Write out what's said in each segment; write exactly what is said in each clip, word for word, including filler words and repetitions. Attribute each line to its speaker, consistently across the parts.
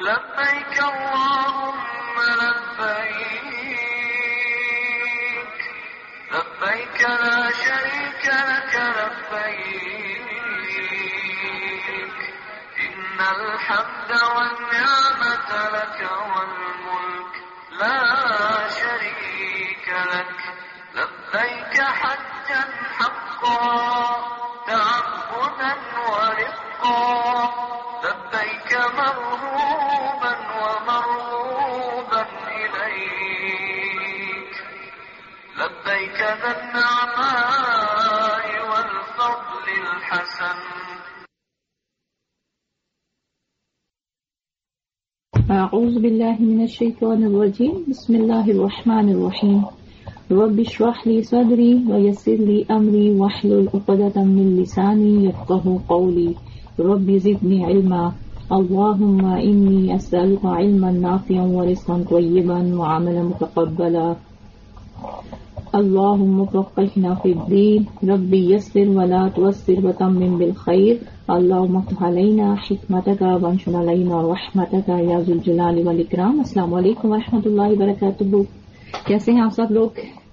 Speaker 1: لبيك اللهم لبيك لبيك لا شريك لك لبيك إن الحمد والنعمة لك والملك لا شريك لك لبيك حجا حقا تعبدا ورقا لبيك مرهوبا ومرغوبا إليك لبيك ذا النعماء والفضل الحسن.
Speaker 2: أعوذ بالله من الشيطان الرجيم. بسم الله الرحمن الرحيم. رب اشرح لي صدري ويسر لي أمري واحلل عقدة من لساني يفقهوا قولي. رب زدني علما. اللهم إني أسألك علما نافعا ورزقا طيبا وعملا متقبلا. اللهم فقهنا في الدين. ربي يسر ولا تعسر وتمم بالخير. اللهم افتح علينا حكمتك وانشر علينا رحمتك يا ذو الجلال والإكرام. السلام علیکم ورحمۃ اللہ وبرکاتہ. کیسے ہیں آپ سب لوگ؟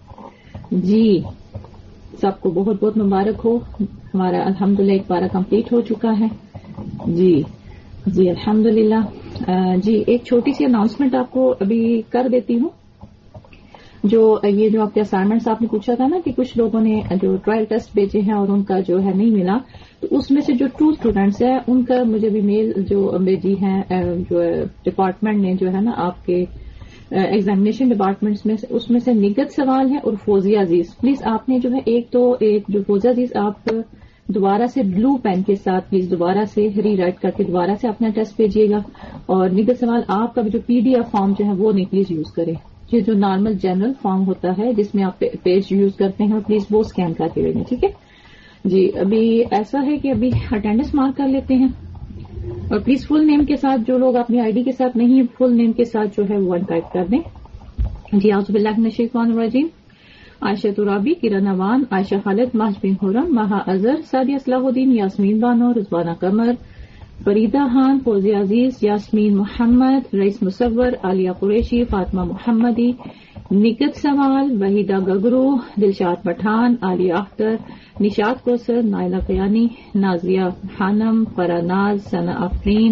Speaker 2: جی سب کو بہت بہت مبارک ہو. ہمارا الحمدللہ ایک پارہ کمپلیٹ ہو چکا ہے. جی جی الحمدللہ. جی ایک چھوٹی سی اناؤنسمنٹ آپ کو ابھی کر دیتی ہوں. جو یہ جو آپ کے اسائنمنٹس آپ نے پوچھا تھا نا کہ کچھ لوگوں نے جو ٹرائل ٹیسٹ بھیجے ہیں اور ان کا جو ہے نہیں ملا، تو اس میں سے جو ٹو اسٹوڈینٹس ہیں ان کا مجھے بھی میل جو بھیجی ہیں جو ڈپارٹمنٹ نے جو ہے نا آپ کے ایگزامینیشن ڈپارٹمنٹس میں سے، اس میں سے نگت سوال ہے اور فوزیہ عزیز. پلیز آپ نے جو ہے ایک تو ایک جو فوزیہ عزیز آپ دوبارہ سے بلو پین کے ساتھ پلیز دوبارہ سے ری رائٹ کر کے دوبارہ سے اپنا ٹیسٹ بھیجیے گا. اور نگت سوال آپ کا جو پی ڈی ایف فارم جو ہے وہ نہیں پلیز یوز کریں. یہ جو نارمل جنرل فارم ہوتا ہے جس میں آپ پیج یوز کرتے ہیں پلیز وہ اسکین کر کے بھیجیں. ٹھیک ہے جی. ابھی ایسا ہے کہ ابھی اٹینڈنس مارک کر لیتے ہیں اور پلیز فل نیم کے ساتھ جو لوگ اپنی آئی ڈی کے ساتھ نہیں فل نیم کے ساتھ جو ہے وہ ٹائپ کر دیں. جی اعوذ باللہ من الشیطان الرجیم. عائشہ ترابی، کرن اوان، عائشہ خالد، ماہج بن خرم، مہا اظہر، سعدیہ صلاح الدین، یاسمین بانو، رضوانہ قمر، فریدہ خان، فوزیہ عزیز، یاسمین محمد، رئیس مصور، عالیہ قریشی، فاطمہ محمدی، نگت سوال، وحیدہ گگرو، دلشاد پٹھان، عالیہ اختر، نشاد کوثر، نائلہ قیانی، نازیہ خانم، فراناز، ثنا آفرین،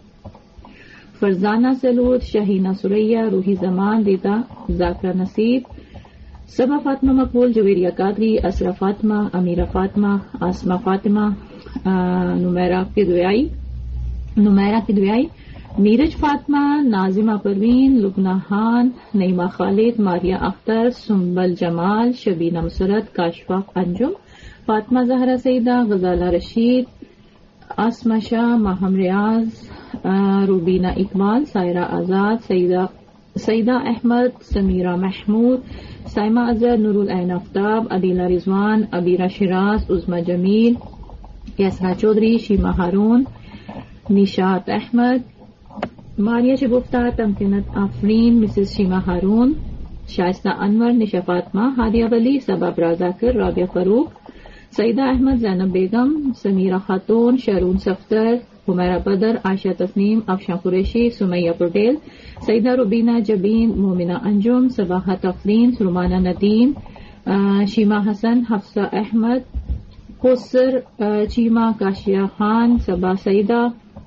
Speaker 2: فرزانہ سلود، شہینہ سریہ، روحی زمان، ریتا، ذاکرہ نصیب، صبا فاطمہ مقبول، جویریہ قادری، اسرا فاطمہ، امیرہ فاطمہ، آسمہ فاطمہ، نمیرہ کی دعائی نمیرہ کی دعائی نیرج فاطمہ، ناظمہ پروین، لبنہ خان، نعیمہ خالد، ماریہ اختر، سنبل جمال، شبینہ مسرت، کاشفہ انجم، فاطمہ زہرا سیدہ، غزالہ رشید، آسمہ شاہ، ماہم ریاض، روبینہ اقبال، سائرہ آزاد، سیدہ سیدہ احمد، سمیرہ محمود، سائمہ اظہر، نور العین آفتاب، عدیلہ رضوان، عبیرہ شراز، عظمہ جمیل، یسرا چودھری، شیمہ ہارون، نشاط احمد، ماریہ شگفتہ، تمکنت آفرین، مسز شیمہ ہارون، شائستہ انور، نشا فاطمہ، ہادیہ ولی، صبا برازاکر، رابعہ فاروق، سعیدہ احمد، زینب بیگم، سمیرہ خاتون، شرون صفدر، حمیرہ بدر، عائشہ تسنیم، افشاں قریشی، سمیہ پٹیل، سعیدہ روبینہ جبین، مومنہ انجم، صباحت آفرین، سلمانہ ندیم، شیمہ حسن، حفصہ احمد، کوثر چیمہ، کاشیہ خان، صبا سعیدہ،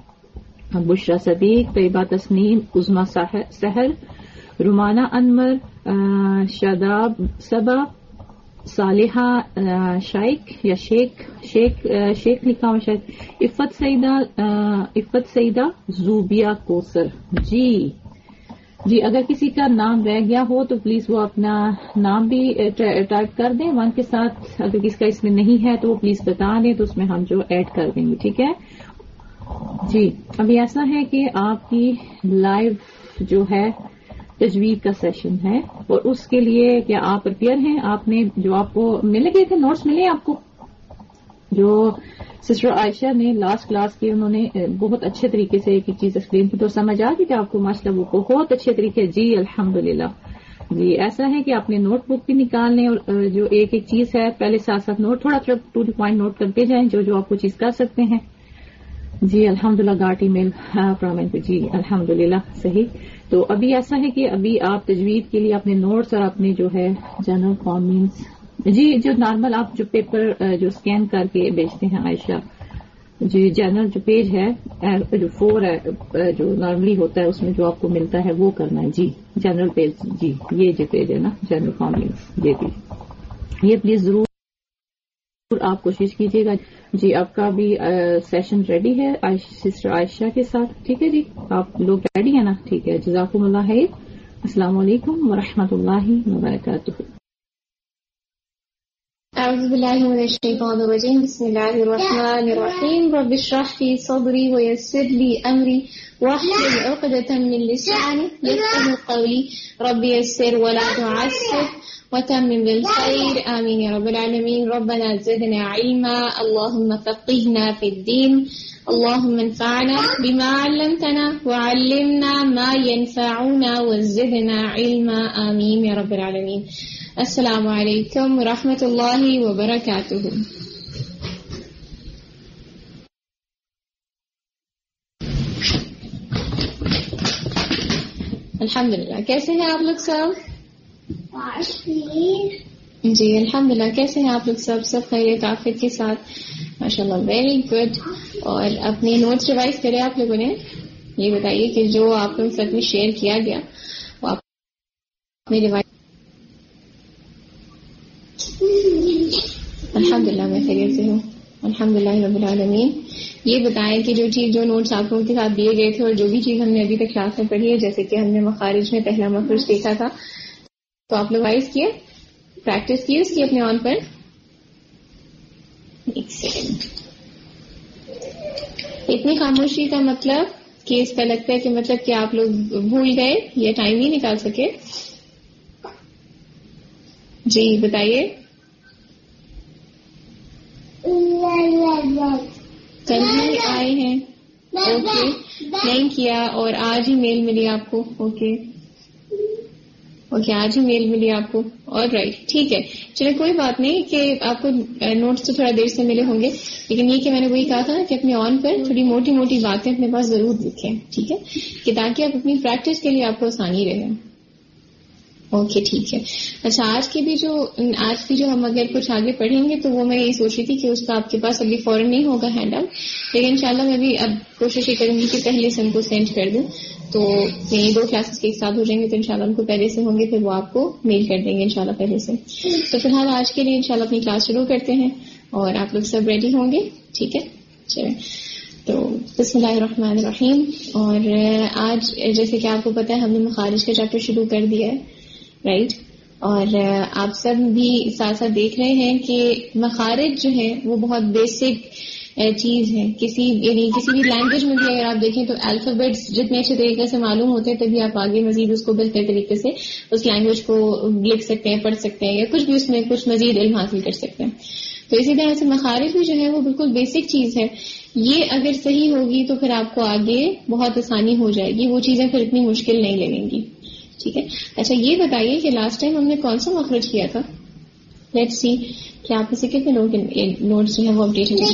Speaker 2: بشرا صدیق، طیبہ تسنیم، عظمہ سحر، رومانہ انور، شاداب صبا، صالحہ شیخ یا شیخ شیخ شیخ لکھا ہوا شاید، عفت سعیدہ عفت سعیدہ، زوبیہ کوثر. جی جی اگر کسی کا نام رہ گیا ہو تو پلیز وہ اپنا نام بھی ٹائپ کر دیں ون کے ساتھ. اگر کسی کا اس میں نہیں ہے تو وہ پلیز بتا دیں تو اس میں ہم جو ایڈ کر دیں گے. ٹھیک ہے جی. ابھی ایسا ہے کہ آپ کی لائیو جو ہے تجوید کا سیشن ہے اور اس کے لیے کیا آپ پریپیئر ہیں؟ آپ نے جو آپ کو ملے گئے تھے نوٹس ملے آپ کو جو سسٹر عائشہ نے لاسٹ کلاس کے انہوں نے بہت اچھے طریقے سے ایک ایک چیز ایکسپلین کی تو سمجھ آ گئی کہ آپ کو ماشاء اللہ وہ بہت اچھے طریقے. جی الحمدللہ. جی ایسا ہے کہ آپ نے نوٹ بک بھی نکال لیں اور جو ایک ایک چیز ہے پہلے ساتھ ساتھ نوٹ تھوڑا تھوڑا ٹو دی پوائنٹ نوٹ کرتے جائیں جو جو آپ کو چیز کر سکتے ہیں. جی الحمدللہ گاٹ ای میل فرام جی الحمدللہ صحیح. تو ابھی ایسا ہے کہ ابھی آپ تجوید کے لیے اپنے نوٹس اور اپنے جو ہے جنرل فارم مینس جی جو نارمل آپ جو پیپر جو اسکین کر کے بیچتے ہیں عائشہ جی جنرل جو پیج ہے جو فور ہے جو نارملی ہوتا ہے اس میں جو آپ کو ملتا ہے وہ کرنا ہے جی جنرل پیج جی یہ جو پیج ہے نا جنرل فارم مینس یہ بھی یہ پلیز ضرور آپ کوشش کیجیے گا. جی آپ کا بھی سیشن ریڈی ہے سسٹر عائشہ کے ساتھ ٹھیک ہے جی آپ لوگ ریڈی ہیں نا ٹھیک ہے جزاکم اللہ خیر. السلام علیکم ورحمۃ اللہ وبرکاتہ.
Speaker 3: اعوذ باللہ من الشیطان الرجیم بسم اللہ الرحمن الرحیم رب اشرح لي صدری ويسر لي امری واحلل عقدة من لسانی یفقهوا قولی رب یسر ولا تعسر وتمم بالخير آمين يا رب العالمين. ربنا زدنا علما اللهم فقهنا في الدين اللهم انفعنا بما علمتنا وعلمنا ما ينفعنا وزدنا علما آمين يا رب العالمين. السلام علیکم ورحمۃ اللہ وبرکاتہ. الحمدللہ کیسے ہیں آپ لوگ سب؟ جی الحمدللہ کیسے ہیں آپ لوگ سب سب خیریت عافیت کے ساتھ ماشاء اللہ ویری گڈ. اور اپنے نوٹس ریوائز کرے آپ لوگوں نے یہ بتائیے کہ جو آپ لوگ ساتھ میں شیئر کیا گیا وہ آپ نے ریوائز. الحمدللہ میں خیریت سے ہوں الحمدللہ رب العالمین. یہ بتائیں کہ جو چیز جو نوٹس آپ لوگوں کے ساتھ دیے گئے تھے اور جو بھی چیز ہم نے ابھی تک کلاس میں پڑھی ہے جیسے کہ ہم نے مخارج میں پہلا مخرج دیکھا تھا تو آپ لوگ وائز کیے پریکٹس کیے اس کی اپنے آن پر. ایک سیکنڈ اتنی خاموشی کا مطلب کہ اس کا لگتا ہے کہ مطلب کہ آپ لوگ بھول گئے یا ٹائم نہیں نکال سکے. جی بتائیے. کل ہی آئے ہیں اوکے نہیں کیا اور آج ہی میل ملی آپ کو اوکے اوکے آج ہی میل ملی آپ کو اور رائٹ ٹھیک ہے چلے کوئی بات نہیں کہ آپ کو نوٹس تو تھوڑا دیر سے ملے ہوں گے لیکن یہ کہ میں نے وہی کہا تھا کہ اپنے آن پر تھوڑی موٹی موٹی باتیں اپنے پاس ضرور لکھیں ٹھیک ہے کہ تاکہ آپ اپنی پریکٹس کے لیے آپ کو آسانی رہے. اوکے ٹھیک ہے. اچھا آج کی بھی جو آج کی جو ہم اگر کچھ آگے پڑھیں گے تو وہ میں یہ سوچ رہی تھی کہ اس کا آپ کے پاس ابھی فوراً نہیں ہوگا ہینڈ آؤٹ لیکن انشاءاللہ میں بھی اب کوشش یہ کروں گی کہ پہلے سے ان کو سینڈ کر دوں تو یہ دو کلاسز کے ایک ساتھ ہو جائیں گے تو انشاءاللہ ان کو پہلے سے ہوں گے پھر وہ آپ کو میل کر دیں گے انشاءاللہ پہلے سے. تو فی الحال آج کے لیے انشاءاللہ اپنی کلاس شروع کرتے ہیں اور آپ لوگ سب ریڈی ہوں گے ٹھیک ہے. چلیں تو بسم اللہ الرحمن الرحیم. اور آج جیسے کہ آپ کو پتہ ہے ہم نے مخارج کا چیپٹر شروع کر دیا ہے رائٹ اور آپ سب بھی ساتھ ساتھ دیکھ رہے ہیں کہ مخارج جو ہے وہ بہت بیسک چیز ہے. کسی یعنی کسی بھی لینگویج میں بھی اگر آپ دیکھیں تو الفابیٹس جتنے اچھے طریقے سے معلوم ہوتے ہیں تبھی آپ آگے مزید اس کو بہتر طریقے سے اس لینگویج کو لکھ سکتے ہیں پڑھ سکتے ہیں یا کچھ بھی اس میں کچھ مزید علم حاصل کر سکتے ہیں. تو اسی طرح سے مخارج بھی جو ہے وہ بالکل بیسک چیز ہے. یہ اگر صحیح ہوگی تو پھر آپ کو آگے بہت آسانی ہو جائے گی وہ چیزیں پھر اتنی مشکل نہیں لگیں گی ٹھیک ہے. اچھا یہ بتائیے کہ لاسٹ ٹائم ہم نے کون سا مخرج کیا تھا. لیٹس سی کہ آپ میں سے کتنے لوگ نوٹس جو ہیں وہ اپڈیٹ ہیں.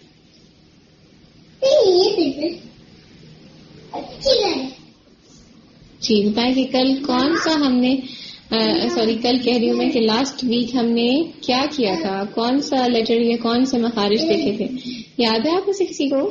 Speaker 3: جی بتائیں کہ کل کون سا ہم نے سوری کل کہہ رہی ہوں میں کہ لاسٹ ویک ہم نے کیا کیا تھا کون سا لیٹر یا کون سے مخارج دیکھے تھے یاد ہے آپ میں سے کسی کو.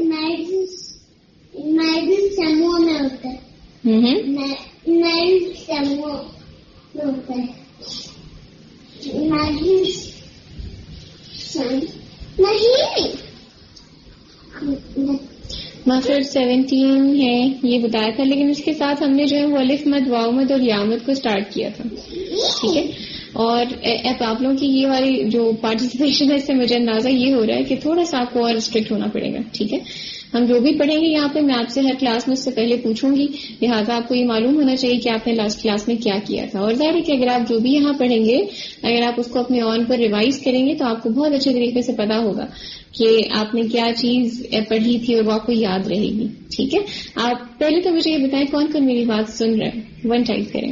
Speaker 3: مخرج سیونٹین ہے یہ بتایا تھا لیکن اس کے ساتھ ہم نے جو ہے وہ الف مد واو مد اور یا مد کو اسٹارٹ کیا تھا ٹھیک ہے. اور اب آپ لوگوں کی یہ والی جو پارٹیسپیشن ہے اس سے مجھے اندازہ یہ ہو رہا ہے کہ تھوڑا سا آپ کو اور اسٹرکٹ ہونا پڑے گا ٹھیک ہے. ہم جو بھی پڑھیں گے یہاں پہ میں آپ سے ہر کلاس میں اس سے پہلے پوچھوں گی لہٰذا آپ کو یہ معلوم ہونا چاہیے کہ آپ نے لاسٹ کلاس میں کیا کیا تھا. اور ظاہر ہے کہ اگر آپ جو بھی یہاں پڑھیں گے اگر آپ اس کو اپنے آن پر ریوائز کریں گے تو آپ کو بہت اچھے طریقے سے پتا ہوگا کہ آپ نے کیا چیز پڑھی تھی اور وہ آپ کو یاد رہے گی ٹھیک ہے. آپ پہلے تو مجھے یہ بتائیں کون کون میری بات سن رہے ہیں ون ٹائپ کریں.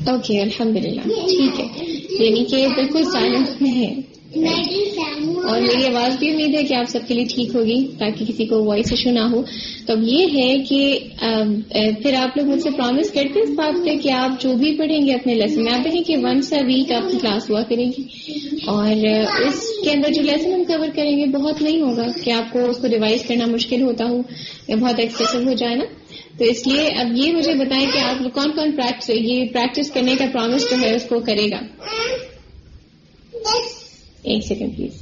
Speaker 3: اوکے الحمدللہ ٹھیک ہے, یعنی کہ بالکل سائلنٹ میں ہے. اور میری آواز بھی امید ہے کہ آپ سب کے لیے ٹھیک ہوگی تاکہ کسی کو وائس ایشو نہ ہو. تو اب یہ ہے کہ پھر آپ لوگ مجھ سے پرومس کرتے ہیں اس بات پہ کہ آپ جو بھی پڑھیں گے اپنے لیسن میں, آپ دیکھیں کہ ونس اے ویک آپ کی کلاس ہوا کرے گی, اور اس کے اندر جو لیسن ہم کور کریں گے بہت نہیں ہوگا کہ آپ کو اس کو ریوائز کرنا مشکل ہوتا ہو یا بہت ایکسیسو ہو جائے نا. تو اس لیے اب یہ مجھے بتائیں کہ آپ کون کون پریکٹس یہ پریکٹس کرنے کا پرومس جو ہے اس کو کرے گا. ایک سیکنڈ پلیز.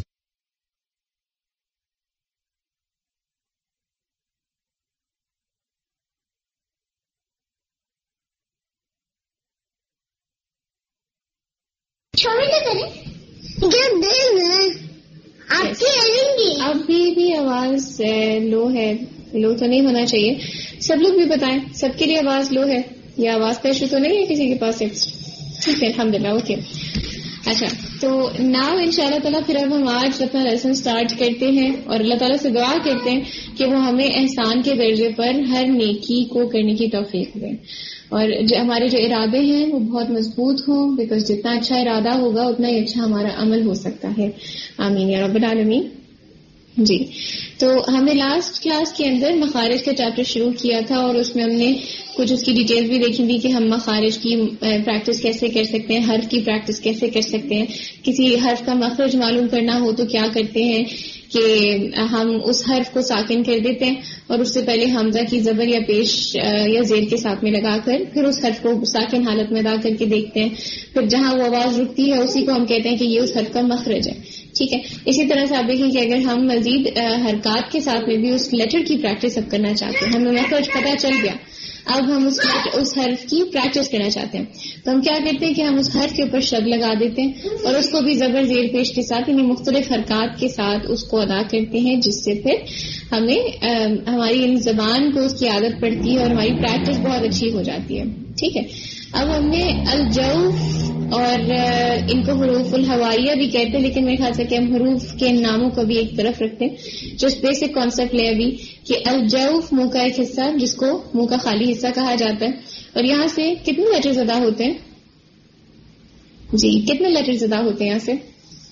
Speaker 3: ابھی بھی آواز لو ہے, لو تو نہیں ہونا چاہیے. سب لوگ بھی بتائیں سب کے لیے آواز لو ہے یا آواز کا ایشو تو نہیں ہے کسی کے پاس؟ ٹھیک ہے الحمدللہ اوکے. اچھا تو ناؤ ان شاء اللہ تعالیٰ پھر اب ہم آج اپنا لیسن سٹارٹ کرتے ہیں اور اللہ تعالیٰ سے دعا کرتے ہیں کہ وہ ہمیں احسان کے درجے پر ہر نیکی کو کرنے کی توفیق دیں, اور جو ہمارے جو ارادے ہیں وہ بہت مضبوط ہوں, بیکاز جتنا اچھا ارادہ ہوگا اتنا ہی اچھا ہمارا عمل ہو سکتا ہے. آمین یا رب العالمین. جی تو ہمیں لاسٹ کلاس کے اندر مخارج کا چیپٹر شروع کیا تھا اور اس میں ہم نے کچھ اس کی ڈیٹیل بھی دیکھی تھی کہ ہم مخارج کی پریکٹس کیسے کر سکتے ہیں, حرف کی پریکٹس کیسے کر سکتے ہیں, کسی حرف کا مخرج معلوم کرنا ہو تو کیا کرتے ہیں کہ ہم اس حرف کو ساکن کر دیتے ہیں اور اس سے پہلے حمزہ کی زبر یا پیش یا زیر کے ساتھ میں لگا کر پھر اس حرف کو ساکن حالت میں ادا کر کے دیکھتے ہیں, پھر جہاں وہ آواز رکتی ہے اسی کو ہم کہتے ہیں کہ یہ اس حرف کا مخرج ہے. ٹھیک ہے, اسی طرح سے آپ دیکھیں کہ اگر ہم مزید حرکات کے ساتھ میں بھی اس لیٹر کی پریکٹس اب کرنا چاہتے ہیں, ہمیں مخرج پتہ چل گیا, اب ہم اس اس حرف کی پریکٹس کرنا چاہتے ہیں تو ہم کیا کرتے ہیں کہ ہم اس حرف کے اوپر شد لگا دیتے ہیں اور اس کو بھی زبر زیر پیش کے ساتھ یعنی مختلف حرکات کے ساتھ اس کو ادا کرتے ہیں, جس سے پھر ہمیں ہماری زبان کو اس کی عادت پڑتی ہے اور ہماری پریکٹس بہت اچھی ہو جاتی ہے. ٹھیک ہے, اب ہم نے الجوف اور ان کو حروف الحوائیہ بھی کہتے ہیں, لیکن میرے خیال سے کہ ہم حروف کے ناموں کو بھی ایک طرف رکھتے ہیں. جو بیسک کانسیپٹ لے ابھی کہ الجوف منہ کا ایک حصہ جس کو منہ کا خالی حصہ کہا جاتا ہے, اور یہاں سے کتنے لیٹرز ادا ہوتے ہیں؟ جی کتنے لیٹرز ادا ہوتے ہیں یہاں سے؟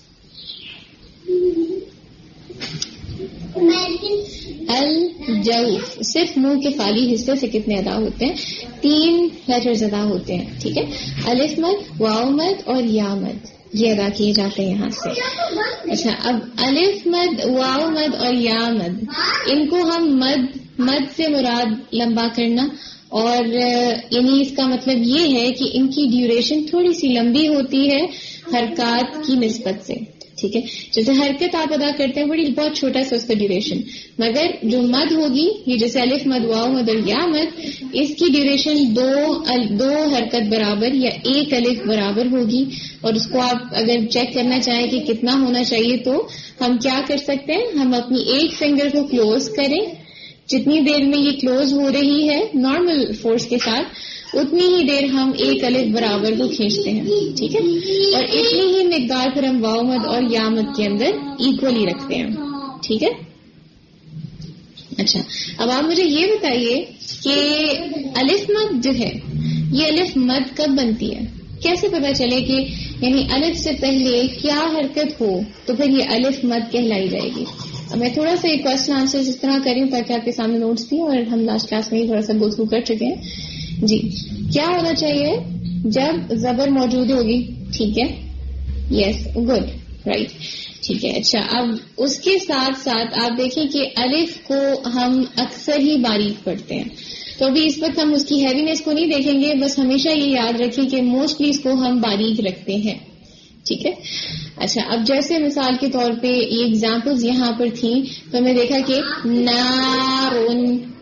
Speaker 3: الجوف صرف منہ کے خالی حصے سے کتنے ادا ہوتے ہیں؟ تین لیٹرز ادا ہوتے ہیں. ٹھیک ہے, الف مد, واو مد اور یا مد, یہ ادا کیے جاتے ہیں یہاں سے. اچھا اب الف مد, واو مد اور یا مد, ان کو ہم مد مد سے مراد لمبا کرنا, اور یعنی اس کا مطلب یہ ہے کہ ان کی ڈیوریشن تھوڑی سی لمبی ہوتی ہے حرکات کی نسبت سے. ٹھیک ہے, جیسے حرکت آپ ادا کرتے ہیں بڑی بہت چھوٹا سا اس کا ڈیوریشن, مگر جو مد ہوگی یہ جیسے الف مد, واو مد اور یا مد, اس کی ڈیوریشن دو دو حرکت برابر یا ایک الف برابر ہوگی. اور اس کو آپ اگر چیک کرنا چاہیں کہ کتنا ہونا چاہیے تو ہم کیا کر سکتے ہیں, ہم اپنی ایک فنگر کو کلوز کریں, جتنی دیر میں یہ کلوز ہو رہی ہے نارمل فورس کے ساتھ اتنی ہی دیر ہم ایک الف برابر کو کھینچتے ہیں. ٹھیک ہے, اور اتنی ہی مقدار پھر ہم واو مد اور یا مد کے اندر ایکولی رکھتے ہیں. ٹھیک ہے, اچھا اب آپ مجھے یہ بتائیے کہ الف مد جو ہے یہ الف مد کب بنتی ہے؟ کیسے پتا چلے کہ یعنی الف سے پہلے کیا حرکت ہو تو پھر یہ الف مد کہلائی جائے گی؟ اب میں تھوڑا سا ایک کوشچن آنسر اس طرح کری ہوں تاکہ آپ کے سامنے نوٹس بھی, اور ہم لاسٹ کلاس میں ہی تھوڑا سا گو تھرو کر چکے ہیں. جی کیا ہونا چاہیے جب زبر موجود ہوگی؟ ٹھیک ہے, یس گڈ رائٹ. ٹھیک ہے, اچھا اب اس کے ساتھ ساتھ آپ دیکھیں کہ الف کو ہم اکثر ہی باریک پڑھتے ہیں, تو ابھی اس وقت ہم اس کی ہیوینس کو نہیں دیکھیں گے, بس ہمیشہ یہ یاد رکھیں کہ موسٹلی اس کو ہم باریک رکھتے ہیں. ٹھیک ہے, اچھا اب جیسے مثال کے طور پہ یہ ایگزامپلز یہاں پر تھیں تو ہمیں دیکھا کہ نارن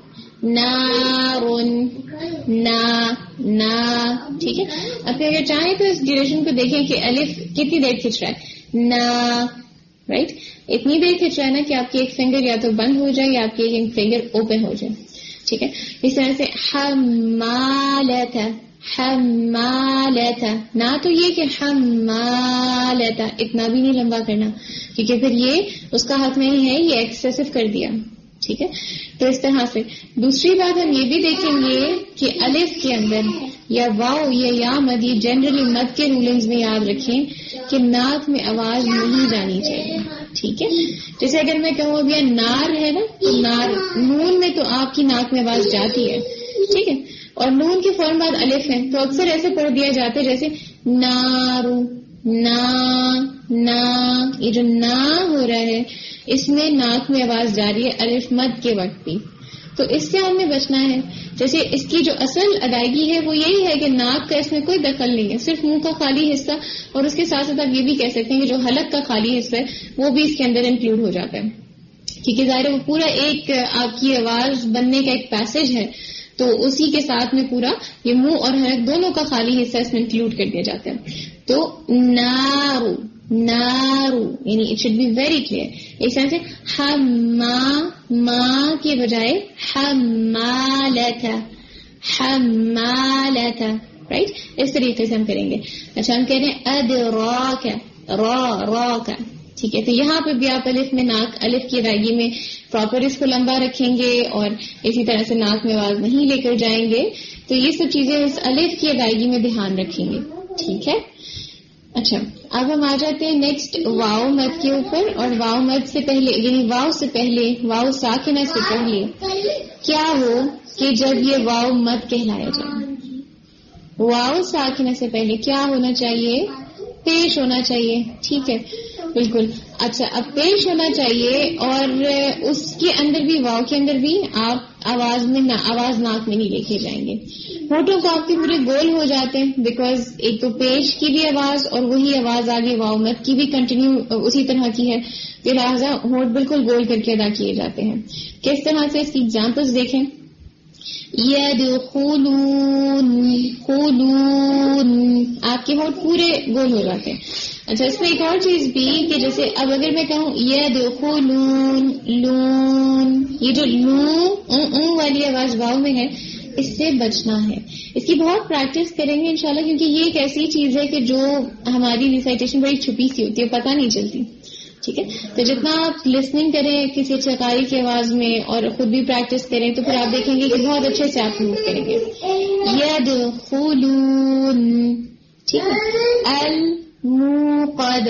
Speaker 3: نارن نا نا. ٹھیک ہے, اب اگر چاہیں تو اس ڈیوریشن کو دیکھیں کہ الف کتنی دیر کھینچ رہا ہے, نا رائٹ, اتنی دیر کھینچ رہا ہے نا کہ آپ کی ایک فنگر یا تو بند ہو جائے یا آپ کی ایک فنگر اوپن ہو جائے. ٹھیک ہے, اس طرح سے حمالت حمالت, نہ تو یہ کہ حمالت اتنا بھی نہیں لمبا کرنا کیونکہ پھر یہ اس کا حق نہیں ہے, یہ ایکسیسو کر دیا. ٹھیک ہے. تو اس طرح سے دوسری بات ہم یہ بھی دیکھیں گے کہ الف کے اندر یا واو یا یا مد، یہ جنرلی مد کے رولنگز میں یاد رکھیں کہ ناک میں آواز نہیں جانی چاہیے. ٹھیک ہے. جیسے اگر میں کہوں اب یہ نار ہے نا، تو نار نون میں تو آپ کی ناک میں آواز جاتی ہے. ٹھیک ہے. اور نون کے فوراً بعد الف ہے، تو اکثر ایسے پڑھ دیا جاتا ہے جیسے نارو، نا نا. یہ جو نا ہو رہا ہے اس میں ناک میں آواز جاری ہے الف مد کے وقت بھی. تو اس سے ہمیں بچنا ہے. جیسے اس کی جو اصل ادائیگی ہے وہ یہی ہے کہ ناک کا اس میں کوئی دخل نہیں ہے، صرف منہ کا خالی حصہ، اور اس کے ساتھ ساتھ آپ یہ بھی کہہ سکتے ہیں کہ جو حلق کا خالی حصہ ہے وہ بھی اس کے اندر انکلوڈ ہو جاتا ہے. کیونکہ ظاہر وہ پورا ایک آپ کی آواز بننے کا ایک پیسج ہے، تو اسی کے ساتھ میں پورا یہ منہ اور حلق دونوں کا خالی حصہ اس میں انکلوڈ کر دیا جاتا ہے. تو نارو نارو یعنی it should be very clear. ایک طرح سے ہما ما کے بجائے حمالتا حمالتا، رائٹ. اس طریقے سے ہم کریں گے. اچھا ہم کہہ رہے ہیں ادراک را را کا. ٹھیک ہے. تو یہاں پہ بھی آپ الف میں ناک الف کی ادائیگی میں پراپر اس کو لمبا رکھیں گے اور اسی طرح سے ناک میں آواز نہیں لے کر جائیں گے. تو یہ سب چیزیں اس الف کی ادائیگی میں دھیان رکھیں گے. ٹھیک ہے. اچھا اب ہم آ جاتے ہیں نیکسٹ واؤ مد کے اوپر. اور واؤ مد سے پہلے یعنی واؤ سے پہلے واؤ ساکنہ سے پہلے کیا ہو کہ جب یہ واؤ مد کہلایا جائے، واؤ ساکنہ سے پہلے کیا ہونا چاہیے؟ پیش ہونا چاہیے. ٹھیک ہے بالکل. اچھا اب پیش ہونا چاہیے اور اس کے اندر بھی واؤ کے اندر بھی آپ آواز میں آواز ناک میں نہیں لے کے جائیں گے. ہونٹوں کو آپ کے پورے گول ہو جاتے ہیں بیکاز ایک تو پیش کی بھی آواز اور وہی آواز آگے واؤ مد کی بھی کنٹینیو اسی طرح کی ہے، تو لہٰذا ہونٹ بالکل گول کر کے ادا کیے جاتے ہیں. کس طرح سے اس کی ایگزامپلس دیکھیں. یدخلون خلون، آپ کے ہونٹ پورے گول ہو جاتے ہیں. اچھا اس میں ایک اور چیز بھی کہ جیسے اب اگر میں کہوں یدخلون لون، یہ جو لون والی آواز واؤ میں ہے اس سے بچنا ہے. اس کی بہت پریکٹس کریں گے انشاءاللہ، کیونکہ یہ ایک ایسی چیز ہے کہ جو ہماری ریسائٹیشن بڑی چھپی سی ہوتی ہے، پتہ نہیں چلتی. ٹھیک ہے. تو جتنا آپ لسننگ کریں کسی اچھے قاری کی آواز میں اور خود بھی پریکٹس کریں تو پھر آپ دیکھیں گے کہ بہت اچھے سے آپ پروف کریں گے. یدخلون. ٹھیک ہے. الموقد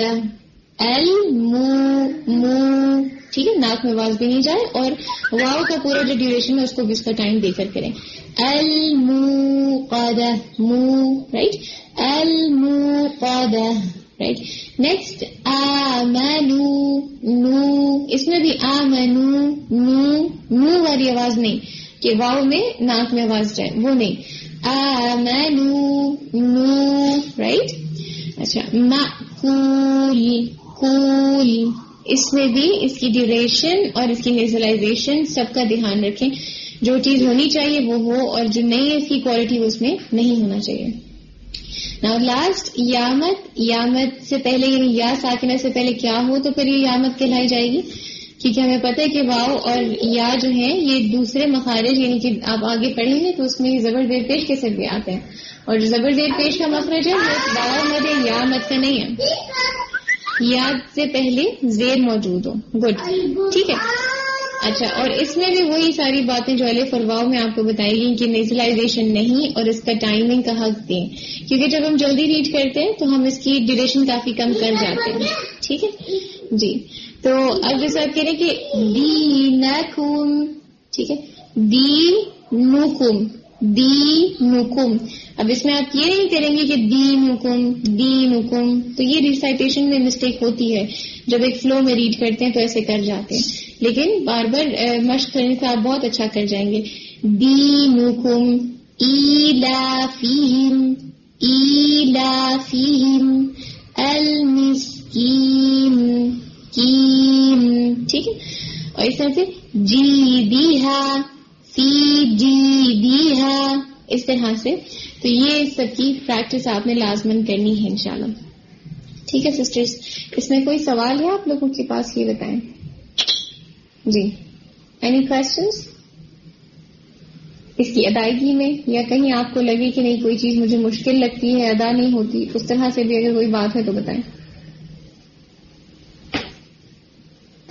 Speaker 3: المو مو، ٹھیک ہے. ناک میں آواز بھی نہیں جائے اور واؤ کا پورا جو ڈیوریشن ہے اس کو بھی اس کا ٹائم دے کر کریں. الموقد مو، رائٹ. الموقد، رائٹ. نیکسٹ آمنو نو، اس میں بھی آمنو نو نو والی آواز نہیں کہ واؤ میں ناک میں آواز جائے، وہ نہیں. آمنو نو، رائٹ. اچھا مأکول کول، اس میں بھی اس کی ڈیوریشن اور اس کی نیزلائزیشن سب کا دھیان رکھیں. جو چیز ہونی چاہیے وہ ہو اور جو نہیں ہے اس کی کوالٹی اس میں نہیں ہونا چاہیے. Now last یامت. یامت سے پہلے یعنی یا ساکنہ سے پہلے کیا ہو تو پھر یہ یامت کہلائی جائے گی، کیونکہ ہمیں پتہ ہے کہ واؤ اور یا جو ہیں یہ دوسرے مخارج یعنی کہ آپ آگے پڑھیں گے تو اس میں زبر زیر پیش کے ساتھ بھی آتے ہیں، اور جو زبر زیر پیش کا مخرج ہے وہ واؤ مد ہے، یا مد کا نہیں ہے. یا سے پہلے زیر موجود ہو. گڈ. ٹھیک ہے. اچھا اور اس میں بھی وہی ساری باتیں جو الف اور واؤ میں آپ کو بتائی گئی کہ نیزلائزیشن نہیں اور اس کا ٹائمنگ کا حق دیں، کیونکہ جب ہم جلدی ریڈ کرتے ہیں تو ہم اس کی ڈیوریشن کافی کم کر جاتے ہیں. ٹھیک ہے جی. تو اب جیسے آپ کہہ رہے ہیں کہ دینکم، ٹھیک ہے. دینکم دینکم، اب اس میں آپ یہ نہیں کریں گے کہ دینکم دینکم، تو یہ ریسائٹیشن میں مسٹیک ہوتی ہے. جب ایک فلو میں ریڈ کرتے ہیں تو ایسے کر جاتے ہیں، لیکن بار بار مشق کرنے سے آپ بہت اچھا کر جائیں گے. دینکم ایلافیہم ایلافیہم المسکین کین، ٹھیک ہے. اور اس طرح سے جیدیہا فی جیدیہا، اس طرح سے. تو یہ سب کی پریکٹس آپ نے لازمن کرنی ہے انشاءاللہ. ٹھیک ہے سسٹرز. اس میں کوئی سوال ہے آپ لوگوں کے پاس؟ یہ بتائیں جی. اینی کوشچنس اس کی ادائیگی میں، یا کہیں آپ کو لگے کہ نہیں کوئی چیز مجھے مشکل لگتی ہے، ادا نہیں ہوتی، اس طرح سے بھی اگر کوئی بات ہے تو بتائیں.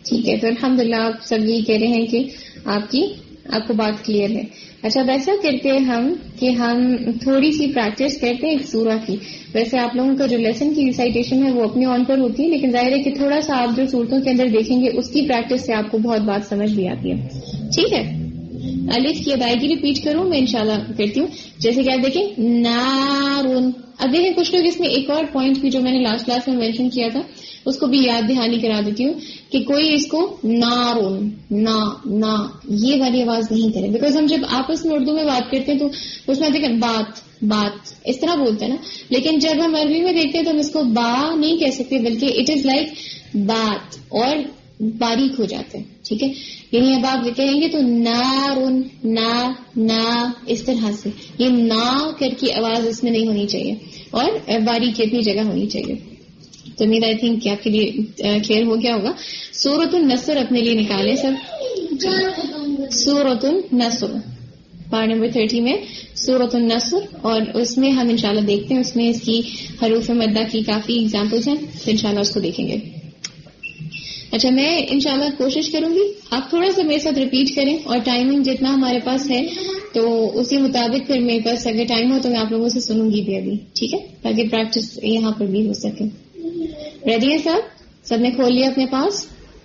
Speaker 3: ٹھیک ہے. تو الحمدللہ آپ سب یہ کہہ رہے ہیں کہ آپ کی آپ کو بات کلیئر ہے. اچھا اب ایسا کرتے ہیں ہم کہ ہم تھوڑی سی پریکٹس کرتے ہیں ایک سورہ کی. ویسے آپ لوگوں کا جو لیسن کی ریسائٹیشن ہے وہ اپنے آن پر ہوتی ہے، لیکن ظاہر ہے کہ تھوڑا سا آپ جو صورتوں کے اندر دیکھیں گے اس کی پریکٹس سے آپ کو بہت بات سمجھ بھی آتی ہے. ٹھیک ہے. الف کی ادائیگی ریپیٹ کروں میں انشاءاللہ کرتی ہوں. جیسے کہ آپ دیکھیں نارون. اب دیکھیں کچھ لوگ اس میں ایک اور پوائنٹ بھی جو میں نے لاسٹ کلاس میں مینشن کیا تھا اس کو بھی یاد دہانی کرا دیتی ہوں کہ کوئی اس کو نارون نا نا یہ والی آواز نہیں کرے، بیکاز ہم جب آپس میں اردو میں بات کرتے ہیں تو اس میں دیکھیں بات بات اس طرح بولتے ہیں نا، لیکن جب ہم عربی میں دیکھتے ہیں تو ہم اس کو با نہیں کہہ سکتے بلکہ اٹ از لائک بات اور باریک ہو جاتے ہیں. ٹھیک ہے. یعنی اب آپ کہیں گے تو نارون نا نا اس طرح سے یہ نا کر کی آواز اس میں نہیں ہونی چاہیے اور باریک اپنی جگہ ہونی چاہیے. تو میرا آئی تھنک کہ آپ کے لیے کلیئر ہو گیا ہوگا. سورۃ النصر اپنے لیے نکالے سب. سورۃ النصر پارٹ نمبر تھرٹی میں سورۃ النصر، اور اس میں ہم انشاءاللہ دیکھتے ہیں اس میں اس کی حروف مدہ کی کافی ایگزامپلس ہیں، تو انشاءاللہ اس کو دیکھیں گے. اچھا میں انشاءاللہ کوشش کروں گی آپ تھوڑا سا میرے ساتھ ریپیٹ کریں، اور ٹائمنگ جتنا ہمارے پاس ہے تو اسی مطابق پھر میرے پاس اگر ٹائم ہو تو میں آپ لوگوں سے سنوں گی بھی ابھی. ٹھیک ہے، تاکہ پریکٹس یہاں پر بھی ہو سکے. ریڈی ہے سب؟ سب نے کھول لیا اپنے پاس؟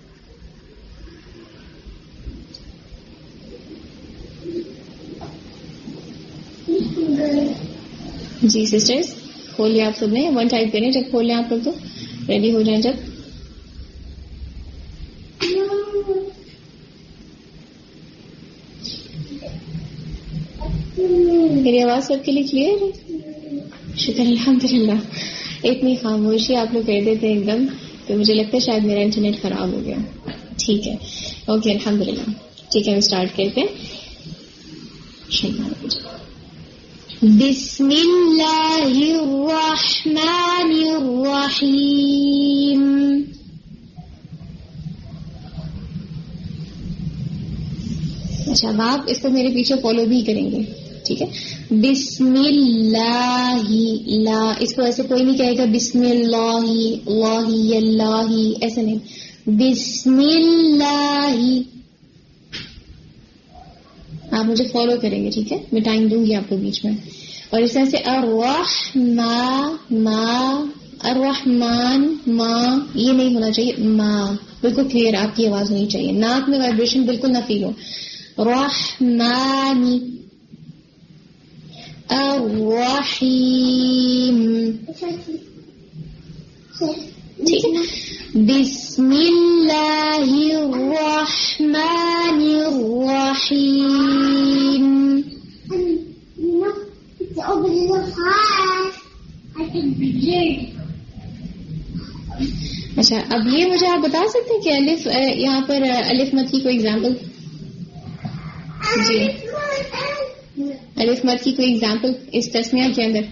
Speaker 3: جی سسٹرز کھول لیا آپ سب نے؟ ون ٹائپ کریں جب کھول لیں آپ لوگ تو ریڈی ہو جائیں. جب میری آواز سب کے لیے کلیئر ہے؟ شکر الحمدللہ. اتنی خاموشی آپ لوگ کہہ دیتے ہیں ایک دم تو مجھے لگتا ہے شاید میرا انٹرنیٹ خراب ہو گیا. ٹھیک ہے اوکے الحمدللہ. ٹھیک ہے ہم اسٹارٹ کرتے ہیں. بسم اللہ الرحمن الرحیم. اچھا اب آپ اس کو میرے پیچھے فالو بھی کریں گے. ٹھیک ہے. بسم اللہ لا، اس کو ایسے کوئی نہیں کہے گا بسم اللہ اللہ اللہ ایسے نہیں. بسم اللہ آپ مجھے فالو کریں گے. ٹھیک ہے میں ٹائم دوں گی آپ کو بیچ میں. اور اس طرح سے الرحمن ما الرحمن ما یہ نہیں ہونا چاہیے. ما بالکل کلیئر آپ کی آواز ہونی چاہیے، ناک میں وائبریشن بالکل نہ فیل ہو. رحمانی الرحیم. ٹھیک ہے. بسم اللہ الرحمن الرحیم. اچھا اب یہ مجھے آپ بتا سکتے ہیں کہ الف یہاں پر الف مد کی کوئی ایگزامپل؟ جی الف مد کی کوئی ایگزامپل اس تسمیہ کے اندر؟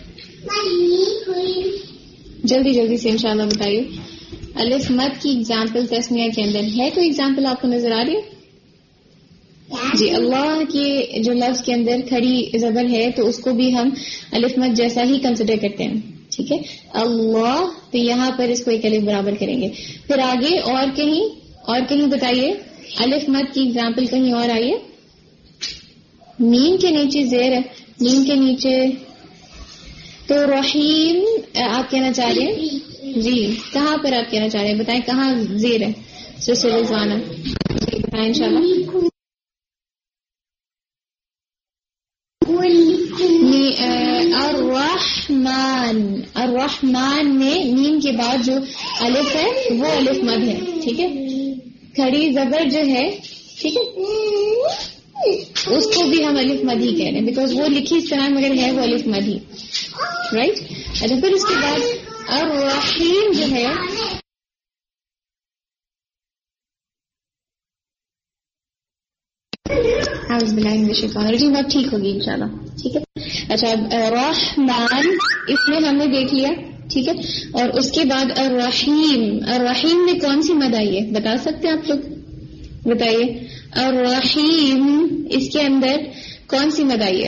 Speaker 3: جلدی جلدی سے انشاءاللہ بتائیے. الف مد کی ایگزامپل تسمیہ کے اندر ہے کوئی ایگزامپل آپ کو نظر آ رہی ہے؟ جی اللہ کے جو لفظ کے اندر کھڑی زبر ہے تو اس کو بھی ہم الف مد جیسا ہی کنسیڈر کرتے ہیں. ٹھیک ہے. اللہ تو یہاں پر اس کو ایک الف برابر کریں گے. پھر آگے اور کہیں اور کہیں بتائیے الف مد کی ایگزامپل کہیں اور آئیے. میم کے نیچے زیر ہے، میم کے نیچے تو رحیم آپ کہنا چاہ رہے ہیں؟ جی کہاں پر آپ کہنا چاہ رہے ہیں بتائیں کہاں زیر ہے؟ سسٹر رضوانہ جی بتائیں انشاءاللہ. الرحمن الرحمن میں میم کے بعد جو الف ہے وہ الف مد ہے. ٹھیک ہے. کھڑی زبر جو ہے ٹھیک ہے اس کو بھی ہم الف مد ہی کہہ رہے ہیں بیکاز وہ لکھی اس طرح مگر ہے وہ الف مد ہی. رائٹ. اچھا پھر اس کے بعد الرحیم جو ہے اعوذ باللہ من الشیطان الرجیم اب ٹھیک ہوگی انشاءاللہ. ٹھیک ہے. اچھا رحمان اس میں ہم نے دیکھ لیا. ٹھیک ہے. اور اس کے بعد الرحیم الرحیم میں کون سی مد آئی ہے بتا سکتے ہیں آپ لوگ؟ بتائیے. الرحیم اس کے اندر کون سی مد آئی ہے؟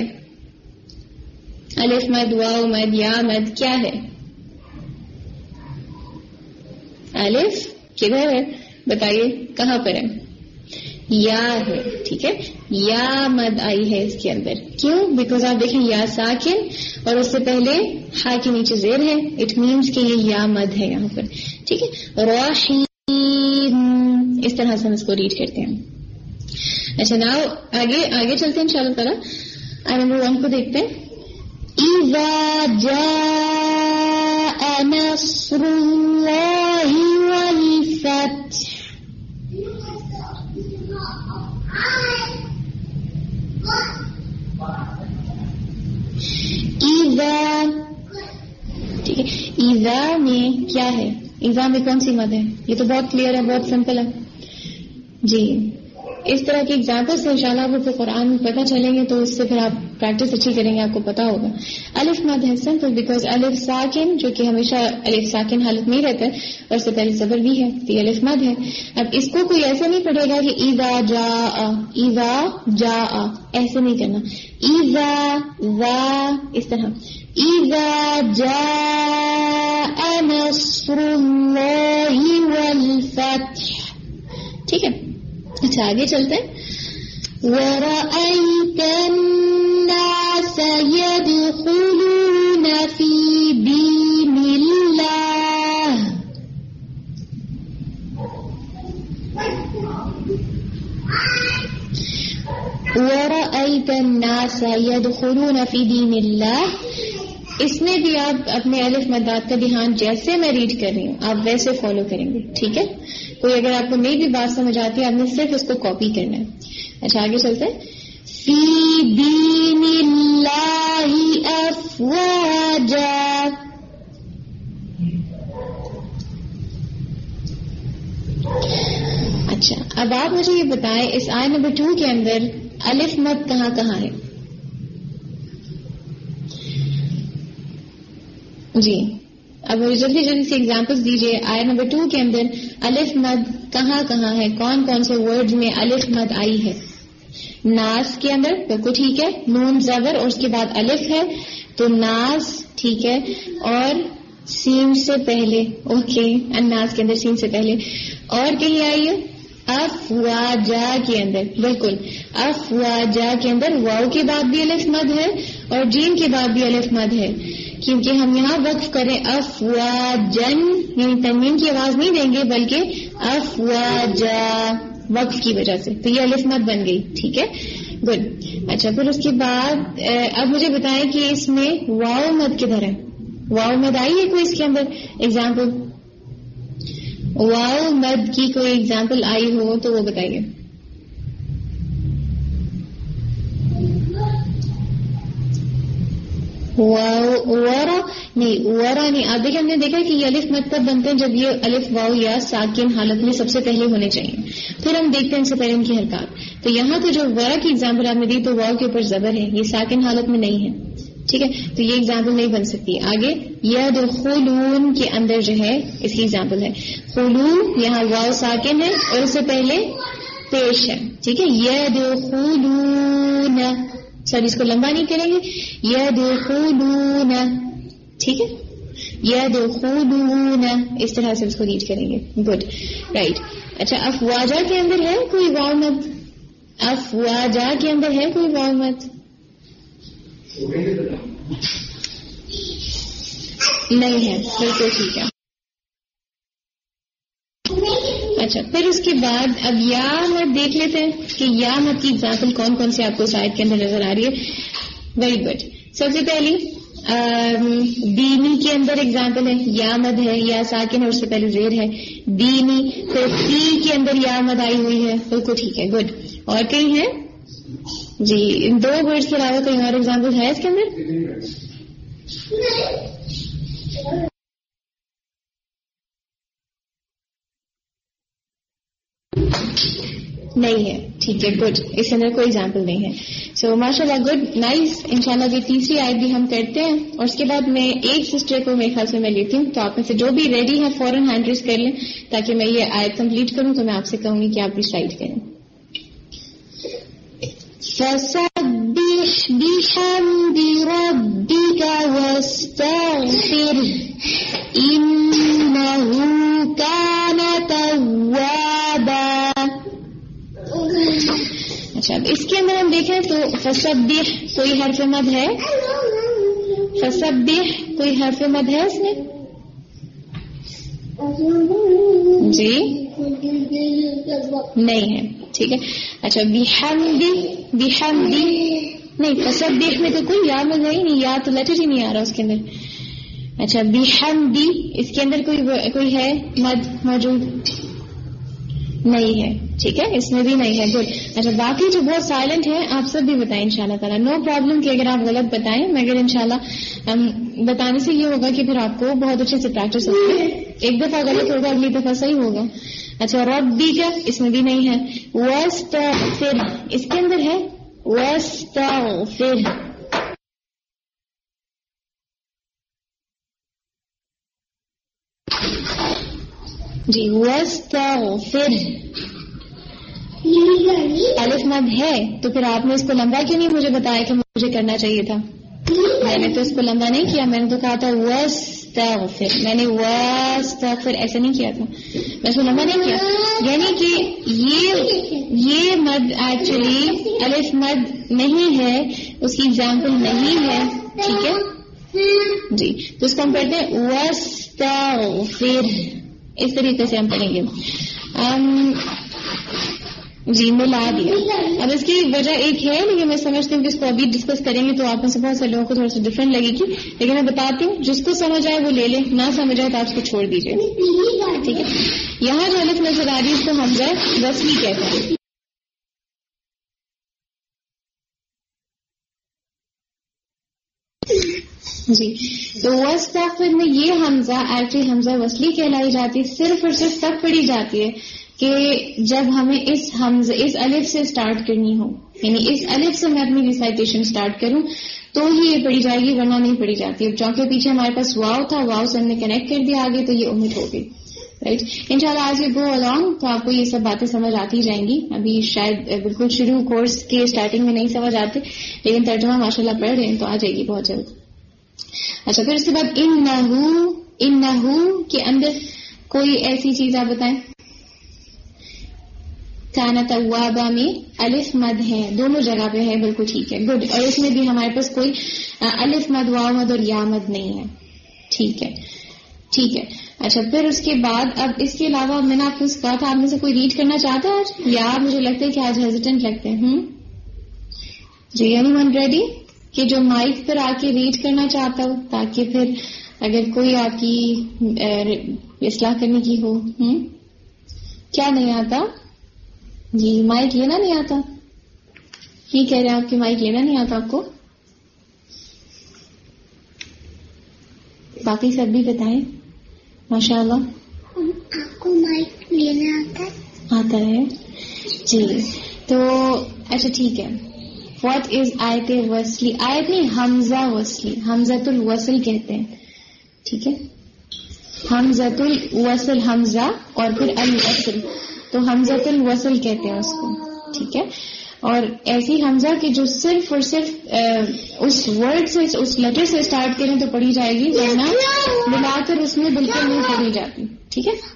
Speaker 3: الف مد واو مد یا مد کیا ہے؟ الف کدھر ہے؟ بتائیے کہاں پر ہے؟ یا ہے. ٹھیک ہے, یا مد آئی ہے اس کے اندر. کیوں؟ بیکاز آپ دیکھیں یا ساکن اور اس سے پہلے ہا کے نیچے زیر ہے. اٹ مینس کہ یہ یا مد ہے یہاں پر. ٹھیک ہے, رحیم اس طرح سے ہم اس کو ریڈ کرتے ہیں. اچھا ناؤ آگے آگے چلتے ہیں انشاءاللہ تعالی. آئی نمبر ون کو دیکھتے ہیں. اذا جاء نصر اللہ والفتح. ایذا, ٹھیک ہے, ایذا میں کیا ہے؟ ایذا میں کون سی مد ہے؟ یہ تو بہت کلیئر ہے, بہت سمپل ہے جی. اس طرح کی ایگزامپل سے انشاءاللہ آپ کو قرآن میں پتہ چلیں گے تو اس سے پھر آپ پریکٹس اچھی کریں گے, آپ کو پتا ہوگا. الف مد ہے سمپل بیکاز الف ساکن جو کہ ہمیشہ الف ساکن حالت میں ہی رہتا ہے اور اس سے پہلے زبر بھی ہے تو یہ الف مد ہے. اب اس کو کوئی ایسے نہیں پڑھے گا کہ ایذا جاء ایذا جاء, ایسے نہیں کرنا. ایذا ذا اس طرح. ایذا جاء نصر اللہ والفتح. ٹھیک ہے, اچھا آگے چلتے ہیں. وَرَأَيْتَ النَّاسَ يَدْخُلُونَ فِي دِينِ اللَّهِ. وَرَأَيْتَ النَّاسَ يَدْخُلُونَ فِي دِينِ اللَّهِ. اس میں بھی آپ اپنے الف مدات کا دھیان جیسے میں ریڈ کر رہی ہوں آپ ویسے فالو کریں گے. ٹھیک ہے, کوئی اگر آپ کو نہیں بھی بات سمجھ آتی ہے آپ نے صرف اس کو کاپی کرنا ہے. اچھا آگے چلتے ہیں. فی دین اللہ افواجا. اچھا اب آپ مجھے یہ بتائیں اس آیت نمبر ٹو کے اندر الف مد کہاں کہاں ہے؟ جی اب جلدی جلدی سے ایگزامپل دیجیے. آیت نمبر ٹو کے اندر الف مد کہاں کہاں ہے؟ کون کون سے ورڈ میں الف مد آئی ہے؟ ناس کے اندر بالکل ٹھیک ہے, نون زبر اور اس کے بعد الف ہے تو ناس ٹھیک ہے, اور سین سے پہلے اوکے الناس کے اندر سین سے پہلے. اور کہیں آئی ہے افواجا کے اندر, بالکل افواجا کے اندر واؤ کے بعد بھی الف مد ہے اور جیم کے بعد بھی الف مد ہے کیونکہ ہم یہاں وقف کریں افواجن یعنی تنوین کی آواز نہیں دیں گے بلکہ افواجا وقف کی وجہ سے, تو یہ الف مد بن گئی. ٹھیک ہے گڈ. اچھا پھر اس کے بعد اب مجھے بتائیں کہ اس میں واؤ مد کدھر ہے؟ واؤ مد آئی ہے کوئی اس کے اندر ایگزامپل؟ واؤ مد کی کوئی ایگزامپل آئی ہو تو وہ بتائیے. ورا نہیں ورا نہیں. آپ دیکھیں ہم نے دیکھا کہ یہ الف مد تب بنتے ہیں جب یہ الف واؤ یا ساکن حالت میں سب سے پہلے ہونے چاہیے, پھر ہم دیکھتے ہیں ان سے پہلے ان کی حرکات. تو یہاں تو جو ورا کی ایگزامپل آپ نے دی تو واؤ کے اوپر زبر ہے, یہ ساکن حالت میں نہیں ہے. ٹھیک ہے, تو یہ ایگزامپل نہیں بن سکتی. آگے یدخلون کے اندر جو ہے اس کی ایگزامپل ہے خلون, یہاں واؤ ساکن ہے اور اس سے پہلے پیش ہے. ٹھیک ہے, یدخلون, سر اس کو لمبا نہیں کریں گے, یدخلون. ٹھیک ہے, یدخلون اس طرح سے اس کو ریڈ کریں گے. Good right. اچھا افواجا کے اندر ہے کوئی واؤ مد؟ افواجا کے اندر ہے کوئی واؤ مد؟ نہیں ہے, بالکل ٹھیک ہے. اچھا پھر اس کے بعد اب یا مد دیکھ لیتے ہیں کہ یا مد کی ایگزامپل کون کون سے آپ کو سائد کے اندر نظر آ رہی ہے. Very good. سب سے پہلی دینی کے اندر ایگزامپل ہے, یا مد ہے, یا ساکن ہے, اس سے پہلے زیر ہے دینی. تو فی کے اندر یا مد آئی ہوئی ہے, بالکل ٹھیک ہے. گڈ. اور کہیں ہے جی ان دو ورڈز کے علاوہ کہیں اور ایگزامپل ہے اس کے اندر؟ نہیں ہے. ٹھیک ہے گڈ, اس کے اندر کوئی ایگزامپل نہیں ہے. سو ماشاء اللہ گڈ نائس. انشاءاللہ یہ تیسری آیت بھی ہم کرتے ہیں اور اس کے بعد میں ایک سسٹر کو میرے خیال سے میں لیتی ہوں, تو آپ میں سے جو بھی ریڈی ہے فوراً ہینڈ ریز کر لیں تاکہ میں یہ آیت کمپلیٹ کروں. تو میں آپ سے کہوں گی کہ آپ ریسائٹ کریں. فَسَبِّحْ بِحَمْدِ رَبِّكَ وَاسْتَغْفِرْهُ إِنَّهُ كَانَ تَوَّابًا. اچھا اب اس کے اندر ہم دیکھیں تو فسبح کوئی حرف مد ہے؟ فسبح کوئی حرف مد ہے اس میں؟ جی نہیں ہے. ٹھیک ہے. اچھا بحمدی بحمدی نہیں، فسبح میں تو کوئی یا مد ہے ہی نہیں، یا تو لیٹر ہی نہیں آ رہا اس کے اندر. اچھا بحمدی اس کے اندر کوئی کوئی ہے مد موجود؟ نہیں ہے. ٹھیک ہے اس میں بھی نہیں ہے. گڈ. اچھا باقی جو بہت سائلنٹ ہے آپ سب بھی بتائیں انشاءاللہ تعالیٰ. نو پرابلم کہ اگر آپ غلط بتائیں، مگر انشاءاللہ بتانے سے یہ ہوگا کہ پھر آپ کو بہت اچھے سے پریکٹس ہوگی. ایک دفعہ غلط ہوگا اگلی دفعہ صحیح ہوگا. اچھا ربی کا اس میں بھی نہیں ہے. واستغفر اس کے اندر ہے واستغفر. جی واستغفر الف مد ہے تو پھر آپ نے اس کو لمبا کیوں نہیں مجھے بتایا کہ مجھے کرنا چاہیے تھا؟ میں نے تو اس کو لمبا نہیں کیا، میں نے تو کہا تھا واستغفر. میں نے واستغفر ایسا نہیں کیا تھا، میں اس کو لمبا نہیں کیا. یعنی کہ یہ یہ مد ایکچولی الف مد نہیں ہے، اس کی اگزامپل نہیں ہے. ٹھیک ہے جی. تو اس کو ہم پڑھتے ہیں واستغفر. اس طریقے سے ہم پڑھیں گے. جی ملا دیا. اب اس کی وجہ ایک ہے لیکن میں سمجھتی ہوں کہ اس کو ابھی ڈسکس کریں گے تو آپ میں سے بہت سے لوگوں کو تھوڑا سا ڈفرینٹ لگے گی، لیکن میں بتاتی ہوں جس کو سمجھ آئے وہ لے لے، نہ سمجھ آئے تو آپ اس کو چھوڑ دیجیے. ٹھیک ہے. یہاں جو الف نظر آ رہی ہے اس کو حمزہ وصلی کہتے ہیں. جی تو واستغفر میں یہ حمزہ ایکچولی حمزہ وصلی کہلائی جاتی ہے. صرف اور صرف تب پڑھی جاتی ہے کہ جب ہمیں اس حمزہ اس الف سے سٹارٹ کرنی ہو، یعنی اس الف سے میں اپنی ریسائٹیشن سٹارٹ کروں تو ہی یہ پڑھی جائے گی، ورنہ نہیں پڑھی جاتی. اب چونکہ پیچھے ہمارے پاس واو تھا، واو سے ہم نے کنیکٹ کر دیا آگے تو یہ امید ہو گئی. رائٹ. انشاءاللہ آج یہ گو along تو آپ کو یہ سب باتیں سمجھ آتی جائیں گی. ابھی شاید بالکل شروع کورس کے اسٹارٹنگ میں نہیں سمجھ آتے، لیکن ترجمہ ماشاءاللہ پڑھ رہے ہیں تو آ جائے گی بہت جلد. اچھا پھر اس کے بعد انہو انہو کے اندر کوئی ایسی چیز آپ بتائیں. کانا توابا میں الف مد ہے، دونوں جگہ پہ ہے، بالکل ٹھیک ہے. گڈ. اور اس میں بھی ہمارے پاس کوئی الف مد واو مد اور یا مد نہیں ہے. ٹھیک ہے ٹھیک ہے. اچھا پھر اس کے بعد اب اس کے علاوہ میں نے آپ کو کہا تھا آپ میں سے کوئی ریڈ کرنا چاہتا ہے آج، یا مجھے لگتا ہے کہ آج ہیزیٹنٹ لگتے ہیں. ہوں جی اینی ون ریڈی کہ جو مائک پر آ کے ریڈ کرنا چاہتا ہو تاکہ پھر اگر کوئی آپ کی اصلاح کرنے کی ہو. ہوں کیا نہیں آتا؟ جی مائک لینا نہیں آتا. یہ کہہ رہے ہیں آپ کی مائک لینا نہیں آتا آپ کو. باقی سب بھی بتائیں. ماشاء اللہ
Speaker 4: آپ کو مائک لینا آتا ہے؟
Speaker 3: آتا ہے جی. تو اچھا ٹھیک ہے. واٹ از آیت وصلی؟ آیت نہیں، حمزہ وصلی، حمزۃ الوصل کہتے ہیں. ٹھیک ہے. حمزۃ الوصل حمزہ اور پھر الوصل، تو حمزۃ الوصل کہتے ہیں اس کو. ٹھیک ہے. اور ایسی حمزہ کہ جو صرف اور صرف اس ورڈ سے اس لیٹر سے اسٹارٹ کریں تو پڑھی جائے گی، ورنہ ملا کر اس میں بالکل نہیں پڑھی جاتی. ٹھیک ہے.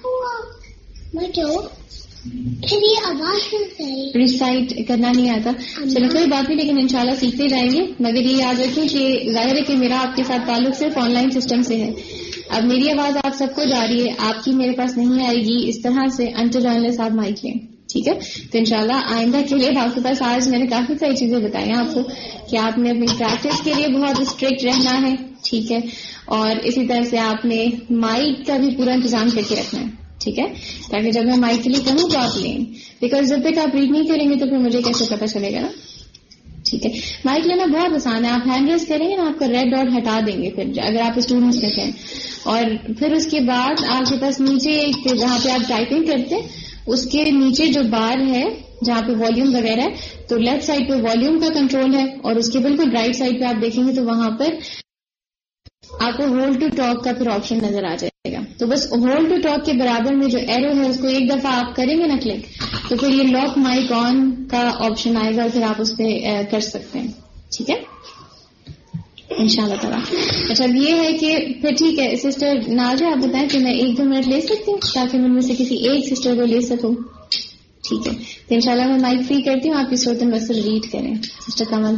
Speaker 3: ریسائٹ کرنا نہیں آتا، چلو کوئی بات نہیں، لیکن انشاءاللہ سیکھتے جائیں گے. مگر یہ یاد رکھیں کہ ظاہر ہے کہ میرا آپ کے ساتھ تعلق صرف آن لائن سسٹم سے ہے. اب میری آواز آپ سب کو جا رہی ہے، آپ کی میرے پاس نہیں آئے گی اس طرح سے انٹل انلیس آپ مائک لیں. ٹھیک ہے. تو انشاءاللہ آئندہ کے لیے آپ کے پاس آج میں نے کافی ساری چیزیں بتائی ہیں آپ کو کہ آپ نے اپنی پریکٹس کے لیے بہت اسٹرکٹ رہنا ہے. ٹھیک ہے. اور اسی طرح سے آپ نے مائک کا بھی پورا انتظام کر کے رکھنا ہے. ٹھیک ہے. تاکہ جب میں مائک کے لیے کہوں تو آپ لیں، بیکاز جب تک آپ ریڈ نہیں کریں گے تو پھر مجھے کیسے پتا چلے گا نا. ٹھیک ہے. مائک لینا بہت آسان ہے. آپ ہینڈ ریز کریں گے نا، آپ کا ریڈ ڈاٹ ہٹا دیں گے پھر اگر آپ اسٹوڈنٹس میں ہیں. اور پھر اس کے بعد آپ کے پاس نیچے جہاں پہ آپ ٹائپنگ کرتے ہیں اس کے نیچے جو بار ہے جہاں پہ والیوم وغیرہ ہے، تو لیفٹ سائڈ پہ والیوم کا کنٹرول ہے اور اس کے بالکل رائٹ سائڈ پہ آپ دیکھیں گے تو وہاں پر آپ کو ہولڈ ٹو ٹاک کا پھر آپشن نظر آ جائے گا. تو بس ہولڈ ٹو ٹاک کے برابر میں جو ایرو ہے اس کو ایک دفعہ آپ کریں گے نا کلک، تو پھر یہ لاک مائک آن کا آپشن آئے گا اور پھر آپ اس پہ کر سکتے ہیں. ٹھیک ہے ان شاء اللہ تعالیٰ. اچھا اب یہ ہے کہ پھر ٹھیک ہے سسٹر نازیہ آپ بتائیں کہ میں ایک دو منٹ لے سکتی ہوں تاکہ میں ان میں سے کسی ایک سسٹر کو لے سکوں. ٹھیک ہے. تو انشاءاللہ میں مائک فری کرتی ہوں, آپ کی صورت المثل ریڈ کریں. مسٹر کمل.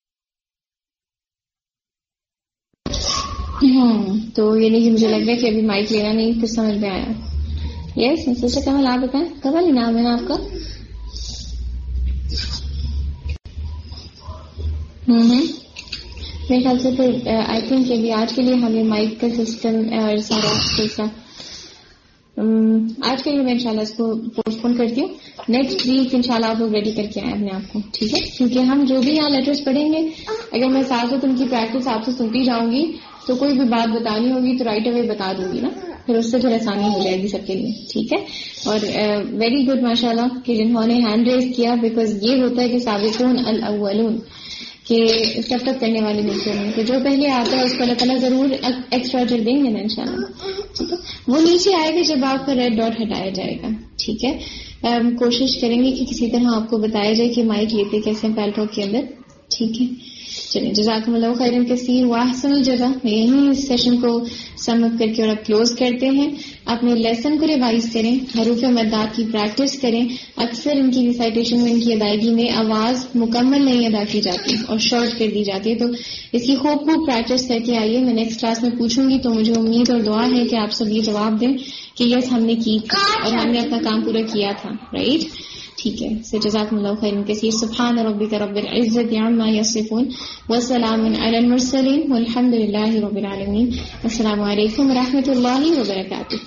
Speaker 3: ہوں تو یعنی کہ مجھے لگ رہا ہے کہ ابھی مائک لینا نہیں, کچھ سمجھ میں آیا. یس مسٹر کمل آپ بتائیں, کمل ہی نام ہے نا آپ کا؟ ہوں ہوں میرے خیال سے پھر آئی تھنک ابھی آج کے لیے ہمیں مائک کا سسٹم اور سارا کیسا آج کے لیے میں انشاءاللہ اس کو پوسٹ پون کرتی ہوں. نیکسٹ ویک انشاءاللہ آپ لوگ ریڈی کر کے آئیں اپنے آپ کو, ٹھیک ہے؟ کیونکہ ہم جو بھی یہاں لیٹرز پڑھیں گے, اگر میں ساتھ ساتھ ان کی پریکٹس آپ سے سنتی جاؤں گی تو کوئی بھی بات بتانی ہوگی تو رائٹ اوے بتا دوں گی نا, پھر اس سے تھوڑا آسانی ہو جائے گی سب کے لیے, ٹھیک ہے؟ اور ویری گڈ ماشاء اللہ کہ جنہوں نے ہینڈ ریز کیا, بیکاز یہ ہوتا ہے کہ سابقون الاولون کہ سب تک کرنے والے ملتے ہیں, تو جو پہلے آتا ہے اس کو اللہ تعالیٰ ضرور ایکسٹرا اجر دیں گے نا انشاءاللہ, ٹھیک ہے؟ وہ نیچے آئے گا جب آپ کا ریڈ ڈاٹ ہٹایا جائے گا, ٹھیک ہے؟ کوشش کریں گے کہ کسی طرح آپ کو بتایا جائے کہ مائک لیتے کیسے پیل ٹاک کے اندر, ٹھیک ہے؟ چلیں جزاکم اللہ خیرن کثیر واحسن الجزا. یہیں اس سیشن کو سم اپ کر کے اور اب کلوز کرتے ہیں. اپنے لیسن کو ریوائز کریں, حروف مدات کی پریکٹس کریں. اکثر ان کی ریسائٹیشن میں ان کی ادائیگی میں آواز مکمل نہیں ادا کی جاتی اور شارٹ کر دی جاتی ہے, تو اس کی خوب خوب پریکٹس کر کے آئیے. میں نیکسٹ کلاس میں پوچھوں گی تو مجھے امید اور دعا ہے کہ آپ سب یہ جواب دیں کہ یس ہم نے کی اور ہم نے اپنا کام پورا کیا تھا, رائٹ؟ ٹھیک ہے. سے جزاکم اللہ خیرا کثیر. سبحان ربک رب العزت عما یصفون وسلام علی المرسلین والحمد للہ رب العالمین. السلام علیکم ورحمۃ اللہ وبرکاتہ.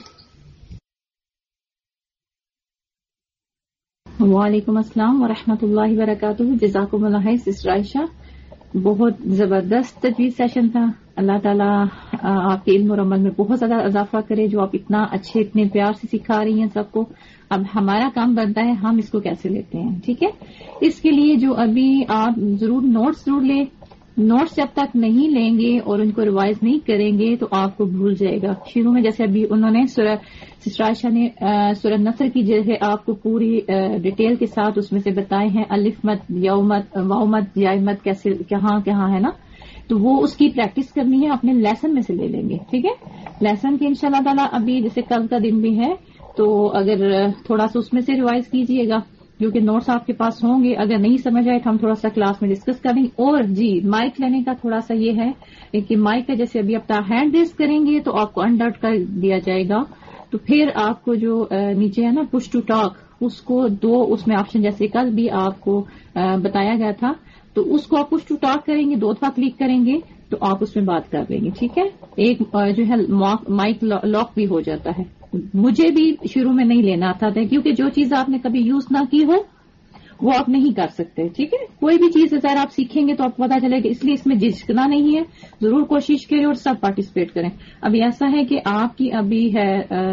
Speaker 2: وعلیکم السلام ورحمۃ اللہ وبرکاتہ. جزاکم اللہ خیر سسٹر عائشہ, بہت زبردست تجویز سیشن تھا. اللہ تعالیٰ آپ کے علم اور عمل میں بہت زیادہ اضافہ کرے, جو آپ اتنا اچھے اتنے پیار سے سکھا رہی ہیں سب کو. اب ہمارا کام بنتا ہے ہم اس کو کیسے لیتے ہیں, ٹھیک ہے؟ اس کے لیے جو ابھی آپ ضرور نوٹس ضرور لیں. نوٹس جب تک نہیں لیں گے اور ان کو ریوائز نہیں کریں گے تو آپ کو بھول جائے گا. شروع میں جیسے ابھی انہوں نے سورہ سسٹر عائشہ نے سورہ نصر کی جگہ آپ کو پوری ڈیٹیل کے ساتھ اس میں سے بتائے ہیں, الف مت یومت واؤمت یائمت کیسے کہاں کہاں ہے نا, تو وہ اس کی پریکٹس کرنی ہے, اپنے لیسن میں سے لے لیں گے, ٹھیک ہے؟ لیسن کی انشاءاللہ تعالیٰ ابھی جیسے کل کا دن بھی ہے تو اگر تھوڑا سا اس میں سے ریوائز کیجئے گا, کیونکہ نوٹس آپ کے پاس ہوں گے. اگر نہیں سمجھ آئے تو ہم تھوڑا سا کلاس میں ڈسکس کریں گے. اور جی مائک لینے کا تھوڑا سا یہ ہے کہ مائک کا جیسے ابھی آپ ہینڈ ریز کریں گے تو آپ کو انڈرٹ کر دیا جائے گا, تو پھر آپ کو جو نیچے ہے نا پش ٹو ٹاک, اس کو دو اس میں آپشن جیسے کل بھی آپ کو بتایا گیا تھا, تو اس کو آپ پش ٹو ٹاک کریں گے, دو دفعہ کلک کریں گے تو آپ اس میں بات کر لیں گے, ٹھیک ہے؟ ایک جو ہے مائک لاک بھی ہو جاتا ہے. مجھے بھی شروع میں نہیں لینا آتا تھا, کیونکہ جو چیز آپ نے کبھی یوز نہ کی ہو وہ آپ نہیں کر سکتے, ٹھیک ہے؟ کوئی بھی چیز اگر آپ سیکھیں گے تو آپ کو پتا چلے گا, اس لیے اس میں جھجکنا نہیں ہے, ضرور کوشش کریں اور سب پارٹیسپیٹ کریں. ابھی ایسا ہے کہ آپ کی ابھی ہے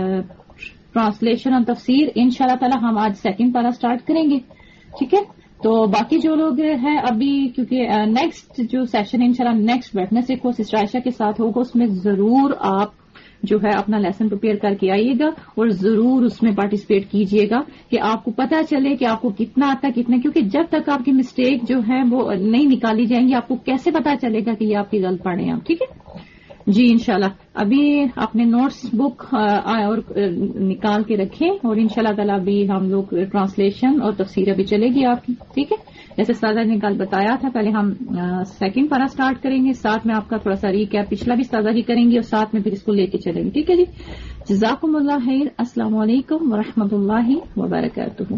Speaker 2: ٹرانسلیشن اور تفسیر, انشاءاللہ تعالی ہم آج سیکنڈ پارا اسٹارٹ کریں گے, ٹھیک ہے؟ تو باقی جو لوگ ہیں ابھی, کیونکہ نیکسٹ جو سیشن انشاءاللہ نیکسٹ ویڈنسڈے کو سسٹر عائشہ کے ساتھ ہوگا, اس میں ضرور آپ جو ہے اپنا لیسن پریپیئر کر کے آئیے گا اور ضرور اس میں پارٹیسپیٹ کیجیے گا کہ آپ کو پتا چلے کہ آپ کو کتنا آتا ہے کتنا, کیونکہ جب تک آپ کی مسٹیک جو ہے وہ نہیں نکالی جائیں گی آپ کو کیسے پتا چلے گا کہ یہ آپ کی غلط پڑھ رہے ہیں آپ, ٹھیک ہے جی؟ انشاءاللہ ابھی اپنے نوٹس بک اور نکال کے رکھیں, اور انشاءاللہ تعالیٰ ابھی ہم لوگ ٹرانسلیشن اور تفسیر ابھی چلے گی آپ کی, ٹھیک ہے؟ جیسے سادہ نے کل بتایا تھا, پہلے ہم سیکنڈ پارا اسٹارٹ کریں گے, ساتھ میں آپ کا تھوڑا سا ریکیپ پچھلا بھی سادہ ہی کریں گے اور ساتھ میں پھر اس کو لے کے چلیں گے, ٹھیک ہے جی؟ جزاکم اللہ خیر. السلام علیکم ورحمۃ اللہ وبرکاتہ.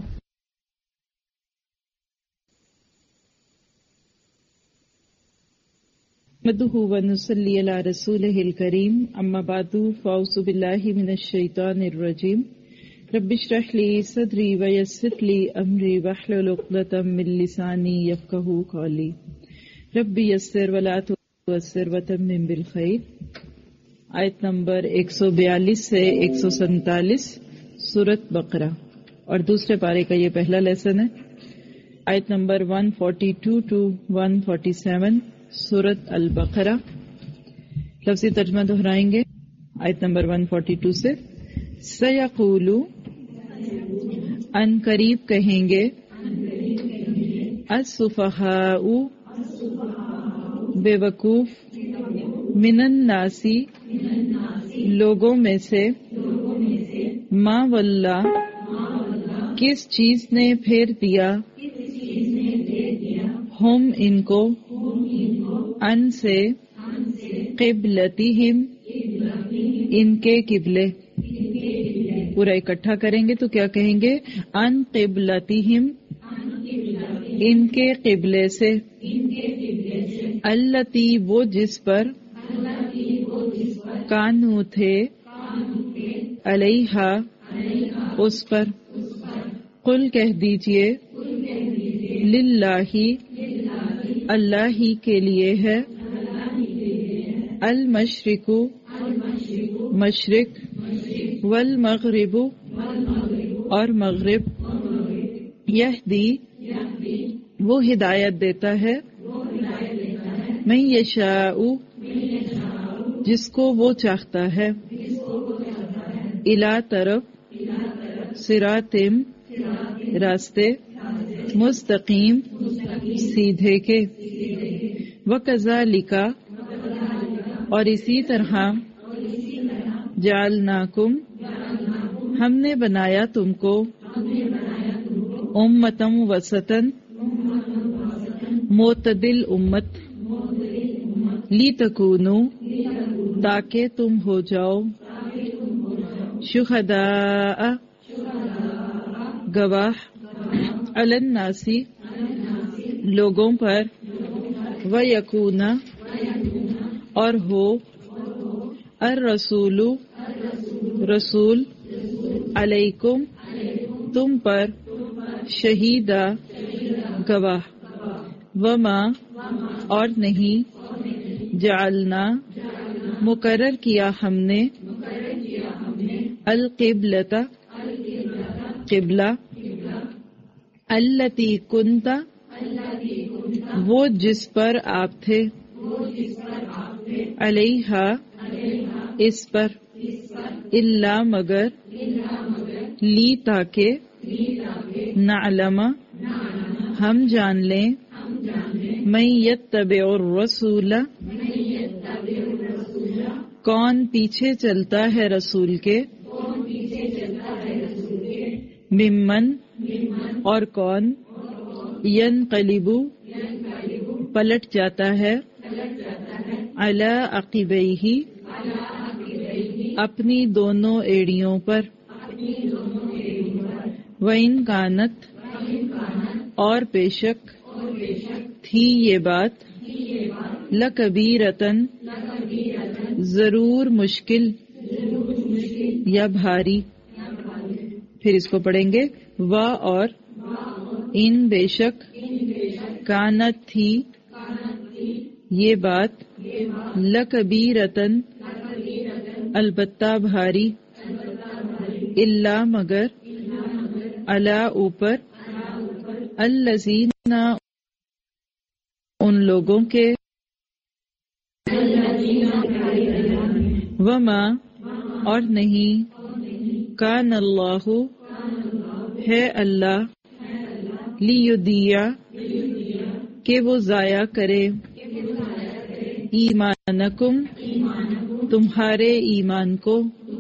Speaker 5: نحمده ونصلي على رسوله الكريم اما بعد فاعوذ بالله من الشيطان الرجيم رب اشرح لي صدري ويسر لي امري واحلل عقدة من لساني يفقهوا قولي رب يسر ولا تعسر وتمم بالخير. آیت نمبر ایک سو بیالیس سے ایک سو سینتالیس سورۃ بقرہ, اور دوسرے پارے کا یہ پہلا لیسن ہے. آیت نمبر ایک سو بائیس ٹو ایک سو سینتالیس سورۃ البقرہ. لفظی ترجمہ دہرائیں گے آیت نمبر ایک سو بائیس سے. سیقولو ان قریب کہیں گے, السفہاء بے وقوف, من الناسی لوگوں میں سے, ما واللہ کس چیز نے پھیر دیا ہم ان کو ان سے قبلتہم ان کے قبلے. پورا اکٹھا کریں گے تو کیا کہیں گے؟ ان قبلتہم ان کے قبلے سے. التی وہ جس پر کانو تھے علیہا اس پر. قل کہہ دیجئے للہ اللہ ہی کے لیے ہے المشرق مشرق والمغرب اور مغرب. یہدی وہ ہدایت دیتا ہے من یشاء جس کو وہ چاہتا ہے الی طرف صراطم راستے مستقیم سیدھے کے. وکذالک اور اسی طرح جعلناکم ہم نے بنایا تم کو امتم وسطن معتدل امت لتکونوا تاکہ تم ہو جاؤ شہداء گواہ علی الناس لوگوں پر ویکون اور ہو الرسول رسول علیکم تم پر شہیدہ گواہ. وما اور نہیں جعلنا مقرر کیا ہم نے القبلۃ قبلہ التی کنت وہ جس پر آپ تھے علیہا اس پر الا مگر لی تاکہ نعلم ہم جان لیں من یتبع الرسول کون پیچھے چلتا ہے رسول کے ممن اور کون ینقلب پلٹ جاتا ہے علی عقبیہ اپنی دونوں ایڑیوں پر. وَإِن كَانَتْ اور بے شک تھی یہ بات لَكَبِيرَةً ضرور مشکل یا بھاری. پھر اس کو پڑھیں گے وا اور ان بے شک کانت تھی یہ بات لَكَبِيرَةً البتہ بھاری الا مگر علی اوپر الذین ان لوگوں کے وما اور نہیں کان اللہ ہے اللہ لیضیع کہ وہ ضائع کرے ایمانکم تمہارے ایمان کو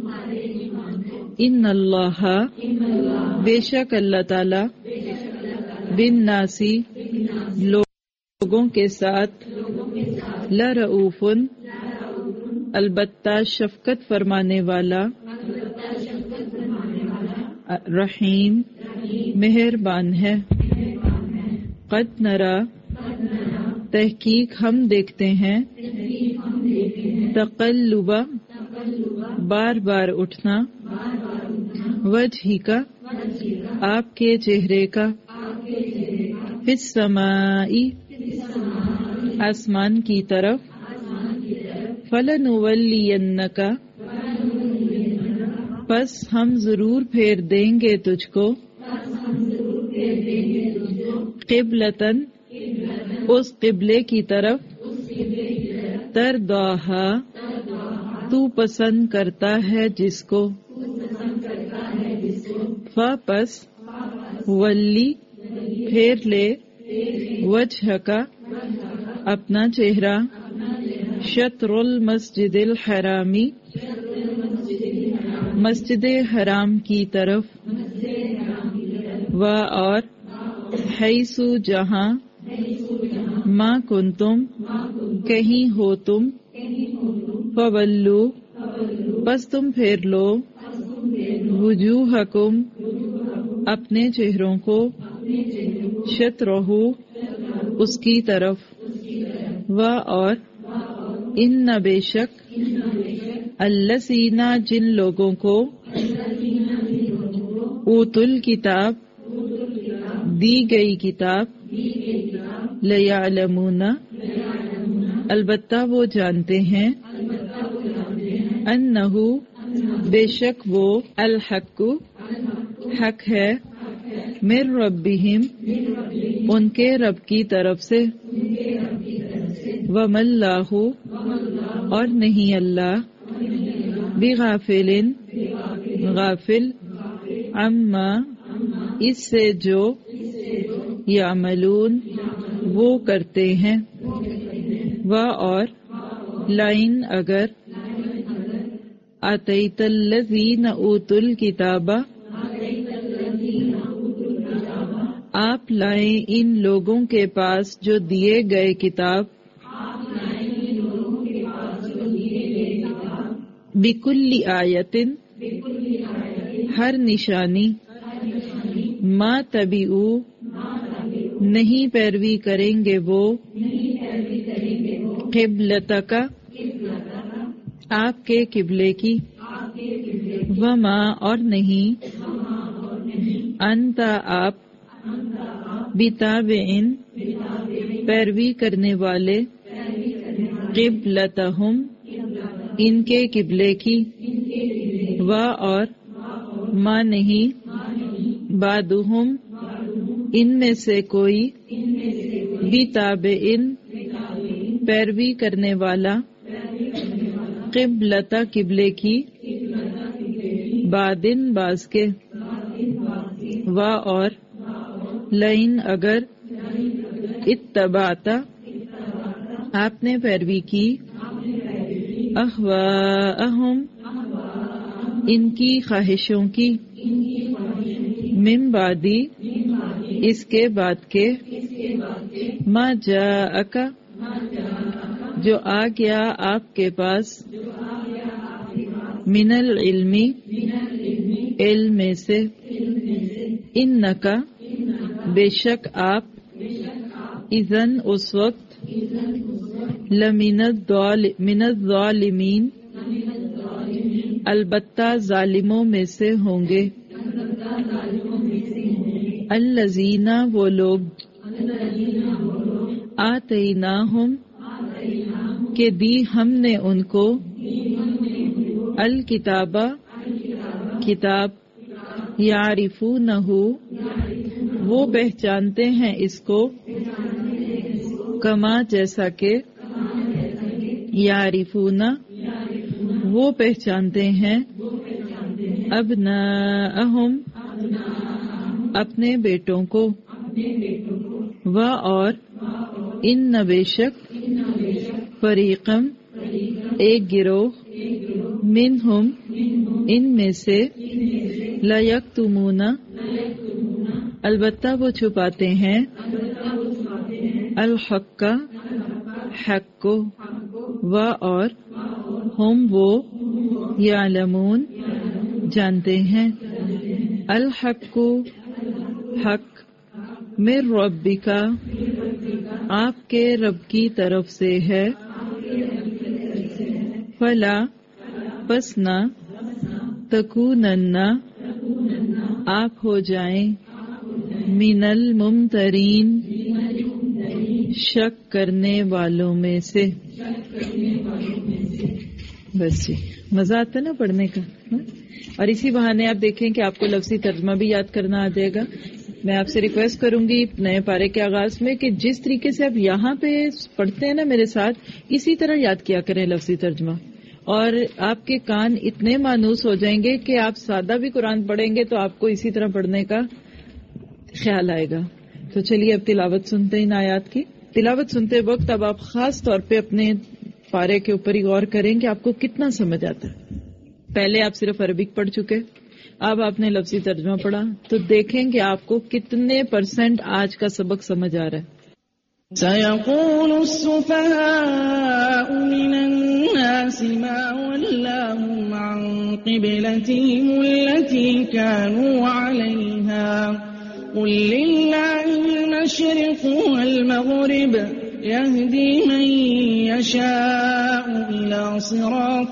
Speaker 5: ان اللہ بے شک اللہ تعالی بالناسی لوگوں کے ساتھ لرؤوف البتہ شفقت فرمانے والا رحیم مہربان ہے. قد نرا تحقیق ہم دیکھتے ہیں تقلب بار بار اٹھنا وجہ کا آپ کے چہرے کا فی السماء آسمان کی طرف فلنولینک پس ہم ضرور پھیر دیں گے تجھ کو قبلتن اس قبلے کی طرف ترضاہا تو پسند کرتا ہے جس کو فپس ولی پھیر لے وجہ کا اپنا چہرہ شطر المسجد الحرامی مسجد حرام کی طرف و اور حیث جہاں ما کنتم کہیں ہو تم فولو پس تم پھیر لو وجوہکم اپنے چہروں کو شطرہ اس کی طرف و اور ان بے شک الذین جن لوگوں کو اوتوا الکتاب دی گئی کتاب لیعلمون البتہ وہ جانتے ہیں انہ بے شک وہ الحق حق ہے من ربہم ان کے رب کی طرف سے وما اللہ اور نہیں اللہ بغافل غافل عما اس سے جو یعملون وہ کرتے ہیں و اور لائن اگر آتیت الذین اوتوا الکتاب آپ لائیں ان لوگوں کے پاس جو دیے گئے کتاب بکل آیت ہر نشانی ما تبعو نہیں پیروی کریں گے وہ قبلتک آپ کے قبلے کی وما اور نہیں انت آپ بتابعن پیروی کرنے والے قبلتہم ان کے قبلے کی و اور ما نہیں بعدہم ان میں سے کوئی بتابعن پیروی کرنے والا قبلتا قبلے کی بعدن باز کے و اور لئن اگر اتبعتا آپ نے پیروی کی اہواءہم ان کی خواہشوں کی من بعدی اس کے بعد کے ما جاءک جو آ گیا آپ کے پاس من العلم علم میں سے انکا بے شک آپ اذن اس وقت لمن الظالمین البتہ ظالموں میں سے ہوں گے الذین وہ لوگ آتیناہم کہ دی ہم نے ان کو الکتابہ کتاب یعرفونہ وہ پہچانتے ہیں اس کو کما جیسا کہ یعرفون وہ پہچانتے ہیں ابناءہم اپنے بیٹوں کو و اور ان بے شک فریقم ایک گروہ منہم ان میں سے لیکتمون البتہ وہ چھپاتے ہیں الحق حق کو و اور ہم وہ یعلمون جانتے ہیں الحق کو حق من ربک آپ کے رب کی طرف سے ہے فلا پس نہ تکونن آپ ہو جائیں من الممترین شک کرنے والوں میں سے. بس جی مزہ آتا نا پڑھنے کا. اور اسی بہانے آپ دیکھیں کہ آپ کو لفظی ترجمہ بھی یاد کرنا آ جائے گا. میں آپ سے ریکویسٹ کروں گی نئے پارے کے آغاز میں کہ جس طریقے سے آپ یہاں پہ پڑھتے ہیں نا میرے ساتھ, اسی طرح یاد کیا کریں لفظی ترجمہ, اور آپ کے کان اتنے مانوس ہو جائیں گے کہ آپ سادہ بھی قرآن پڑھیں گے تو آپ کو اسی طرح پڑھنے کا خیال آئے گا. تو چلیے اب تلاوت سنتے ہیں ان آیات کی. تلاوت سنتے وقت اب آپ خاص طور پہ اپنے پارے کے اوپر ہی غور کریں کہ آپ کو کتنا سمجھ آتا ہے. پہلے آپ صرف عربک پڑھ چکے, اب آپ نے لفظی ترجمہ پڑھا تو دیکھیں کہ آپ کو کتنے پرسنٹ آج کا سبق سمجھ آ رہا ہے.
Speaker 6: سيقول السفهاء من الناس ما ولاهم عن قبلتهم التي كانوا عليها قل لله المشرق والمغرب يهدي من يشاء إلى صراط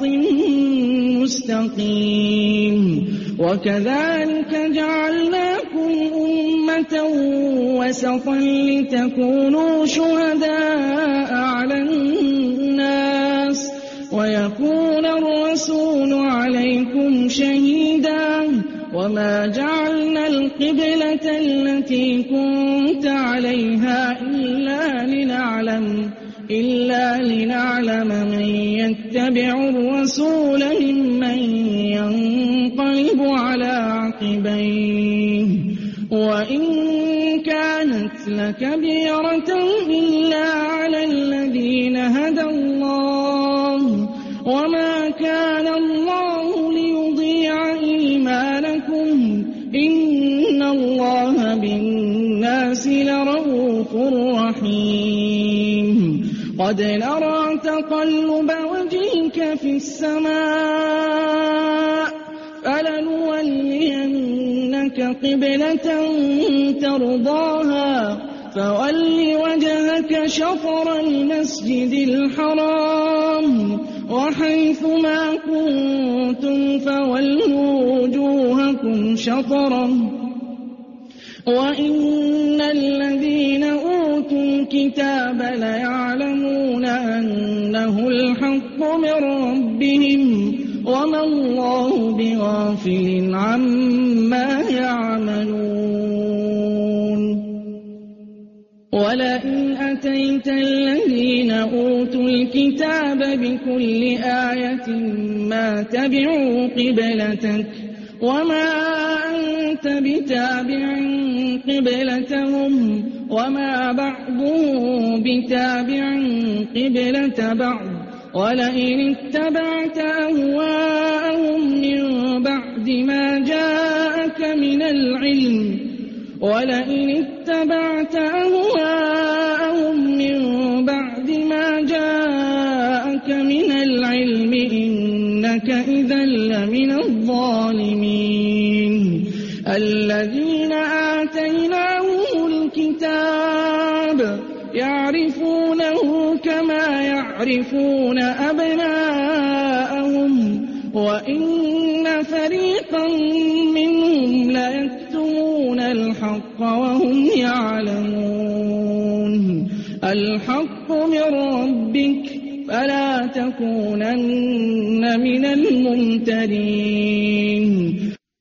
Speaker 6: مستقيم وكذلك جعلناكم أمة وسطا لتكونوا شهداء على الناس ويكون الرسول عليكم شهيدا وما جعلنا القبلة التي كنت عليها إلا لنعلم إلا لنعلم من يتبع الرسول ممن ينقلب على عقبيه وإن كانت لكبيرة إلا على الذين هدى الله وما كان الله ليضيع إيمانكم إن الله بالناس لرؤوف رحيم قد نرى تقلب وجهك في السماء فلنولينك قبلة ترضاها فول وجهك شطر المسجد الحرام وحيث ما كنتم فولوا وجوهكم شطره وإن الذين أوتوا الكتاب ليعلمون أنه الحق من ربهم وما الله بغافل عما يعملون ولئن أتيت الذين أوتوا الكتاب بكل آية ما تبعوا قبلتك وما أنت بتابع قبلتهم وما بعضهم بتابع قبلة بعض ولئن اتبعت أهواءهم من بعد ما جاءك من العلم ولئن اتبعت أهواءهم من بعد ما جاءك من العلم إنك إذا لمن الظالمين الذين آتيناهم الكتاب يعرفونه كما يعرفون أبناءهم وإن فريقا منهم ليكتمون الحق وهم يعلمون الحق من ربك فلا تكونن من الممترين.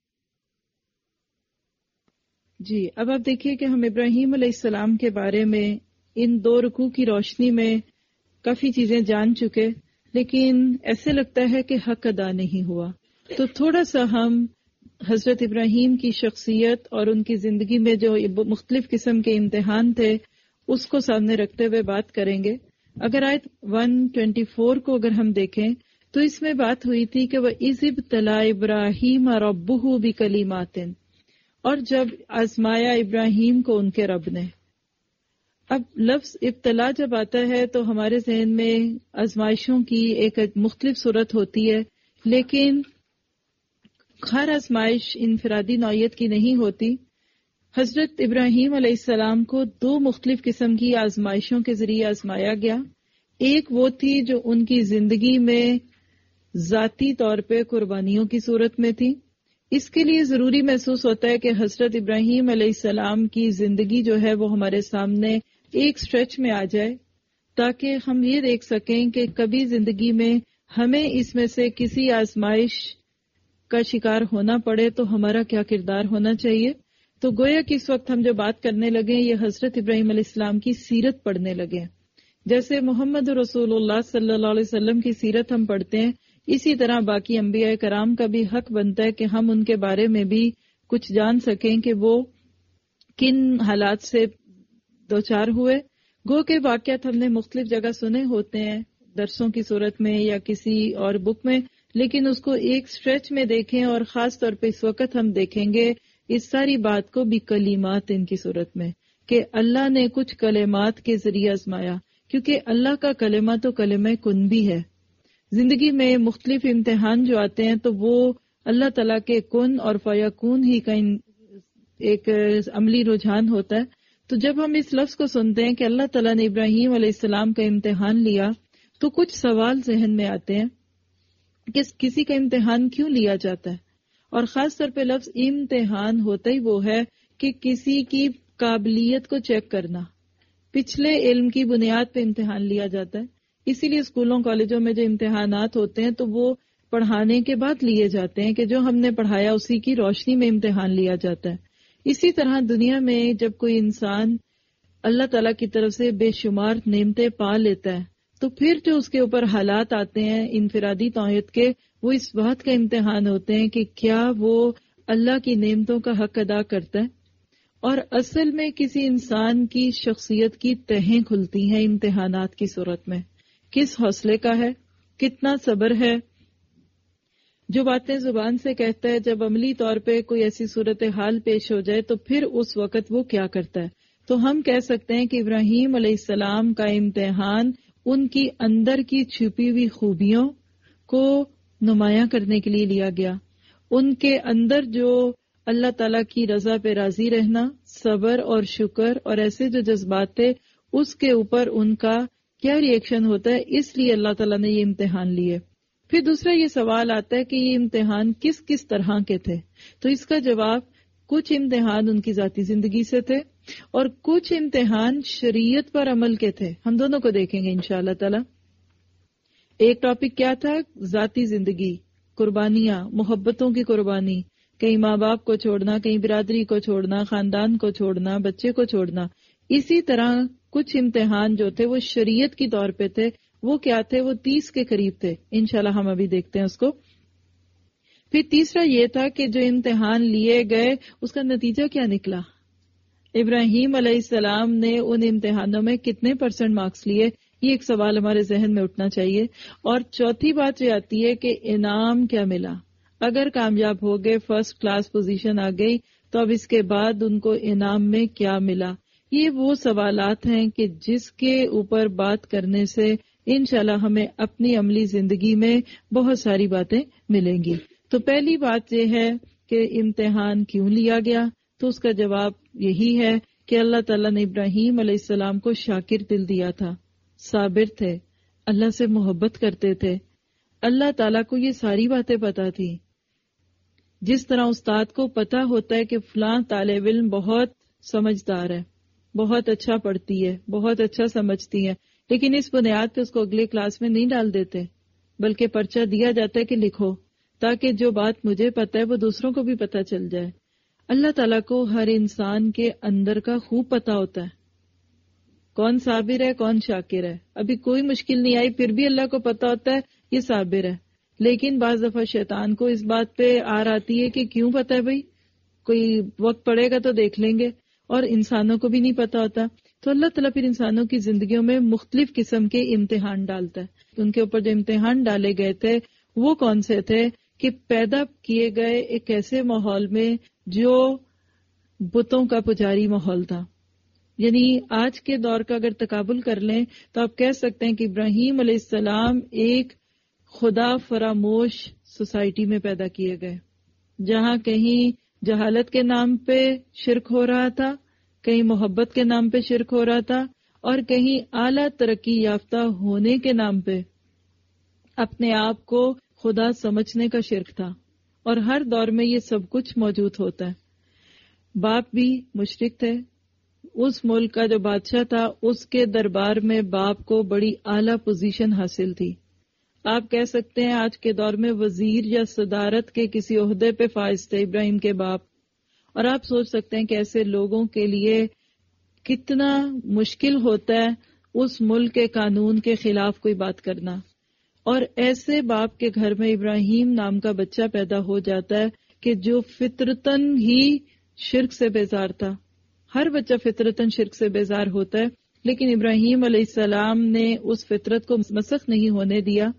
Speaker 5: جی اب آپ دیکھیے کہ ہم ابراہیم علیہ السلام کے بارے میں ان دو رکوع کی روشنی میں کافی چیزیں جان چکے، لیکن ایسے لگتا ہے کہ حق ادا نہیں ہوا. تو تھوڑا سا ہم حضرت ابراہیم کی شخصیت اور ان کی زندگی میں جو مختلف قسم کے امتحان تھے اس کو سامنے رکھتے ہوئے بات کریں گے. اگر آیت ایک سو چوبیس کو اگر ہم دیکھیں تو اس میں بات ہوئی تھی کہ وہ اذ ابتلی ابراہیم ربہ بکلمات، اور جب آزمایا ابراہیم کو ان کے رب نے. اب لفظ ابتلا جب آتا ہے تو ہمارے ذہن میں آزمائشوں کی ایک مختلف صورت ہوتی ہے، لیکن ہر آزمائش انفرادی نوعیت کی نہیں ہوتی. حضرت ابراہیم علیہ السلام کو دو مختلف قسم کی آزمائشوں کے ذریعے آزمایا گیا. ایک وہ تھی جو ان کی زندگی میں ذاتی طور پہ قربانیوں کی صورت میں تھی. اس کے لیے ضروری محسوس ہوتا ہے کہ حضرت ابراہیم علیہ السلام کی زندگی جو ہے وہ ہمارے سامنے ایک سٹریچ میں آ جائے، تاکہ ہم یہ دیکھ سکیں کہ کبھی زندگی میں ہمیں اس میں سے کسی آزمائش کا شکار ہونا پڑے تو ہمارا کیا کردار ہونا چاہیے. تو گویا کہ اس وقت ہم جو بات کرنے لگے یہ حضرت ابراہیم علیہ السلام کی سیرت پڑھنے لگے. جیسے محمد رسول اللہ صلی اللہ علیہ وسلم کی سیرت ہم پڑھتے ہیں، اسی طرح باقی انبیاء کرام کا بھی حق بنتا ہے کہ ہم ان کے بارے میں بھی کچھ جان سکیں کہ وہ کن حالات سے دوچار ہوئے. گو کے واقعات ہم نے مختلف جگہ سنے ہوتے ہیں، درسوں کی صورت میں یا کسی اور بک میں، لیکن اس کو ایک سٹریچ میں دیکھیں، اور خاص طور پہ اس وقت ہم دیکھیں گے اس ساری بات کو بھی کلمات ان کی صورت میں، کہ اللہ نے کچھ کلمات کے ذریعے آزمایا، کیونکہ اللہ کا کلمہ تو کلمہ کن بھی ہے۔ زندگی میں مختلف امتحان جو آتے ہیں تو وہ اللہ تعالیٰ کے کن اور فیکون ہی کا ایک عملی رجحان ہوتا ہے۔ تو جب ہم اس لفظ کو سنتے ہیں کہ اللہ تعالیٰ نے ابراہیم علیہ السلام کا امتحان لیا، تو کچھ سوال ذہن میں آتے ہیں کہ کسی کا امتحان کیوں لیا جاتا ہے، اور خاص طور پہ لفظ امتحان ہوتا ہی وہ ہے کہ کسی کی قابلیت کو چیک کرنا، پچھلے علم کی بنیاد پہ امتحان لیا جاتا ہے۔ اسی لیے اسکولوں کالجوں میں جو امتحانات ہوتے ہیں تو وہ پڑھانے کے بعد لیے جاتے ہیں، کہ جو ہم نے پڑھایا اسی کی روشنی میں امتحان لیا جاتا ہے۔ اسی طرح دنیا میں جب کوئی انسان اللہ تعالیٰ کی طرف سے بے شمار نعمتیں پا لیتا ہے، تو پھر جو اس کے اوپر حالات آتے ہیں انفرادی توحید کے، وہ اس بات کا امتحان ہوتے ہیں کہ کیا وہ اللہ کی نعمتوں کا حق ادا کرتا ہے۔ اور اصل میں کسی انسان کی شخصیت کی تہیں کھلتی ہیں امتحانات کی صورت میں، کس حوصلے کا ہے، کتنا صبر ہے، جو باتیں زبان سے کہتا ہے جب عملی طور پہ کوئی ایسی صورتحال پیش ہو جائے تو پھر اس وقت وہ کیا کرتا ہے۔ تو ہم کہہ سکتے ہیں کہ ابراہیم علیہ السلام کا امتحان ان کی اندر کی چھپی ہوئی خوبیوں کو نمایاں کرنے کے لیے لیا گیا، ان کے اندر جو اللہ تعالیٰ کی رضا پہ راضی رہنا، صبر اور شکر اور ایسے جو جذبات تھے، اس کے اوپر ان کا کیا ری ایکشن ہوتا ہے، اس لیے اللہ تعالیٰ نے یہ امتحان لیے۔ پھر دوسرا یہ سوال آتا ہے کہ یہ امتحان کس کس طرح کے تھے، تو اس کا جواب کچھ امتحان ان کی ذاتی زندگی سے تھے اور کچھ امتحان شریعت پر عمل کے تھے۔ ہم دونوں کو دیکھیں گے انشاءاللہ تعالی۔ ایک ٹاپک کیا تھا؟ ذاتی زندگی، قربانیاں، محبتوں کی قربانی، کہیں ماں باپ کو چھوڑنا، کہیں برادری کو چھوڑنا، خاندان کو چھوڑنا، بچے کو چھوڑنا۔ اسی طرح کچھ امتحان جو تھے وہ شریعت کی طور پہ تھے، وہ کیا تھے؟ وہ تیس کے قریب تھے، انشاءاللہ ہم ابھی دیکھتے ہیں اس کو۔ پھر تیسرا یہ تھا کہ جو امتحان لیے گئے اس کا نتیجہ کیا نکلا، ابراہیم علیہ السلام نے ان امتحانوں میں کتنے پرسنٹ مارکس لیے، یہ ایک سوال ہمارے ذہن میں اٹھنا چاہیے۔ اور چوتھی بات یہ آتی ہے کہ انعام کیا ملا، اگر کامیاب ہو گئے، فرسٹ کلاس پوزیشن آ گئی، تو اب اس کے بعد ان کو انعام میں کیا ملا۔ یہ وہ سوالات ہیں کہ جس کے اوپر بات کرنے سے انشاءاللہ ہمیں اپنی عملی زندگی میں بہت ساری باتیں ملیں گی۔ تو پہلی بات یہ ہے کہ امتحان کیوں لیا گیا، تو اس کا جواب یہی ہے کہ اللہ تعالیٰ نے ابراہیم علیہ السلام کو شاکر دل دیا تھا، صابر تھے، اللہ سے محبت کرتے تھے، اللہ تعالیٰ کو یہ ساری باتیں پتا تھی۔ جس طرح استاد کو پتا ہوتا ہے کہ فلاں طالب علم بہت سمجھدار ہے، بہت اچھا پڑھتی ہے، بہت اچھا سمجھتی ہے، لیکن اس بنیاد پہ اس کو اگلے کلاس میں نہیں ڈال دیتے، بلکہ پرچہ دیا جاتا ہے کہ لکھو، تاکہ جو بات مجھے پتا ہے وہ دوسروں کو بھی پتا چل جائے۔ اللہ تعالیٰ کو ہر انسان کے اندر کا خوب پتا ہوتا ہے، کون صابر ہے کون شاکر ہے۔ ابھی کوئی مشکل نہیں آئی پھر بھی اللہ کو پتا ہوتا ہے یہ صابر ہے، لیکن بعض دفعہ شیطان کو اس بات پہ آر آتی ہے کہ کیوں پتا ہے بھائی، کوئی وقت پڑے گا تو دیکھ لیں گے، اور انسانوں کو بھی نہیں پتا ہوتا۔ تو اللہ تعالیٰ پھر انسانوں کی زندگیوں میں مختلف قسم کے امتحان ڈالتا ہے۔ ان کے اوپر جو امتحان ڈالے گئے تھے وہ کون سے تھے کہ پیدا کیے گئے ایک ایسے ماحول میں جو بتوں کا پجاری ماحول تھا۔ یعنی آج کے دور کا اگر تقابل کر لیں تو آپ کہہ سکتے ہیں کہ ابراہیم علیہ السلام ایک خدا فراموش سوسائٹی میں پیدا کیے گئے، جہاں کہیں جہالت کے نام پہ شرک ہو رہا تھا، کہیں محبت کے نام پہ شرک ہو رہا تھا، اور کہیں اعلیٰ ترقی یافتہ ہونے کے نام پہ اپنے آپ کو خدا سمجھنے کا شرک تھا۔ اور ہر دور میں یہ سب کچھ موجود ہوتا ہے۔ باپ بھی مشرک تھے، اس ملک کا جو بادشاہ تھا اس کے دربار میں باپ کو بڑی اعلیٰ پوزیشن حاصل تھی۔ آپ کہہ سکتے ہیں آج کے دور میں وزیر یا صدارت کے کسی عہدے پہ فائز تھے ابراہیم کے باپ، اور آپ سوچ سکتے ہیں کہ ایسے لوگوں کے لیے کتنا مشکل ہوتا ہے اس ملک کے قانون کے خلاف کوئی بات کرنا۔ اور ایسے باپ کے گھر میں ابراہیم نام کا بچہ پیدا ہو جاتا ہے کہ جو فطرتاً ہی شرک سے بیزار تھا۔ ہر بچہ فطرتاً شرک سے بیزار ہوتا ہے، لیکن ابراہیم علیہ السلام نے اس فطرت کو مسخ نہیں ہونے دیا۔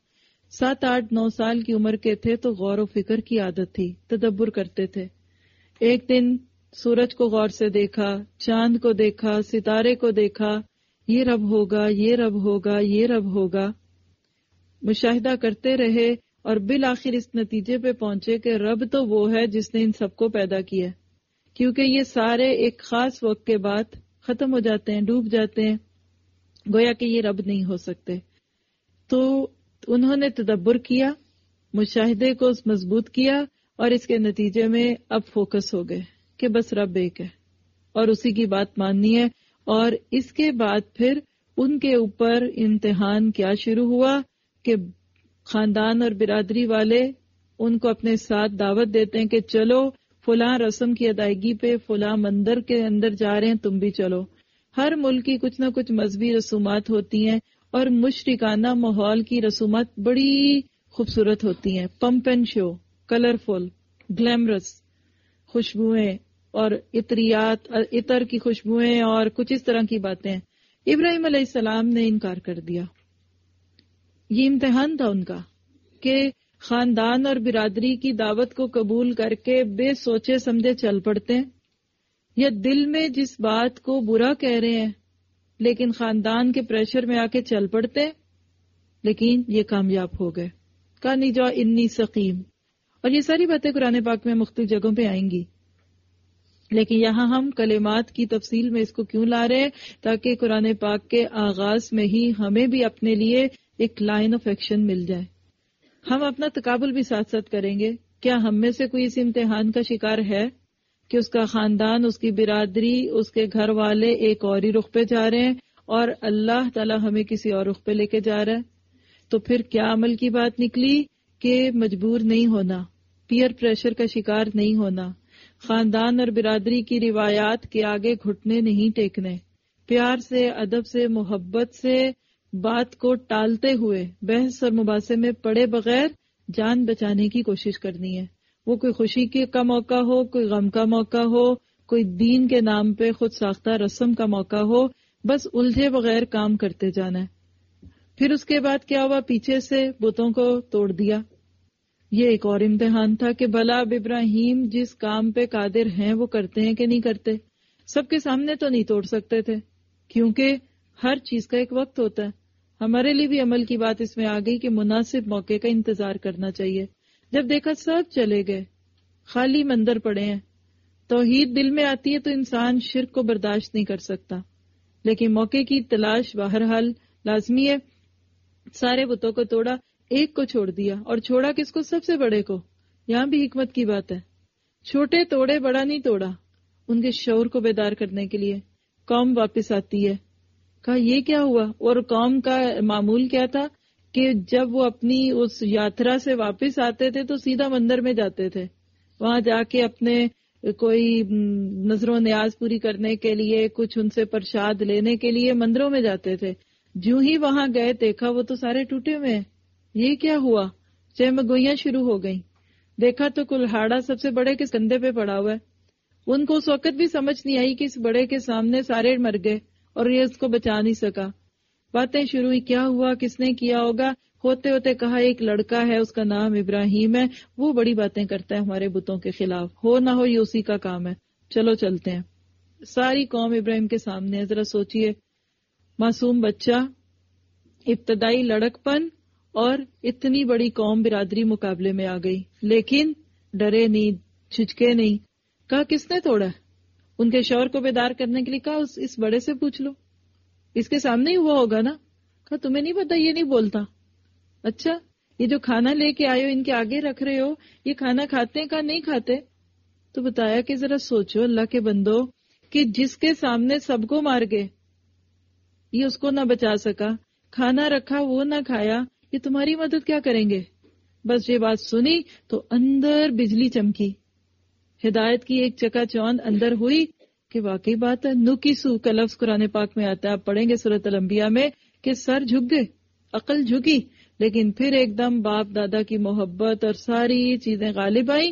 Speaker 5: سات آٹھ نو سال کی عمر کے تھے تو غور و فکر کی عادت تھی، تدبر کرتے تھے. ایک دن سورج کو غور سے دیکھا، چاند کو دیکھا، ستارے کو دیکھا، یہ رب ہوگا، یہ رب ہوگا، یہ رب ہوگا. مشاہدہ کرتے رہے اور بالآخر اس نتیجے پہ پہنچے کہ رب تو وہ ہے جس نے ان سب کو پیدا کیا، کیونکہ یہ سارے ایک خاص وقت کے بعد ختم ہو جاتے ہیں، ڈوب جاتے ہیں، گویا کہ یہ رب نہیں ہو سکتے. تو انہوں نے تدبر کیا، مشاہدے کو مضبوط کیا، اور اس کے نتیجے میں اب فوکس ہو گئے کہ بس رب ایک ہے اور اسی کی بات ماننی ہے. اور اس کے بعد پھر ان کے اوپر امتحان کیا شروع ہوا کہ خاندان اور برادری والے ان کو اپنے ساتھ دعوت دیتے ہیں کہ چلو فلاں رسم کی ادائیگی پہ فلاں مندر کے اندر جا رہے ہیں، تم بھی چلو. ہر ملک کی کچھ نہ کچھ مذہبی رسومات ہوتی ہیں اور مشرکانہ ماحول کی رسومات بڑی خوبصورت ہوتی ہیں، pomp and show, colourful, glamorous, خوشبوئیں اور عطریات، عطر کی خوشبوئیں اور کچھ اس طرح کی باتیں. ابراہیم علیہ السلام نے انکار کر دیا. یہ امتحان تھا ان کا کہ خاندان اور برادری کی دعوت کو قبول کر کے بے سوچے سمجھے چل پڑتے ہیں، یا دل میں جس بات کو برا کہہ رہے ہیں لیکن خاندان کے پریشر میں آ کے چل پڑتے ہیں. لیکن یہ کامیاب ہو گئے. کانی جا انی سقیم، اور یہ ساری باتیں قرآن پاک میں مختلف جگہوں پہ آئیں گی، لیکن یہاں ہم کلمات کی تفصیل میں اس کو کیوں لا رہے ہیں؟ تاکہ قرآن پاک کے آغاز میں ہی ہمیں بھی اپنے لیے ایک لائن آف ایکشن مل جائے. ہم اپنا تقابل بھی ساتھ ساتھ کریں گے. کیا ہم میں سے کوئی اس امتحان کا شکار ہے کہ اس کا خاندان، اس کی برادری، اس کے گھر والے ایک اور ہی رخ پہ جا رہے ہیں اور اللہ تعالیٰ ہمیں کسی اور رخ پہ لے کے جا رہا ہے؟ تو پھر کیا عمل کی بات نکلی کہ مجبور نہیں ہونا، پیئر پریشر کا شکار نہیں ہونا، خاندان اور برادری کی روایات کے آگے گھٹنے نہیں ٹیکنے، پیار سے، ادب سے، محبت سے بات کو ٹالتے ہوئے بحث اور مباحثے میں پڑے بغیر جان بچانے کی کوشش کرنی ہے. وہ کوئی خوشی کے کا موقع ہو، کوئی غم کا موقع ہو، کوئی دین کے نام پہ خود ساختہ رسم کا موقع ہو، بس الجھے بغیر کام کرتے جانا ہے. پھر اس کے بعد کیا ہوا؟ پیچھے سے بتوں کو توڑ دیا. یہ ایک اور امتحان تھا کہ بھلا اب ابراہیم جس کام پہ قادر ہیں وہ کرتے ہیں کہ نہیں کرتے. سب کے سامنے تو نہیں توڑ سکتے تھے کیونکہ ہر چیز کا ایک وقت ہوتا ہے. ہمارے لیے بھی عمل کی بات اس میں آ گئی کہ مناسب موقع کا انتظار کرنا چاہیے. جب دیکھا سب چلے گئے، خالی مندر پڑے ہیں، توحید دل میں آتی ہے تو انسان شرک کو برداشت نہیں کر سکتا، لیکن موقع کی تلاش بہرحال لازمی ہے. سارے بتوں کو توڑا، ایک کو چھوڑ دیا، اور چھوڑا کس کو؟ سب سے بڑے کو. یہاں بھی حکمت کی بات ہے، چھوٹے توڑے، بڑا نہیں توڑا. ان کے شعور کو بیدار کرنے کے لیے قوم واپس آتی ہے. کہا یہ کیا ہوا؟ اور قوم کا معمول کیا تھا کہ جب وہ اپنی اس یاترا سے واپس آتے تھے تو سیدھا مندر میں جاتے تھے، وہاں جا کے اپنے کوئی نظر و نیاز پوری کرنے کے لیے، کچھ ان سے پرشاد لینے کے لیے مندروں میں جاتے تھے. جو ہی وہاں گئے دیکھا وہ تو سارے ٹوٹے ہوئے ہیں. یہ کیا ہوا؟ چہمگوئیاں شروع ہو گئیں. دیکھا تو کلہاڑا سب سے بڑے کے کندھے پہ پڑا ہوا ہے. ان کو اس وقت بھی سمجھ نہیں آئی کہ اس بڑے کے سامنے سارے مر گئے اور یہ اس کو بچا نہیں سکا. باتیں شروع ہوئی، کیا ہوا، کس نے کیا ہوگا. ہوتے ہوتے کہا ایک لڑکا ہے، اس کا نام ابراہیم ہے، وہ بڑی باتیں کرتا ہے ہمارے بتوں کے خلاف، ہو نہ ہو یہ اسی کا کام ہے، چلو چلتے ہیں. ساری قوم ابراہیم کے سامنے ہے. ذرا سوچئے، معصوم بچہ، ابتدائی لڑک پن، اور اتنی بڑی قوم برادری مقابلے میں آ گئی، لیکن ڈرے نہیں، جھجکے نہیں. کہا کس نے توڑا؟ ان کے شوہر کو بیدار کرنے کے لیے کہا اس بڑے سے پوچھ لو، اس کے سامنے ہی ہوا ہوگا نا. کہا تمہیں نہیں پتا، یہ نہیں بولتا. اچھا، یہ جو کھانا لے کے آئے ہو، ان کے آگے رکھ رہے ہو، یہ کھانا کھاتے ہیں کہ نہیں کھاتے؟ تو بتایا کہ ذرا سوچو اللہ کے بندو کہ جس کے سامنے سب کو مار گئے، یہ اس کو نہ بچا سکا، کھانا رکھا وہ نہ کھایا، یہ تمہاری مدد کیا کریں گے؟ بس یہ بات سنی تو اندر بجلی چمکی، ہدایت کی ایک چکا چوند اندر ہوئی کہ واقعی بات ہے. نکیسو کا لفظ قرآن پاک میں آتا ہے، آپ پڑھیں گے سورۃ الانبیاء میں، کہ سر جھک گئے، عقل جھکی، لیکن پھر ایک دم باپ دادا کی محبت اور ساری چیزیں غالب آئیں.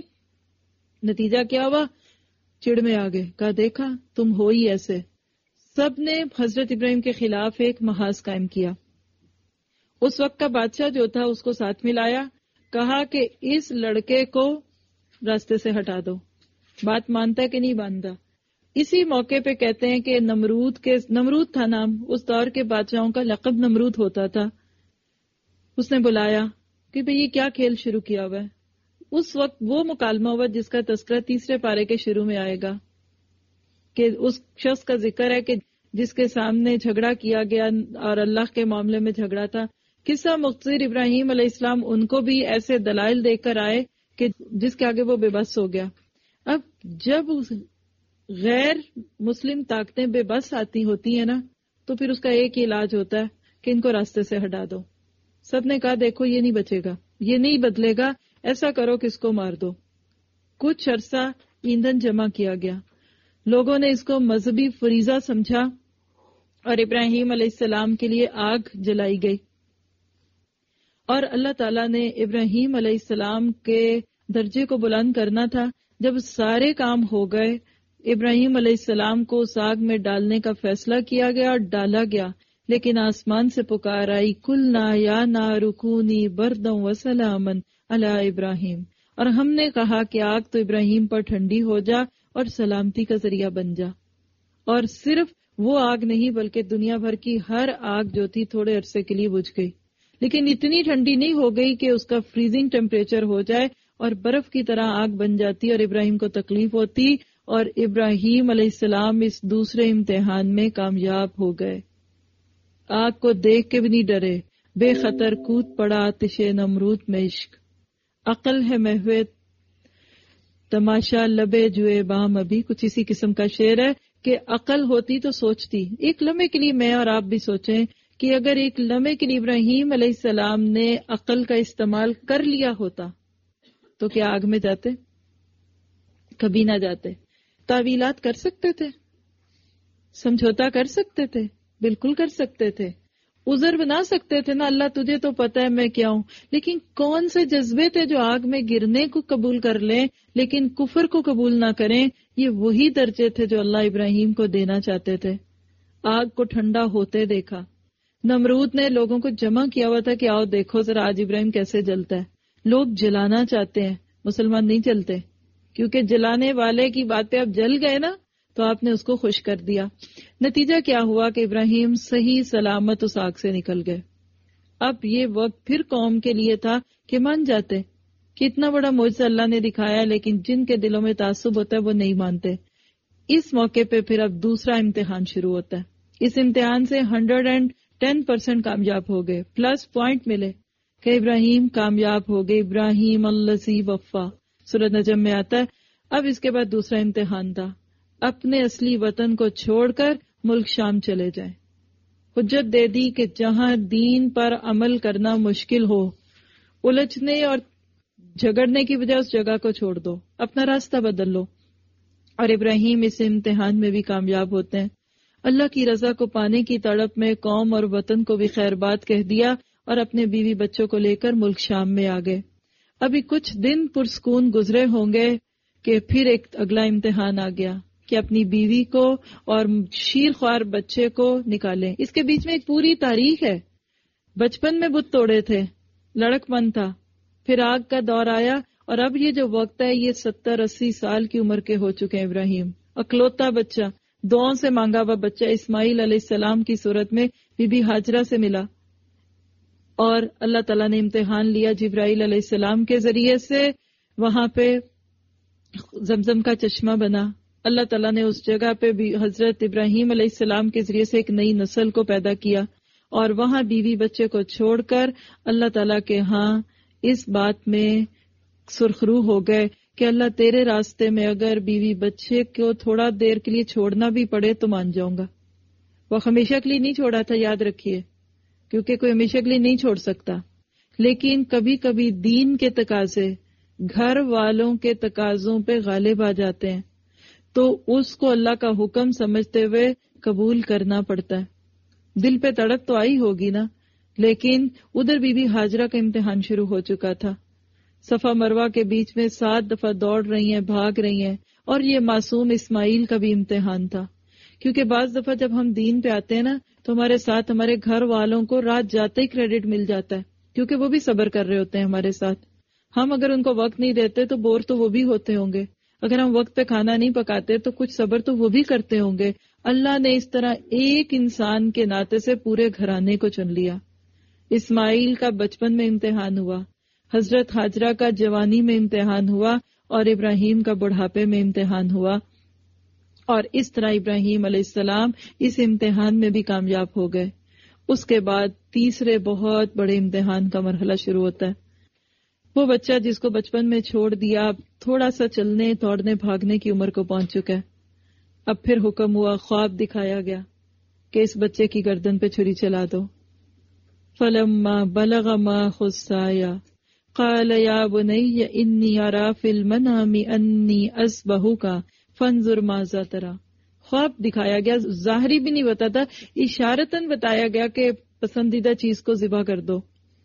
Speaker 5: نتیجہ کیا ہوا؟ چڑ میں آ گئے. کہا دیکھا تم ہو ہی ایسے. سب نے حضرت ابراہیم کے خلاف ایک محاذ قائم کیا. اس وقت کا بادشاہ جو تھا اس کو ساتھ ملایا، کہا کہ اس لڑکے کو راستے سے ہٹا دو، بات مانتا ہے کہ نہیں مانتا۔ اسی موقع پہ کہتے ہیں کہ نمرود کے نمرود تھا نام، اس دور کے بادشاہوں کا لقب نمرود ہوتا تھا، اس نے بلایا کہ بھئی یہ کیا کھیل شروع کیا ہوا ہے۔ اس وقت وہ مکالمہ ہوا جس کا تذکرہ تیسرے پارے کے شروع میں آئے گا، کہ اس شخص کا ذکر ہے کہ جس کے سامنے جھگڑا کیا گیا اور اللہ کے معاملے میں جھگڑا تھا۔ قصہ مختصر ابراہیم علیہ السلام ان کو بھی ایسے دلائل دے کر آئے کہ جس کے آگے وہ بے بس ہو گیا۔ اب جب غیر مسلم طاقتیں بے بس آتی ہوتی ہیں نا، تو پھر اس کا ایک ہی علاج ہوتا ہے کہ ان کو راستے سے ہٹا دو۔ سب نے کہا دیکھو یہ نہیں بچے گا، یہ نہیں بدلے گا، ایسا کرو کہ اس کو مار دو۔ کچھ عرصہ ایندھن جمع کیا گیا، لوگوں نے اس کو مذہبی فریضہ سمجھا اور ابراہیم علیہ السلام کے لیے آگ جلائی گئی، اور اللہ تعالیٰ نے ابراہیم علیہ السلام کے درجے کو بلند کرنا تھا۔ جب سارے کام ہو گئے، ابراہیم علیہ السلام کو اس آگ میں ڈالنے کا فیصلہ کیا گیا اور ڈالا گیا، لیکن آسمان سے پکار آئی، کلنا یا نار کونی بردًا وسلاما علی ابراہیم، اور ہم نے کہا کہ آگ تو ابراہیم پر ٹھنڈی ہو جا اور سلامتی کا ذریعہ بن جا۔ اور صرف وہ آگ نہیں بلکہ دنیا بھر کی ہر آگ جو تھی تھوڑے عرصے کے لیے بجھ گئی، لیکن اتنی ٹھنڈی نہیں ہو گئی کہ اس کا فریزنگ ٹیمپریچر ہو جائے اور برف کی طرح آگ بن جاتی اور ابراہیم کو تکلیف ہوتی، اور ابراہیم علیہ السلام اس دوسرے امتحان میں کامیاب ہو گئے۔ آگ کو دیکھ کے بھی نہیں ڈرے، بے خطر کود پڑا آتش نمرود میں عشق، عقل ہے محو تماشا لبے جوئے بام، ابھی کچھ اسی قسم کا شعر ہے کہ عقل ہوتی تو سوچتی۔ ایک لمحے کے لیے میں اور آپ بھی سوچیں کہ اگر ایک لمحے کے لیے ابراہیم علیہ السلام نے عقل کا استعمال کر لیا ہوتا تو کیا آگ میں جاتے؟ کبھی نہ جاتے۔ تعویلات کر سکتے تھے، سمجھوتا کر سکتے تھے، بالکل کر سکتے تھے، عذر بنا سکتے تھے نا، اللہ تجھے تو پتہ ہے میں کیا ہوں۔ لیکن کون سے جذبے تھے جو آگ میں گرنے کو قبول کر لیں لیکن کفر کو قبول نہ کریں؟ یہ وہی درجے تھے جو اللہ ابراہیم کو دینا چاہتے تھے۔ آگ کو ٹھنڈا ہوتے دیکھا، نمرود نے لوگوں کو جمع کیا ہوا تھا کہ آؤ دیکھو ذرا آج ابراہیم کیسے جلتا ہے۔ لوگ جلانا چاہتے ہیں، مسلمان نہیں جلتے، کیونکہ جلانے والے کی بات پہ آپ جل گئے نا تو آپ نے اس کو خوش کر دیا۔ نتیجہ کیا ہوا کہ ابراہیم صحیح سلامت اس آگ سے نکل گئے۔ اب یہ وقت پھر قوم کے لیے تھا کہ مان جاتے کہ اتنا بڑا معجزہ اللہ نے دکھایا، لیکن جن کے دلوں میں تعصب ہوتا ہے وہ نہیں مانتے۔ اس موقع پہ پھر اب دوسرا امتحان شروع ہوتا ہے۔ اس امتحان سے ہنڈریڈ اینڈ ٹین پرسینٹ کامیاب ہو گئے، پلس پوائنٹ ملے کہ ابراہیم کامیاب ہو گئے۔ ابراہیم الذی وفا سورۃ نجم میں آتا ہے۔ اب اس کے بعد دوسرا امتحان تھا، اپنے اصلی وطن کو چھوڑ کر ملک شام چلے جائیں۔ حجت دے دی کہ جہاں دین پر عمل کرنا مشکل ہو، الجھنے اور جھگڑنے کی بجائے اس جگہ کو چھوڑ دو، اپنا راستہ بدل لو۔ اور ابراہیم اس امتحان میں بھی کامیاب ہوتے ہیں۔ اللہ کی رضا کو پانے کی تڑپ میں قوم اور وطن کو بھی خیر بات کہہ دیا اور اپنے بیوی بچوں کو لے کر ملک شام میں آ گئے۔ ابھی کچھ دن پرسکون گزرے ہوں گے کہ پھر ایک اگلا امتحان آ گیا کہ اپنی بیوی کو اور شیر خوار بچے کو نکالیں۔ اس کے بیچ میں ایک پوری تاریخ ہے۔ بچپن میں بت توڑے تھے، لڑک من تھا، پھر آگ کا دور آیا، اور اب یہ جو وقت ہے یہ ستر اسی سال کی عمر کے ہو چکے ہیں۔ ابراہیم اکلوتا بچہ، دعاؤں سے مانگا ہوا بچہ اسماعیل علیہ السلام کی صورت میں بی بی ہاجرہ سے ملا، اور اللہ تعالیٰ نے امتحان لیا جبرائیل علیہ السلام کے ذریعے سے۔ وہاں پہ زمزم کا چشمہ بنا، اللہ تعالیٰ نے اس جگہ پہ بھی حضرت ابراہیم علیہ السلام کے ذریعے سے ایک نئی نسل کو پیدا کیا، اور وہاں بیوی بچے کو چھوڑ کر اللہ تعالیٰ کے ہاں اس بات میں سرخرو ہو گئے کہ اللہ تیرے راستے میں اگر بیوی بچے کو تھوڑا دیر کے لیے چھوڑنا بھی پڑے تو مان جاؤں گا۔ وہ ہمیشہ کے لیے نہیں چھوڑا تھا، یاد رکھیے، کیونکہ کوئی ہمیشہ کے لیے نہیں چھوڑ سکتا، لیکن کبھی کبھی دین کے تقاضے گھر والوں کے تقاضوں پہ غالب آ جاتے ہیں تو اس کو اللہ کا حکم سمجھتے ہوئے قبول کرنا پڑتا ہے۔ دل پہ تڑپ تو آئی ہوگی نا، لیکن ادھر بی بی ہاجرہ کا امتحان شروع ہو چکا تھا۔ صفا مروہ کے بیچ میں سات دفعہ دوڑ رہی ہیں، بھاگ رہی ہیں، اور یہ معصوم اسماعیل کا بھی امتحان تھا، کیونکہ بعض دفعہ جب ہم دین پہ آتے ہیں نا تو ہمارے ساتھ ہمارے گھر والوں کو رات جاتے ہی کریڈٹ مل جاتا ہے، کیونکہ وہ بھی صبر کر رہے ہوتے ہیں ہمارے ساتھ. ہم اگر ان کو وقت نہیں دیتے تو بور تو وہ بھی ہوتے ہوں گے. اگر ہم وقت پہ کھانا نہیں پکاتے تو کچھ صبر تو وہ بھی کرتے ہوں گے. اللہ نے اس طرح ایک انسان کے ناطے سے پورے گھرانے کو چن لیا. اسماعیل کا بچپن میں امتحان ہوا، حضرت ہاجرہ کا جوانی میں امتحان ہوا، اور ابراہیم کا بڑھاپے میں امتحان ہوا. اور اس طرح ابراہیم علیہ السلام اس امتحان میں بھی کامیاب ہو گئے. اس کے بعد تیسرے بہت بڑے امتحان کا مرحلہ شروع ہوتا ہے. وہ بچہ جس کو بچپن میں چھوڑ دیا اب تھوڑا سا چلنے دوڑنے بھاگنے کی عمر کو پہنچ چکا ہے. اب پھر حکم ہوا، خواب دکھایا گیا کہ اس بچے کی گردن پہ چھری چلا دو. فلما بلغ معه السعي قال يا بني إني أرى في المنام أني أذبحك فانظر ماذا ترى. خواب دکھایا گیا، ظاہری بھی نہیں بتاتا، اشارتاً بتایا گیا کہ پسندیدہ چیز کو ذبح کر دو.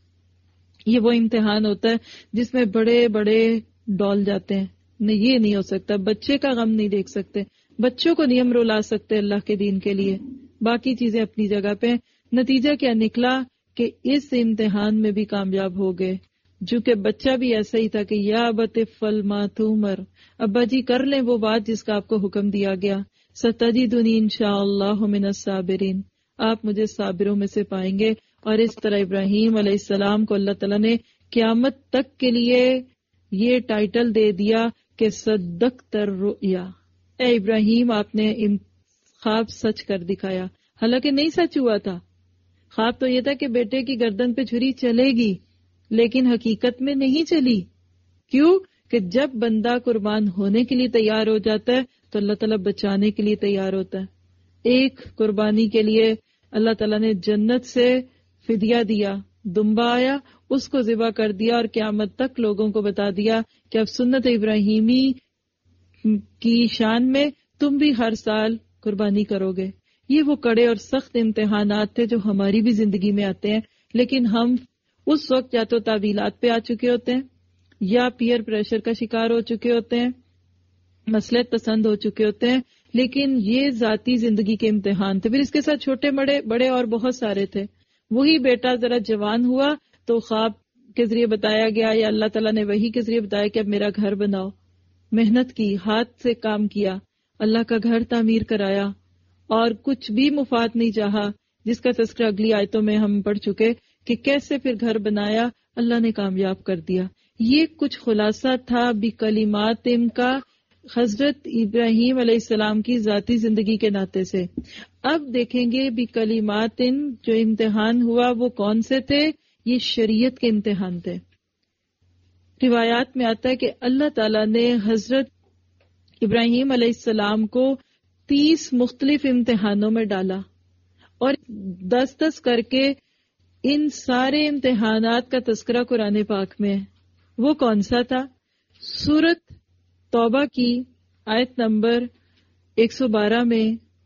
Speaker 5: یہ وہ امتحان ہوتا ہے جس میں بڑے بڑے ڈول جاتے ہیں. نہیں، یہ نہیں ہو سکتا. بچے کا غم نہیں دیکھ سکتے، بچوں کو نہیں ہم رلا سکتے اللہ کے دین کے لیے. باقی چیزیں اپنی جگہ پہ. نتیجہ کیا نکلا کہ اس امتحان میں بھی کامیاب ہو گئے. جو کہ بچہ بھی ایسا ہی تھا کہ یا ابت افعل ما تؤمر، ابا جی کر لیں وہ بات جس کا آپ کو حکم دیا گیا. ستجدنی انشاءاللہ من الصابرین، آپ مجھے صابروں میں سے پائیں گے. اور اس طرح ابراہیم علیہ السلام کو اللہ تعالیٰ نے قیامت تک کے لیے یہ ٹائٹل دے دیا کہ صدقت الرؤیا، اے ابراہیم آپ نے خواب سچ کر دکھایا. حالانکہ نہیں سچ ہوا تھا. خواب تو یہ تھا کہ بیٹے کی گردن پہ چھری چلے گی، لیکن حقیقت میں نہیں چلی. کیوں؟ کہ جب بندہ قربان ہونے کے لیے تیار ہو جاتا ہے تو اللہ تعالیٰ بچانے کے لیے تیار ہوتا ہے. ایک قربانی کے لیے اللہ تعالیٰ نے جنت سے فدیہ دیا، دمبا آیا، اس کو ذبح کر دیا، اور قیامت تک لوگوں کو بتا دیا کہ اب سنت ابراہیمی کی شان میں تم بھی ہر سال قربانی کرو گے. یہ وہ کڑے اور سخت امتحانات تھے جو ہماری بھی زندگی میں آتے ہیں، لیکن ہم اس وقت یا تو تعویلات پہ آ چکے ہوتے ہیں، یا پیئر پریشر کا شکار ہو چکے ہوتے ہیں، مصلحت پسند ہو چکے ہوتے ہیں. لیکن یہ ذاتی زندگی کے امتحان تھے. پھر اس کے ساتھ چھوٹے بڑے بڑے اور بہت سارے تھے. وہی بیٹا ذرا جوان ہوا تو خواب کے ذریعے بتایا گیا، یا اللہ تعالیٰ نے وحی کے ذریعے بتایا کہ اب میرا گھر بناؤ. محنت کی، ہاتھ سے کام کیا، اللہ کا گھر تعمیر کرایا، اور کچھ بھی مفاد نہیں چاہا، جس کا تذکرہ اگلی آیتوں میں ہم پڑھ چکے کہ کیسے پھر گھر بنایا، اللہ نے کامیاب کر دیا. یہ کچھ خلاصہ تھا بکلمات کا حضرت ابراہیم علیہ السلام کی ذاتی زندگی کے ناطے سے. اب دیکھیں گے بکلمات جو امتحان ہوا وہ کون سے تھے. یہ شریعت کے امتحان تھے. روایات میں آتا ہے کہ اللہ تعالیٰ نے حضرت ابراہیم علیہ السلام کو تیس مختلف امتحانوں میں ڈالا، اور دس دس کر کے ان سارے امتحانات کا تذکرہ قرآن پاک میں ہے. وہ کون سا تھا؟ سورت توبہ کی آیت نمبر ایک سو بارہ میں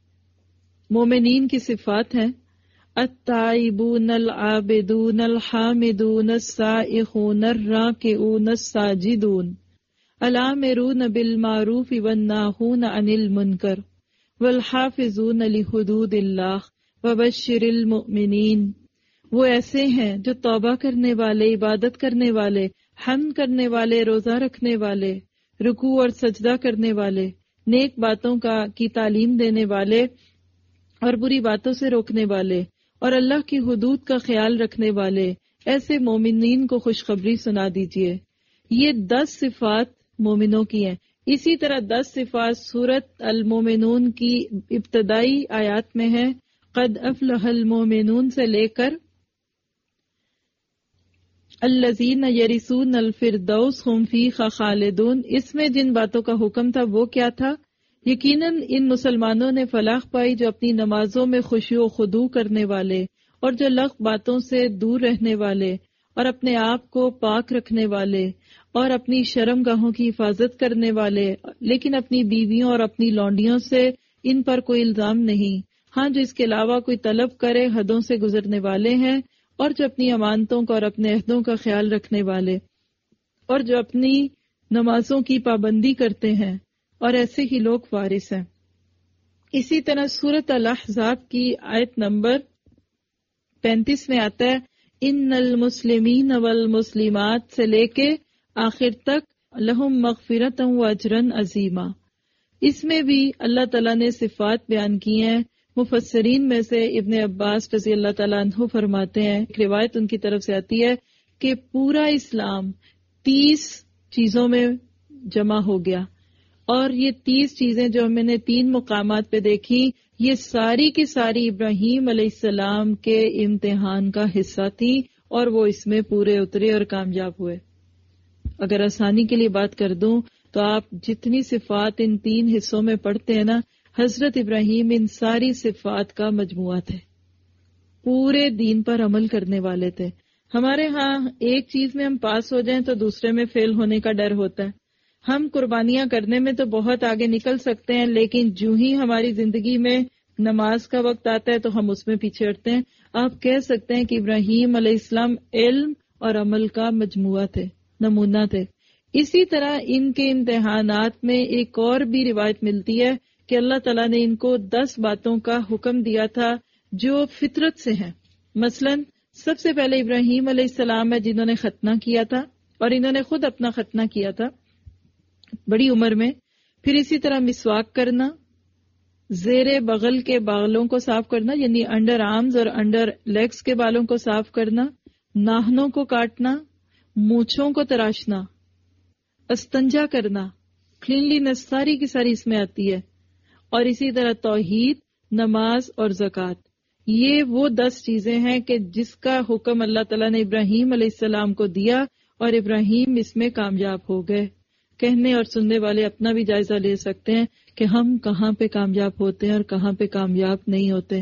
Speaker 5: مومنین کی صفات ہیں: التائبون العابدون الحامدون السائحون الراکعون الساجدون الآمرون بالمعروف والناہون عن المنکر والحافظون لحدود اللہ وبشر المؤمنین. وہ ایسے ہیں جو توبہ کرنے والے، عبادت کرنے والے، حمد کرنے والے، روزہ رکھنے والے، رکوع اور سجدہ کرنے والے، نیک باتوں کا کی تعلیم دینے والے اور بری باتوں سے روکنے والے، اور اللہ کی حدود کا خیال رکھنے والے. ایسے مومنین کو خوشخبری سنا دیجئے. یہ دس صفات مومنوں کی ہیں. اسی طرح دس صفات سورت المومنون کی ابتدائی آیات میں ہیں. قد افلح المومنون سے لے کر الذین یرثون الفردوس هم فیہا خالدون. اس میں جن باتوں کا حکم تھا وہ کیا تھا؟ یقیناً ان مسلمانوں نے فلاح پائی جو اپنی نمازوں میں خشوع و خضوع کرنے والے، اور جو لغو باتوں سے دور رہنے والے، اور اپنے آپ کو پاک رکھنے والے، اور اپنی شرم گاہوں کی حفاظت کرنے والے، لیکن اپنی بیویوں اور اپنی لونڈیوں سے ان پر کوئی الزام نہیں. ہاں، جو اس کے علاوہ کوئی طلب کرے حدوں سے گزرنے والے ہیں، اور جو اپنی امانتوں کا اور اپنے عہدوں کا خیال رکھنے والے، اور جو اپنی نمازوں کی پابندی کرتے ہیں، اور ایسے ہی لوگ وارث ہیں. اسی طرح سورۃ الاحزاب کی آیت نمبر پینتیس میں آتا ہے ان المسلمین والمسلمات سے لے کے آخر تک لہم مغفرۃ و اجرا عظیما. اس میں بھی اللہ تعالیٰ نے صفات بیان کی ہیں. مفسرین میں سے ابن عباس رضی اللہ تعالیٰ عنہ فرماتے ہیں، ایک روایت ان کی طرف سے آتی ہے کہ پورا اسلام تیس چیزوں میں جمع ہو گیا، اور یہ تیس چیزیں جو ہم نے تین مقامات پہ دیکھی، یہ ساری کی ساری ابراہیم علیہ السلام کے امتحان کا حصہ تھی، اور وہ اس میں پورے اترے اور کامیاب ہوئے. اگر آسانی کے لیے بات کر دوں تو آپ جتنی صفات ان تین حصوں میں پڑھتے ہیں نا، حضرت ابراہیم ان ساری صفات کا مجموعہ تھے، پورے دین پر عمل کرنے والے تھے. ہمارے ہاں ایک چیز میں ہم پاس ہو جائیں تو دوسرے میں فیل ہونے کا ڈر ہوتا ہے. ہم قربانیاں کرنے میں تو بہت آگے نکل سکتے ہیں، لیکن جو ہی ہماری زندگی میں نماز کا وقت آتا ہے تو ہم اس میں پیچھے ہٹتے ہیں. آپ کہہ سکتے ہیں کہ ابراہیم علیہ السلام علم اور عمل کا مجموعہ تھے، نمونہ تھے. اسی طرح ان کے امتحانات میں ایک اور بھی روایت ملتی ہے کہ اللہ تعالیٰ نے ان کو دس باتوں کا حکم دیا تھا جو فطرت سے ہیں. مثلا سب سے پہلے ابراہیم علیہ السلام ہے جنہوں نے ختنہ کیا تھا، اور انہوں نے خود اپنا ختنہ کیا تھا بڑی عمر میں. پھر اسی طرح مسواک کرنا، زیر بغل کے بالوں کو صاف کرنا، یعنی انڈر آرمز اور انڈر لیگز کے بالوں کو صاف کرنا، ناخنوں کو کاٹنا، مونچھوں کو تراشنا، استنجا کرنا، کلینلینس ساری کی ساری اس میں آتی ہے. اور اسی طرح توحید، نماز اور زکوٰۃ. یہ وہ دس چیزیں ہیں کہ جس کا حکم اللہ تعالیٰ نے ابراہیم علیہ السلام کو دیا، اور ابراہیم اس میں کامیاب ہو گئے. کہنے اور سننے والے اپنا بھی جائزہ لے سکتے ہیں کہ ہم کہاں پہ کامیاب ہوتے ہیں اور کہاں پہ کامیاب نہیں ہوتے.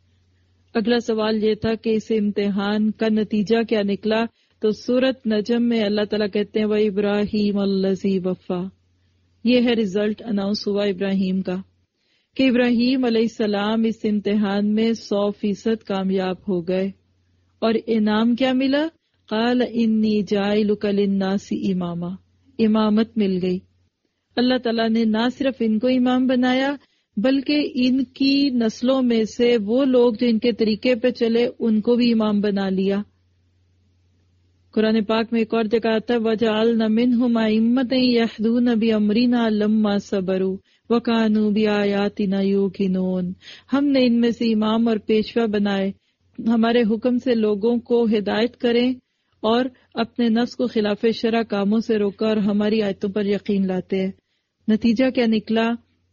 Speaker 5: اگلا سوال یہ تھا کہ اس امتحان کا نتیجہ کیا نکلا، تو سورۃ نجم میں اللہ تعالیٰ کہتے ہیں وَإِبْرَاهِيمَ الَّذِي وَفَّى. یہ ہے رزلٹ اناؤنس ہوا ابراہیم کا کہ ابراہیم علیہ السلام اس امتحان میں سو فیصد کامیاب ہو گئے. اور انعام کیا ملا؟ قال انی جاعلک للناس اماما. امامت مل گئی. اللہ تعالیٰ نے نہ صرف ان کو امام بنایا بلکہ ان کی نسلوں میں سے وہ لوگ جو ان کے طریقے پہ چلے ان کو بھی امام بنا لیا. قرآن پاک میں ایک اور جگہ آتا ہے وَجَعَلْنَا مِنْهُمْ أَئِمَّةً يَهْدُونَ بِأَمْرِنَا لَمَّا صَبَرُوا وَكَانُوا بِآيَاتِنَا يُوقِنُونَ. ہم نے ان میں سے امام اور پیشوا بنائے، ہمارے حکم سے لوگوں کو ہدایت کریں اور اپنے نفس کو خلاف شرع کاموں سے روکا اور ہماری آیتوں پر یقین لاتے ہیں. نتیجہ کیا نکلا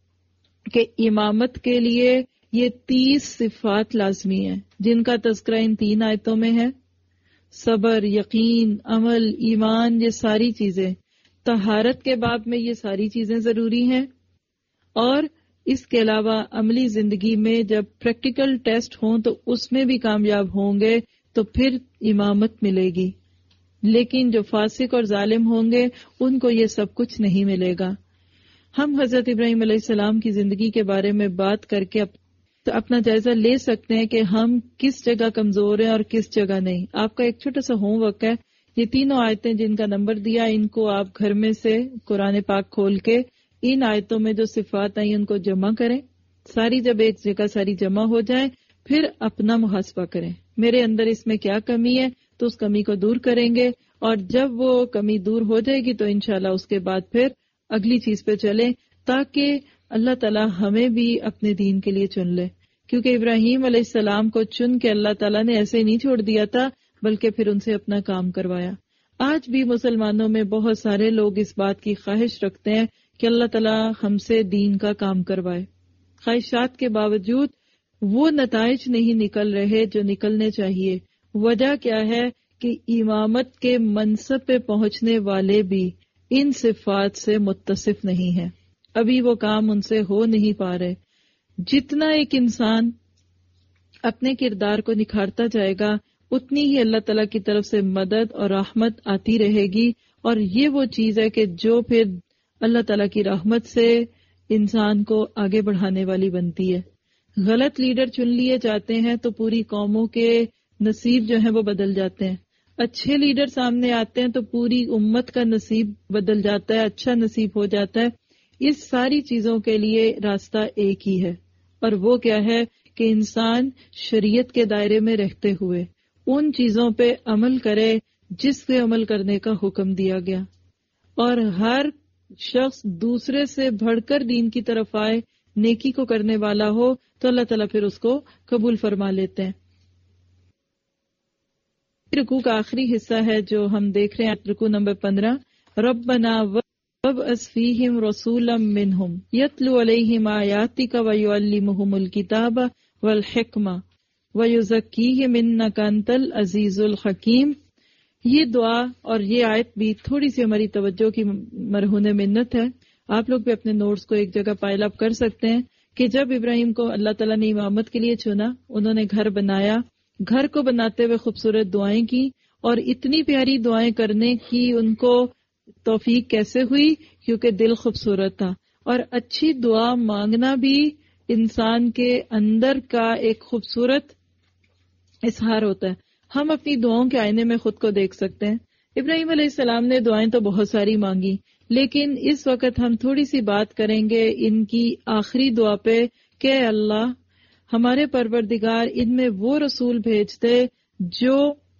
Speaker 5: کہ امامت کے لیے یہ تیس صفات لازمی ہیں جن کا تذکرہ ان تین آیتوں میں ہے. صبر، یقین، عمل، ایمان، یہ ساری چیزیں. طہارت کے باب میں یہ ساری چیزیں ضروری ہیں. اور اس کے علاوہ عملی زندگی میں جب پریکٹیکل ٹیسٹ ہوں تو اس میں بھی کامیاب ہوں گے تو پھر امامت ملے گی. لیکن جو فاسق اور ظالم ہوں گے ان کو یہ سب کچھ نہیں ملے گا. ہم حضرت ابراہیم علیہ السلام کی زندگی کے بارے میں بات کر کے اپنا جائزہ لے سکتے ہیں کہ ہم کس جگہ کمزور ہیں اور کس جگہ نہیں. آپ کا ایک چھوٹا سا ہوم ورک ہے، یہ تینوں آیتیں جن کا نمبر دیا ان کو آپ گھر میں سے قرآن پاک کھول کے ان آیتوں میں جو صفات آئی ان کو جمع کریں. ساری جب ایک جگہ ساری جمع ہو جائیں پھر اپنا محاسبہ کریں، میرے اندر اس میں کیا کمی ہے، تو اس کمی کو دور کریں گے. اور جب وہ کمی دور ہو جائے گی تو انشاءاللہ اس کے بعد پھر اگلی چیز پہ چلیں تاکہ اللہ تعالیٰ ہمیں بھی اپنے دین کے لیے چن لے. کیونکہ ابراہیم علیہ السلام کو چن کے اللہ تعالیٰ نے ایسے نہیں چھوڑ دیا تھا بلکہ پھر ان سے اپنا کام کروایا. آج بھی مسلمانوں میں بہت سارے لوگ اس بات کی خواہش رکھتے ہیں کہ اللہ تعالیٰ ہم سے دین کا کام کروائے. خواہشات کے باوجود وہ نتائج نہیں نکل رہے جو نکلنے چاہیے. وجہ کیا ہے کہ امامت کے منصب پہ پہنچنے والے بھی ان صفات سے متصف نہیں ہیں، ابھی وہ کام ان سے ہو نہیں پا رہے. جتنا ایک انسان اپنے کردار کو نکھارتا جائے گا اتنی ہی اللہ تعالیٰ کی طرف سے مدد اور رحمت آتی رہے گی. اور یہ وہ چیز ہے کہ جو پھر اللہ تعالیٰ کی رحمت سے انسان کو آگے بڑھانے والی بنتی ہے. غلط لیڈر چن لیے جاتے ہیں تو پوری قوموں کے نصیب جو ہیں وہ بدل جاتے ہیں. اچھے لیڈر سامنے آتے ہیں تو پوری امت کا نصیب بدل جاتا ہے، اچھا نصیب ہو جاتا ہے. اس ساری چیزوں کے لیے راستہ ایک ہی ہے اور وہ کیا ہے کہ انسان شریعت کے دائرے میں رہتے ہوئے ان چیزوں پہ عمل کرے جس پہ عمل کرنے کا حکم دیا گیا، اور ہر شخص دوسرے سے بڑھ کر دین کی طرف آئے، نیکی کو کرنے والا ہو تو اللہ تعالیٰ پھر اس کو قبول فرما لیتے ہیں۔ رکوع کا آخری حصہ ہے جو ہم دیکھ رہے ہیں، رکوع نمبر پندرہ، ربنا وابعث فیہم رسولا منہم یتلو علیہم آیاتک ویعلمہم الکتاب والحکمہ ویزکیہم انک انت العزیز الحکیم۔ یہ دعا اور یہ آیت بھی تھوڑی سی ہماری توجہ کی مرہون منت ہے۔ آپ لوگ بھی اپنے نوٹس کو ایک جگہ پائل اپ کر سکتے ہیں کہ جب ابراہیم کو اللہ تعالیٰ نے امامت کے لیے چنا، انہوں نے گھر بنایا، گھر کو بناتے ہوئے خوبصورت دعائیں کی، اور اتنی پیاری دعائیں کرنے کی ان کو توفیق کیسے ہوئی؟ کیونکہ دل خوبصورت تھا۔ اور اچھی دعا مانگنا بھی انسان کے اندر کا ایک خوبصورت اظہار ہوتا ہے۔ ہم اپنی دعاؤں کے آئینے میں خود کو دیکھ سکتے ہیں۔ ابراہیم علیہ السلام نے دعائیں تو بہت ساری مانگی، لیکن اس وقت ہم تھوڑی سی بات کریں گے ان کی آخری دعا پہ کہ اللہ ہمارے پروردگار ان میں وہ رسول بھیج دے جو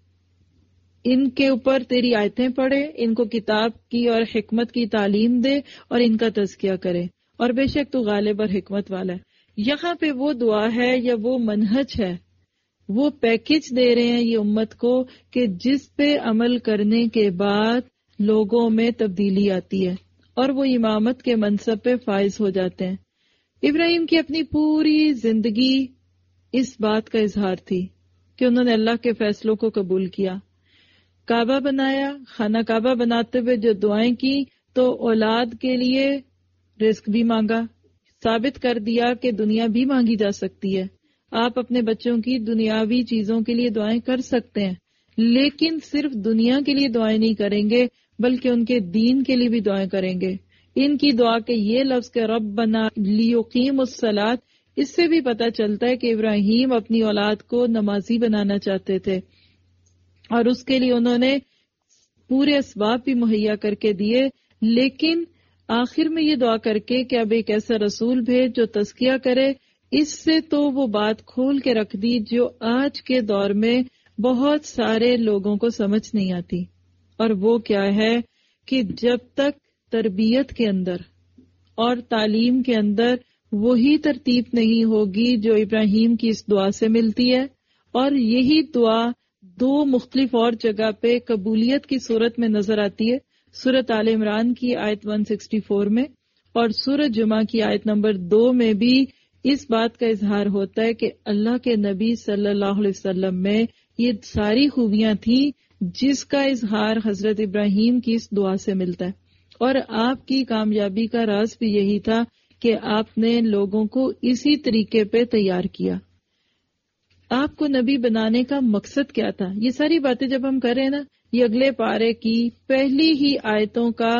Speaker 5: ان کے اوپر تیری آیتیں پڑھے، ان کو کتاب کی اور حکمت کی تعلیم دے اور ان کا تزکیہ کرے، اور بے شک تو غالب اور حکمت والا ہے۔ یہاں پہ وہ دعا ہے یا وہ منہج ہے، وہ پیکج دے رہے ہیں یہ امت کو کہ جس پہ عمل کرنے کے بعد لوگوں میں تبدیلی آتی ہے اور وہ امامت کے منصب پہ فائز ہو جاتے ہیں۔ ابراہیم کی اپنی پوری زندگی اس بات کا اظہار تھی کہ انہوں نے اللہ کے فیصلوں کو قبول کیا، کعبہ بنایا، خانہ کعبہ بناتے ہوئے جو دعائیں کی تو اولاد کے لیے رزق بھی مانگا، ثابت کر دیا کہ دنیا بھی مانگی جا سکتی ہے۔ آپ اپنے بچوں کی دنیاوی چیزوں کے لیے دعائیں کر سکتے ہیں، لیکن صرف دنیا کے لیے دعائیں نہیں کریں گے بلکہ ان کے دین کے لیے بھی دعائیں کریں گے۔ ان کی دعا کے یہ لفظ کہ ربنا لیقیم الصلاۃ، اس سے بھی پتہ چلتا ہے کہ ابراہیم اپنی اولاد کو نمازی بنانا چاہتے تھے، اور اس کے لیے انہوں نے پورے اسباب بھی مہیا کر کے دیے، لیکن آخر میں یہ دعا کر کے کہ اب ایک ایسا رسول بھیج جو تزکیہ کرے، اس سے تو وہ بات کھول کے رکھ دی جو آج کے دور میں بہت سارے لوگوں کو سمجھ نہیں آتی، اور وہ کیا ہے کہ جب تک تربیت کے اندر اور تعلیم کے اندر وہی ترتیب نہیں ہوگی جو ابراہیم کی اس دعا سے ملتی ہے، اور یہی دعا دو مختلف اور جگہ پہ قبولیت کی صورت میں نظر آتی ہے، سورۃ آل عمران کی آیت ایک سو چونسٹھ میں اور سورۃ جمعہ کی آیت نمبر دو میں بھی اس بات کا اظہار ہوتا ہے کہ اللہ کے نبی صلی اللہ علیہ وسلم میں یہ ساری خوبیاں تھیں جس کا اظہار حضرت ابراہیم کی اس دعا سے ملتا ہے، اور آپ کی کامیابی کا راز بھی یہی تھا کہ آپ نے لوگوں کو اسی طریقے پہ تیار کیا۔ آپ کو نبی بنانے کا مقصد کیا تھا؟ یہ ساری باتیں جب ہم کریں نا، یہ اگلے پارے کی پہلی ہی آیتوں کا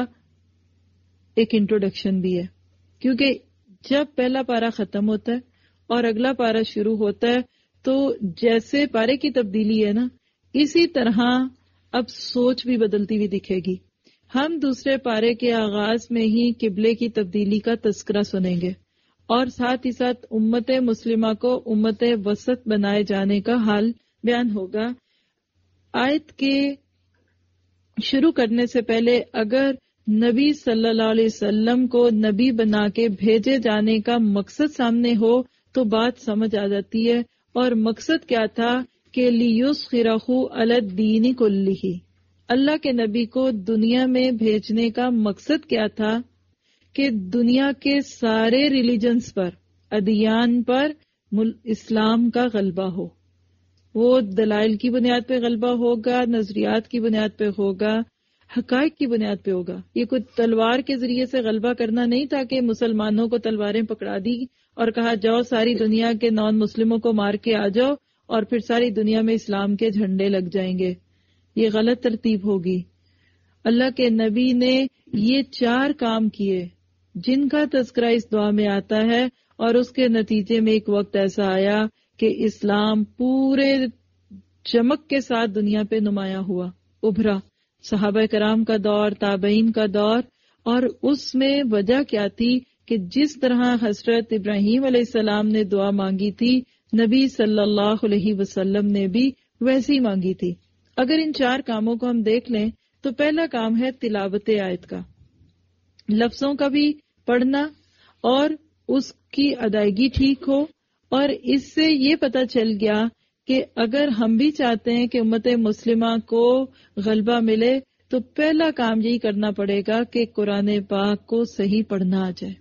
Speaker 5: ایک انٹروڈکشن بھی ہے، کیونکہ جب پہلا پارا ختم ہوتا ہے اور اگلا پارا شروع ہوتا ہے تو جیسے پارے کی تبدیلی ہے نا، اسی طرح اب سوچ بھی بدلتی ہوئی دکھے گی۔ ہم دوسرے پارے کے آغاز میں ہی قبلے کی تبدیلی کا تذکرہ سنیں گے، اور ساتھ ہی ساتھ امت مسلمہ کو امت وسط بنائے جانے کا حال بیان ہوگا۔ آیت کے شروع کرنے سے پہلے اگر نبی صلی اللہ علیہ وسلم کو نبی بنا کے بھیجے جانے کا مقصد سامنے ہو تو بات سمجھ آ جاتی ہے، اور مقصد کیا تھا کہ لیسخرہ علی الدین کلہ، اللہ کے نبی کو دنیا میں بھیجنے کا مقصد کیا تھا کہ دنیا کے سارے ریلیجنز پر، ادیان پر اسلام کا غلبہ ہو۔ وہ دلائل کی بنیاد پہ غلبہ ہوگا، نظریات کی بنیاد پہ ہوگا، حقائق کی بنیاد پہ ہوگا۔ یہ کوئی تلوار کے ذریعے سے غلبہ کرنا نہیں تھا کہ مسلمانوں کو تلواریں پکڑا دی اور کہا جاؤ ساری دنیا کے نان مسلموں کو مار کے آ جاؤ اور پھر ساری دنیا میں اسلام کے جھنڈے لگ جائیں گے۔ یہ غلط ترتیب ہوگی۔ اللہ کے نبی نے یہ چار کام کیے جن کا تذکرہ اس دعا میں آتا ہے، اور اس کے نتیجے میں ایک وقت ایسا آیا کہ اسلام پورے چمک کے ساتھ دنیا پہ نمایاں ہوا، ابھرا۔ صحابہ کرام کا دور، تابعین کا دور، اور اس میں وجہ کیا تھی کہ جس طرح حضرت ابراہیم علیہ السلام نے دعا مانگی تھی نبی صلی اللہ علیہ وسلم نے بھی ویسی مانگی تھی. اگر ان چار کاموں کو ہم دیکھ لیں تو پہلا کام ہے تلاوت آیت کا، لفظوں کا بھی پڑھنا اور اس کی ادائیگی ٹھیک ہو. اور اس سے یہ پتہ چل گیا کہ اگر ہم بھی چاہتے ہیں کہ امت مسلمہ کو غلبہ ملے تو پہلا کام یہی کرنا پڑے گا کہ قرآن پاک کو صحیح پڑھنا آ جائے.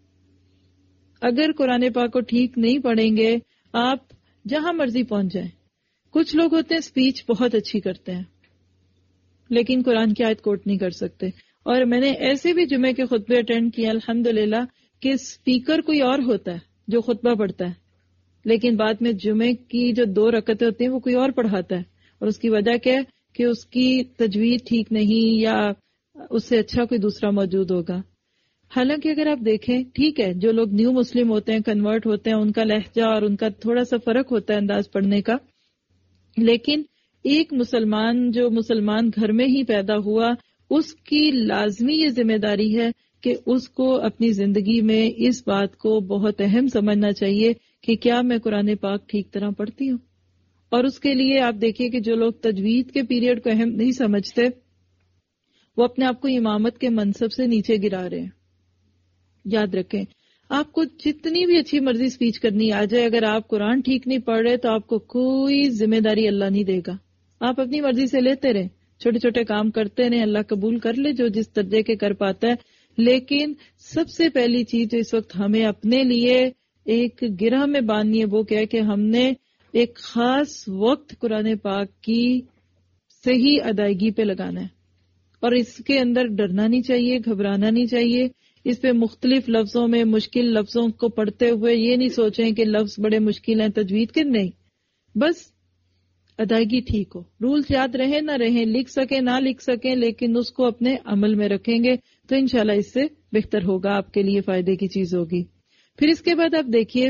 Speaker 5: اگر قرآن پاک کو ٹھیک نہیں پڑھیں گے آپ جہاں مرضی پہنچ جائیں. کچھ لوگ ہوتے ہیں اسپیچ بہت اچھی کرتے ہیں لیکن قرآن کی آیت کوٹ نہیں کر سکتے. اور میں نے ایسے بھی جمعے کے خطبے اٹینڈ کیے الحمدللہ کہ اسپیکر کوئی اور ہوتا ہے جو خطبہ پڑھتا ہے لیکن بعد میں جمعے کی جو دو رکعتیں ہوتی ہیں وہ کوئی اور پڑھاتا ہے. اور اس کی وجہ کیا ہے کہ اس کی تجوید ٹھیک نہیں یا اس سے اچھا کوئی دوسرا موجود ہوگا. حالانکہ اگر آپ دیکھیں ٹھیک ہے جو لوگ نیو مسلم ہوتے ہیں کنورٹ ہوتے ہیں ان کا لہجہ اور ان کا تھوڑا سا فرق ہوتا ہے انداز پڑھنے کا، لیکن ایک مسلمان جو مسلمان گھر میں ہی پیدا ہوا اس کی لازمی یہ ذمہ داری ہے کہ اس کو اپنی زندگی میں اس بات کو بہت اہم سمجھنا چاہیے کہ کیا میں قرآن پاک ٹھیک طرح پڑھتی ہوں. اور اس کے لیے آپ دیکھیے کہ جو لوگ تجوید کے پیریڈ کو اہم نہیں سمجھتے وہ اپنے آپ کو امامت کے منصب سے نیچے گرا رہے ہیں. یاد رکھیں آپ کو جتنی بھی اچھی مرضی سپیچ کرنی آ جائے اگر آپ قرآن ٹھیک نہیں پڑھ رہے تو آپ کو کوئی ذمہ داری اللہ نہیں دے گا. آپ اپنی مرضی سے لیتے رہیں، چھوٹے چھوٹے کام کرتے رہیں، اللہ قبول کر لے جو جس درجے کے کر پاتا ہے. لیکن سب سے پہلی چیز جو اس وقت ہمیں اپنے لیے ایک گرہ میں باندھنی ہے وہ کیا ہے کہ ہم نے ایک خاص وقت قرآن پاک کی صحیح ادائیگی پہ لگانا ہے. اور اس کے اندر ڈرنا نہیں چاہیے، گھبرانا نہیں چاہیے. اس پہ مختلف لفظوں میں مشکل لفظوں کو پڑھتے ہوئے یہ نہیں سوچیں کہ لفظ بڑے مشکل ہیں تجوید کے، نہیں، بس ادائیگی ٹھیک ہو. رولز یاد رہیں نہ رہیں، لکھ سکیں نہ لکھ سکیں، لیکن اس کو اپنے عمل میں رکھیں گے تو انشاءاللہ اس سے بہتر ہوگا، آپ کے لیے فائدے کی چیز ہوگی. پھر اس کے بعد آپ دیکھیے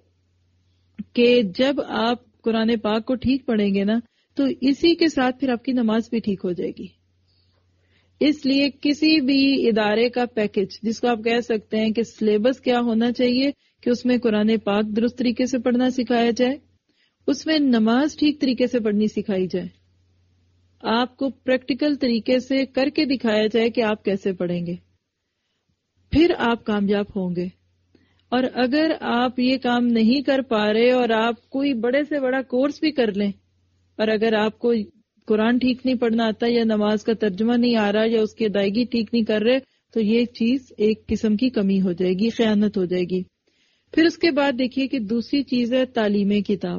Speaker 5: کہ جب آپ قرآن پاک کو ٹھیک پڑھیں گے نا تو اسی کے ساتھ پھر آپ کی نماز بھی ٹھیک ہو جائے گی. اس لیے کسی بھی ادارے کا پیکج جس کو آپ کہہ سکتے ہیں کہ سلیبس کیا ہونا چاہیے کہ اس میں قرآن پاک درست طریقے سے پڑھنا سکھایا جائے، اس میں نماز ٹھیک طریقے سے پڑھنی سکھائی جائے، آپ کو پریکٹیکل طریقے سے کر کے دکھایا جائے کہ آپ کیسے پڑھیں گے، پھر آپ کامیاب ہوں گے. اور اگر آپ یہ کام نہیں کر پا رہے اور آپ کوئی بڑے سے بڑا کورس بھی کر لیں اور اگر آپ کو قرآن ٹھیک نہیں پڑھنا آتا یا نماز کا ترجمہ نہیں آ رہا یا اس کی ادائیگی ٹھیک نہیں کر رہے تو یہ چیز ایک قسم کی کمی ہو جائے گی، خیانت ہو جائے گی. پھر اس کے بعد دیکھیے کہ دوسری چیز ہے تعلیم کتاب.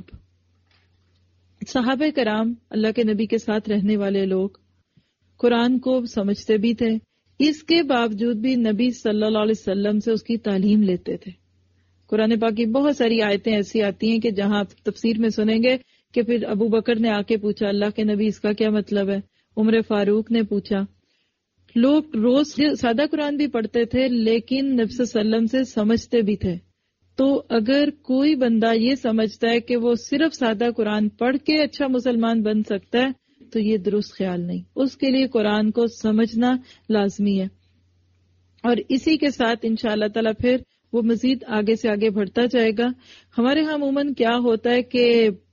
Speaker 5: صحابہ کرام اللہ کے نبی کے ساتھ رہنے والے لوگ قرآن کو سمجھتے بھی تھے، اس کے باوجود بھی نبی صلی اللہ علیہ وسلم سے اس کی تعلیم لیتے تھے. قرآن پاک کی بہت ساری آیتیں ایسی آتی ہیں کہ جہاں آپ تفسیر میں سنیں گے کہ پھر ابو بکر نے آ کے پوچھا اللہ کے نبی اس کا کیا مطلب ہے، عمر فاروق نے پوچھا. لوگ روز سادہ قرآن بھی پڑھتے تھے لیکن نبی صلی اللہ علیہ وسلم سے سمجھتے بھی تھے. تو اگر کوئی بندہ یہ سمجھتا ہے کہ وہ صرف سادہ قرآن پڑھ کے اچھا مسلمان بن سکتا ہے تو یہ درست خیال نہیں. اس کے لیے قرآن کو سمجھنا لازمی ہے. اور اسی کے ساتھ انشاءاللہ تعالیٰ پھر وہ مزید آگے سے آگے بڑھتا جائے گا. ہمارے ہاں عموماً کیا ہوتا ہے کہ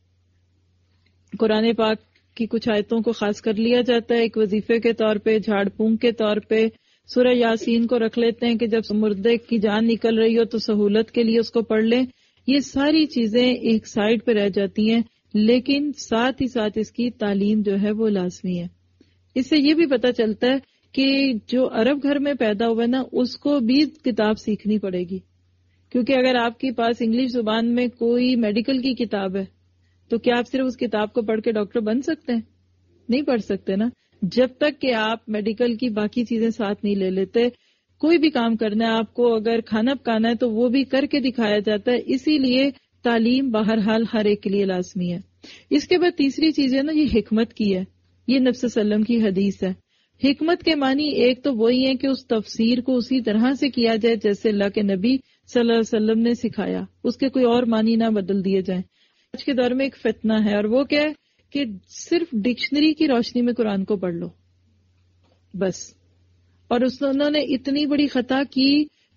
Speaker 5: قرآن پاک کی کچھ آیتوں کو خاص کر لیا جاتا ہے ایک وظیفے کے طور پہ، جھاڑ پھونک کے طور پہ. سورہ یاسین کو رکھ لیتے ہیں کہ جب مردے کی جان نکل رہی ہو تو سہولت کے لیے اس کو پڑھ لیں. یہ ساری چیزیں ایک سائڈ پہ رہ جاتی ہیں لیکن ساتھ ہی ساتھ اس کی تعلیم جو ہے وہ لازمی ہے. اس سے یہ بھی پتہ چلتا ہے کہ جو عرب گھر میں پیدا ہوا نا اس کو بھی کتاب سیکھنی پڑے گی، کیونکہ اگر آپ کے پاس انگلش زبان میں کوئی میڈیکل کی کتاب ہے تو کیا آپ صرف اس کتاب کو پڑھ کے ڈاکٹر بن سکتے ہیں؟ نہیں پڑھ سکتے نا، جب تک کہ آپ میڈیکل کی باقی چیزیں ساتھ نہیں لے لیتے. کوئی بھی کام کرنا ہے آپ کو، اگر کھانا پکانا ہے تو وہ بھی کر کے دکھایا جاتا ہے. اسی لیے تعلیم بہرحال ہر ایک کے لیے لازمی ہے. اس کے بعد تیسری چیز ہے نا یہ حکمت کی ہے. یہ نبی صلی اللہ علیہ وسلم کی حدیث ہے. حکمت کے معنی ایک تو وہی ہے کہ اس تفسیر کو اسی طرح سے کیا جائے جیسے اللہ کے نبی صلی اللہ علیہ وسلم نے سکھایا، اس کے کوئی اور معنی نہ بدل دیے جائیں. آج کے دور میں ایک فتنہ ہے اور وہ کیا ہے کہ صرف ڈکشنری کی روشنی میں قرآن کو پڑھ لو بس. اور اس انہوں نے اتنی بڑی خطا کی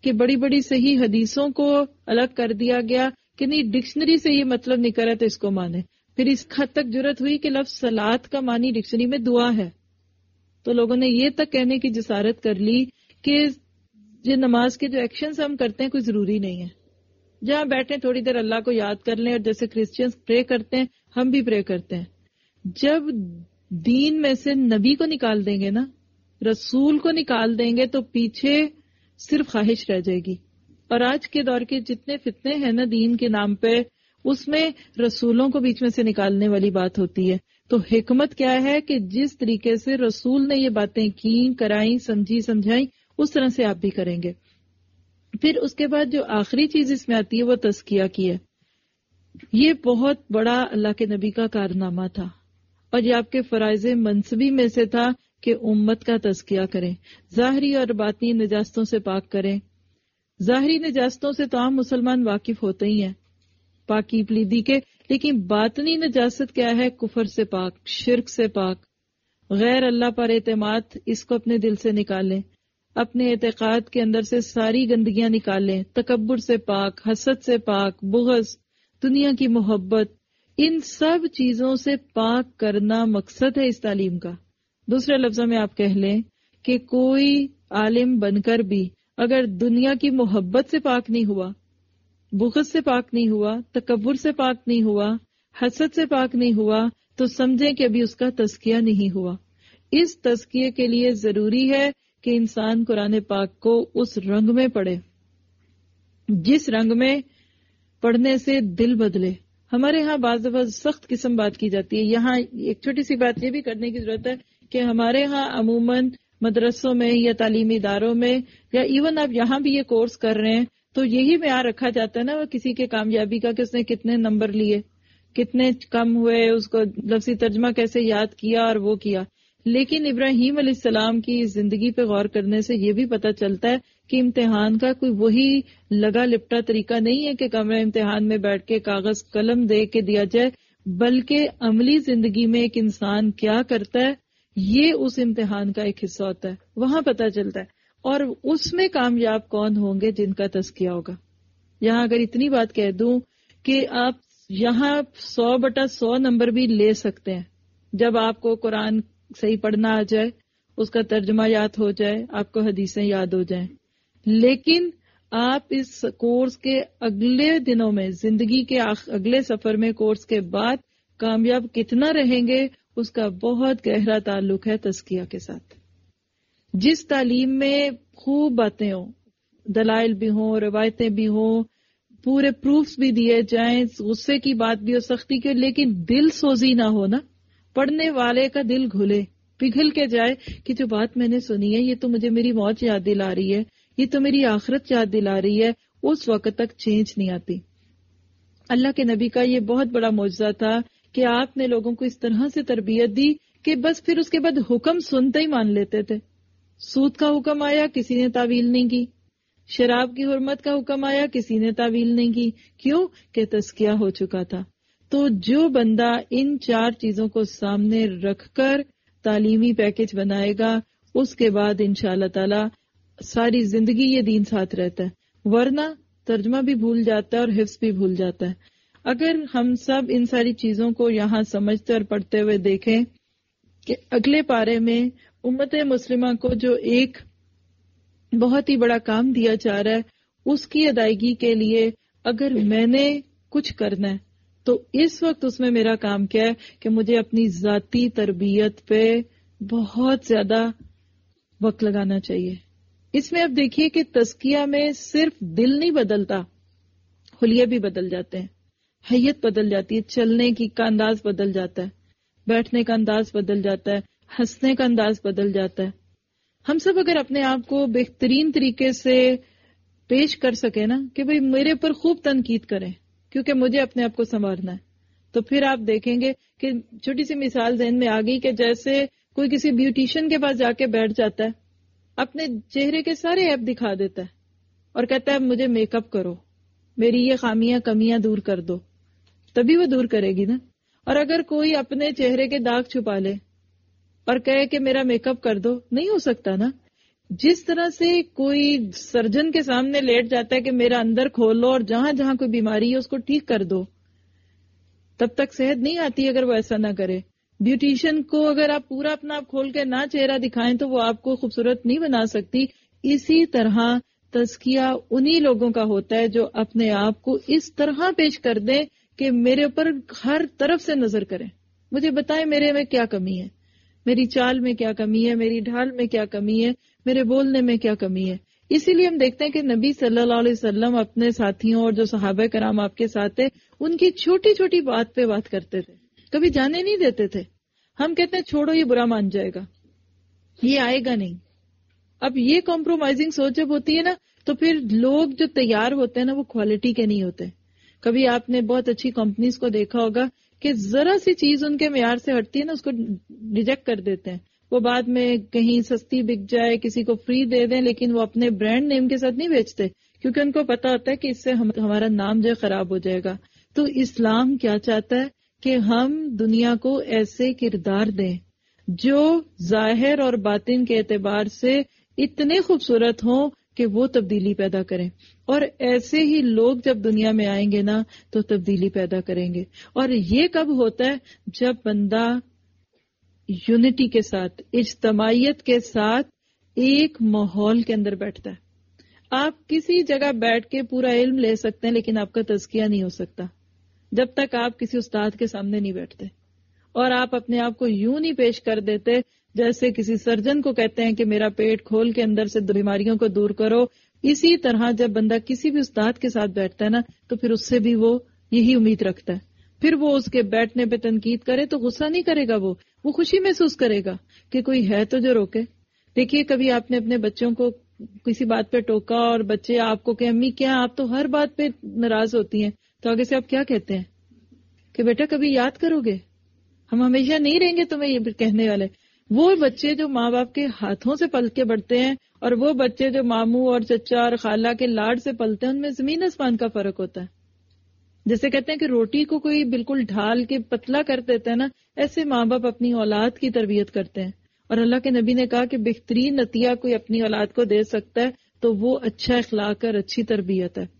Speaker 5: کہ بڑی بڑی صحیح حدیثوں کو الگ کر دیا گیا کہ نہیں ڈکشنری سے یہ مطلب نکلا تو اس کو مانے. پھر اس حد تک جرت ہوئی کہ لفظ صلاۃ کا معنی ڈکشنری میں دعا ہے، تو لوگوں نے یہ تک کہنے کی جسارت کر لی کہ یہ نماز کے جو ایکشنز ہم کرتے ہیں کوئی ضروری نہیں ہے. جہاں بیٹھیں تھوڑی دیر اللہ کو یاد کر لیں، اور جیسے کرسچنز پرے کرتے ہیں ہم بھی پرے کرتے ہیں. جب دین میں سے نبی کو نکال دیں گے نا، رسول کو نکال دیں گے، تو پیچھے صرف خواہش رہ جائے گی. اور آج کے دور کے جتنے فتنے ہیں نا دین کے نام پہ، اس میں رسولوں کو بیچ میں سے نکالنے والی بات ہوتی ہے. تو حکمت کیا ہے کہ جس طریقے سے رسول نے یہ باتیں کی، کرائیں، سمجھی، سمجھائیں، اس طرح سے آپ بھی کریں گے. پھر اس کے بعد جو آخری چیز اس میں آتی ہے وہ تزکیہ کی ہے. یہ بہت بڑا اللہ کے نبی کا کارنامہ تھا، اور یہ آپ کے فرائض منصبی میں سے تھا کہ امت کا تزکیہ کریں، ظاہری اور باطنی نجاستوں سے پاک کریں. ظاہری نجاستوں سے تو عام مسلمان واقف ہوتے ہی ہیں، پاکی پلیدی کے، لیکن باطنی نجاست کیا ہے؟ کفر سے پاک، شرک سے پاک، غیر اللہ پر اعتماد، اس کو اپنے دل سے نکالیں، اپنے اعتقاد کے اندر سے ساری گندگیاں نکالیں، تکبر سے پاک، حسد سے پاک، بغض، دنیا کی محبت، ان سب چیزوں سے پاک کرنا مقصد ہے اس تعلیم کا. دوسرے لفظوں میں آپ کہہ لیں کہ کوئی عالم بن کر بھی اگر دنیا کی محبت سے پاک نہیں ہوا، بغض سے پاک نہیں ہوا، تکبر سے پاک نہیں ہوا، حسد سے پاک نہیں ہوا، تو سمجھیں کہ ابھی اس کا تزکیہ نہیں ہوا. اس تزکیے کے لیے ضروری ہے کہ انسان قرآن پاک کو اس رنگ میں پڑھے جس رنگ میں پڑھنے سے دل بدلے. ہمارے ہاں بعض دفعہ سخت قسم بات کی جاتی ہے. یہاں ایک چھوٹی سی بات یہ بھی کرنے کی ضرورت ہے کہ ہمارے ہاں عموماً مدرسوں میں یا تعلیمی اداروں میں یا ایون آپ یہاں بھی یہ کورس کر رہے ہیں تو یہی معیار رکھا جاتا ہے نا وہ کسی کے کامیابی کا کہ اس نے کتنے نمبر لیے، کتنے کم ہوئے، اس کو لفظی ترجمہ کیسے یاد کیا اور وہ کیا. لیکن ابراہیم علیہ السلام کی زندگی پہ غور کرنے سے یہ بھی پتہ چلتا ہے کہ امتحان کا کوئی وہی لگا لپٹا طریقہ نہیں ہے کہ کمرہ امتحان میں بیٹھ کے کاغذ قلم دے کے دیا جائے، بلکہ عملی زندگی میں ایک انسان کیا کرتا ہے یہ اس امتحان کا ایک حصہ ہوتا ہے، وہاں پتہ چلتا ہے. اور اس میں کامیاب کون ہوں گے؟ جن کا تزکیہ ہوگا. یہاں اگر اتنی بات کہہ دوں کہ آپ یہاں سو بٹا سو نمبر بھی لے سکتے ہیں جب آپ کو قرآن صحیح پڑھنا آ جائے، اس کا ترجمہ یاد ہو جائے، آپ کو حدیثیں یاد ہو جائیں. لیکن آپ اس کورس کے اگلے دنوں میں، زندگی کے اگلے سفر میں، کورس کے بعد کامیاب کتنا رہیں گے اس کا بہت گہرا تعلق ہے تزکیہ کے ساتھ. جس تعلیم میں خوب باتیں ہوں، دلائل بھی ہوں، روایتیں بھی ہوں، پورے پروفز بھی دیے جائیں، غصے کی بات بھی ہو، سختی کی، لیکن دل سوزی نہ ہو نا، پڑھنے والے کا دل گھلے، پگھل کے جائے کہ جو بات میں نے سنی ہے یہ تو مجھے میری موت یاد دلا رہی ہے، یہ تو میری آخرت یاد دلا رہی ہے، اس وقت تک چینج نہیں آتی. اللہ کے نبی کا یہ بہت بڑا معجزہ تھا کہ آپ نے لوگوں کو اس طرح سے تربیت دی کہ بس پھر اس کے بعد حکم سنتے ہی مان لیتے تھے. سود کا حکم آیا، کسی نے تعویل نہیں کی. شراب کی حرمت کا حکم آیا، کسی نے تعویل نہیں کی. کیوں؟ کہ تزکیہ ہو چکا تھا. تو جو بندہ ان چار چیزوں کو سامنے رکھ کر تعلیمی پیکج بنائے گا، اس کے بعد انشاءاللہ تعالی ساری زندگی یہ دین ساتھ رہتا ہے، ورنہ ترجمہ بھی بھول جاتا ہے اور حفظ بھی بھول جاتا ہے. اگر ہم سب ان ساری چیزوں کو یہاں سمجھتے اور پڑھتے ہوئے دیکھیں کہ اگلے پارے میں امت مسلمہ کو جو ایک بہت ہی بڑا کام دیا جا رہا ہے اس کی ادائیگی کے لیے اگر میں نے کچھ کرنا ہے تو اس وقت اس میں میرا کام کیا ہے کہ مجھے اپنی ذاتی تربیت پہ بہت زیادہ وقت لگانا چاہیے. اس میں اب دیکھیے کہ تزکیہ میں صرف دل نہیں بدلتا، حلیے بھی بدل جاتے ہیں، حیت بدل جاتی ہے، چلنے کی کا انداز بدل جاتا ہے، بیٹھنے کا انداز بدل جاتا ہے، ہنسنے کا انداز بدل جاتا ہے. ہم سب اگر اپنے آپ کو بہترین طریقے سے پیش کر سکے نا کہ بھئی میرے اوپر خوب تنقید کریں کیونکہ مجھے اپنے آپ کو سنوارنا ہے، تو پھر آپ دیکھیں گے کہ چھوٹی سی مثال ذہن میں آ گئی کہ جیسے کوئی کسی بیوٹیشین کے پاس جا کے بیٹھ جاتا ہے، اپنے چہرے کے سارے ایپ دکھا دیتا ہے اور کہتا ہے مجھے میک اپ کرو، میری یہ خامیاں کمیاں دور کر دو، تبھی وہ دور کرے گی نا. اور اگر کوئی اپنے چہرے کے داغ چھپا لے اور کہے کہ میرا میک اپ کر دو، نہیں ہو سکتا نا. جس طرح سے کوئی سرجن کے سامنے لیٹ جاتا ہے کہ میرا اندر کھولو اور جہاں جہاں کوئی بیماری ہے اس کو ٹھیک کر دو، تب تک صحت نہیں آتی اگر وہ ایسا نہ کرے. بیوٹیشین کو اگر آپ پورا اپنا آپ کھول کے نہ چہرہ دکھائیں تو وہ آپ کو خوبصورت نہیں بنا سکتی. اسی طرح تزکیہ انہی لوگوں کا ہوتا ہے جو اپنے آپ کو اس طرح پیش کر دیں کہ میرے اوپر ہر طرف سے نظر کریں، مجھے بتائیں میرے میں کیا کمی ہے، میری چال میں کیا کمی ہے، میری ڈھال میں کیا کمی ہے، میرے بولنے میں کیا کمی ہے. اسی لیے ہم دیکھتے ہیں کہ نبی صلی اللہ علیہ وسلم اپنے ساتھیوں اور جو صحابہ کرام آپ کے ساتھ تھے ان کی چھوٹی چھوٹی بات پہ بات کرتے تھے، کبھی جانے نہیں دیتے تھے. ہم کہتے ہیں چھوڑو یہ برا مان جائے گا، یہ آئے گا نہیں. اب یہ کمپرومائزنگ سوچ جب ہوتی ہے نا تو پھر لوگ جو تیار ہوتے ہیں نا وہ کوالٹی کے نہیں ہوتے. کبھی آپ نے بہت اچھی کمپنیز کو دیکھا ہوگا کہ ذرا سی چیز ان کے معیار سے ہٹتی ہے نا اس کو ریجیکٹ کر دیتے ہیں. وہ بعد میں کہیں سستی بک جائے، کسی کو فری دے دیں، لیکن وہ اپنے برانڈ نیم کے ساتھ نہیں بیچتے کیونکہ ان کو پتا ہوتا ہے کہ اس سے ہم ہمارا نام جو ہے خراب ہو جائے گا. تو اسلام کیا چاہتا ہے کہ ہم دنیا کو ایسے کردار دیں جو ظاہر اور باطن کے اعتبار سے اتنے خوبصورت ہوں کہ وہ تبدیلی پیدا کریں. اور ایسے ہی لوگ جب دنیا میں آئیں گے نا تو تبدیلی پیدا کریں گے. اور یہ کب ہوتا ہے؟ جب بندہ یونٹی کے ساتھ، اجتماعیت کے ساتھ ایک ماحول کے اندر بیٹھتا ہے. آپ کسی جگہ بیٹھ کے پورا علم لے سکتے ہیں لیکن آپ کا تزکیہ نہیں ہو سکتا جب تک آپ کسی استاد کے سامنے نہیں بیٹھتے اور آپ اپنے آپ کو یوں نہیں پیش کر دیتے جیسے کسی سرجن کو کہتے ہیں کہ میرا پیٹ کھول کے اندر سے بیماریوں کو دور کرو. اسی طرح جب بندہ کسی بھی استاد کے ساتھ بیٹھتا ہے نا تو پھر اس سے بھی وہ یہی امید رکھتا ہے. پھر وہ اس کے بیٹھنے پہ تنقید کرے تو غصہ نہیں کرے گا، وہ وہ خوشی محسوس کرے گا کہ کوئی ہے تو جو روکے. دیکھیے کبھی آپ نے اپنے بچوں کو کسی بات پہ ٹوکا اور بچے آپ کو کہ امی کیا آپ تو ہر بات پہ ناراض ہوتی ہیں، تو آگے سے آپ کیا کہتے ہیں کہ بیٹا کبھی یاد کرو گے، ہم ہمیشہ نہیں رہیں گے تمہیں یہ کہنے والے. وہ بچے جو ماں باپ کے ہاتھوں سے پل کے بڑھتے ہیں اور وہ بچے جو ماموں اور چچا اور خالہ کے لاڈ سے پلتے ہیں ان میں زمین آسمان کا فرق ہوتا ہے. جیسے کہتے ہیں کہ روٹی کو کوئی بالکل ڈھال کے پتلا کر دیتا ہے نا، ایسے ماں باپ اپنی اولاد کی تربیت کرتے ہیں. اور اللہ کے نبی نے کہا کہ بہترین عطیہ کوئی اپنی اولاد کو دے سکتا ہے تو وہ اچھا اخلاق اور اچھی تربیت ہے.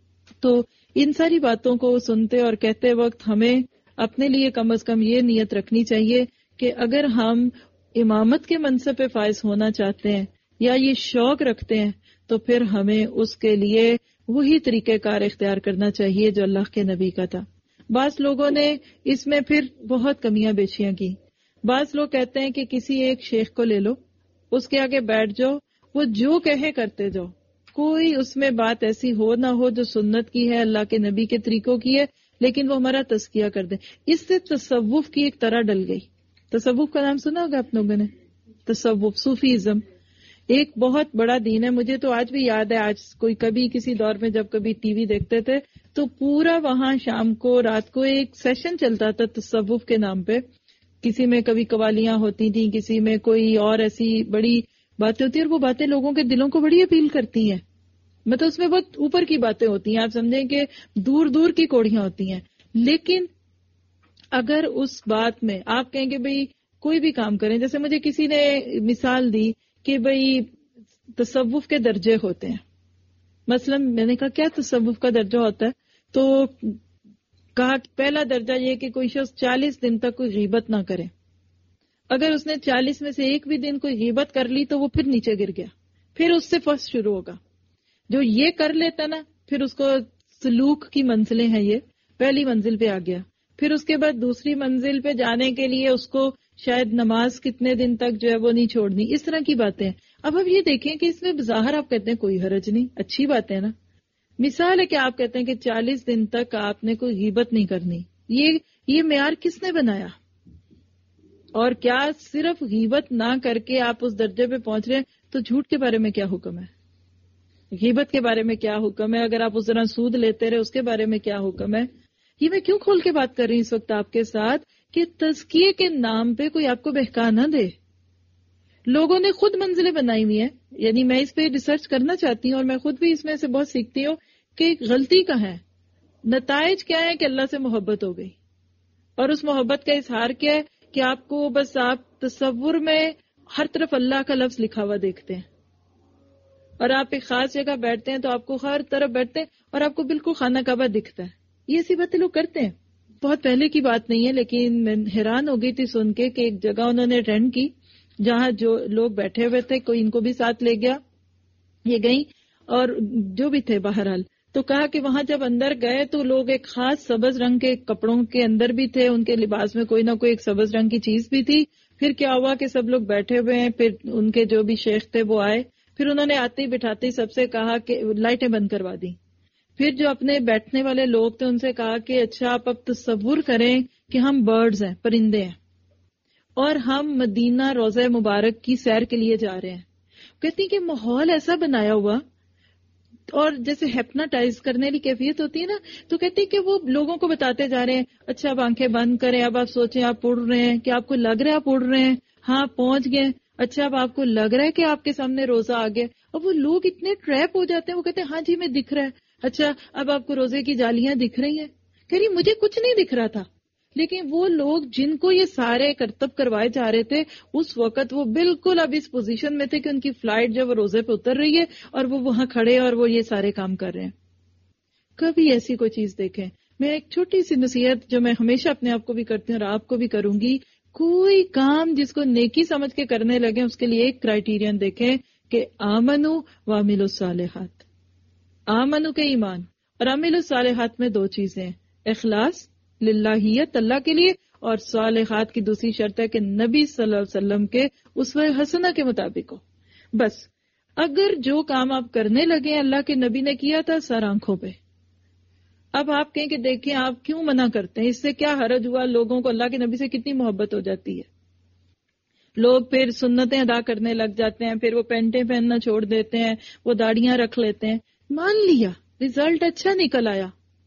Speaker 5: تو ان ساری باتوں کو سنتے اور کہتے وقت ہمیں اپنے لیے کم از کم یہ نیت رکھنی چاہیے کہ اگر ہم امامت کے منصب پہ فائز ہونا چاہتے ہیں یا یہ شوق رکھتے ہیں تو پھر ہمیں اس کے لیے وہی طریقہ کار اختیار کرنا چاہیے جو اللہ کے نبی کا تھا. بعض لوگوں نے اس میں پھر بہت کمیاں بیچیاں کی. بعض لوگ کہتے ہیں کہ کسی ایک شیخ کو لے لو، اس کے آگے بیٹھ جاؤ، وہ جو کہے کرتے جاؤ، کوئی اس میں بات ایسی ہو نہ ہو جو سنت کی ہے، اللہ کے نبی کے طریقوں کی ہے، لیکن وہ ہمارا تزکیہ کر دے. اس سے تصوف کی ایک طرح ڈل گئی. تصوف کا نام سنا ہوگا آپ لوگوں نے؟ تصوف، صوفیزم ایک بہت بڑا دین ہے. مجھے تو آج بھی یاد ہے، آج کوئی کبھی کسی دور میں جب کبھی ٹی وی دیکھتے تھے تو پورا وہاں شام کو رات کو ایک سیشن چلتا تھا تصوف کے نام پہ. کسی میں کبھی قوالیاں ہوتی تھیں، کسی میں کوئی اور ایسی بڑی باتیں ہوتی ہیں، اور وہ باتیں لوگوں کے دلوں کو بڑی اپیل کرتی ہیں. مطلب اس میں بہت اوپر کی باتیں ہوتی ہیں، آپ سمجھیں کہ دور دور کی کوڑیاں ہوتی ہیں. لیکن اگر اس بات میں آپ کہیں کہ بھئی کوئی بھی کام کریں، جیسے مجھے کسی نے مثال دی کہ بھئی تصوف کے درجے ہوتے ہیں. مثلا میں نے کہا کیا تصوف کا درجہ ہوتا ہے؟ تو کہا پہلا درجہ یہ کہ کوئی شخص چالیس دن تک کوئی غیبت نہ کرے. اگر اس نے چالیس میں سے ایک بھی دن کوئی غیبت کر لی تو وہ پھر نیچے گر گیا، پھر اس سے فرسٹ شروع ہوگا. جو یہ کر لیتا نا پھر اس کو سلوک کی منزلیں ہیں، یہ پہلی منزل پہ آ گیا. پھر اس کے بعد دوسری منزل پہ جانے کے لیے اس کو شاید نماز کتنے دن تک جو ہے وہ نہیں چھوڑنی، اس طرح کی باتیں. اب اب یہ دیکھیں کہ اس میں بظاہر آپ کہتے ہیں کوئی حرج نہیں، اچھی بات ہے نا. مثال ہے کہ آپ کہتے ہیں کہ چالیس دن تک آپ نے کوئی غیبت نہیں کرنی. یہ یہ معیار کس نے بنایا؟ اور کیا صرف غیبت نہ کر کے آپ اس درجے پہ پہنچ رہے ہیں؟ تو جھوٹ کے بارے میں کیا حکم ہے؟ غیبت کے بارے میں کیا حکم ہے؟ اگر آپ اس طرح سود لیتے رہے اس کے بارے میں کیا حکم ہے؟ یہ میں کیوں کھول کے بات کر رہی ہوں اس وقت آپ کے ساتھ کہ تزکیے کے نام پہ کوئی آپ کو بہکا نہ دے. لوگوں نے خود منزلیں بنائی ہوئی ہیں، یعنی میں اس پہ ریسرچ کرنا چاہتی ہوں اور میں خود بھی اس میں سے بہت سیکھتی ہوں کہ غلطی کا ہے. نتائج کیا ہے کہ اللہ سے محبت ہو گئی، اور اس محبت کا اظہار کیا ہے کہ آپ کو بس آپ تصور میں ہر طرف اللہ کا لفظ لکھا ہوا دیکھتے ہیں. اور آپ ایک خاص جگہ بیٹھتے ہیں تو آپ کو ہر طرف بیٹھتے ہیں اور آپ کو بالکل خانہ کعبہ دکھتا ہے. یہ ایسی باتیں لوگ کرتے ہیں. بہت پہلے کی بات نہیں ہے لیکن میں حیران ہو گئی تھی سن کے کہ ایک جگہ انہوں نے رینٹ کی جہاں جو لوگ بیٹھے ہوئے تھے کوئی ان کو بھی ساتھ لے گیا. یہ گئی اور جو بھی تھے بہرحال تو کہا کہ وہاں جب اندر گئے تو لوگ ایک خاص سبز رنگ کے کپڑوں کے اندر بھی تھے, ان کے لباس میں کوئی نہ کوئی ایک سبز رنگ کی چیز بھی تھی. پھر کیا ہوا کہ سب لوگ بیٹھے ہوئے ہیں, پھر ان کے جو بھی شیخ تھے وہ آئے, پھر انہوں نے آتے ہی بٹھاتے ہی سب سے کہا کہ لائٹیں بند کروا دی. پھر جو اپنے بیٹھنے والے لوگ تھے ان سے کہا کہ اچھا آپ اب تصور کریں کہ ہم برڈز ہیں, پرندے ہیں, اور ہم مدینہ روضہ مبارک کی سیر کے لیے جا رہے ہیں. کہتی کہ ماحول ایسا بنایا ہوا اور جیسے ہیپناٹائز کرنے والی کیفیت ہوتی ہے نا, تو کہتی کہ وہ لوگوں کو بتاتے جا رہے ہیں اچھا اب آنکھیں بند کریں, اب آپ سوچیں آپ اڑ رہے ہیں, کہ آپ کو لگ رہا ہے آپ اڑ رہے ہیں, ہاں پہنچ گئے, اچھا اب آپ کو لگ رہا ہے کہ آپ کے سامنے روزہ آ گیا. اور وہ لوگ اتنے ٹریپ ہو جاتے ہیں, وہ کہتے ہیں ہاں جی میں دکھ رہا ہے, اچھا اب آپ کو روزے کی جالیاں دکھ رہی ہیں. کہہ رہی مجھے کچھ نہیں دکھ رہا تھا, لیکن وہ لوگ جن کو یہ سارے کرتب کروائے جا رہے تھے اس وقت وہ بالکل اب اس پوزیشن میں تھے کہ ان کی فلائٹ جو وہ روزے پہ اتر رہی ہے اور وہ وہاں کھڑے اور وہ یہ سارے کام کر رہے ہیں. کبھی ایسی کوئی چیز دیکھیں. میں ایک چھوٹی سی نصیحت جو میں ہمیشہ اپنے آپ کو بھی کرتی ہوں اور آپ کو بھی کروں گی, کوئی کام جس کو نیکی سمجھ کے کرنے لگے اس کے لیے ایک کرائیٹیرین دیکھیں کہ آمنو وعملوا الصالحات. آمنو کے ایمان اور عامل الصالحات میں دو چیزیں ہیں, اخلاص للہیت اللہ کے لیے, اور صالحات کی دوسری شرط ہے کہ نبی صلی اللہ علیہ وسلم کے اسوہ حسنہ کے مطابق ہو. بس اگر جو کام آپ کرنے لگے ہیں اللہ کے نبی نے کیا تھا سر آنکھوں پہ, اب آپ کہیں کہ دیکھیں آپ کیوں منع کرتے ہیں, اس سے کیا حرج ہوا, لوگوں کو اللہ کے نبی سے کتنی محبت ہو جاتی ہے. لوگ پھر سنتیں ادا کرنے لگ جاتے ہیں, پھر وہ پینٹیں پہننا چھوڑ دیتے ہیں, وہ داڑیاں رکھ لیتے ہیں. مان لیا ریزلٹ اچھا نکل آیا,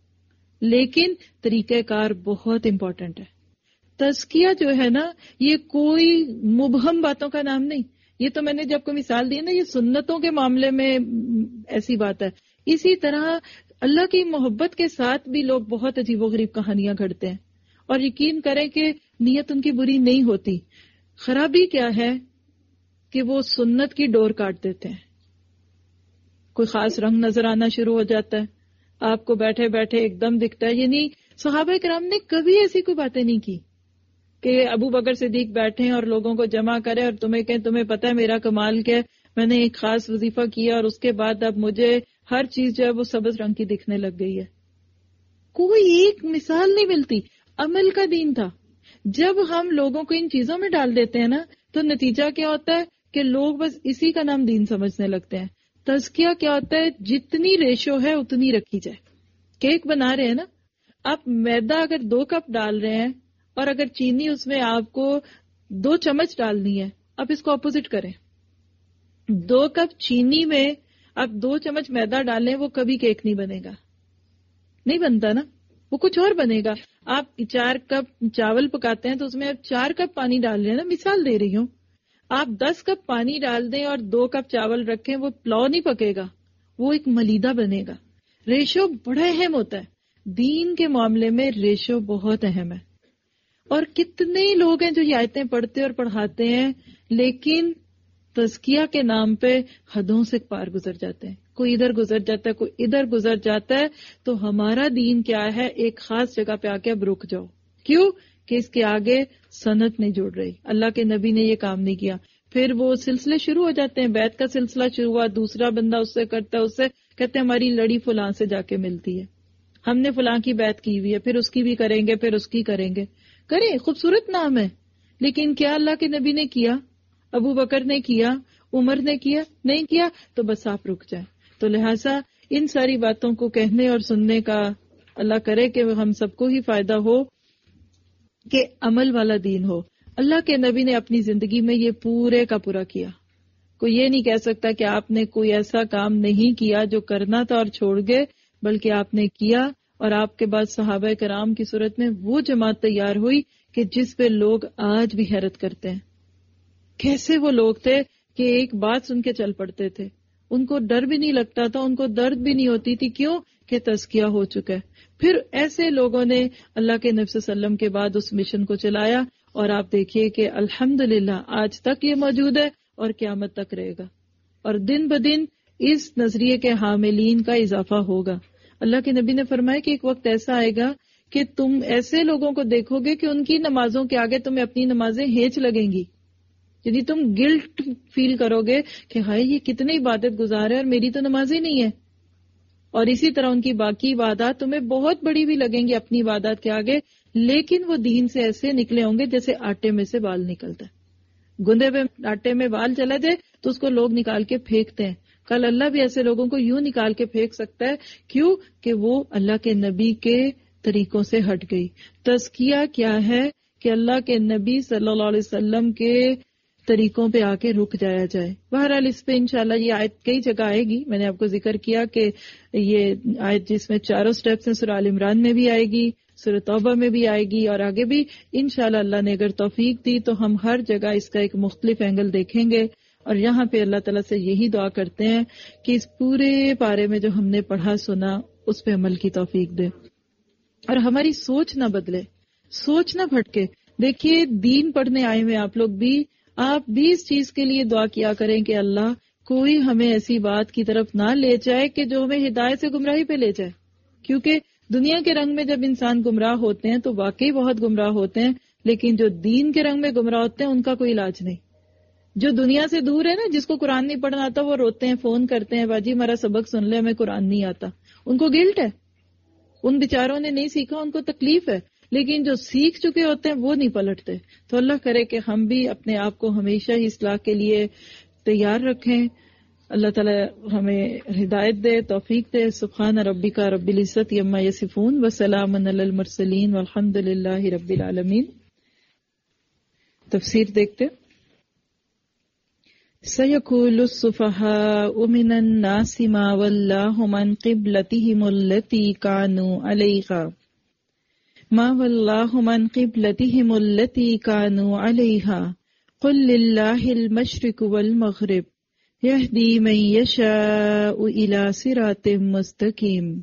Speaker 5: لیکن طریقہ کار بہت امپورٹنٹ ہے. تزکیہ جو ہے نا یہ کوئی مبہم باتوں کا نام نہیں. یہ تو میں نے جب کو مثال دی نا, یہ سنتوں کے معاملے میں ایسی بات ہے. اسی طرح اللہ کی محبت کے ساتھ بھی لوگ بہت عجیب و غریب کہانیاں گھڑتے ہیں, اور یقین کریں کہ نیت ان کی بری نہیں ہوتی. خرابی کیا ہے کہ وہ سنت کی ڈور کاٹ دیتے ہیں. کوئی خاص رنگ نظر آنا شروع ہو جاتا ہے, آپ کو بیٹھے بیٹھے ایک دم دکھتا ہے. یعنی صحابہ کرام نے کبھی ایسی کوئی باتیں نہیں کی کہ ابو بکر صدیق بیٹھے اور لوگوں کو جمع کرے اور تمہیں کہیں تمہیں پتہ ہے میرا کمال کیا ہے, میں نے ایک خاص وظیفہ کیا اور اس کے بعد اب مجھے ہر چیز جو ہے وہ سبز رنگ کی دکھنے لگ گئی ہے. کوئی ایک مثال نہیں ملتی. عمل کا دین تھا. جب ہم لوگوں کو ان چیزوں میں ڈال دیتے ہیں نا تو نتیجہ کیا ہوتا ہے کہ لوگ بس اسی کا نام دین سمجھنے لگتے ہیں. تزکیہ کیا ہوتا ہے, جتنی ریشو ہے اتنی رکھی جائے. کیک بنا رہے ہیں نا, آپ میدا اگر دو کپ ڈال رہے ہیں اور اگر چینی اس میں آپ کو دو چمچ ڈالنی ہے, آپ اس کو اپوزٹ کریں. دو کپ چینی میں آپ دو چمچ میدا ڈالیں, وہ کبھی کیک نہیں بنے گا, نہیں بنتا نا, وہ کچھ اور بنے گا. آپ چار کپ چاول پکاتے ہیں تو اس میں آپ چار کپ پانی ڈال رہے ہیں نا, مثال دے رہی ہوں. آپ دس کپ پانی ڈال دیں اور دو کپ چاول رکھیں, وہ پلاؤ نہیں پکے گا, وہ ایک ملیدہ بنے گا. ریشو بڑا اہم ہوتا ہے. دین کے معاملے میں ریشو بہت اہم ہے. اور کتنے لوگ ہیں جو یہ آیتیں پڑھتے اور پڑھاتے ہیں لیکن تزکیہ کے نام پہ حدوں سے پار گزر جاتے ہیں. کوئی ادھر گزر جاتا ہے, کوئی ادھر گزر جاتا ہے. تو ہمارا دین کیا ہے, ایک خاص جگہ پہ آ کے اب رک جاؤ. کیوں کہ اس کے آگے سنت نہیں جڑ رہی, اللہ کے نبی نے یہ کام نہیں کیا. پھر وہ سلسلے شروع ہو جاتے ہیں. بیعت کا سلسلہ شروع ہوا, دوسرا بندہ اس سے کرتا ہے, اس سے کہتے ہیں ہماری لڑی فلاں سے جا کے ملتی ہے, ہم نے فلاں کی بیعت کی ہوئی ہے, پھر اس کی بھی کریں گے, پھر اس کی کریں گے. کریں, خوبصورت نام ہے, لیکن کیا اللہ کے نبی نے کیا, ابو بکر نے کیا, عمر نے کیا, نہیں کیا, تو بس آپ رک جائیں. تو لہٰذا ان ساری باتوں کو کہنے اور سننے کا اللہ کرے کہ ہم سب کو ہی فائدہ ہو, کہ عمل والا دین ہو. اللہ کے نبی نے اپنی زندگی میں یہ پورے کا پورا کیا. کوئی یہ نہیں کہہ سکتا کہ آپ نے کوئی ایسا کام نہیں کیا جو کرنا تھا اور چھوڑ گئے, بلکہ آپ نے کیا. اور آپ کے بعد صحابہ کرام کی صورت میں وہ جماعت تیار ہوئی کہ جس پہ لوگ آج بھی حیرت کرتے ہیں. کیسے وہ لوگ تھے کہ ایک بات سن کے چل پڑتے تھے, ان کو ڈر بھی نہیں لگتا تھا, ان کو درد بھی نہیں ہوتی تھی. کیوں کہ تزکیہ ہو چکا ہے. پھر ایسے لوگوں نے اللہ کے نبی صلی اللہ علیہ وسلم کے بعد اس مشن کو چلایا, اور آپ دیکھیے کہ الحمدللہ آج تک یہ موجود ہے اور قیامت تک رہے گا. اور دن بدن اس نظریے کے حاملین کا اضافہ ہوگا. اللہ کے نبی نے فرمایا کہ ایک وقت ایسا آئے گا کہ تم ایسے لوگوں کو دیکھو گے کہ ان کی نمازوں کے آگے تمہیں اپنی نمازیں ہینچ لگیں گی، یعنی تم گلٹ فیل کرو گے کہ ہائے یہ کتنی عبادت گزار ہے اور میری تو نماز ہی نہیں ہے. اور اسی طرح ان کی باقی عبادات تمہیں بہت بڑی بھی لگیں گی اپنی عبادات کے آگے، لیکن وہ دین سے ایسے نکلے ہوں گے جیسے آٹے میں سے بال نکلتا ہے. گندے میں آٹے میں بال چلا جائے تو اس کو لوگ نکال کے پھینکتے ہیں. کل اللہ بھی ایسے لوگوں کو یوں نکال کے پھینک سکتا ہے. کیوں؟ کہ وہ اللہ کے نبی کے طریقوں سے ہٹ گئی. تزکیہ کیا ہے؟ کہ اللہ کے نبی صلی اللہ علیہ وسلم کے طریقوں پہ آ کے رک جایا جائے. بہرحال اس پہ انشاءاللہ یہ آیت کئی جگہ آئے گی. میں نے آپ کو ذکر کیا کہ یہ آیت جس میں چاروں سٹیپس ہیں سورہ آل عمران میں بھی آئے گی، سورہ توبہ میں بھی آئے گی، اور آگے بھی انشاءاللہ اللہ نے اگر توفیق دی تو ہم ہر جگہ اس کا ایک مختلف اینگل دیکھیں گے. اور یہاں پہ اللہ تعالیٰ سے یہی دعا کرتے ہیں کہ اس پورے پارے میں جو ہم نے پڑھا سنا اس پہ عمل کی توفیق دے اور ہماری سوچ نہ بدلے، سوچ نہ بھٹکے. دیکھیے دین پڑھنے آئے ہوئے آپ لوگ بھی، آپ بھی اس چیز کے لیے دعا کیا کریں کہ اللہ کوئی ہمیں ایسی بات کی طرف نہ لے جائے کہ جو ہمیں ہدایت سے گمراہی پہ لے جائے. کیونکہ دنیا کے رنگ میں جب انسان گمراہ ہوتے ہیں تو واقعی بہت گمراہ ہوتے ہیں، لیکن جو دین کے رنگ میں گمراہ ہوتے ہیں ان کا کوئی علاج نہیں. جو دنیا سے دور ہے نا، جس کو قرآن نہیں پڑھنا آتا وہ روتے ہیں، فون کرتے ہیں، باجی ہمارا سبق سن لے، ہمیں قرآن نہیں آتا. ان کو گلٹ ہے، ان بیچاروں نے نہیں سیکھا، ان کو تکلیف ہے. لیکن جو سیکھ چکے ہوتے ہیں وہ نہیں پلٹتے. تو اللہ کرے کہ ہم بھی اپنے آپ کو ہمیشہ ہی اصلاح کے لیے تیار رکھیں. اللہ تعالی ہمیں ہدایت دے، توفیق دے. سبحان ربک رب العزت عما یصفون وسلام علی المرسلین والحمد للہ رب العالمین. تفسیر دیکھتے. سَيَقُولُ السُّفَهَاءُ مِنَ النَّاسِ مَا وَلَّاهُمْ عَنْ قِبْلَتِهِمُ الَّتِي كَانُوا عَلَيْهَا مَا وَلَّاهُمْ عَنْ قِبْلَتِهِمُ الَّتِي كَانُوا عَلَيْهَا قُلْ لِلَّهِ الْمَشْرِقُ وَالْمَغْرِبُ يَهْدِي مَن يَشَاءُ إِلَى صِرَاطٍ مُسْتَقِيمٍ.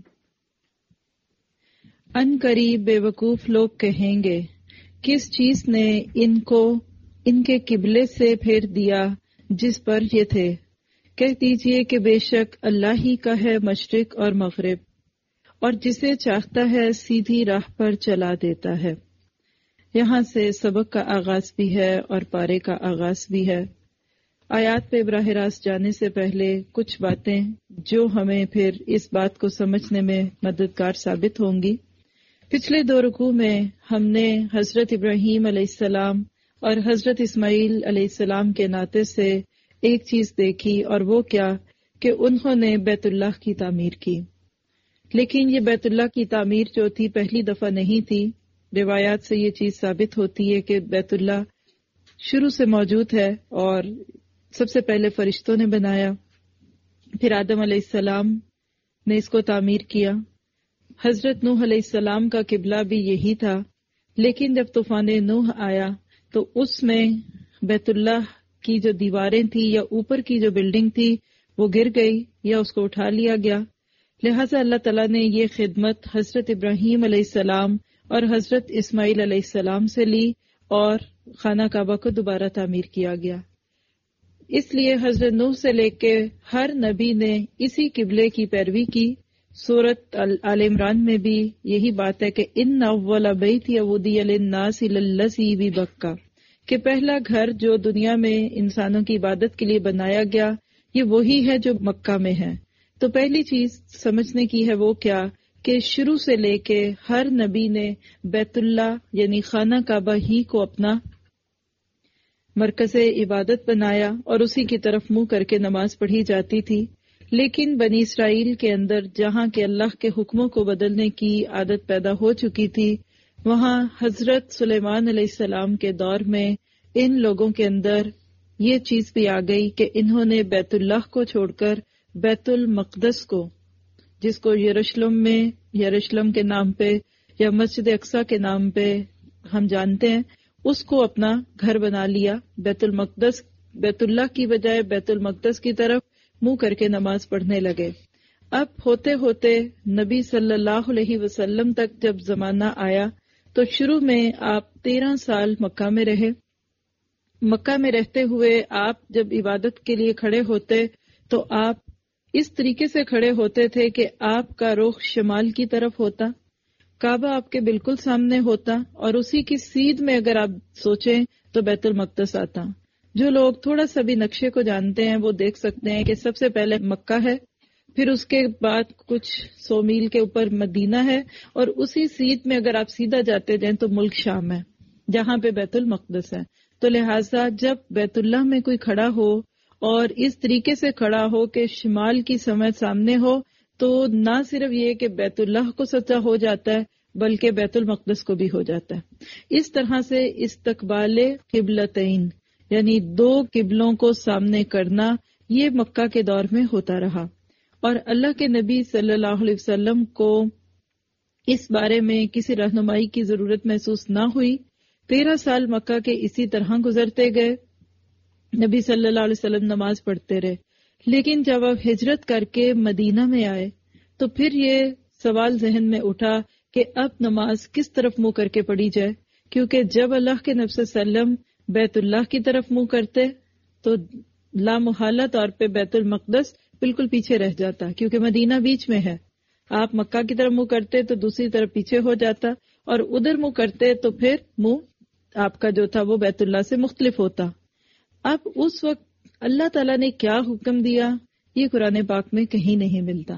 Speaker 5: ان قریب بے وقوف لوگ کہیں گے کس چیز نے ان کو ان کے قبلے سے پھیر دیا جس پر یہ تھے. کہہ دیجئے کہ بے شک اللہ ہی کا ہے مشرق اور مغرب، اور جسے چاہتا ہے سیدھی راہ پر چلا دیتا ہے. یہاں سے سبق کا آغاز بھی ہے اور پارے کا آغاز بھی ہے. آیات پہ براہ راست جانے سے پہلے کچھ باتیں جو ہمیں پھر اس بات کو سمجھنے میں مددگار ثابت ہوں گی. پچھلے دو رکوع میں ہم نے حضرت ابراہیم علیہ السلام اور حضرت اسماعیل علیہ السلام کے ناطے سے ایک چیز دیکھی، اور وہ کیا کہ انہوں نے بیت اللہ کی تعمیر کی. لیکن یہ بیت اللہ کی تعمیر جو تھی پہلی دفعہ نہیں تھی. روایات سے یہ چیز ثابت ہوتی ہے کہ بیت اللہ شروع سے موجود ہے اور سب سے پہلے فرشتوں نے بنایا، پھر آدم علیہ السلام نے اس کو تعمیر کیا. حضرت نوح علیہ السلام کا قبلہ بھی یہی تھا، لیکن جب طوفان نوح آیا تو اس میں بیت اللہ کی جو دیواریں تھی یا اوپر کی جو بلڈنگ تھی وہ گر گئی یا اس کو اٹھا لیا گیا. لہٰذا اللہ تعالیٰ نے یہ خدمت حضرت ابراہیم علیہ السلام اور حضرت اسماعیل علیہ السلام سے لی اور خانہ کعبہ کو دوبارہ تعمیر کیا گیا. اس لیے حضرت نوح سے لے کے ہر نبی نے اسی قبلے کی پیروی کی. سورۃ آل عمران میں بھی یہی بات ہے کہ ان اول بیت وضع للناس للذی ببکہ، کہ پہلا گھر جو دنیا میں انسانوں کی عبادت کے لیے بنایا گیا یہ وہی ہے جو مکہ میں ہے. تو پہلی چیز سمجھنے کی ہے وہ کیا کہ شروع سے لے کے ہر نبی نے بیت اللہ یعنی خانہ کعبہ ہی کو اپنا مرکز عبادت بنایا اور اسی کی طرف منہ کر کے نماز پڑھی جاتی تھی. لیکن بنی اسرائیل کے اندر جہاں کے اللہ کے حکموں کو بدلنے کی عادت پیدا ہو چکی تھی، وہاں حضرت سلیمان علیہ السلام کے دور میں ان لوگوں کے اندر یہ چیز بھی آ گئی کہ انہوں نے بیت اللہ کو چھوڑ کر بیت المقدس کو، جس کو یروشلم میں یروشلم کے نام پہ یا مسجد اقصی کے نام پہ ہم جانتے ہیں، اس کو اپنا گھر بنا لیا. بیت المقدس بیت اللہ کی بجائے بیت المقدس کی طرف منہ کر کے نماز پڑھنے لگے. اب ہوتے ہوتے نبی صلی اللہ علیہ وسلم تک جب زمانہ آیا تو شروع میں آپ تیرہ سال مکہ میں رہے. مکہ میں رہتے ہوئے آپ جب عبادت کے لیے کھڑے ہوتے تو آپ اس طریقے سے کھڑے ہوتے تھے کہ آپ کا رخ شمال کی طرف ہوتا، کعبہ آپ کے بالکل سامنے ہوتا، اور اسی کی سیدھ میں اگر آپ سوچیں تو بیت المقدس آتا۔ جو لوگ تھوڑا سا بھی نقشے کو جانتے ہیں وہ دیکھ سکتے ہیں کہ سب سے پہلے مکہ ہے، پھر اس کے بعد کچھ سو میل کے اوپر مدینہ ہے، اور اسی سیدھ میں اگر آپ سیدھا جاتے جائیں تو ملک شام ہے جہاں پہ بیت المقدس ہے۔ تو لہٰذا جب بیت اللہ میں کوئی کھڑا ہو اور اس طریقے سے کھڑا ہو کہ شمال کی سمت سامنے ہو، تو نہ صرف یہ کہ بیت اللہ کو سجدہ ہو جاتا ہے بلکہ بیت المقدس کو بھی ہو جاتا ہے۔ اس طرح سے استقبال قبلتین یعنی دو قبلوں کو سامنے کرنا یہ مکہ کے دور میں ہوتا رہا، اور اللہ کے نبی صلی اللہ علیہ وسلم کو اس بارے میں کسی رہنمائی کی ضرورت محسوس نہ ہوئی۔ تیرہ سال مکہ کے اسی طرح گزرتے گئے، نبی صلی اللہ علیہ وسلم نماز پڑھتے رہے، لیکن جب آپ ہجرت کر کے مدینہ میں آئے تو پھر یہ سوال ذہن میں اٹھا کہ اب نماز کس طرف منہ کر کے پڑھی جائے، کیونکہ جب اللہ کے نبی صلی اللہ علیہ وسلم بیت اللہ کی طرف منہ کرتے تو لامحالہ طور پہ بیت المقدس بالکل پیچھے رہ جاتا، کیونکہ مدینہ بیچ میں ہے۔ آپ مکہ کی طرف منہ کرتے تو دوسری طرف پیچھے ہو جاتا، اور ادھر منہ کرتے تو پھر منہ آپ کا جو تھا وہ بیت اللہ سے مختلف ہوتا۔ اب اس وقت اللہ تعالیٰ نے کیا حکم دیا یہ قرآن پاک میں کہیں نہیں ملتا،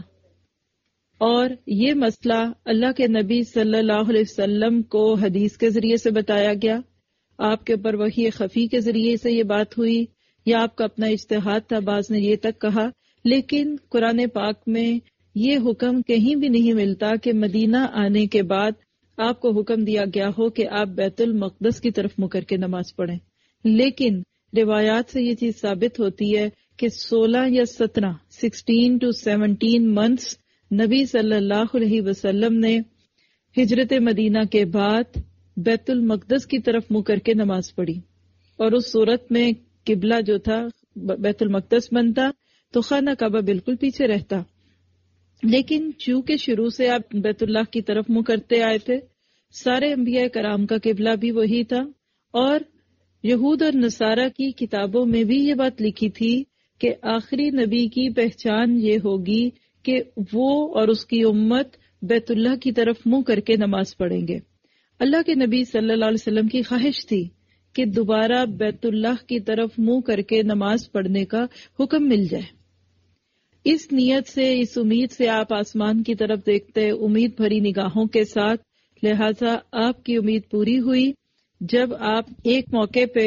Speaker 5: اور یہ مسئلہ اللہ کے نبی صلی اللہ علیہ وسلم کو حدیث کے ذریعے سے بتایا گیا، آپ کے اوپر وحی خفی کے ذریعے سے یہ بات ہوئی، یا آپ کا اپنا اجتہاد تھا، بعض نے یہ تک کہا، لیکن قرآن پاک میں یہ حکم کہیں بھی نہیں ملتا کہ مدینہ آنے کے بعد آپ کو حکم دیا گیا ہو کہ آپ بیت المقدس کی طرف منہ کر کے نماز پڑھیں۔ لیکن روایات سے یہ چیز ثابت ہوتی ہے کہ سولہ یا سترہ سکسٹین ٹو سیونٹین منتھس نبی صلی اللہ علیہ وسلم نے ہجرت مدینہ کے بعد بیت المقدس کی طرف منہ کر کے نماز پڑھی، اور اس صورت میں قبلہ جو تھا بیت المقدس بنتا تو خانہ کعبہ بالکل پیچھے رہتا۔ لیکن چونکہ شروع سے آپ بیت اللہ کی طرف منہ کرتے آئے تھے، سارے انبیاء کرام کا قبلہ بھی وہی تھا، اور یہود اور نصارہ کی کتابوں میں بھی یہ بات لکھی تھی کہ آخری نبی کی پہچان یہ ہوگی کہ وہ اور اس کی امت بیت اللہ کی طرف منہ کر کے نماز پڑھیں گے۔ اللہ کے نبی صلی اللہ علیہ وسلم کی خواہش تھی کہ دوبارہ بیت اللہ کی طرف منہ کر کے نماز پڑھنے کا حکم مل جائے۔ اس نیت سے، اس امید سے آپ آسمان کی طرف دیکھتے امید بھری نگاہوں کے ساتھ، لہذا آپ کی امید پوری ہوئی جب آپ ایک موقع پہ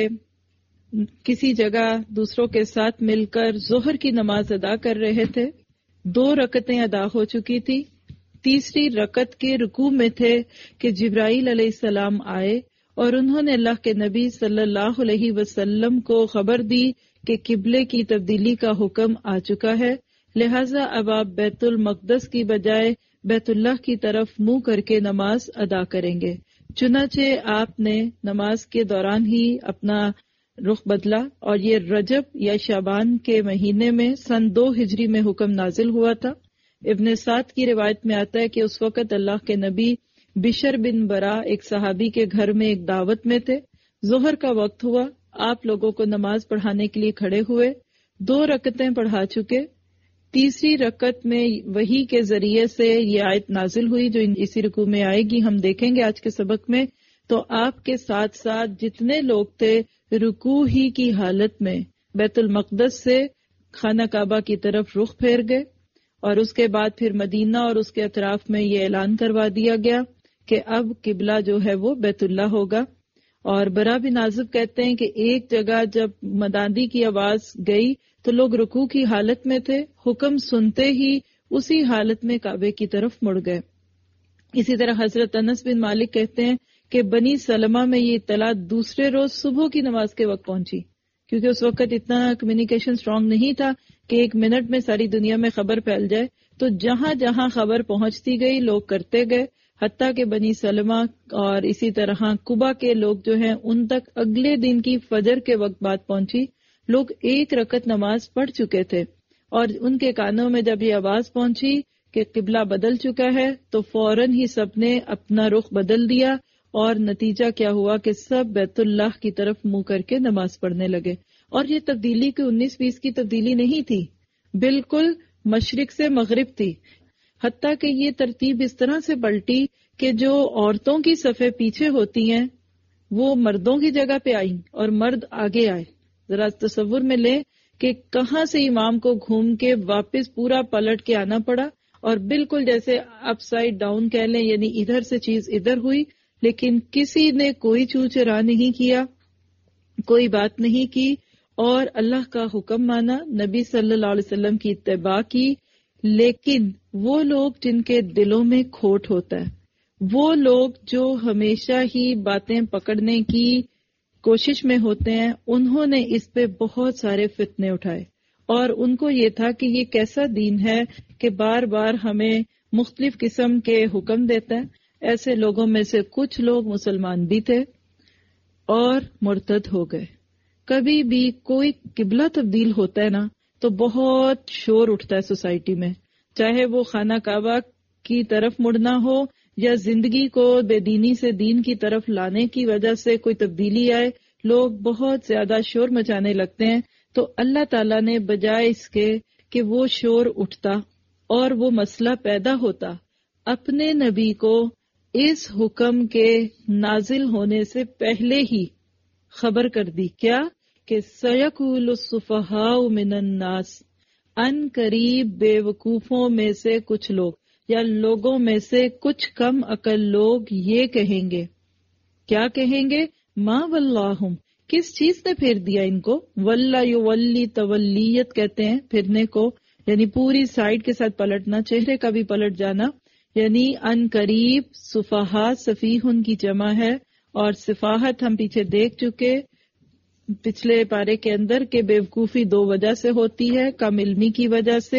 Speaker 5: کسی جگہ دوسروں کے ساتھ مل کر ظہر کی نماز ادا کر رہے تھے، دو رکعتیں ادا ہو چکی تھی، تیسری رکعت کے رکوع میں تھے کہ جبرائیل علیہ السلام آئے اور انہوں نے اللہ کے نبی صلی اللہ علیہ وسلم کو خبر دی کہ قبلے کی تبدیلی کا حکم آ چکا ہے، لہٰذا اب آپ بیت المقدس کی بجائے بیت اللہ کی طرف منہ کر کے نماز ادا کریں گے۔ چنانچہ آپ نے نماز کے دوران ہی اپنا رخ بدلا، اور یہ رجب یا شعبان کے مہینے میں سن دو ہجری میں حکم نازل ہوا تھا۔ ابن سعد کی روایت میں آتا ہے کہ اس وقت اللہ کے نبی بشر بن برا ایک صحابی کے گھر میں ایک دعوت میں تھے، ظہر کا وقت ہوا، آپ لوگوں کو نماز پڑھانے کے لیے کھڑے ہوئے، دو رکعتیں پڑھا چکے، تیسری رکعت میں وحی کے ذریعے سے یہ آیت نازل ہوئی جو اسی رکوع میں آئے گی، ہم دیکھیں گے آج کے سبق میں۔ تو آپ کے ساتھ ساتھ جتنے لوگ تھے رکوع ہی کی حالت میں بیت المقدس سے خانہ کعبہ کی طرف رخ پھیر گئے، اور اس کے بعد پھر مدینہ اور اس کے اطراف میں یہ اعلان کروا دیا گیا کہ اب قبلہ جو ہے وہ بیت اللہ ہوگا۔ اور برا بن عازب کہتے ہیں کہ ایک جگہ جب مدادی کی آواز گئی تو لوگ رکوع کی حالت میں تھے، حکم سنتے ہی اسی حالت میں کعبے کی طرف مڑ گئے۔ اسی طرح حضرت انس بن مالک کہتے ہیں کہ بنی سلمہ میں یہ اطلاع دوسرے روز صبح کی نماز کے وقت پہنچی، کیونکہ اس وقت اتنا کمیونیکیشن سٹرونگ نہیں تھا کہ ایک منٹ میں ساری دنیا میں خبر پھیل جائے، تو جہاں جہاں خبر پہنچتی گئی لوگ کرتے گئے، حتیٰ کہ بنی سلمہ اور اسی طرح قبا کے لوگ جو ہیں ان تک اگلے دن کی فجر کے وقت بات پہنچی، لوگ ایک رکعت نماز پڑھ چکے تھے، اور ان کے کانوں میں جب یہ آواز پہنچی کہ قبلہ بدل چکا ہے تو فوراً ہی سب نے اپنا رخ بدل دیا، اور نتیجہ کیا ہوا کہ سب بیت اللہ کی طرف منہ کر کے نماز پڑھنے لگے۔ اور یہ تبدیلی کوئی انیس بیس کی تبدیلی نہیں تھی، بالکل مشرق سے مغرب تھی، حتیٰ کہ یہ ترتیب اس طرح سے پلٹی کہ جو عورتوں کی صفیں پیچھے ہوتی ہیں وہ مردوں کی جگہ پہ آئیں اور مرد آگے آئے. ذرا تصور میں لیں کہ کہاں سے امام کو گھوم کے واپس پورا پلٹ کے آنا پڑا، اور بالکل جیسے اپ سائڈ ڈاؤن کہہ لیں، یعنی ادھر سے چیز ادھر ہوئی، لیکن کسی نے کوئی چو چرا نہیں کیا، کوئی بات نہیں کی، اور اللہ کا حکم مانا، نبی صلی اللہ علیہ وسلم کی اتباع کی. لیکن وہ لوگ جن کے دلوں میں کھوٹ ہوتا ہے، وہ لوگ جو ہمیشہ ہی باتیں پکڑنے کی کوشش میں ہوتے ہیں، انہوں نے اس پہ بہت سارے فتنے اٹھائے، اور ان کو یہ تھا کہ یہ کیسا دین ہے کہ بار بار ہمیں مختلف قسم کے حکم دیتا ہے. ایسے لوگوں میں سے کچھ لوگ مسلمان بھی تھے اور مرتد ہو گئے. کبھی بھی کوئی قبلہ تبدیل ہوتا ہے نا تو بہت شور اٹھتا ہے سوسائٹی میں، چاہے وہ خانہ کعبہ کی طرف مڑنا ہو یا زندگی کو بے دینی سے دین کی طرف لانے کی وجہ سے کوئی تبدیلی آئے، لوگ بہت زیادہ شور مچانے لگتے ہیں. تو اللہ تعالیٰ نے بجائے اس کے کہ وہ شور اٹھتا اور وہ مسئلہ پیدا ہوتا، اپنے نبی کو اس حکم کے نازل ہونے سے پہلے ہی خبر کر دی. کیا کہ سَيَقُولُ السُّفَهَاءُ مِنَ النَّاسِ، ان قریب بے وقوفوں میں سے کچھ لوگ یا لوگوں میں سے کچھ کم عقل لوگ یہ کہیں گے. کیا کہیں گے؟ ما واللہم، کس چیز نے پھیر دیا ان کو؟ ولا یولی، تولیت کہتے ہیں پھرنے کو، یعنی پوری سائڈ کے ساتھ پلٹنا، چہرے کا بھی پلٹ جانا. یعنی ان قریب سفہا، سفیہن کی جمع ہے، اور صفاحت ہم پیچھے دیکھ چکے پچھلے پارے کے اندر کہ بیوقوفی دو وجہ سے ہوتی ہے، کم علمی کی وجہ سے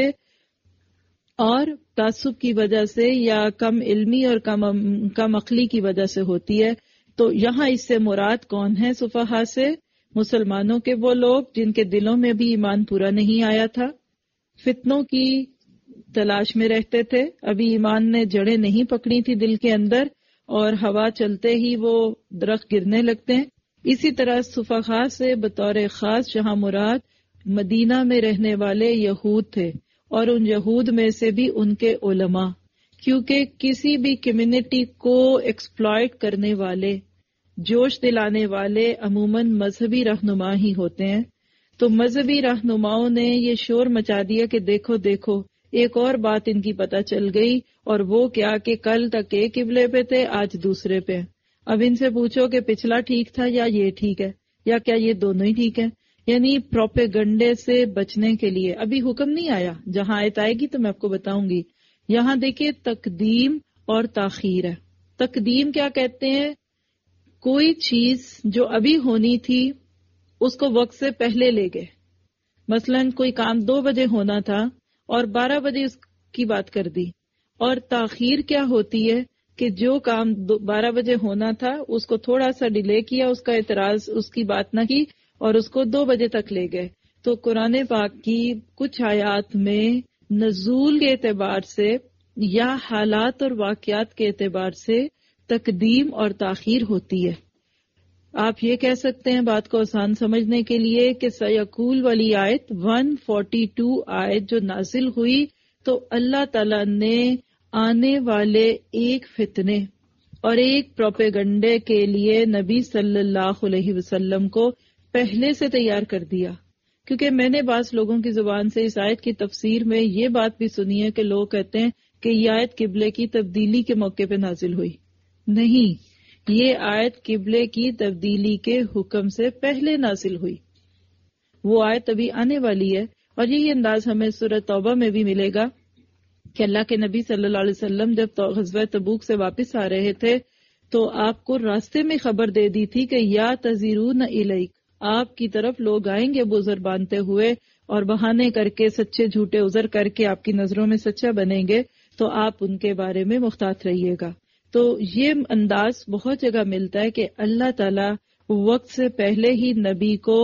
Speaker 5: اور تعصب کی وجہ سے، یا کم علمی اور کم کم عقلی کی وجہ سے ہوتی ہے. تو یہاں اس سے مراد کون ہے صفحہ سے؟ مسلمانوں کے وہ لوگ جن کے دلوں میں بھی ایمان پورا نہیں آیا تھا، فتنوں کی تلاش میں رہتے تھے، ابھی ایمان نے جڑیں نہیں پکڑی تھی دل کے اندر، اور ہوا چلتے ہی وہ درخت گرنے لگتے ہیں. اسی طرح صفحہ سے بطور خاص جہاں مراد مدینہ میں رہنے والے یہود تھے، اور ان یہود میں سے بھی ان کے علماء، کیونکہ کسی بھی کمیونٹی کو ایکسپلائٹ کرنے والے، جوش دلانے والے عموماً مذہبی رہنما ہی ہوتے ہیں. تو مذہبی رہنماؤں نے یہ شور مچا دیا کہ دیکھو دیکھو ایک اور بات ان کی پتہ چل گئی، اور وہ کیا کہ کل تک ایک قبلے پہ تھے، آج دوسرے پہ. اب ان سے پوچھو کہ پچھلا ٹھیک تھا یا یہ ٹھیک ہے، یا کیا یہ دونوں ہی ٹھیک ہے. یعنی پروپیگنڈے سے بچنے کے لیے ابھی حکم نہیں آیا، جہاں آیت آئے گی تو میں آپ کو بتاؤں گی. یہاں دیکھیے تقدیم اور تاخیر ہے. تقدیم کیا کہتے ہیں؟ کوئی چیز جو ابھی ہونی تھی اس کو وقت سے پہلے لے گئے. مثلا کوئی کام دو بجے ہونا تھا اور بارہ بجے اس کی بات کر دی. اور تاخیر کیا ہوتی ہے کہ جو کام بارہ بجے ہونا تھا اس کو تھوڑا سا ڈیلے کیا، اس کا اعتراض، اس کی بات نہ کی، اور اس کو دو بجے تک لے گئے. تو قرآن پاک کی کچھ آیات میں نزول کے اعتبار سے یا حالات اور واقعات کے اعتبار سے تقدیم اور تاخیر ہوتی ہے. آپ یہ کہہ سکتے ہیں بات کو آسان سمجھنے کے لیے کہ سیقول والی آیت ایک سو بارہ آیت جو نازل ہوئی تو اللہ تعالیٰ نے آنے والے ایک فتنے اور ایک پروپیگنڈے کے لیے نبی صلی اللہ علیہ وسلم کو پہلے سے تیار کر دیا. کیونکہ میں نے بعض لوگوں کی زبان سے اس آیت کی تفسیر میں یہ بات بھی سنی ہے کہ لوگ کہتے ہیں کہ یہ آیت قبلے کی تبدیلی کے موقع پہ نازل ہوئی. نہیں، یہ آیت قبلے کی تبدیلی کے حکم سے پہلے نازل ہوئی. وہ آیت ابھی آنے والی ہے، اور یہی انداز ہمیں سورہ توبہ میں بھی ملے گا کہ اللہ کے نبی صلی اللہ علیہ وسلم جب غزوہ تبوک سے واپس آ رہے تھے تو آپ کو راستے میں خبر دے دی تھی کہ یا تزیرون الیک، آپ کی طرف لوگ آئیں گے بوزر باندھتے ہوئے اور بہانے کر کے، سچے جھوٹے عذر کر کے آپ کی نظروں میں سچا بنیں گے، تو آپ ان کے بارے میں محتاط رہیے گا. تو یہ انداز بہت جگہ ملتا ہے کہ اللہ تعالیٰ وقت سے پہلے ہی نبی کو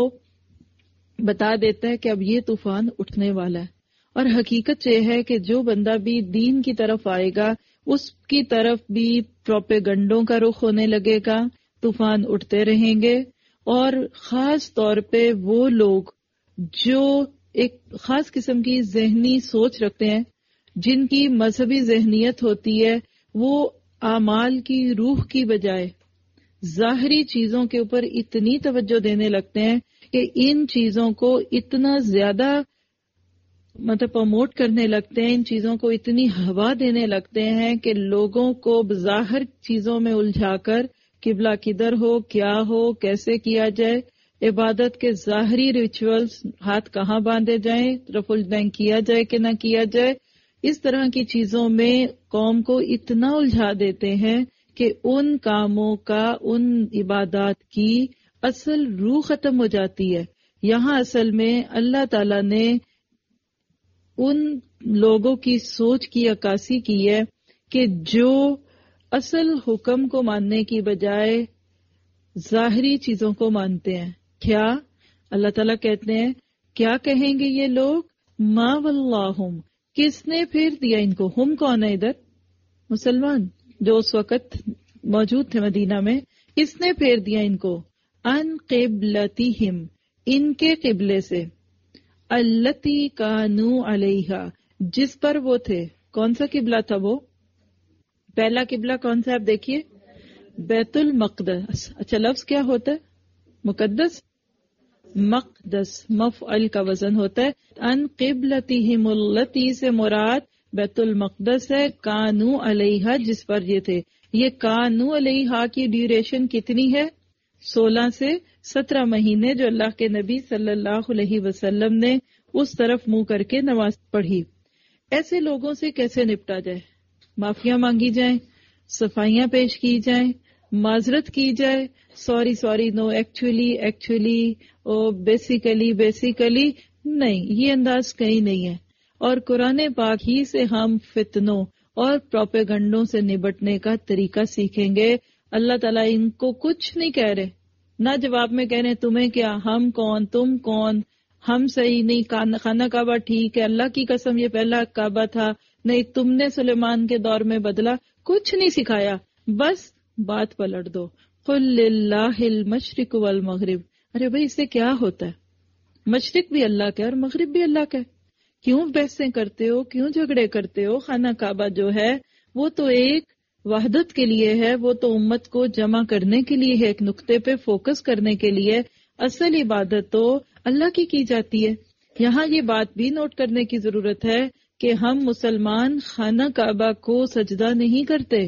Speaker 5: بتا دیتا ہے کہ اب یہ طوفان اٹھنے والا ہے. اور حقیقت یہ ہے کہ جو بندہ بھی دین کی طرف آئے گا اس کی طرف بھی پروپیگنڈوں کا رخ ہونے لگے گا، طوفان اٹھتے رہیں گے. اور خاص طور پہ وہ لوگ جو ایک خاص قسم کی ذہنی سوچ رکھتے ہیں، جن کی مذہبی ذہنیت ہوتی ہے، وہ اعمال کی روح کی بجائے ظاہری چیزوں کے اوپر اتنی توجہ دینے لگتے ہیں کہ ان چیزوں کو اتنا زیادہ مطلب پروموٹ کرنے لگتے ہیں، ان چیزوں کو اتنی ہوا دینے لگتے ہیں کہ لوگوں کو بظاہر چیزوں میں الجھا کر قبلہ کدھر ہو، کیا ہو، کیسے کیا جائے، عبادت کے ظاہری ریچولز، ہاتھ کہاں باندھے جائیں، رفع الدین کیا جائے کہ نہ کیا جائے، اس طرح کی چیزوں میں قوم کو اتنا الجھا دیتے ہیں کہ ان کاموں کا، ان عبادات کی اصل روح ختم ہو جاتی ہے۔ یہاں اصل میں اللہ تعالیٰ نے ان لوگوں کی سوچ کی عکاسی کی ہے کہ جو اصل حکم کو ماننے کی بجائے ظاہری چیزوں کو مانتے ہیں۔ کیا اللہ تعالیٰ کہتے ہیں، کیا کہیں گے یہ لوگ؟ ما واللہم، کس نے پھیر دیا ان کو؟ ہم کون ہے ادھر؟ مسلمان جو اس وقت موجود تھے مدینہ میں۔ کس نے پھیر دیا ان کو؟ ان قبلتہم، ان کے قبلے سے، التی کانو علیہا، جس پر وہ تھے۔ کون سا قبلہ تھا وہ؟ پہلا قبلہ کون سا؟ آپ دیکھیے، بیت المقدس۔ اچھا، لفظ کیا ہوتا ہے؟ مقدس، مقدس، مفعل کا وزن ہوتا ہے۔ ان قبلتہم التی سے مراد بیت المقدس ہے، کانو علیہا، جس پر یہ تھے۔ یہ کانو علیہا کی ڈیوریشن کتنی ہے؟ سولہ سے سترہ مہینے، جو اللہ کے نبی صلی اللہ علیہ وسلم نے اس طرف منہ کر کے نماز پڑھی۔ ایسے لوگوں سے کیسے نپٹا جائے؟ معافیاں مانگی جائیں، صفائیاں پیش کی جائیں، معذرت کی جائے، sorry sorry, no actually actually, oh basically basically, نہیں، یہ انداز کہیں نہیں ہے۔ اور قرآن پاک ہی سے ہم فتنوں اور پروپیگنڈوں سے نبٹنے کا طریقہ سیکھیں گے۔ اللہ تعالیٰ ان کو کچھ نہیں کہہ رہے، نہ جواب میں کہہ رہے تمہیں کیا، ہم کون، تم کون، ہم صحیح نہیں، خانہ کعبہ ٹھیک ہے، اللہ کی قسم یہ پہلا کعبہ تھا، نہیں تم نے سلیمان کے دور میں بدلا، کچھ نہیں سکھایا، بس بات پلٹ دو۔ قل للہ المشرق والمغرب، ارے بھائی اس سے کیا ہوتا ہے؟ مشرق بھی اللہ کا اور مغرب بھی اللہ کا، کیوں بحثیں کرتے ہو، کیوں جھگڑے کرتے ہو؟ خانہ کعبہ جو ہے وہ تو ایک وحدت کے لیے ہے، وہ تو امت کو جمع کرنے کے لیے ہے، ایک نقطے پہ فوکس کرنے کے لیے۔ اصل عبادت تو اللہ کی کی جاتی ہے۔ یہاں یہ بات بھی نوٹ کرنے کی ضرورت ہے کہ ہم مسلمان خانہ کعبہ کو سجدہ نہیں کرتے،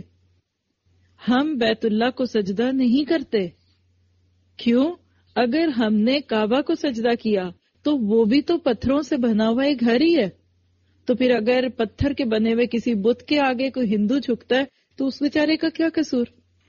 Speaker 5: ہم بیت اللہ کو سجدہ نہیں کرتے۔ کیوں؟ اگر ہم نے کعبہ کو سجدہ کیا تو وہ بھی تو پتھروں سے بنا ہوا ایک گھر ہی ہے، تو پھر اگر پتھر کے بنے ہوئے کسی بت کے آگے کوئی ہندو جھکتا ہے تو اس بیچارے کا کیا قصور؟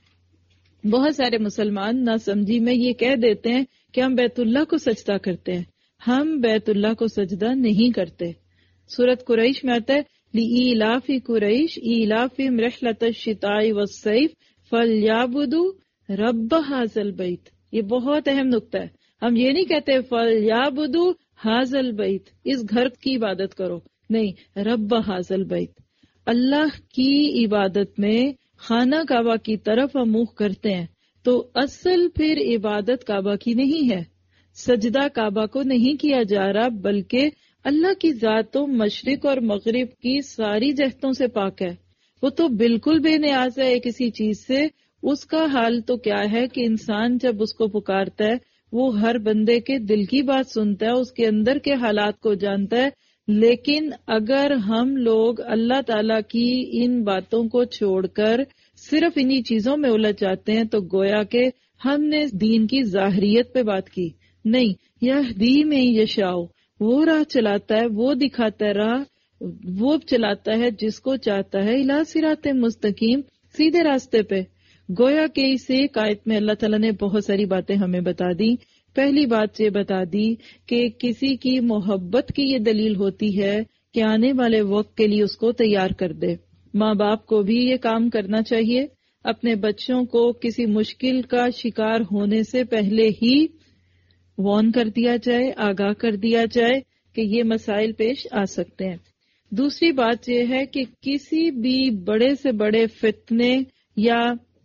Speaker 5: بہت سارے مسلمان ناسمجھی میں یہ کہہ دیتے ہیں کہ ہم بیت اللہ کو سجدہ کرتے ہیں، ہم بیت اللہ کو سجدہ نہیں کرتے۔ سورۃ قریش میں آتا ہے لِإِيلَافِ قُرَيْشٍ إِيلَافِهِمْ رِحْلَةَ الشِّتَاءِ وَالصَّيْفِ فَلْيَعْبُدُوا رَبَّ هَٰذَا الْبَيْتِ۔ یہ بہت اہم نقطہ ہے، ہم یہ نہیں کہتے فَلْيَعْبُدُوا هَٰذَا الْبَيْتِ، اس گھر کی عبادت کرو، نہیں، رب هَٰذَا الْبَيْتِ۔ اللہ کی عبادت میں خانہ کعبہ کی طرف ہم منہ کرتے ہیں تو اصل پھر عبادت کعبہ کی نہیں ہے، سجدہ کعبہ کو نہیں کیا جا رہا، بلکہ اللہ کی ذات تو مشرق اور مغرب کی ساری جہتوں سے پاک ہے، وہ تو بالکل بے نیاز ہے کسی چیز سے۔ اس کا حال تو کیا ہے کہ انسان جب اس کو پکارتا ہے وہ ہر بندے کے دل کی بات سنتا ہے، اس کے اندر کے حالات کو جانتا ہے۔ لیکن اگر ہم لوگ اللہ تعالیٰ کی ان باتوں کو چھوڑ کر صرف انہی چیزوں میں الجھ جاتے ہیں تو گویا کہ ہم نے دین کی ظاہریت پہ بات کی نہیں۔ یہدی میں یشاء، وہ راہ چلاتا ہے، وہ دکھاتا ہے راہ، وہ چلاتا ہے جس کو چاہتا ہے الی صراط مستقیم، سیدھے راستے پہ۔ گویا کہ اس ایک آیت میں اللہ تعالیٰ نے بہت ساری باتیں ہمیں بتا دی۔ پہلی بات یہ بتا دی کہ کسی کی محبت کی یہ دلیل ہوتی ہے کہ آنے والے وقت کے لیے اس کو تیار کر دے۔ ماں باپ کو بھی یہ کام کرنا چاہیے، اپنے بچوں کو کسی مشکل کا شکار ہونے سے پہلے ہی وارن کر دیا جائے، آگاہ کر دیا جائے کہ یہ مسائل پیش آ سکتے ہیں۔ دوسری بات یہ ہے کہ کسی بھی بڑے سے بڑے فتنے یا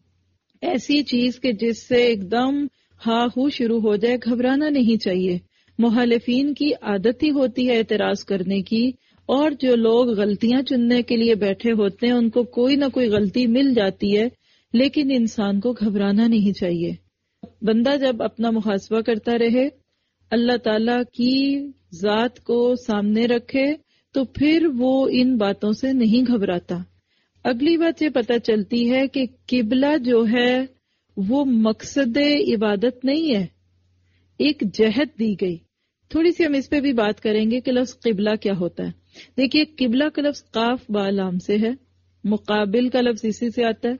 Speaker 5: ایسی چیز کہ جس سے ایک دم ہاں ہو شروع ہو جائے، گھبرانا نہیں چاہیے۔ مخالفین کی عادت ہی ہوتی ہے اعتراض کرنے کی، اور جو لوگ غلطیاں چننے کے لیے بیٹھے ہوتے ہیں ان کو کوئی نہ کوئی غلطی مل جاتی ہے، لیکن انسان کو گھبرانا نہیں چاہیے۔ بندہ جب اپنا محاسبہ کرتا رہے، اللہ تعالی کی ذات کو سامنے رکھے، تو پھر وہ ان باتوں سے نہیں گھبراتا۔ اگلی بات یہ پتہ چلتی ہے کہ قبلہ جو ہے وہ مقصد عبادت نہیں ہے، ایک جہت دی گئی۔ تھوڑی سی ہم اس پہ بھی بات کریں گے کہ لفظ قبلہ کیا ہوتا ہے۔ دیکھیے، قبلہ کا لفظ قاف با لام سے ہے، مقابل کا لفظ اسی سے آتا ہے،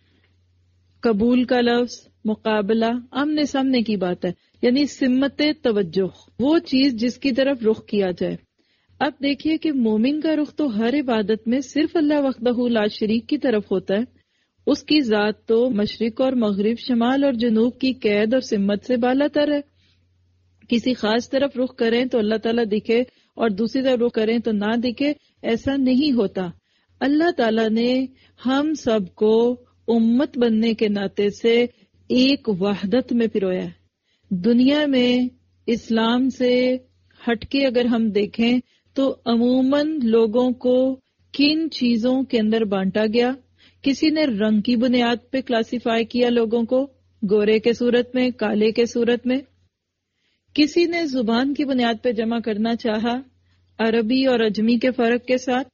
Speaker 5: قبول کا لفظ مقابلہ آمنے سامنے کی بات ہے، یعنی سمت توجہ، وہ چیز جس کی طرف رخ کیا جائے۔ اب دیکھیے کہ مومن کا رخ تو ہر عبادت میں صرف اللہ وحدہ لا شریک کی طرف ہوتا ہے، اس کی ذات تو مشرق اور مغرب، شمال اور جنوب کی قید اور سمت سے بالا تر ہے۔ کسی خاص طرف رخ کریں تو اللہ تعالیٰ دکھے اور دوسری طرف رخ کریں تو نہ دکھے، ایسا نہیں ہوتا۔ اللہ تعالیٰ نے ہم سب کو امت بننے کے ناطے سے ایک وحدت میں پرویا ہے۔ دنیا میں اسلام سے ہٹ کے اگر ہم دیکھیں تو عموماً لوگوں کو کن چیزوں کے اندر بانٹا گیا؟ کسی نے رنگ کی بنیاد پہ کلاسیفائی کیا لوگوں کو، گورے کے صورت میں، کالے کے صورت میں۔ کسی نے زبان کی بنیاد پہ جمع کرنا چاہا، عربی اور اجمی کے فرق کے ساتھ۔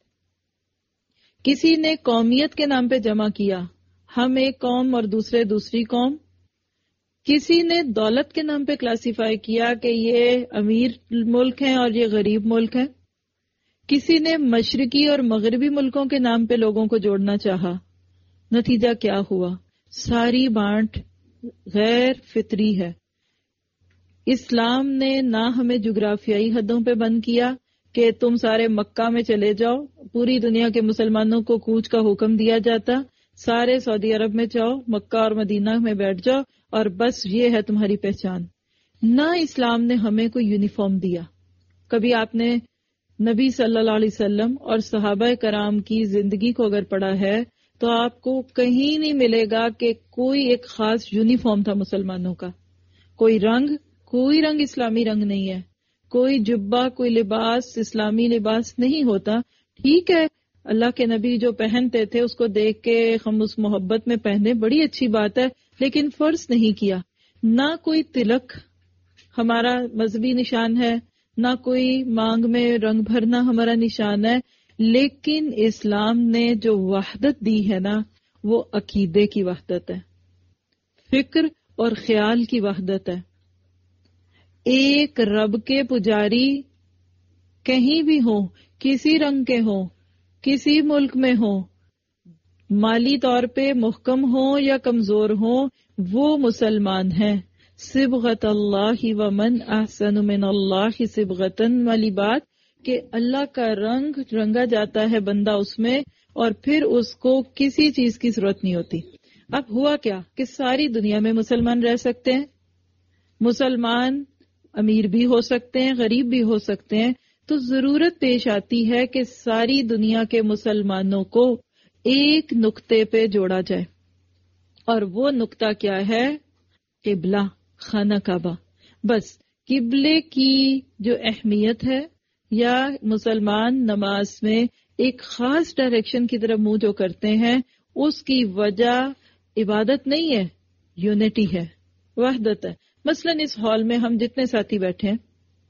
Speaker 5: کسی نے قومیت کے نام پہ جمع کیا، ہم ایک قوم اور دوسرے دوسری قوم۔ کسی نے دولت کے نام پہ کلاسیفائی کیا کہ یہ امیر ملک ہیں اور یہ غریب ملک ہیں۔ کسی نے مشرقی اور مغربی ملکوں کے نام پہ لوگوں کو جوڑنا چاہا۔ نتیجہ کیا ہوا؟ ساری بانٹ غیر فطری ہے۔ اسلام نے نہ ہمیں جغرافیائی حدوں پہ بند کیا کہ تم سارے مکہ میں چلے جاؤ، پوری دنیا کے مسلمانوں کو کوچ کا حکم دیا جاتا، سارے سعودی عرب میں جاؤ، مکہ اور مدینہ میں بیٹھ جاؤ اور بس یہ ہے تمہاری پہچان۔ نہ اسلام نے ہمیں کوئی یونیفارم دیا۔ کبھی آپ نے نبی صلی اللہ علیہ وسلم اور صحابہ کرام کی زندگی کو اگر پڑھا ہے تو آپ کو کہیں نہیں ملے گا کہ کوئی ایک خاص یونیفارم تھا مسلمانوں کا۔ کوئی رنگ، کوئی رنگ اسلامی رنگ نہیں ہے، کوئی جبہ، کوئی لباس اسلامی لباس نہیں ہوتا۔ ٹھیک ہے، اللہ کے نبی جو پہنتے تھے اس کو دیکھ کے ہم اس محبت میں پہنے، بڑی اچھی بات ہے، لیکن فرض نہیں کیا۔ نہ کوئی تلک ہمارا مذہبی نشان ہے، نہ کوئی مانگ میں رنگ بھرنا ہمارا نشان ہے، لیکن اسلام نے جو وحدت دی ہے نا، وہ عقیدے کی وحدت ہے، فکر اور خیال کی وحدت ہے۔ ایک رب کے پجاری کہیں بھی ہوں، کسی رنگ کے ہوں، کسی ملک میں ہوں، مالی طور پہ محکم ہوں یا کمزور ہوں، وہ مسلمان ہیں۔ صبغت اللہ ومن احسن من اللہ صبغتن والی بات کہ اللہ کا رنگ رنگا جاتا ہے بندہ اس میں، اور پھر اس کو کسی چیز کی ضرورت نہیں ہوتی۔ اب ہوا کیا کہ ساری دنیا میں مسلمان رہ سکتے ہیں، مسلمان امیر بھی ہو سکتے ہیں، غریب بھی ہو سکتے ہیں، تو ضرورت پیش آتی ہے کہ ساری دنیا کے مسلمانوں کو ایک نقطے پہ جوڑا جائے، اور وہ نقطہ کیا ہے؟ قبلہ، خانہ کعبہ۔ بس قبلے کی جو اہمیت ہے، یا مسلمان نماز میں ایک خاص ڈائریکشن کی طرف منہ جو کرتے ہیں، اس کی وجہ عبادت نہیں ہے، یونٹی ہے، وحدت ہے۔ مثلا اس ہال میں ہم جتنے ساتھی بیٹھے ہیں،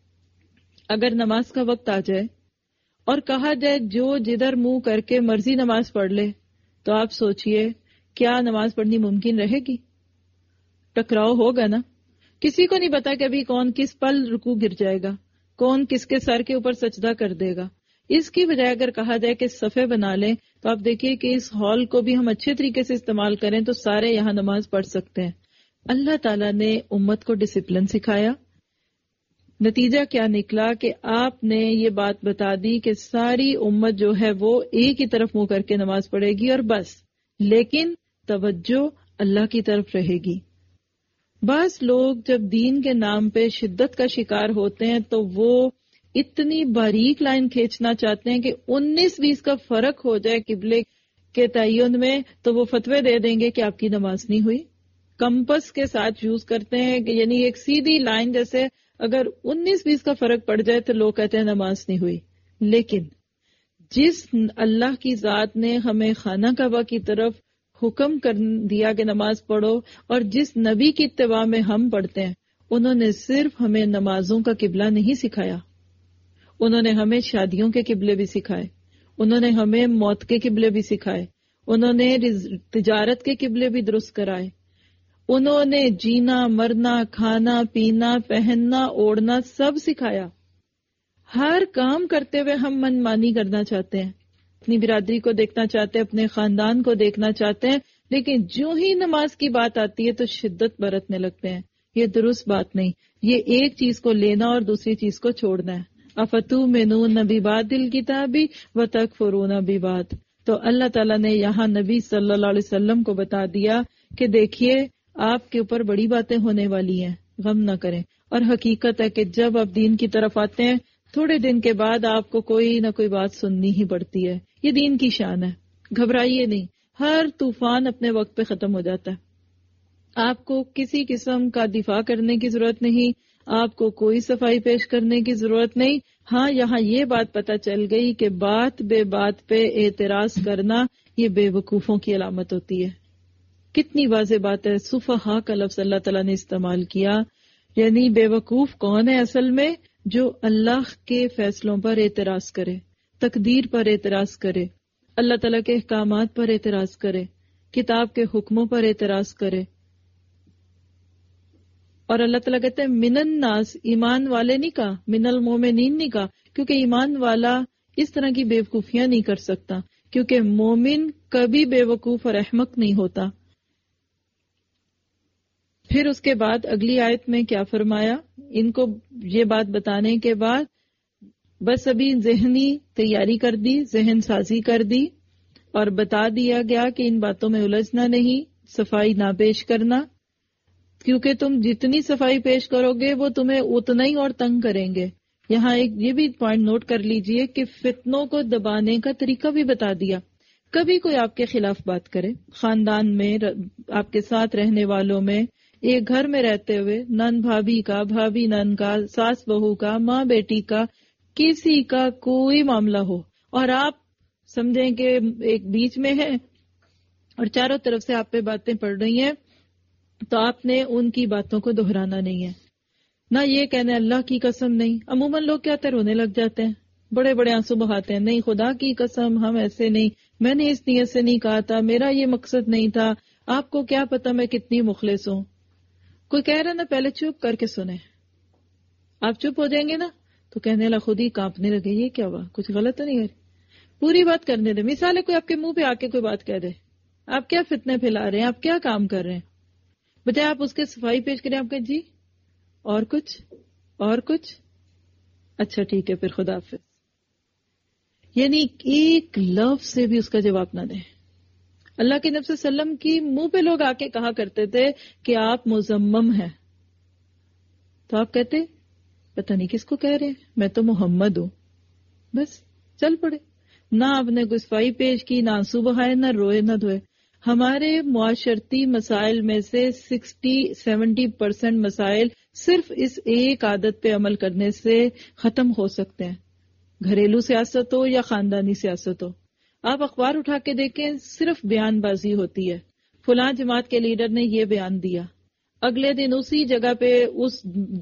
Speaker 5: اگر نماز کا وقت آ جائے اور کہا جائے جو جدھر منہ کر کے مرضی نماز پڑھ لے، تو آپ سوچئے کیا نماز پڑھنی ممکن رہے گی؟ ٹکراؤ ہوگا نا۔ کسی کو نہیں پتا کہ ابھی کون کس پل رکوع گر جائے گا، کون کس کے سر کے اوپر سجدہ کر دے گا۔ اس کی بجائے اگر کہا جائے کہ صفے بنا لیں، تو آپ دیکھیے کہ اس ہال کو بھی ہم اچھے طریقے سے استعمال کریں تو سارے یہاں نماز پڑھ سکتے ہیں۔ اللہ تعالیٰ نے امت کو ڈسپلن سکھایا، نتیجہ کیا نکلا کہ آپ نے یہ بات بتا دی کہ ساری امت جو ہے وہ ایک ہی طرف منہ کر کے نماز پڑھے گی اور بس، لیکن توجہ اللہ کی طرف رہے گی۔ بعض لوگ جب دین کے نام پہ شدت کا شکار ہوتے ہیں تو وہ اتنی باریک لائن کھینچنا چاہتے ہیں کہ انیس بیس کا فرق ہو جائے قبلے کے تعین میں تو وہ فتوے دے دیں گے کہ آپ کی نماز نہیں ہوئی۔ کمپس کے ساتھ یوز کرتے ہیں کہ یعنی ایک سیدھی لائن، جیسے اگر انیس بیس کا فرق پڑ جائے تو لوگ کہتے ہیں نماز نہیں ہوئی. لیکن جس اللہ کی ذات نے ہمیں خانہ کعبہ کی طرف حکم کر دیا کہ نماز پڑھو، اور جس نبی کی اتباع میں ہم پڑھتے ہیں، انہوں نے صرف ہمیں نمازوں کا قبلہ نہیں سکھایا، انہوں نے ہمیں شادیوں کے قبلے بھی سکھائے، انہوں نے ہمیں موت کے قبلے بھی سکھائے، انہوں نے تجارت کے قبلے بھی درست کرائے، انہوں نے جینا مرنا کھانا پینا پہننا اوڑھنا سب سکھایا. ہر کام کرتے ہوئے ہم من مانی کرنا چاہتے ہیں، اپنی برادری کو دیکھنا چاہتے ہیں، اپنے خاندان کو دیکھنا چاہتے ہیں، لیکن جو ہی نماز کی بات آتی ہے تو شدت برتنے لگتے ہیں. یہ درست بات نہیں. یہ ایک چیز کو لینا اور دوسری چیز کو چھوڑنا ہے. افتؤمنون ببعض الکتاب وتکفرون ببعض. تو اللہ تعالیٰ نے یہاں نبی صلی اللہ علیہ وسلم کو بتا دیا کہ دیکھیے آپ کے اوپر بڑی باتیں ہونے والی ہیں، غم نہ کریں. اور حقیقت ہے کہ جب آپ دین کی طرف آتے ہیں تھوڑے دن کے بعد آپ کو کوئی نہ کوئی بات سننی ہی پڑتی ہے. یہ دین کی شان ہے، گھبرائیے نہیں. ہر طوفان اپنے وقت پہ ختم ہو جاتا ہے. آپ کو کسی قسم کا دفاع کرنے کی ضرورت نہیں، آپ کو کوئی صفائی پیش کرنے کی ضرورت نہیں. ہاں یہاں یہ بات پتہ چل گئی کہ بات بے بات پہ اعتراض کرنا یہ بے وقوفوں کی علامت ہوتی ہے. کتنی واضح بات ہے. سفہا کا لفظ اللہ تعالیٰ نے استعمال کیا، یعنی بے وقوف کون ہے اصل میں؟ جو اللہ کے فیصلوں پر اعتراض کرے، تقدیر پر اعتراض کرے، اللہ تعالیٰ کے احکامات پر اعتراض کرے، کتاب کے حکموں پر اعتراض کرے. اور اللہ تعالیٰ کہتے ہیں من الناس، ایمان والے نہیں کہا، من المومنین نہیں کہا، کیونکہ ایمان والا اس طرح کی بے وقوفیاں نہیں کر سکتا، کیونکہ مومن کبھی بے وقوف اور احمق نہیں ہوتا. پھر اس کے بعد اگلی آیت میں کیا فرمایا؟ ان کو یہ بات بتانے کے بعد بس ابھی ذہنی تیاری کر دی، ذہن سازی کر دی، اور بتا دیا گیا کہ ان باتوں میں الجھنا نہیں، صفائی نہ پیش کرنا، کیونکہ تم جتنی صفائی پیش کرو گے وہ تمہیں اتنا ہی اور تنگ کریں گے. یہاں ایک یہ بھی پوائنٹ نوٹ کر لیجئے کہ فتنوں کو دبانے کا طریقہ بھی بتا دیا. کبھی کوئی آپ کے خلاف بات کرے، خاندان میں، آپ کے ساتھ رہنے والوں میں، ایک گھر میں رہتے ہوئے، نن بھابھی کا، بھابھی نن کا، ساس بہو کا، ماں بیٹی کا، کسی کا کوئی معاملہ ہو، اور آپ سمجھیں کہ ایک بیچ میں ہے اور چاروں طرف سے آپ پہ باتیں پڑ رہی ہیں، تو آپ نے ان کی باتوں کو دہرانا نہیں ہے. نہ یہ کہنے اللہ کی قسم نہیں. عموماً لوگ کیا رونے لگ جاتے ہیں، بڑے بڑے آنسو بہاتے ہیں، نہیں خدا کی قسم ہم ایسے نہیں، میں نے اس نیت سے نہیں کہا تھا، میرا یہ مقصد نہیں تھا، آپ کو کیا پتا میں کتنی مخلص ہوں. کوئی کہہ رہا نا پہلے چپ کر کے سنیں. آپ چپ ہو جائیں گے نا تو کہنے لگا خود ہی کانپنے لگے، یہ کیا ہوا، کچھ غلط تو نہیں ہے. پوری بات کرنے دے. مثال ہے کوئی آپ کے منہ پہ آ کے کوئی بات کہہ دے، آپ کیا فتنے پھیلا رہے ہیں، آپ کیا کام کر رہے ہیں، بجائے آپ اس کے صفائی پیش کریں آپ کہ جی اور کچھ اور کچھ اچھا ٹھیک ہے پھر خدا حافظ. یعنی ایک لفظ سے بھی اس کا جواب نہ دیں. اللہ کے نبی صلی اللہ علیہ وسلم کی منہ پہ لوگ آ کے کہا کرتے تھے کہ آپ مذمم ہیں، تو آپ کہتے پتہ نہیں کس کو کہہ رہے ہیں، میں تو محمد ہوں، بس چل پڑے. نہ آپ نے کوئی صفائی پیش کی، نہ آنسو بہائے، نہ روئے نہ دھوئے. ہمارے معاشرتی مسائل میں سے سکسٹی سیونٹی پرسینٹ مسائل صرف اس ایک عادت پہ عمل کرنے سے ختم ہو سکتے ہیں، گھریلو سیاست ہو یا خاندانی سیاست ہو. آپ اخبار اٹھا کے دیکھیں، صرف بیان بازی ہوتی ہے. فلاں جماعت کے لیڈر نے یہ بیان دیا، اگلے دن اسی جگہ پہ اس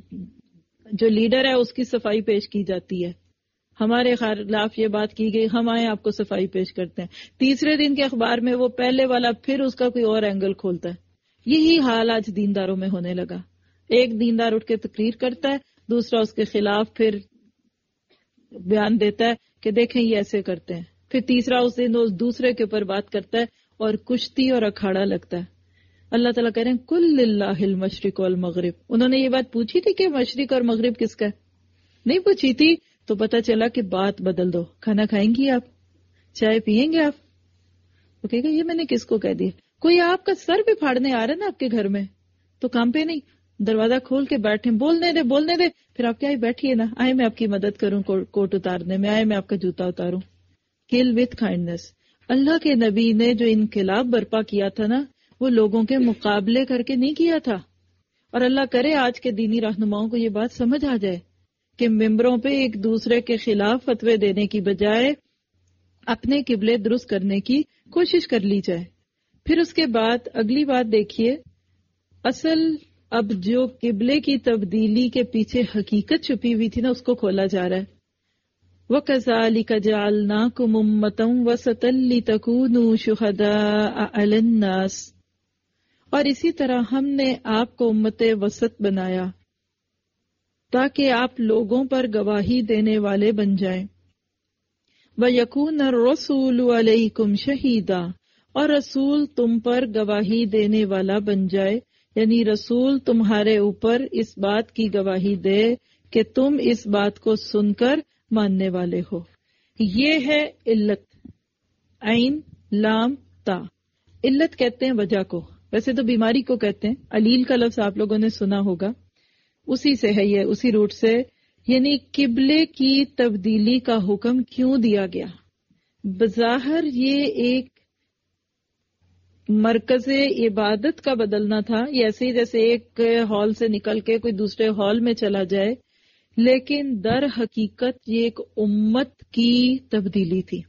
Speaker 5: جو لیڈر ہے اس کی صفائی پیش کی جاتی ہے. ہمارے خلاف یہ بات کی گئی، ہم آئے آپ کو صفائی پیش کرتے ہیں. تیسرے دن کے اخبار میں وہ پہلے والا پھر اس کا کوئی اور اینگل کھولتا ہے. یہی حال آج دینداروں میں ہونے لگا. ایک دیندار اٹھ کے تقریر کرتا ہے، دوسرا اس کے خلاف پھر بیان دیتا ہے کہ دیکھیں یہ ایسے کرتے ہیں، پھر تیسرا اس دن اس دوسرے کے اوپر بات کرتا ہے اور کشتی اور اکھاڑا لگتا ہے. اللہ تعالیٰ کہہ رہے ہیں کل للہ المشرق والمغرب. انہوں نے یہ بات پوچھی تھی کہ مشرق اور مغرب کس کا ہے؟ نہیں پوچھی تھی. تو پتہ چلا کہ بات بدل دو. کھانا کھائیں گی آپ، چائے پیئیں گے آپ، وہ کہے گا یہ میں نے کس کو کہہ دیا. کوئی آپ کا سر بھی پھاڑنے آ رہا ہے نا آپ کے گھر میں تو کام پہ نہیں، دروازہ کھول کے بیٹھے، بولنے دے بولنے دے پھر آپ کیا بیٹھیے نا، آئے میں آپ کی مدد کروں کوٹ اتارنے میں، آئے میں آپ کا جوتا اتاروں. کل وتھ کائنڈنس. اللہ کے نبی نے جو انقلاب برپا کیا تھا نا وہ لوگوں کے مقابلے کر کے نہیں کیا تھا، اور اللہ کرے آج کے دینی رہنماؤں کو یہ بات سمجھ آ جائے کہ ممبروں پہ ایک دوسرے کے خلاف فتوے دینے کی بجائے اپنے قبلے درست کرنے کی کوشش کر لی جائے. پھر اس کے بعد اگلی بات دیکھیے، اصل اب جو قبلے کی تبدیلی کے پیچھے حقیقت چھپی ہوئی تھی نا، اس کو کھولا جا رہا ہے. وَكَذَلِكَ جَعَلْنَاكُمْ أُمَّةً وَسَطًا لِتَكُونُوا شُهَدَاءَ عَلَى النَّاسِ، اور اسی طرح ہم نے آپ کو امت وسط بنایا تاکہ آپ لوگوں پر گواہی دینے والے بن جائیں. وَيَكُونَ الرَّسُولُ عَلَيْكُمْ شَهِيدًا، اور رسول تم پر گواہی دینے والا بن جائے، یعنی رسول تمہارے اوپر اس بات کی گواہی دے کہ تم اس بات کو سن کر ماننے والے ہو. یہ ہے علت، عین لام تا. علت کہتے ہیں وجہ کو، ویسے تو بیماری کو کہتے ہیں. علیل کا لفظ آپ لوگوں نے سنا ہوگا، اسی سے ہے یہ، اسی روٹ سے. یعنی قبلے کی تبدیلی کا حکم کیوں دیا گیا؟ بظاہر یہ ایک مرکز عبادت کا بدلنا تھا، یہ ایسے ہی جیسے ایک ہال سے نکل کے کوئی دوسرے ہال میں چلا جائے، لیکن در حقیقت یہ ایک امت کی تبدیلی تھی.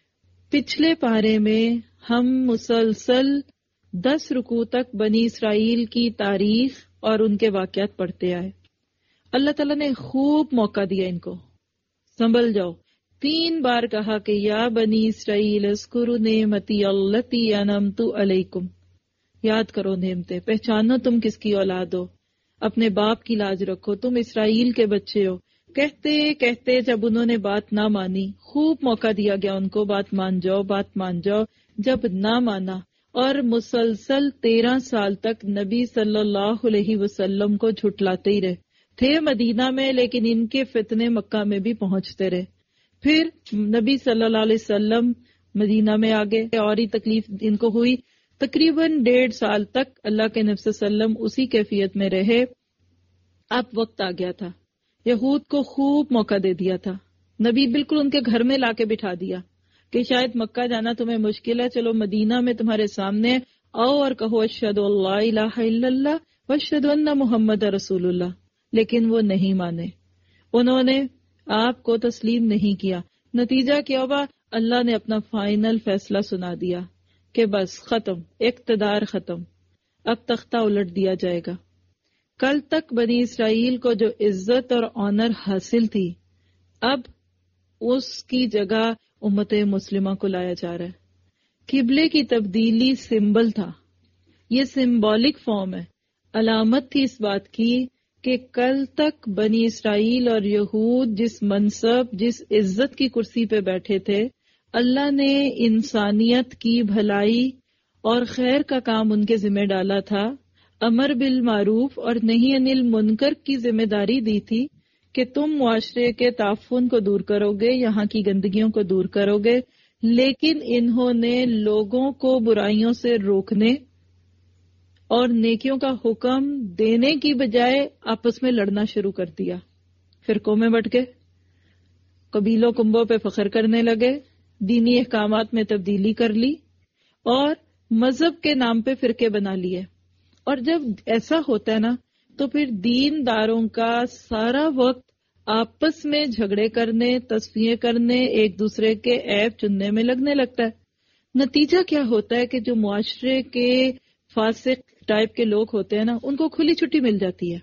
Speaker 5: پچھلے پارے میں ہم مسلسل دس رکوع تک بنی اسرائیل کی تاریخ اور ان کے واقعات پڑھتے آئے. اللہ تعالیٰ نے خوب موقع دیا ان کو، سنبھل جاؤ. تین بار کہا کہ یا بنی اسرائیل اذکروا نعمتی التی انعمت علیکم، یاد کرو نعمتیں، پہچانو تم کس کی اولاد ہو، اپنے باپ کی لاج رکھو، تم اسرائیل کے بچے ہو. کہتے کہتے جب انہوں نے بات نہ مانی، خوب موقع دیا گیا ان کو، بات مان جاؤ بات مان جاؤ. جب نہ مانا اور مسلسل تیرہ سال تک نبی صلی اللہ علیہ وسلم کو جھٹلاتے ہی رہے تھے مدینہ میں، لیکن ان کے فتنے مکہ میں بھی پہنچتے رہے. پھر نبی صلی اللہ علیہ وسلم مدینہ میں آگے اور ہی تکلیف ان کو ہوئی. تقریباً ڈیڑھ سال تک اللہ کے نبی صلی اللہ علیہ وسلم اسی کیفیت میں رہے. اب وقت آ گیا تھا، یہود کو خوب موقع دے دیا تھا. نبی بالکل ان کے گھر میں لا کے بٹھا دیا کہ شاید مکہ جانا تمہیں مشکل ہے، چلو مدینہ میں تمہارے سامنے آؤ اور کہو اشہد اللہ الہ الا اللہ واشہد ان محمد رسول اللہ. لیکن وہ نہیں مانے، انہوں نے آپ کو تسلیم نہیں کیا. نتیجہ کیا ہوا؟ اللہ نے اپنا فائنل فیصلہ سنا دیا کہ بس ختم، اقتدار ختم، اب تختہ الٹ دیا جائے گا. کل تک بنی اسرائیل کو جو عزت اور آنر حاصل تھی، اب اس کی جگہ امت مسلمہ کو لایا جا رہا ہے. قبلے کی تبدیلی سمبل تھا، یہ سمبولک فارم ہے، علامت تھی اس بات کی کہ کل تک بنی اسرائیل اور یہود جس منصب جس عزت کی کرسی پہ بیٹھے تھے، اللہ نے انسانیت کی بھلائی اور خیر کا کام ان کے ذمہ ڈالا تھا، امر بالمعروف اور نہی عن المنکر کی ذمہ داری دی تھی کہ تم معاشرے کے تعفن کو دور کرو گے، یہاں کی گندگیوں کو دور کرو گے. لیکن انہوں نے لوگوں کو برائیوں سے روکنے اور نیکیوں کا حکم دینے کی بجائے آپس میں لڑنا شروع کر دیا. فرقوں میں بٹ گئے، قبیلوں کنبوں پہ فخر کرنے لگے، دینی احکامات میں تبدیلی کر لی اور مذہب کے نام پہ فرقے بنا لیے. اور جب ایسا ہوتا ہے نا تو پھر دین داروں کا سارا وقت آپس میں جھگڑے کرنے، تصفیے کرنے، ایک دوسرے کے عیب چننے میں لگنے لگتا ہے. نتیجہ کیا ہوتا ہے کہ جو معاشرے کے فاسق ٹائپ کے لوگ ہوتے ہیں نا، ان کو کھلی چھٹی مل جاتی ہے.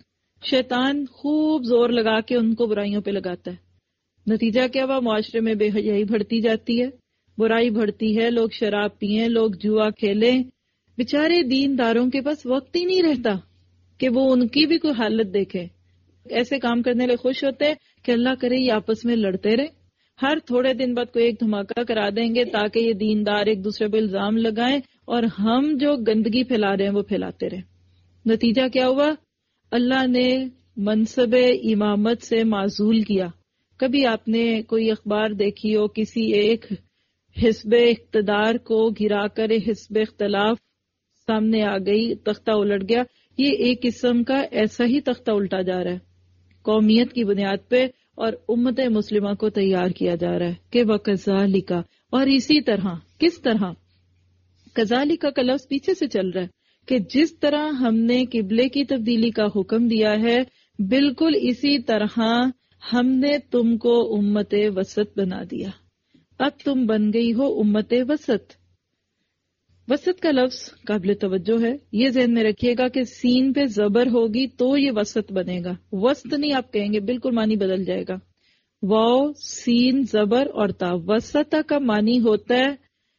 Speaker 5: شیطان خوب زور لگا کے ان کو برائیوں پہ لگاتا ہے. نتیجہ کیا ہوا؟ معاشرے میں بے حیائی بڑھتی جاتی ہے، برائی بڑھتی ہے، لوگ شراب پئیں، لوگ جوا کھیلیں. بیچارے دین داروں کے پاس وقت ہی نہیں رہتا کہ وہ ان کی بھی کوئی حالت دیکھے. ایسے کام کرنے لئے خوش ہوتے ہیں کہ اللہ کرے یہ آپس میں لڑتے رہے، ہر تھوڑے دن بعد کوئی ایک دھماکہ کرا دیں گے تاکہ یہ دیندار ایک دوسرے پہ الزام لگائیں اور ہم جو گندگی پھیلا رہے ہیں وہ پھیلاتے رہے. نتیجہ کیا ہوا؟ اللہ نے منصب امامت سے معزول کیا. کبھی آپ نے کوئی اخبار دیکھی ہو کسی ایک حزب اقتدار کو گرا کر حزب اختلاف سامنے آ گئی، تختہ الٹ گیا؟ یہ ایک قسم کا ایسا ہی تختہ الٹا جا رہا ہے قومیت کی بنیاد پہ، اور امت مسلمہ کو تیار کیا جا رہا ہے کہ وَكَذَلِكَ، اور اسی طرح. کس طرح؟ کذالک کا لفظ پیچھے سے چل رہا ہے کہ جس طرح ہم نے قبلے کی تبدیلی کا حکم دیا ہے بالکل اسی طرح ہم نے تم کو امت وسط بنا دیا. اب تم بن گئی ہو امت وسط. وسط کا لفظ قابل توجہ ہے، یہ ذہن میں رکھیے گا کہ سین پہ زبر ہوگی تو یہ وسط بنے گا، وسط نہیں آپ کہیں گے، بالکل معنی بدل جائے گا. واو سین زبر اور تا. وسط کا معنی ہوتا ہے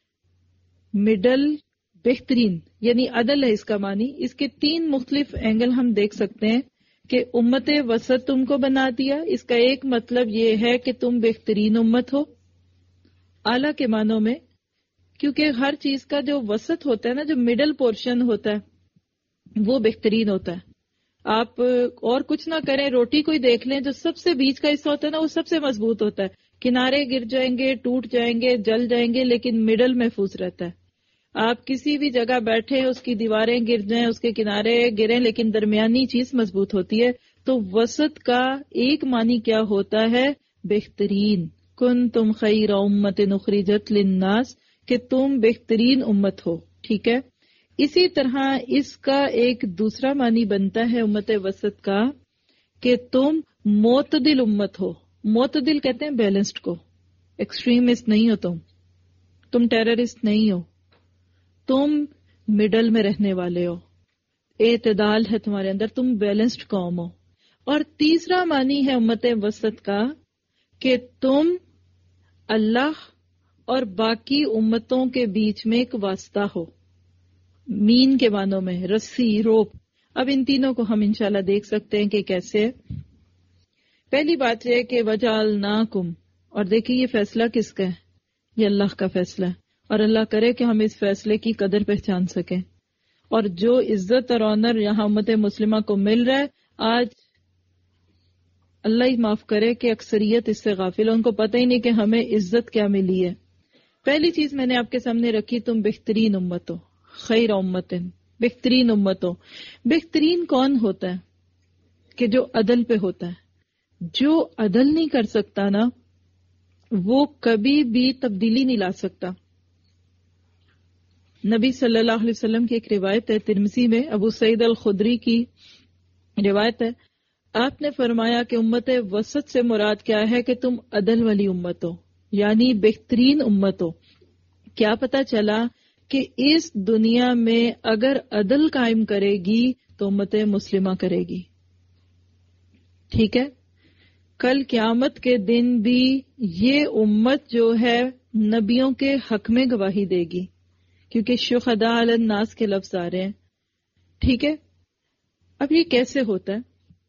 Speaker 5: مڈل، بہترین، یعنی عدل ہے اس کا معنی. اس کے تین مختلف اینگل ہم دیکھ سکتے ہیں کہ امت وسط تم کو بنا دیا. اس کا ایک مطلب یہ ہے کہ تم بہترین امت ہو اعلیٰ کے معنوں میں، کیونکہ ہر چیز کا جو وسط ہوتا ہے نا، جو مڈل پورشن ہوتا ہے وہ بہترین ہوتا ہے. آپ اور کچھ نہ کریں، روٹی کوئی دیکھ لیں، جو سب سے بیچ کا حصہ ہوتا ہے نا وہ سب سے مضبوط ہوتا ہے. کنارے گر جائیں گے، ٹوٹ جائیں گے، جل جائیں گے، لیکن مڈل محفوظ رہتا ہے. آپ کسی بھی جگہ بیٹھے اس کی دیواریں گر جائیں، اس کے کنارے گریں، لیکن درمیانی چیز مضبوط ہوتی ہے. تو وسط کا ایک معنی کیا ہوتا ہے؟ بہترین. کن تم خیر امت اخرجت للناس، کہ تم بہترین امت ہو. ٹھیک ہے. اسی طرح اس کا ایک دوسرا معنی بنتا ہے امت وسط کا کہ تم معتدل امت ہو. معتدل کہتے ہیں بیلنسڈ کو، ایکسٹریمسٹ نہیں ہو تم تم ٹیررسٹ نہیں ہو، تم مڈل میں رہنے والے ہو، اعتدال ہے تمہارے اندر، تم بیلنسڈ قوم ہو. اور تیسرا معنی ہے امت وسط کا کہ تم اللہ اور باقی امتوں کے بیچ میں ایک واسطہ ہو. مین کے معنوں میں رسی، روپ. اب ان تینوں کو ہم انشاءاللہ دیکھ سکتے ہیں کہ کیسے. پہلی بات یہ کہ وجعلناکم، اور دیکھیے یہ فیصلہ کس کا ہے؟ یہ اللہ کا فیصلہ ہے، اور اللہ کرے کہ ہم اس فیصلے کی قدر پہچان سکیں. اور جو عزت اور آنر یہاں امت مسلمہ کو مل رہا ہے آج، اللہ ہی معاف کرے کہ اکثریت اس سے غافل ہے، ان کو پتہ ہی نہیں کہ ہمیں عزت کیا ملی ہے. پہلی چیز میں نے آپ کے سامنے رکھی، تم بہترین امت ہو، خیر امت، بہترین امت ہو. بہترین کون ہوتا ہے؟ کہ جو عدل پہ ہوتا ہے. جو عدل نہیں کر سکتا نا وہ کبھی بھی تبدیلی نہیں لا سکتا. نبی صلی اللہ علیہ وسلم کی ایک روایت ہے ترمذی میں، ابو سعید الخدری کی روایت ہے. آپ نے فرمایا کہ امت وسط سے مراد کیا ہے کہ تم عدل والی امت ہو، یعنی بہترین امت ہو. کیا پتا چلا کہ اس دنیا میں اگر عدل قائم کرے گی تو امت مسلمہ کرے گی. ٹھیک ہے. کل قیامت کے دن بھی یہ امت جو ہے نبیوں کے حق میں گواہی دے گی، کیونکہ شہداء علی الناس کے لفظ آ رہے ہیں. ٹھیک ہے. اب یہ کیسے ہوتا ہے؟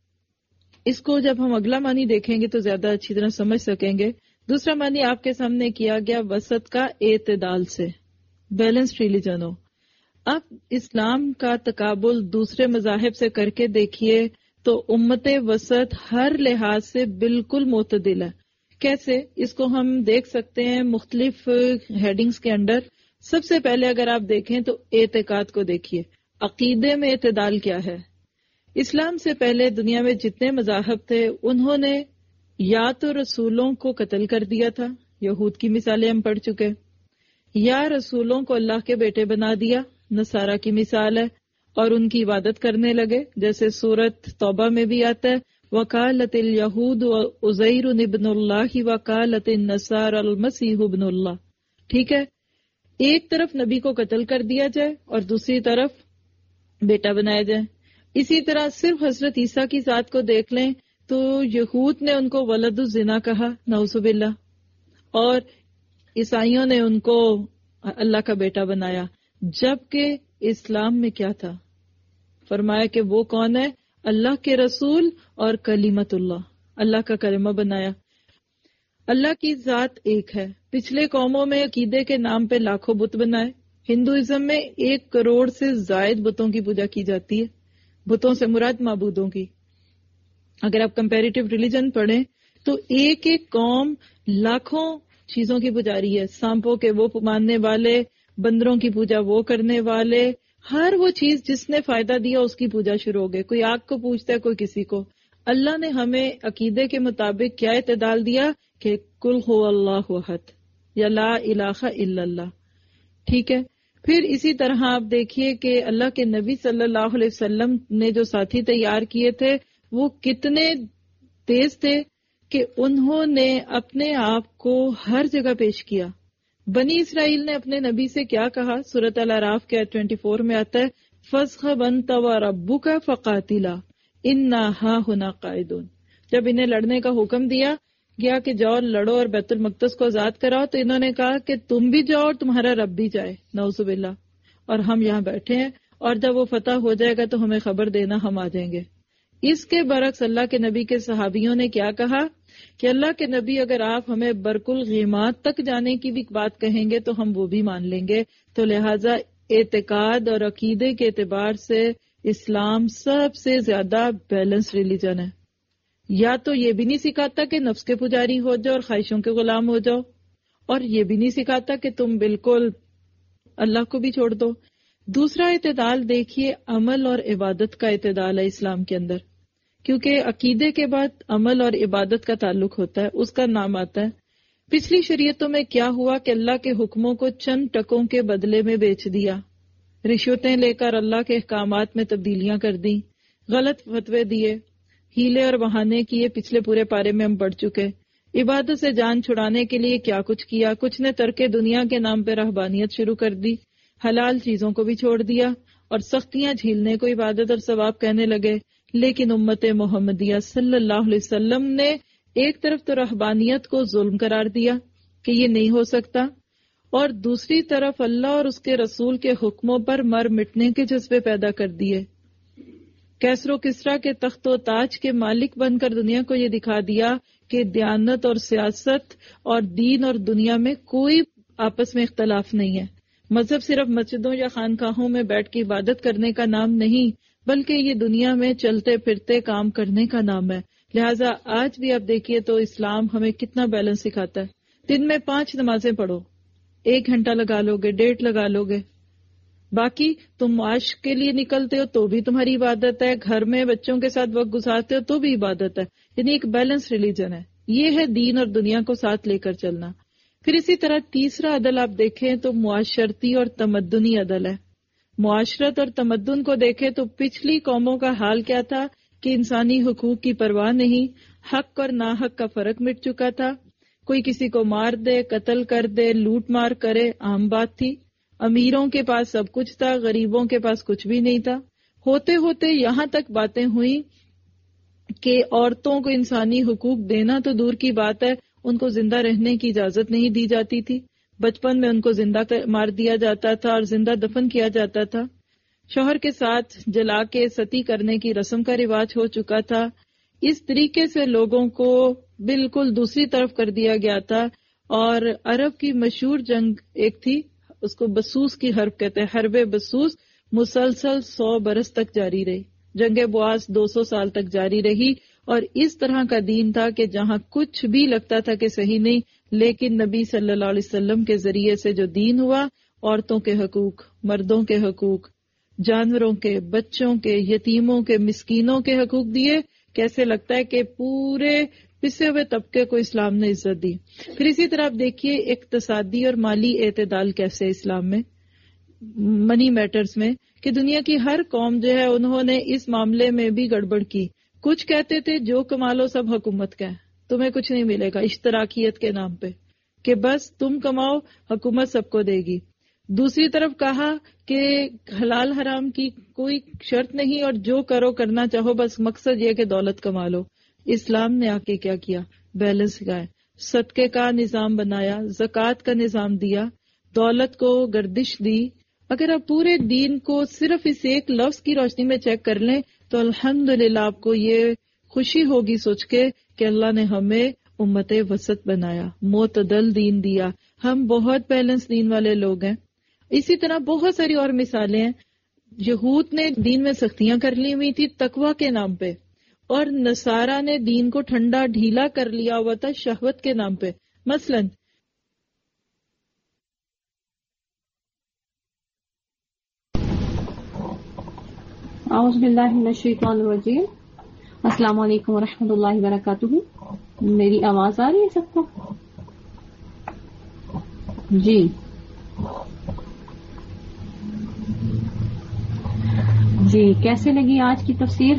Speaker 5: اس کو جب ہم اگلا معنی دیکھیں گے تو زیادہ اچھی طرح سمجھ سکیں گے. دوسرا معنی آپ کے سامنے کیا گیا وسط کا، اعتدال سے، بیلنسڈ ریلیجن ہو. اب اسلام کا تقابل دوسرے مذاہب سے کر کے دیکھیے تو امت وسط ہر لحاظ سے بالکل معتدل ہے. کیسے؟ اس کو ہم دیکھ سکتے ہیں مختلف ہیڈنگز کے انڈر. سب سے پہلے اگر آپ دیکھیں تو اعتقاد کو دیکھیے. عقیدے میں اعتدال کیا ہے؟ اسلام سے پہلے دنیا میں جتنے مذاہب تھے انہوں نے یا تو رسولوں کو قتل کر دیا تھا، یہود کی مثالیں ہم پڑھ چکے، یا رسولوں کو اللہ کے بیٹے بنا دیا، نصارہ کی مثال ہے، اور ان کی عبادت کرنے لگے، جیسے سورت توبہ میں بھی آتا ہے وَقَالَتِ الْيَهُودُ عُزَيْرٌ ابْنُ اللَّهِ وَقَالَتِ النَّصَارَى الْمَسِيحُ ابْنُ اللَّهِ. ٹھیک ہے. ایک طرف نبی کو قتل کر دیا جائے اور دوسری طرف بیٹا بنایا جائے. اسی طرح صرف حضرت عیسیٰ کی ذات کو دیکھ لیں تو یہود نے ان کو ولد الزنا کہا، نعوذ باللہ، اور عیسائیوں نے ان کو اللہ کا بیٹا بنایا. جبکہ اسلام میں کیا تھا؟ فرمایا کہ وہ کون ہے؟ اللہ کے رسول اور کلیمت اللہ، اللہ کا کلمہ بنایا. اللہ کی ذات ایک ہے. پچھلے قوموں میں عقیدے کے نام پہ لاکھوں بت بنائے. ہندوازم میں ایک کروڑ سے زائد بتوں کی پوجا کی جاتی ہے. بتوں سے مراد معبودوں کی. اگر آپ کمپیریٹیو ریلیجن پڑھیں تو ایک ایک قوم لاکھوں چیزوں کی پجاری ہے. سانپوں کے وہ ماننے والے، بندروں کی پوجا وہ کرنے والے، ہر وہ چیز جس نے فائدہ دیا اس کی پوجا شروع ہو گئے. کوئی آگ کو پوجتا ہے، کوئی کسی کو. اللہ نے ہمیں عقیدے کے مطابق کیا اعتدال دیا کہ کل ہو اللہ احد یا لا الہ الا اللہ. ٹھیک ہے. پھر اسی طرح آپ دیکھیے کہ اللہ کے نبی صلی اللہ علیہ وسلم نے جو ساتھی تیار کیے تھے وہ کتنے تیز تھے کہ انہوں نے اپنے آپ کو ہر جگہ پیش کیا. بنی اسرائیل نے اپنے نبی سے کیا کہا؟ سورۃ الاعراف کے چوبیس میں آتا ہے فَاصْحَبْ أَنْتَ وَرَبُّكَ فَقَاتِلَا إِنَّا هَاهُنَا قَاعِدُونَ. جب انہیں لڑنے کا حکم دیا گیا کہ جاؤ لڑو اور بیت المقدس کو آزاد کراؤ تو انہوں نے کہا کہ تم بھی جاؤ اور تمہارا رب بھی جائے، نعوذ باللہ، اور ہم یہاں بیٹھے ہیں اور جب وہ فتح ہو جائے گا تو ہمیں خبر دینا، ہم آ جائیں گے. اس کے برعکس اللہ کے نبی کے صحابیوں نے کیا کہا کہ اللہ کے نبی اگر آپ ہمیں برق الغیمات تک جانے کی بھی بات کہیں گے تو ہم وہ بھی مان لیں گے. تو لہٰذا اعتقاد اور عقیدے کے اعتبار سے اسلام سب سے زیادہ بیلنس ریلیجن ہے. یا تو یہ بھی نہیں سکھاتا کہ نفس کے پجاری ہو جاؤ اور خواہشوں کے غلام ہو جاؤ، اور یہ بھی نہیں سکھاتا کہ تم بالکل اللہ کو بھی چھوڑ دو. دوسرا اعتدال دیکھیے، عمل اور عبادت کا اعتدال ہے اسلام کے اندر، کیونکہ عقیدے کے بعد عمل اور عبادت کا تعلق ہوتا ہے، اس کا نام آتا ہے. پچھلی شریعتوں میں کیا ہوا کہ اللہ کے حکموں کو چند ٹکوں کے بدلے میں بیچ دیا، رشوتیں لے کر اللہ کے احکامات میں تبدیلیاں کر دیں، غلط فتوے دیے، ہیلے اور بہانے کیے. پچھلے پورے پارے میں ہم پڑھ چکے. عبادت سے جان چھڑانے کے لیے کیا کچھ کیا. کچھ نے ترک دنیا کے نام پہ رہبانیت شروع کر دی، حلال چیزوں کو بھی چھوڑ دیا اور سختیاں جھیلنے کو عبادت اور ثواب کہنے لگے. لیکن امت محمدیہ صلی اللہ علیہ وسلم نے ایک طرف تو رہبانیت کو ظلم قرار دیا کہ یہ نہیں ہو سکتا، اور دوسری طرف اللہ اور اس کے رسول کے حکموں پر مر مٹنے کے جذبے پیدا کر دیے. کیسر و کسرا کے تخت و تاج کے مالک بن کر دنیا کو یہ دکھا دیا کہ دیانت اور سیاست اور دین اور دنیا میں کوئی آپس میں اختلاف نہیں ہے. مذہب صرف مسجدوں یا خانقاہوں میں بیٹھ کے عبادت کرنے کا نام نہیں، بلکہ یہ دنیا میں چلتے پھرتے کام کرنے کا نام ہے. لہٰذا آج بھی آپ دیکھیے تو اسلام ہمیں کتنا بیلنس سکھاتا ہے. دن میں پانچ نمازیں پڑھو، ایک گھنٹہ لگا لو گے، ڈیڑھ لگا لو گے، باقی تم معاش کے لیے نکلتے ہو تو بھی تمہاری عبادت ہے، گھر میں بچوں کے ساتھ وقت گزارتے ہو تو بھی عبادت ہے. یعنی ایک بیلنس ریلیجن ہے. یہ ہے دین اور دنیا کو ساتھ لے کر چلنا. پھر اسی طرح تیسرا عدل آپ دیکھیں تو معاشرتی اور تمدنی عدل ہے. معاشرت اور تمدن کو دیکھیں تو پچھلی قوموں کا حال کیا تھا کہ انسانی حقوق کی پرواہ نہیں، حق اور ناحق کا فرق مٹ چکا تھا. کوئی کسی کو مار دے، قتل کر دے، لوٹ مار کرے، عام بات تھی. امیروں کے پاس سب کچھ تھا، غریبوں کے پاس کچھ بھی نہیں تھا. ہوتے ہوتے یہاں تک باتیں ہوئیں کہ عورتوں کو انسانی حقوق دینا تو دور کی بات ہے، ان کو زندہ رہنے کی اجازت نہیں دی جاتی تھی. بچپن میں ان کو زندہ مار دیا جاتا تھا اور زندہ دفن کیا جاتا تھا. شوہر کے ساتھ جلا کے ستی کرنے کی رسم کا رواج ہو چکا تھا. اس طریقے سے لوگوں کو بالکل دوسری طرف کر دیا گیا تھا. اور عرب کی مشہور جنگ ایک تھی، اس کو بسوس کی حرب کہتے ہیں، حرب بسوس، مسلسل سو برس تک جاری رہی. جنگ بواس دو سو سال تک جاری رہی. اور اس طرح کا دین تھا کہ جہاں کچھ بھی لگتا تھا کہ صحیح نہیں، لیکن نبی صلی اللہ علیہ وسلم کے ذریعے سے جو دین ہوا، عورتوں کے حقوق، مردوں کے حقوق، جانوروں کے، بچوں کے، یتیموں کے، مسکینوں کے حقوق دیے. کیسے لگتا ہے کہ پورے پسے ہوئے طبقے کو اسلام نے عزت دی. پھر اسی طرح آپ دیکھیے اقتصادی اور مالی اعتدال کیسے اسلام میں، منی میٹرز میں، کہ دنیا کی ہر قوم جو ہے انہوں نے اس معاملے میں بھی گڑبڑ کی. کچھ کہتے تھے جو کما لو سب حکومت کا ہے، تمہیں کچھ نہیں ملے گا، اشتراکیت کے نام پہ کہ بس تم کماؤ، حکومت سب کو دے گی. دوسری طرف کہا کہ حلال حرام کی کوئی شرط نہیں اور جو کرو کرنا چاہو، بس مقصد یہ کہ دولت کما لو. اسلام نے آ کے کیا کیا؟ بیلنس سکھایا، صدقے کا نظام بنایا، زکوٰۃ کا نظام دیا، دولت کو گردش دی. اگر آپ پورے دین کو صرف اس ایک لفظ کی روشنی میں چیک کر لیں تو الحمدللہ آپ کو یہ خوشی ہوگی سوچ کے کہ اللہ نے ہمیں امت وسط بنایا، معتدل دین دیا. ہم بہت بیلنس دین والے لوگ ہیں. اسی طرح بہت ساری اور مثالیں ہیں. یہود نے دین میں سختیاں کر لی ہوئی تھی تقویٰ کے نام پہ، اور نصارہ نے دین کو ٹھنڈا ڈھیلا کر لیا ہوا تھا شہوت کے نام پہ. مثلاً
Speaker 2: اعوذ باللہ من الشیطان الرجیم. السلام علیکم ورحمۃ اللہ وبرکاتہ. میری آواز آ رہی ہے سب کو؟ جی جی کیسے لگی آج کی تفسیر؟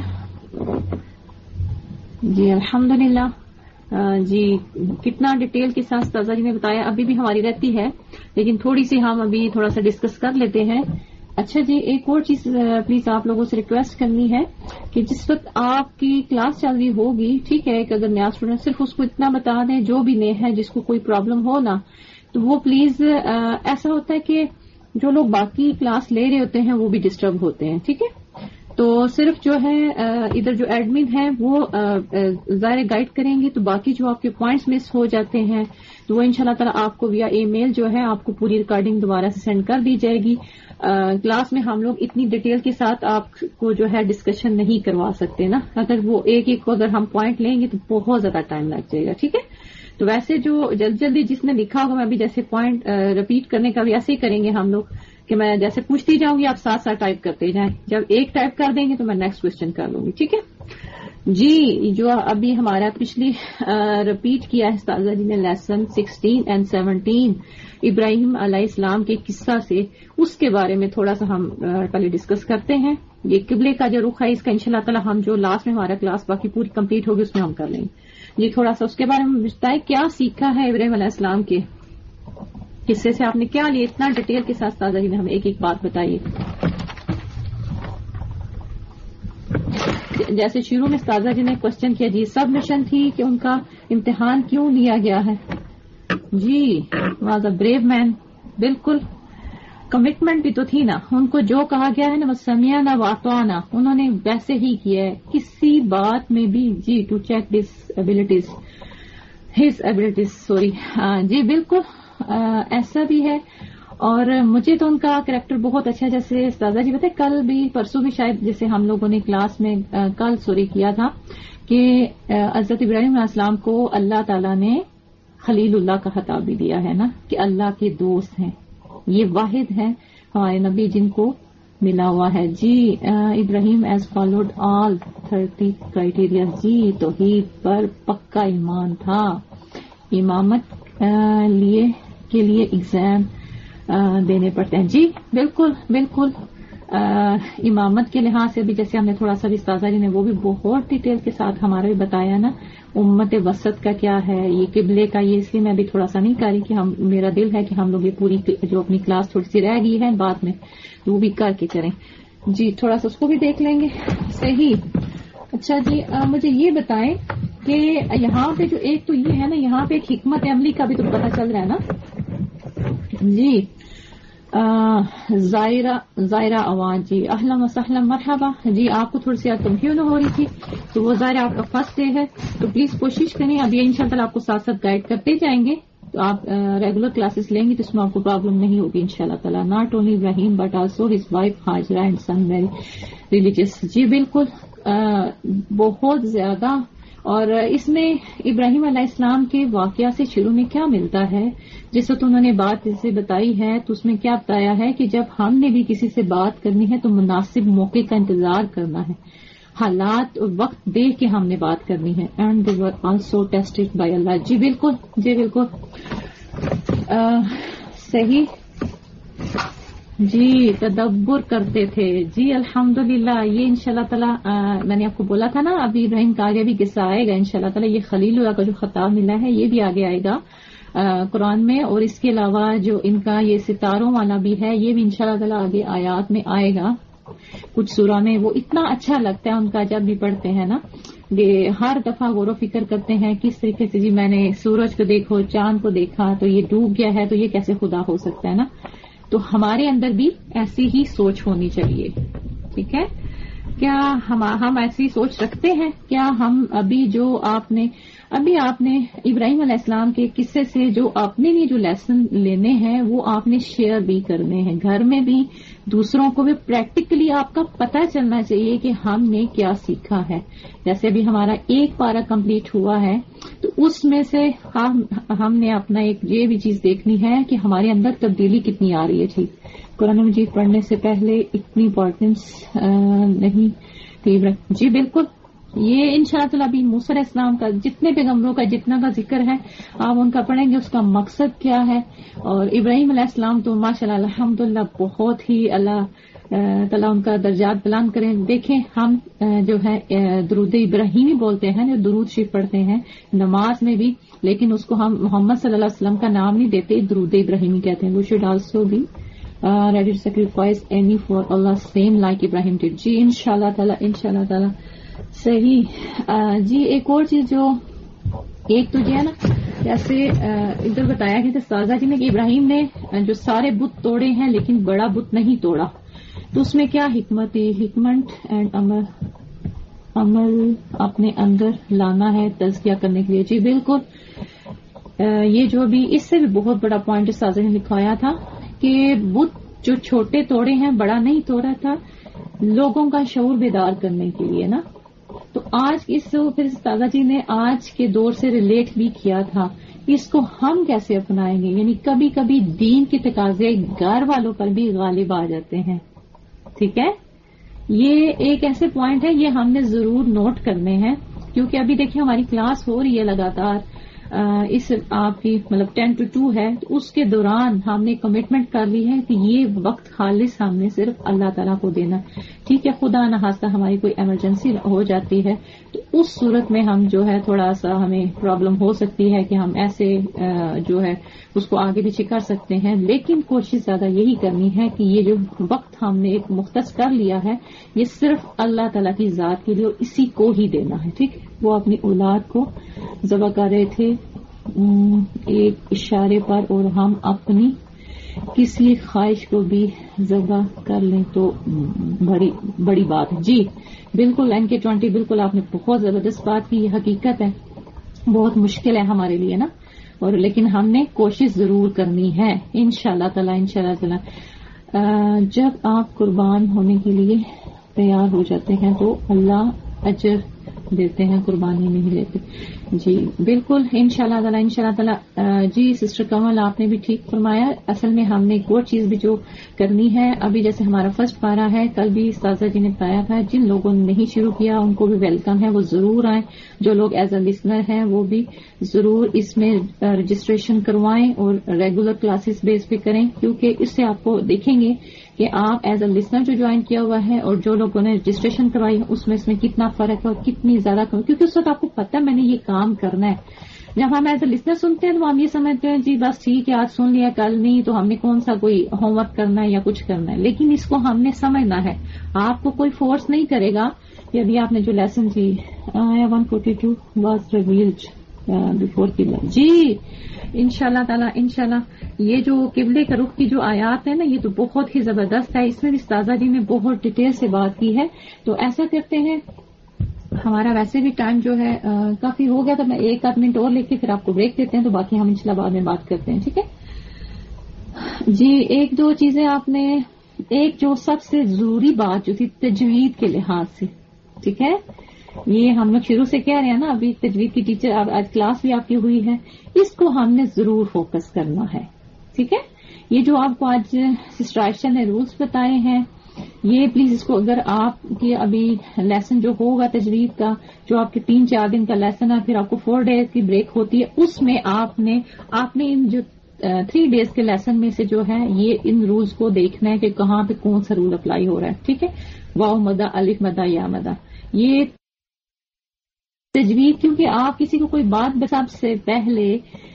Speaker 2: جی الحمدللہ. جی کتنا ڈیٹیل کے ساتھ استاذہ جی نے بتایا. ابھی بھی ہماری رہتی ہے لیکن تھوڑی سی ہم ابھی تھوڑا سا ڈسکس کر لیتے ہیں. اچھا جی ایک اور چیز پلیز آپ لوگوں سے ریکویسٹ کرنی ہے کہ جس وقت آپ کی کلاس چل رہی ہوگی, ٹھیک ہے, کہ اگر نیا اسٹوڈنٹ صرف اس کو اتنا بتا دیں جو بھی نئے ہے جس کو کوئی پرابلم ہو نا, تو وہ پلیز ایسا ہوتا ہے کہ جو لوگ باقی کلاس لے رہے ہوتے ہیں وہ بھی ڈسٹرب ہوتے ہیں, ٹھیک ہے. تو صرف جو ہے ادھر جو ایڈمن ہے وہ ظاہر گائیڈ کریں گے, تو باقی جو آپ کے پوائنٹس مس ہو جاتے ہیں تو وہ انشاءاللہ تعالی آپ کو ویا ای میل جو ہے آپ کو پوری ریکارڈنگ دوبارہ سے سینڈ کر دی جائے گی. کلاس میں ہم لوگ اتنی ڈیٹیل کے ساتھ آپ کو جو ہے ڈسکشن نہیں کروا سکتے نا, اگر وہ ایک ایک کو اگر ہم پوائنٹ لیں گے تو بہت زیادہ ٹائم لگ جائے گا, ٹھیک ہے. تو ویسے جو جلدی جلدی جس نے لکھا ہوگا, میں ابھی جیسے پوائنٹ ریپیٹ کرنے کا بھی ایسے ہی کریں گے ہم لوگ کہ میں جیسے پوچھتی جاؤں گی آپ ساتھ ساتھ ٹائپ کرتے جائیں, جب ایک ٹائپ کر دیں گے تو میں نیکسٹ کوشچن کر لوں گی, ٹھیک ہے. جی جو ابھی ہمارا پچھلی ریپیٹ کیا ہے استاذہ جی نے lesson sixteen and seventeen Ibrahim علیہ السلام کے قصہ سے, اس کے بارے میں تھوڑا سا ہم پہلے ڈسکس کرتے ہیں. یہ قبلے کا جو رخ ہے اس کا انشاءاللہ تعالی ہم جو لاسٹ میں ہمارا کلاس باقی پوری کمپلیٹ ہوگی اس میں ہم کر لیں گے. جی تھوڑا سا اس کے بارے میں بتائیں کیا سیکھا ہے ابراہیم علیہ السلام کے قصے سے, آپ نے کیا لیا, اتنا ڈیٹیل کے ساتھ استاذہ جی نے ہمیں ایک ایک بات بتائیے. جیسے شروع میں استاذہ جی نے کوشچن کیا جی سب مشن تھی کہ ان کا امتحان کیوں لیا گیا ہے. جی واز اے بریو مین, بالکل کمٹمنٹ بھی تو تھی نا, ان کو جو کہا گیا ہے نا وہ سمیعنا واطعنا, انہوں نے ویسے ہی کیا ہے کسی بات میں بھی. جی to check this abilities his abilities sorry جی بالکل آ, ایسا بھی ہے. اور مجھے تو ان کا کریکٹر بہت اچھا, جیسے استاذہ جی بتائے کل بھی پرسوں بھی شاید جیسے ہم لوگوں نے کلاس میں آ, کل سوری کیا تھا کہ حضرت ابراہیم علیہ السلام کو اللہ تعالیٰ نے خلیل اللہ کا خطاب بھی دیا ہے نا کہ اللہ کے دوست ہیں, یہ واحد ہے ہمارے نبی جن کو ملا ہوا ہے. جی Ibrahim is followed all thirty criteria. جی توحید پر پکا ایمان تھا, امامت لیے کے لیے ایگزام دینے پڑتے ہیں. جی بالکل بالکل امامت کے لحاظ سے بھی جیسے ہم نے تھوڑا سا بھی استاذہ جی نے وہ بھی بہت ڈیٹیل کے ساتھ ہمارا بھی بتایا نا, امت وسط کا کیا ہے, یہ قبلے کا, یہ اس لیے میں بھی تھوڑا سا نہیں کر رہی کہ ہم میرا دل ہے کہ ہم لوگ یہ پوری جو اپنی کلاس تھوڑی سی رہ گئی ہے بعد میں وہ بھی کر کے کریں. جی تھوڑا سا اس کو بھی دیکھ لیں گے. صحیح. اچھا جی آ, مجھے یہ بتائیں کہ یہاں پہ جو ایک تو یہ ہے نا, یہاں پہ ایک حکمت عملی کا بھی تو پتہ چل رہا ہے نا. جی زائرہ زائرہ عوان جی اہلا وسہلا مرحبا. جی آپ کو تھوڑی سی کنفیوژن ہو رہی تھی تو وہ ظاہر آپ کا فرسٹ ڈے ہے, تو پلیز کوشش کریں. اب یہ انشاءاللہ آپ کو ساتھ ساتھ گائیڈ کرتے جائیں گے, تو آپ ریگولر کلاسز لیں گے تو اس میں آپ کو پرابلم نہیں ہوگی انشاءاللہ تعالیٰ. Not only Ibrahim but also his wife Hajra and son very religious. جی بالکل بہت زیادہ. اور اس میں ابراہیم علیہ السلام کے واقعہ سے شروع میں کیا ملتا ہے, جس وقت انہوں نے بات جیسے بتائی ہے تو اس میں کیا بتایا ہے کہ جب ہم نے بھی کسی سے بات کرنی ہے تو مناسب موقع کا انتظار کرنا ہے, حالات اور وقت دیکھ کے ہم نے بات کرنی ہے. And they were also tested by Allah. جی بالکل جی بالکل صحیح. جی تدبر کرتے تھے. جی الحمدللہ. یہ انشاءاللہ تعالی میں نے آپ کو بولا تھا نا ابھی ابراہیم کا آگے بھی قصہ آئے گا انشاءاللہ تعالی. یہ خلیل اللہ کا جو خطاب ملا ہے یہ بھی آگے آئے گا قرآن میں, اور اس کے علاوہ جو ان کا یہ ستاروں والا بھی ہے یہ بھی انشاءاللہ تعالی آگے آیات میں آئے گا کچھ سورہ میں. وہ اتنا اچھا لگتا ہے ان کا جب بھی پڑھتے ہیں نا, یہ ہر دفعہ غور و فکر کرتے ہیں کس طریقے سے. جی میں نے سورج کو دیکھو, چاند کو دیکھا تو یہ ڈوب گیا ہے تو یہ کیسے خدا ہو سکتا ہے نا. تو ہمارے اندر بھی ایسی ہی سوچ ہونی چاہیے, ٹھیک ہے. کیا ہم ہم ایسی سوچ رکھتے ہیں؟ کیا ہم ابھی جو آپ نے ابھی آپ نے ابراہیم علیہ السلام کے قصے سے جو اپنے لیے جو لیسن لینے ہیں وہ آپ نے شیئر بھی کرنے ہیں گھر میں بھی, دوسروں کو بھی پریکٹیکلی آپ کا پتہ چلنا چاہیے کہ ہم نے کیا سیکھا ہے. جیسے ابھی ہمارا ایک پارہ کمپلیٹ ہوا ہے تو اس میں سے ہم ہم نے اپنا ایک یہ بھی چیز دیکھنی ہے کہ ہمارے اندر تبدیلی کتنی آ رہی ہے. ٹھیک, قرآن مجید پڑھنے سے پہلے اتنی امپورٹینس نہیں تھی. جی بالکل. یہ انشاءاللہ تعالیٰ بھی موسیٰ علیہ السلام کا جتنے پیغمبروں کا جتنا کا ذکر ہے آپ ان کا پڑھیں گے اس کا مقصد کیا ہے. اور ابراہیم علیہ السلام تو ماشاءاللہ الحمدللہ بہت ہی اللہ تعالیٰ ان کا درجات بلند کریں. دیکھیں ہم جو ہے درود ابراہیمی بولتے ہیں، جو درود شریف پڑھتے ہیں نماز میں بھی، لیکن اس کو ہم محمد صلی اللہ علیہ وسلم کا نام نہیں دیتے، درود ابراہیمی کہتے ہیں. We should also be ready to sacrifice any for Allah same like Ibrahim did. جی انشاءاللہ تعالیٰ انشاءاللہ تعالیٰ صحیح. جی ایک اور چیز جو ایک تو جو ہے نا جیسے ادھر بتایا کہ سازا جی نے کہ ابراہیم نے جو سارے بت توڑے ہیں لیکن بڑا بت نہیں توڑا، تو اس میں کیا حکمت ہے؟ حکمت اینڈ عمل عمل اپنے اندر لانا ہے تزکیہ کرنے کے لیے. جی بالکل، یہ جو بھی اس سے بھی بہت بڑا پوائنٹ سازا نے لکھوایا تھا کہ بت جو چھوٹے توڑے ہیں بڑا نہیں توڑا تھا، لوگوں کا شعور بیدار کرنے کے لیے نا. تو آج اس پھر تازہ جی نے آج کے دور سے ریلیٹ بھی کیا تھا، اس کو ہم کیسے اپنائیں گے. یعنی کبھی کبھی دین کے تقاضے گھر والوں پر بھی غالب آ جاتے ہیں. ٹھیک ہے، یہ ایک ایسے پوائنٹ ہے، یہ ہم نے ضرور نوٹ کرنے ہیں، کیونکہ ابھی دیکھیں ہماری کلاس ہو رہی ہے لگاتار، اس آپ کی مطلب ٹین ٹو ٹو ہے، تو اس کے دوران ہم نے کمٹمنٹ کر لی ہے کہ یہ وقت خالص ہم نے صرف اللہ تعالیٰ کو دینا. ٹھیک ہے، خدا نخواستہ ہماری کوئی ایمرجنسی ہو جاتی ہے تو اس صورت میں ہم جو ہے تھوڑا سا ہمیں پرابلم ہو سکتی ہے کہ ہم ایسے جو ہے اس کو آگے پیچھے کر سکتے ہیں، لیکن کوشش زیادہ یہی کرنی ہے کہ یہ جو وقت ہم نے ایک مختص کر لیا ہے یہ صرف اللہ تعالیٰ کی ذات کے لیے اور اسی کو ہی دینا ہے. ٹھیک ہے، وہ اپنی اولاد کو ذبح کر رہے تھے ایک اشارے پر، اور ہم اپنی کسی خواہش کو بھی ذبح کر لیں تو بڑی بڑی بات ہے. جی بالکل این کے ٹوینٹی، بالکل آپ نے بہت زبردست بات کی. یہ حقیقت ہے، بہت مشکل ہے ہمارے لیے نا، اور لیکن ہم نے کوشش ضرور کرنی ہے انشاءاللہ تعالی. انشاءاللہ تعالی جب آپ قربان ہونے کے لیے تیار ہو جاتے ہیں تو اللہ اجر دیتے ہیں، قربانی نہیں لیتے. جی بالکل انشاءاللہ تعالی انشاءاللہ تعالی. جی سسٹر کمل آپ نے بھی ٹھیک فرمایا. اصل میں ہم نے ایک اور چیز بھی جو کرنی ہے، ابھی جیسے ہمارا فرسٹ پارا ہے، کل بھی استاذہ جی نے بتایا تھا، جن لوگوں نے نہیں شروع کیا ان کو بھی ویلکم ہے، وہ ضرور آئیں. جو لوگ ایز اے لسنر ہیں وہ بھی ضرور اس میں رجسٹریشن کروائیں اور ریگولر کلاسز بیس پہ کریں، کیونکہ اس سے آپ کو دیکھیں گے کہ آپ ایز اے لسنر جو جوائن کیا ہوا ہے اور جو لوگوں نے رجسٹریشن کروائی ہے اس میں اس میں کتنا فرق ہے اور کتنی زیادہ کم، کیونکہ اس وقت آپ کو پتہ ہے میں نے یہ کام کرنا ہے. جب ہم ایز اے لسنر سنتے ہیں تو ہم یہ سمجھتے ہیں جی بس ٹھیک ہے آج سن لیا کل نہیں، تو ہم نے کون سا کوئی ہوم ورک کرنا ہے یا کچھ کرنا ہے، لیکن اس کو ہم نے سمجھنا ہے. آپ کو کوئی فورس نہیں کرے گا کہ ابھی آپ نے جو لیسن جی one forty two was revealed before قبلہ. جی انشاءاللہ تعالیٰ انشاءاللہ یہ جو قبلے کا رخ کی جو آیات ہے نا یہ تو بہت ہی زبردست ہے، اس میں بھی استاذہ جی نے بہت ڈیٹیل سے بات کی ہے. تو ایسا کرتے ہیں، ہمارا ویسے بھی ٹائم جو ہے آ, کافی ہو گیا تھا، میں ایک آدھ منٹ اور لے کے پھر آپ کو بریک دیتے ہیں، تو باقی ہم انشاءاللہ بعد میں بات کرتے ہیں. ٹھیک ہے جی. ایک دو چیزیں آپ نے، ایک جو سب سے ضروری بات جو تھی تجوید کے لحاظ سے، ٹھیک ہے یہ ہم لوگ شروع سے کہہ رہے ہیں نا، ابھی تجوید کی ٹیچر آج کلاس بھی آپ کی ہوئی ہے، اس کو ہم نے ضرور فوکس کرنا ہے. ٹھیک ہے، یہ جو آپ کو آج سسٹر عائشہ نے رولز بتائے ہیں یہ پلیز اس کو اگر آپ کی ابھی لیسن جو ہوگا تجوید کا جو آپ کے تین چار دن کا لیسن ہے، پھر آپ کو فور ڈیز کی بریک ہوتی ہے، اس میں آپ نے آپ نے ان جو تھری ڈیز کے لیسن میں سے جو ہے یہ ان رولز کو دیکھنا ہے کہ کہاں پہ کون سا رول اپلائی ہو رہا ہے. ٹھیک ہے، واو مدہ الف مدہ یا مدہ، یہ تجوید، کیونکہ آپ کسی کو کوئی بات سب سے پہلے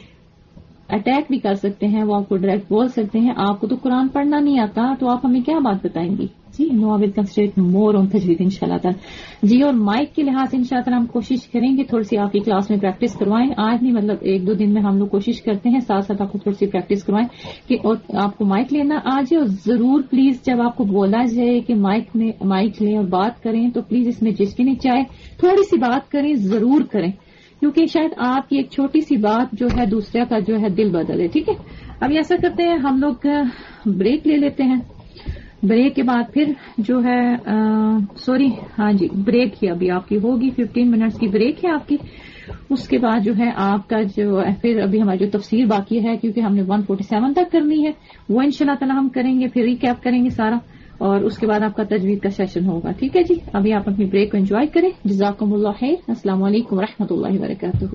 Speaker 2: اٹیک بھی کر سکتے ہیں، وہ آپ کو ڈائریکٹ بول سکتے ہیں. آپ کو تو قرآن پڑھنا نہیں آتا تو آپ ہمیں کیا بات بتائیں گی. جی نو ول کنسنٹریٹ مور آن تجوید انشاءاللہ تعالی. جی اور مائک کے لحاظ سے انشاءاللہ تعالی ہم کوشش کریں گے تھوڑی سی آپ کی کلاس میں پریکٹس کروائیں. آج نہیں مطلب ایک دو دن میں ہم لوگ کوشش کرتے ہیں ساتھ ساتھ آپ کو تھوڑی سی پریکٹس کروائیں کہ اور آپ کو مائک لینا آ جائے. اور ضرور پلیز جب آپ کو بولا جائے کہ مائک میں مائک لیں اور بات کریں تو پلیز اس میں جھجکنے چاہے تھوڑی سی بات کریں، ضرور کریں، کیونکہ شاید آپ کی ایک چھوٹی سی بات جو ہے دوسرے کا جو ہے دل بدلے. ٹھیک ہے، اب ایسا کرتے ہیں ہم لوگ بریک لے لیتے ہیں. بریک کے بعد پھر جو ہے سوری ہاں جی بریک ہی ابھی آپ کی ہوگی، ففٹین منٹس کی بریک ہے آپ کی. اس کے بعد جو ہے آپ کا جو پھر ابھی ہماری جو تفسیر باقی ہے کیونکہ ہم نے ون فورٹی سیون تک کرنی ہے، وہ انشاءاللہ تعالی ہم کریں گے، پھر ریکیپ کریں گے سارا، اور اس کے بعد آپ کا تجوید کا سیشن ہوگا. ٹھیک ہے جی، ابھی آپ اپنی بریک کو انجوائے کریں. جزاکم اللہ خیر. السلام علیکم ورحمۃ اللہ وبرکاتہ.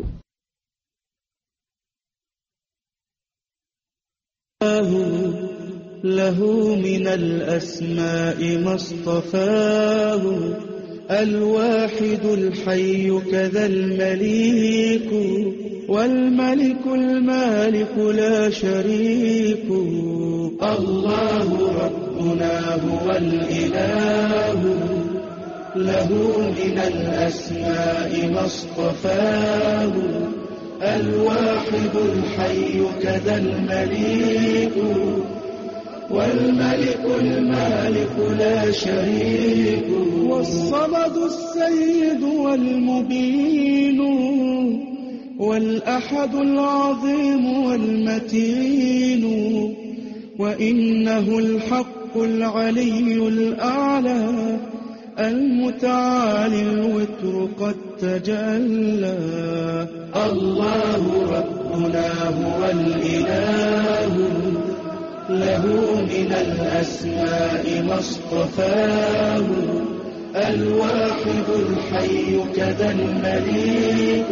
Speaker 6: له من الأسماء ما اصطفاه، الواحد الحي كذا المليك، والملك المالك لا شريك. الله ربنا هو الإله، له من الأسماء ما اصطفاه، الواحد الحي كذا المليك، والملك المالك لا شريك. والصمد السيد والمبين، والأحد العظيم والمتين، وإنه الحق العلي الأعلى، المتعالي الوتر قد تجلى. الله ربنا هو الإله، له من الأسماء ما اصطفاه، الواحد الحي كذا المليك،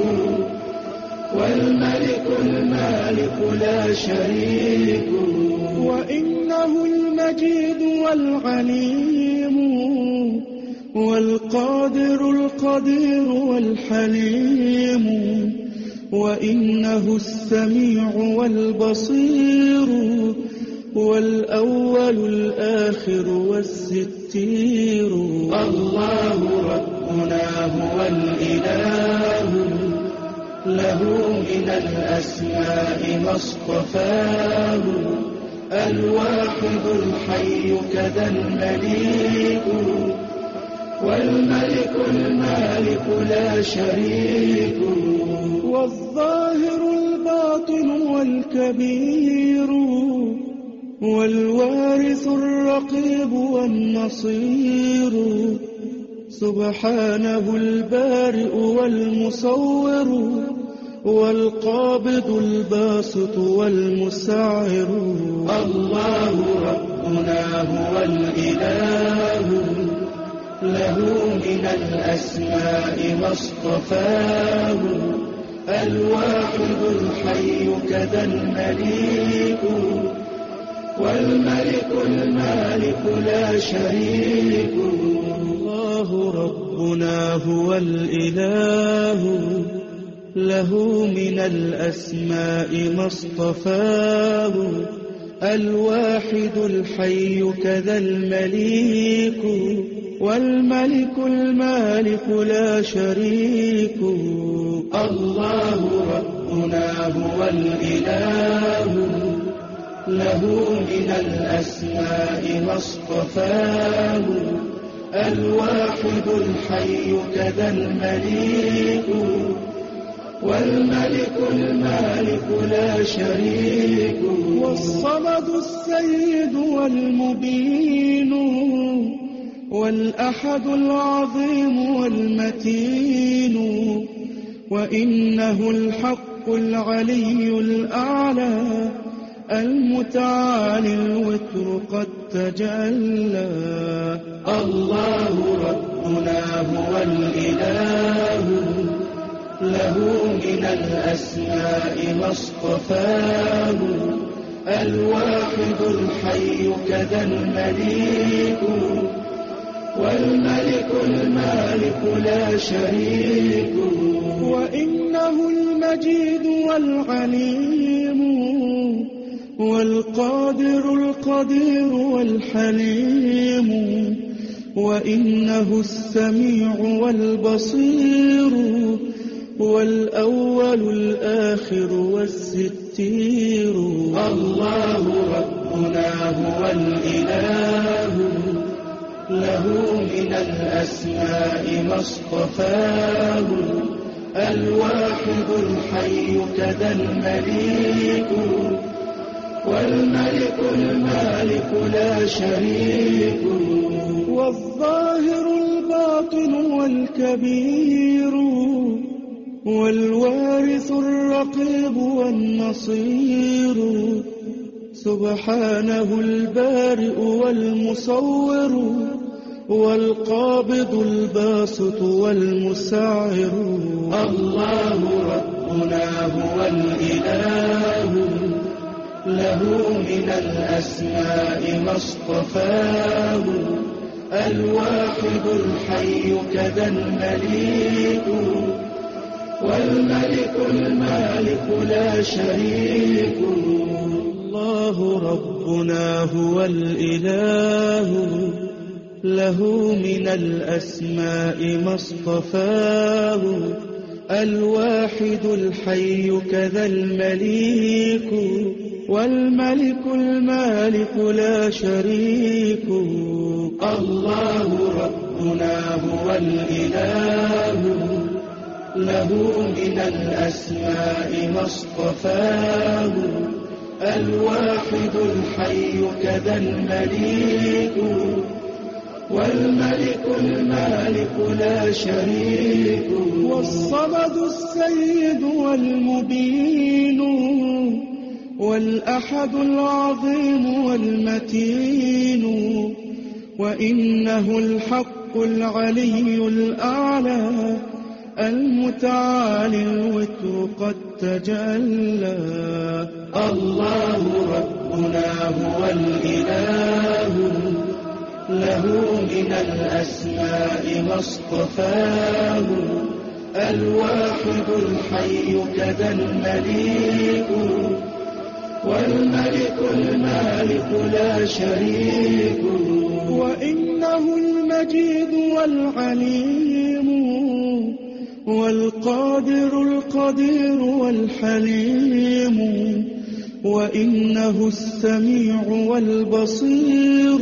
Speaker 6: والملك المالك لا شريك. وإنه المجيد والعليم، والقادر القدير والحليم، وإنه السميع والبصير، والأول الآخر والستير. الله ربنا هو الإله، له من الأسماء ما اصطفاه، الواحد الحي كذا المليك، والملك المالك لا شريك. والظاهر الباطن والكبير، والوارث الرقيب والنصير، سبحانه البارئ والمصور، والقابض الباسط والمسعر. الله ربنا هو الإله، له من الأسماء ما اصطفاه، الواحد الحي كذا المليك، والملك المالك لا شريك. الله ربنا هو الإله، له من الأسماء ما اصطفاه، الواحد الحي كذا المليك، والملك المالك لا شريك. الله ربنا هو الإله، له من الأسماء ما اصطفاه، الواحد الحي كذا المليك، والملك المالك لا شريك. والصمد السيد والمبين، والأحد العظيم والمتين، وإنه الحق العلي الأعلى، المتعالي الوتر قد تجلى. الله ربنا هو الإله، له من الأسماء ما اصطفاه، الواحد الحي كذا المليك، والملك المالك لا شريك. وإنه المجيد والعليم، والقادر القدير والحليم، وإنه السميع والبصير، والأول الآخر والستير. الله ربنا هو الإله، له من الأسماء ما اصطفاه، الواحد الحي كذا المليك، والملك المالك لا شريك. والظاهر الباطن والكبير، والوارث الرقيب والنصير، سبحانه البارئ والمصور، والقابض الباسط والمسعر. الله ربنا هو الإله، له من الأسماء ما اصطفاه، الواحد الحي كذا المليك، والملك المالك لا شريك. الله ربنا هو الإله، له من الأسماء ما اصطفاه، الواحد الحي كذا المليك، والملك المالك لا شريك. الله ربنا هو الإله، له من الأسماء ما اصطفاه، الواحد الحي كذا المليك، والملك المالك لا شريك. والصمد السيد والمبين، والأحد العظيم والمتين، وإنه الحق العلي الأعلى، المتعالي الوتر قد تجلى. الله ربنا هو الإله، له من الأسماء ما اصطفاه، الواحد الحي كذا المليك، والملك المالك لا شريك. وإنه المجيد والعليم، والقادر القدير والحليم، وإنه السميع والبصير،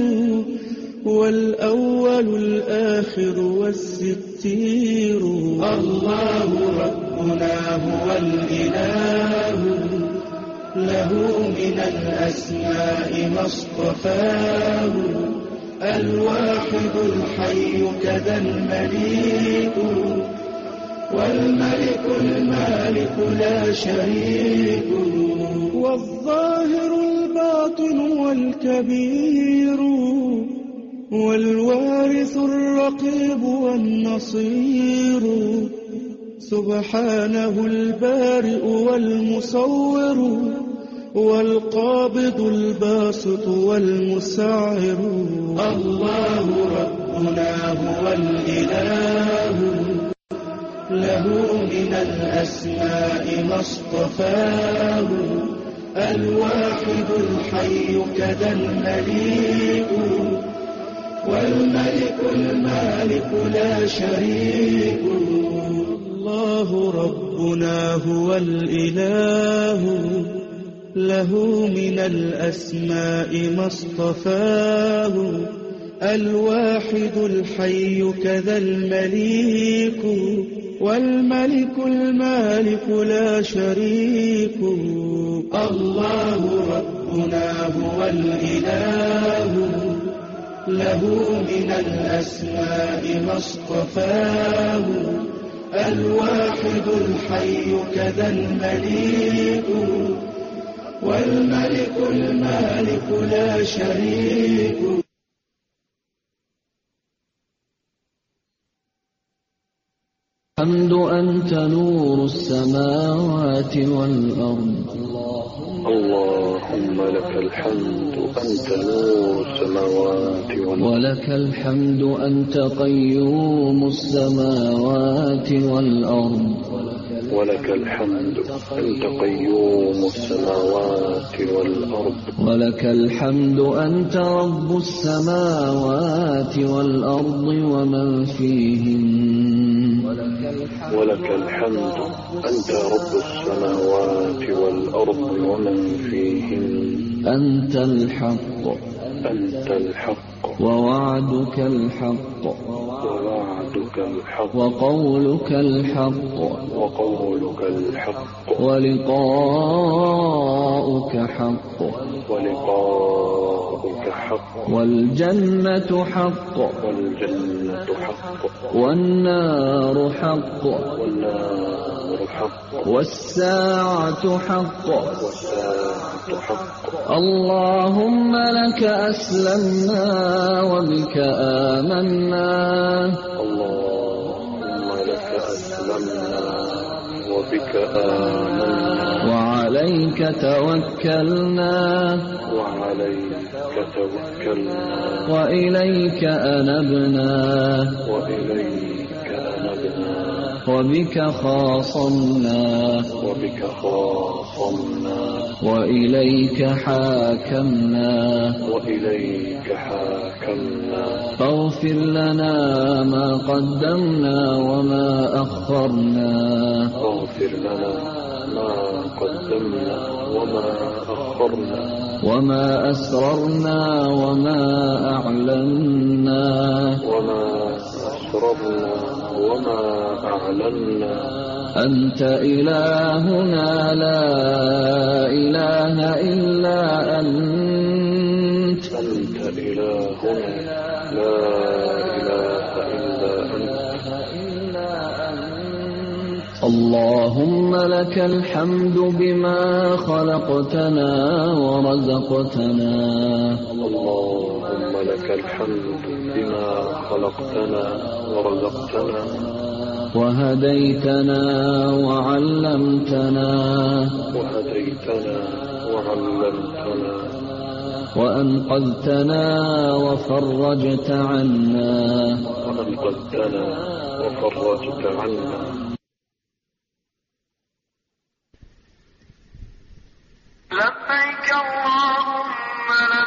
Speaker 6: والأول الآخر والستير. الله ربنا هو الإله، له من الأسماء ما اصطفاه، الواحد الحي كذا المليك، والملك المالك لا شريك. والظاهر الباطن والكبير، والوارث الرقيب والنصير، سبحانه البارئ والمصور، والقابض الباسط والمسعر. الله ربنا هو الإله، له من الأسماء ما اصطفاه، الواحد الحي كذا المليك، والملك المالك لا شريك. الله ربنا هو الإله، له من الأسماء ما اصطفاه، الواحد الحي كذا المليك، والملك المالك لا شريك. الله ربنا هو الإله، له من الأسماء ما اصطفاه، الواحد الحي كذا المليك، والملك المالك لا شريك.
Speaker 7: الحمد أنت نور السماوات والأرض.
Speaker 8: اللهم لك الحمد أنت نور السماوات والأرض،
Speaker 7: ولك الحمد أنت قيوم السماوات والأرض،
Speaker 8: ولك الحمد أنت قيوم السماوات والأرض،
Speaker 7: ولك الحمد أنت رب السماوات والأرض ومن فيهن،
Speaker 8: ولك الحمد أنت رب السماوات والأرض ومن فيهن،
Speaker 7: أنت الحق
Speaker 8: أنت الحق
Speaker 7: ووعدك الحق
Speaker 8: ووعدك الحق
Speaker 7: وقولك الحق
Speaker 8: وقولك الحق
Speaker 7: ولقاؤك حق
Speaker 8: ولقاؤك حق
Speaker 7: والجنة حق
Speaker 8: والجنة حق
Speaker 7: والنار حق
Speaker 8: والنار حق
Speaker 7: والساعة حق
Speaker 8: والساعة حق.
Speaker 7: اللهم لك أسلمنا وبك آمنا،
Speaker 8: اللهم لك أسلمنا وبك آمنا
Speaker 7: وعليك توكلنا
Speaker 8: وعليك توكلنا
Speaker 7: وإليك أنبنا
Speaker 8: وإليك أنبنا
Speaker 7: وبك خاصمنا
Speaker 8: وبك خاصمنا
Speaker 7: وإليك حاكمنا
Speaker 8: وإليك حاكمنا
Speaker 7: فاغفر لنا ما قدمنا وما أخرنا
Speaker 8: واغفر لنا ما قدمنا وما أخرنا
Speaker 7: وما أسررنا وما أعلنا
Speaker 8: وما أسررنا وما أعلنا
Speaker 7: أنت إلهنا لا إله إلا أنت
Speaker 8: أنت إلهنا لا إله إلا أنت
Speaker 7: اللهم لك الحمد بما خلقتنا ورزقتنا
Speaker 8: اللهم لك الحمد بما خلقتنا ورزقتنا
Speaker 7: وهديتنا وعلمتنا
Speaker 8: وهديتنا وعلمتنا
Speaker 7: وأنقذتنا وفرجت عنا
Speaker 8: وأنقذتنا وفرجت عنا
Speaker 1: لبيك اللهم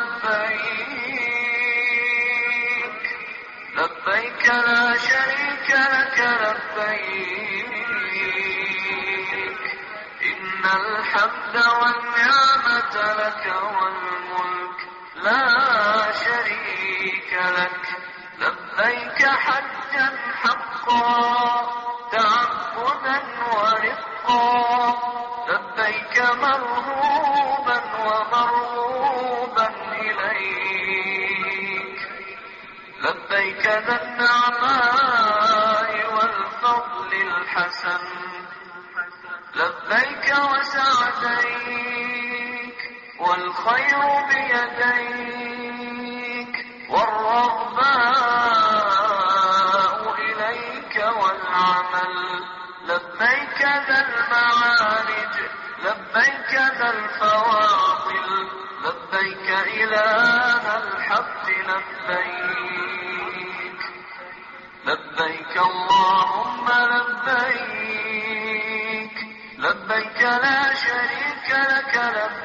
Speaker 1: لبيك لبيك لا شريك لك لبيك إن الحمد والنعمة لك والملك لا شريك لك لبيك حجا حقا تعبدا ورقا لبيك مرهوبا ومرغوبا إليك لبيك ذا النعماء والفضل الحسن لبيك وسعديك والخير بيديك والرغباء إليك والعمل لبيك ذا المعارج لبيك ذا الفواضل لبيك إله الحق لبيك لبيك اللهم لبيك لبيك لا شريك لك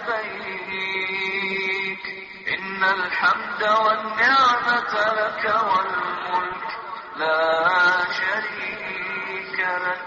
Speaker 1: لبيك إن الحمد والنعمة لك والملك لا شريك لك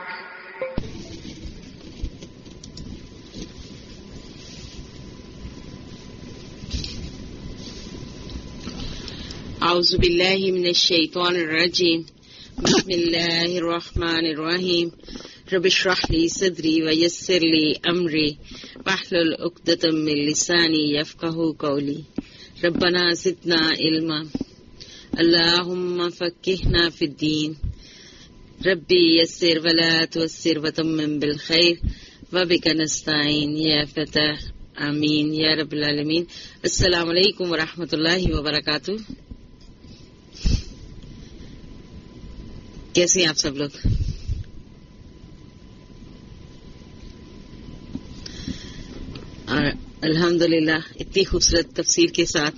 Speaker 9: أعوذ بالله من الشيطان الرجيم بسم الله الرحمن الرحيم رب اشرح لي صدري ويسر لي أمري واحلل عقدة من لساني يفقهوا قولي ربنا زدنا علما اللهم فقهنا في الدين ربي يسر ولا تعسر وتمم بالخير وبك نستعين يا فتاح آمين या रब्बुल आलमीन। अस्सलाम वालेकुम व रहमतुल्लाहि व बरकातुहू। कैसे हैं आप सब लोग? और अल्हम्दुलिल्लाह इतनी खूबसूरत तफसीर के साथ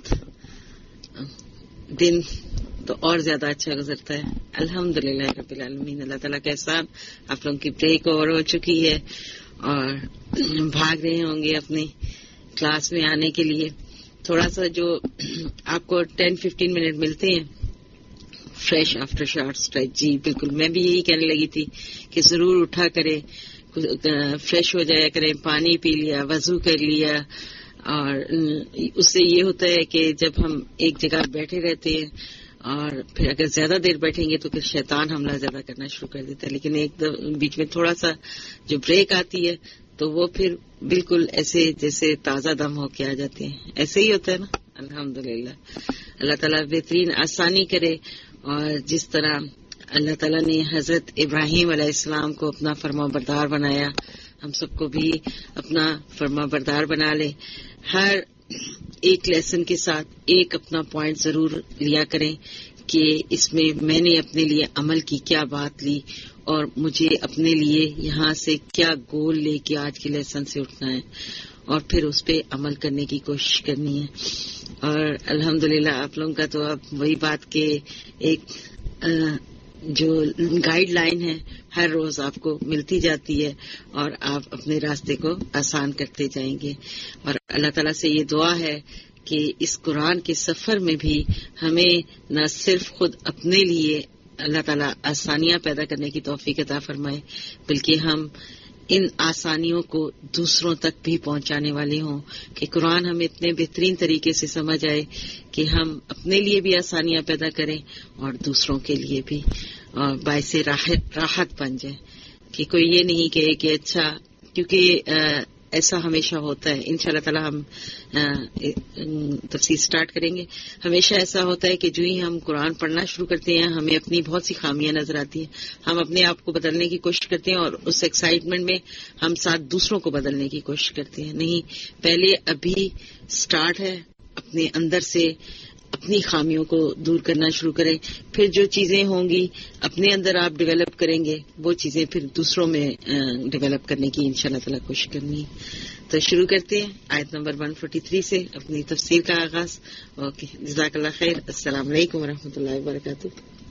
Speaker 9: दिन तो और ज्यादा अच्छा गुजरता है। अल्हम्दुलिल्लाह रब्बिल आलमीन, अल्लाह ताला का एहसान। आप लोगों की ब्रेक ओवर हो चुकी है और भाग रहे होंगे अपनी क्लास में आने के लिए। थोड़ा सा जो आपको टेन फिफ्टीन मिनट मिलते हैं फ्रेश आफ्टर शॉर्ट स्ट्रेच, जी बिल्कुल मैं भी यही कहने लगी थी कि जरूर उठा करें, फ्रेश हो जाया करें, पानी पी लिया, वजू कर लिया। और उससे ये होता है कि जब हम एक जगह बैठे रहते हैं और फिर अगर ज्यादा देर बैठेंगे तो फिर शैतान हमला ज्यादा करना शुरू कर देता है। लेकिन एक बीच में थोड़ा सा जो ब्रेक आती है तो वो फिर बिल्कुल ऐसे जैसे ताजा दम होके आ जाते हैं। ऐसे ही होता है ना। अल्हम्दुलिल्लाह, अल्लाह ताला बेहतरीन आसानी करे। और जिस तरह अल्लाह ताला ने हजरत इब्राहिम अलैहिस्सलाम को अपना फरमाबरदार बनाया, हम सबको भी अपना फरमाबरदार बना ले। हर एक लेसन के साथ एक अपना पॉइंट जरूर लिया करें کہ اس میں میں نے اپنے لیے عمل کی کیا بات لی اور مجھے اپنے لیے یہاں سے کیا گول لے کے آج کے لیسن سے اٹھنا ہے اور پھر اس پہ عمل کرنے کی کوشش کرنی ہے. اور الحمدللہ آپ لوگوں کا تو اب وہی بات کہ ایک جو گائیڈ لائن ہے ہر روز آپ کو ملتی جاتی ہے اور آپ اپنے راستے کو آسان کرتے جائیں گے. اور اللہ تعالیٰ سے یہ دعا ہے کہ اس قرآن کے سفر میں بھی ہمیں نہ صرف خود اپنے لیے اللہ تعالیٰ آسانیاں پیدا کرنے کی توفیق عطا فرمائے بلکہ ہم ان آسانیوں کو دوسروں تک بھی پہنچانے والے ہوں کہ قرآن ہمیں اتنے بہترین طریقے سے سمجھ آئے کہ ہم اپنے لیے بھی آسانیاں پیدا کریں اور دوسروں کے لیے بھی باعث راحت راحت بن جائے. کہ کوئی یہ نہیں کہے کہ اچھا کیونکہ ایسا ہمیشہ ہوتا ہے. ان شاء اللہ تعالیٰ ہم تفسیر سٹارٹ کریں گے. ہمیشہ ایسا ہوتا ہے کہ جو ہی ہم قرآن پڑھنا شروع کرتے ہیں ہمیں اپنی بہت سی خامیاں نظر آتی ہیں. ہم اپنے آپ کو بدلنے کی کوشش کرتے ہیں اور اس ایکسائٹمنٹ میں ہم ساتھ دوسروں کو بدلنے کی کوشش کرتے ہیں. نہیں، پہلے ابھی سٹارٹ ہے، اپنے اندر سے اپنی خامیوں کو دور کرنا شروع کریں. پھر جو چیزیں ہوں گی اپنے اندر آپ ڈیولپ کریں گے وہ چیزیں پھر دوسروں میں ڈیولپ کرنے کی انشاءاللہ تعالیٰ کوشش کرنی ہے. تو شروع کرتے ہیں آیت نمبر ایک سو تینتالیس سے اپنی تفسیر کا آغاز. اوکے، جزاک اللہ خیر. السلام علیکم ورحمۃ اللہ وبرکاتہ.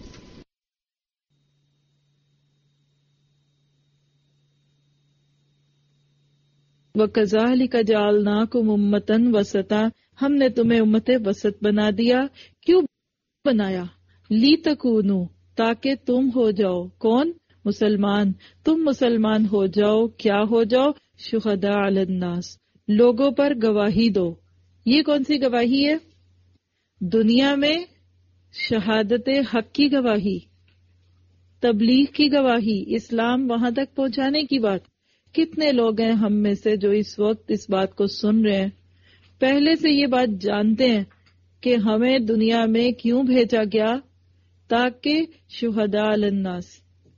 Speaker 5: وَكَذَلِكَ جَعَلْنَاكُمْ أُمَّةً وَسَطًا، ہم نے تمہیں امت وسط بنا دیا. کیوں بنایا؟ لِتَكُونُوا، تاکہ تم ہو جاؤ. کون؟ مسلمان. تم مسلمان ہو جاؤ. کیا ہو جاؤ؟ شہداء علی الناس، لوگوں پر گواہی دو. یہ کون سی گواہی ہے؟ دنیا میں شہادت حق کی گواہی، تبلیغ کی گواہی، اسلام وہاں تک پہنچانے کی بات. کتنے لوگ ہیں ہم میں سے جو اس وقت اس بات کو سن رہے ہیں، پہلے سے یہ بات جانتے ہیں کہ ہمیں دنیا میں کیوں بھیجا گیا؟ تاکہ شہداء علی الناس.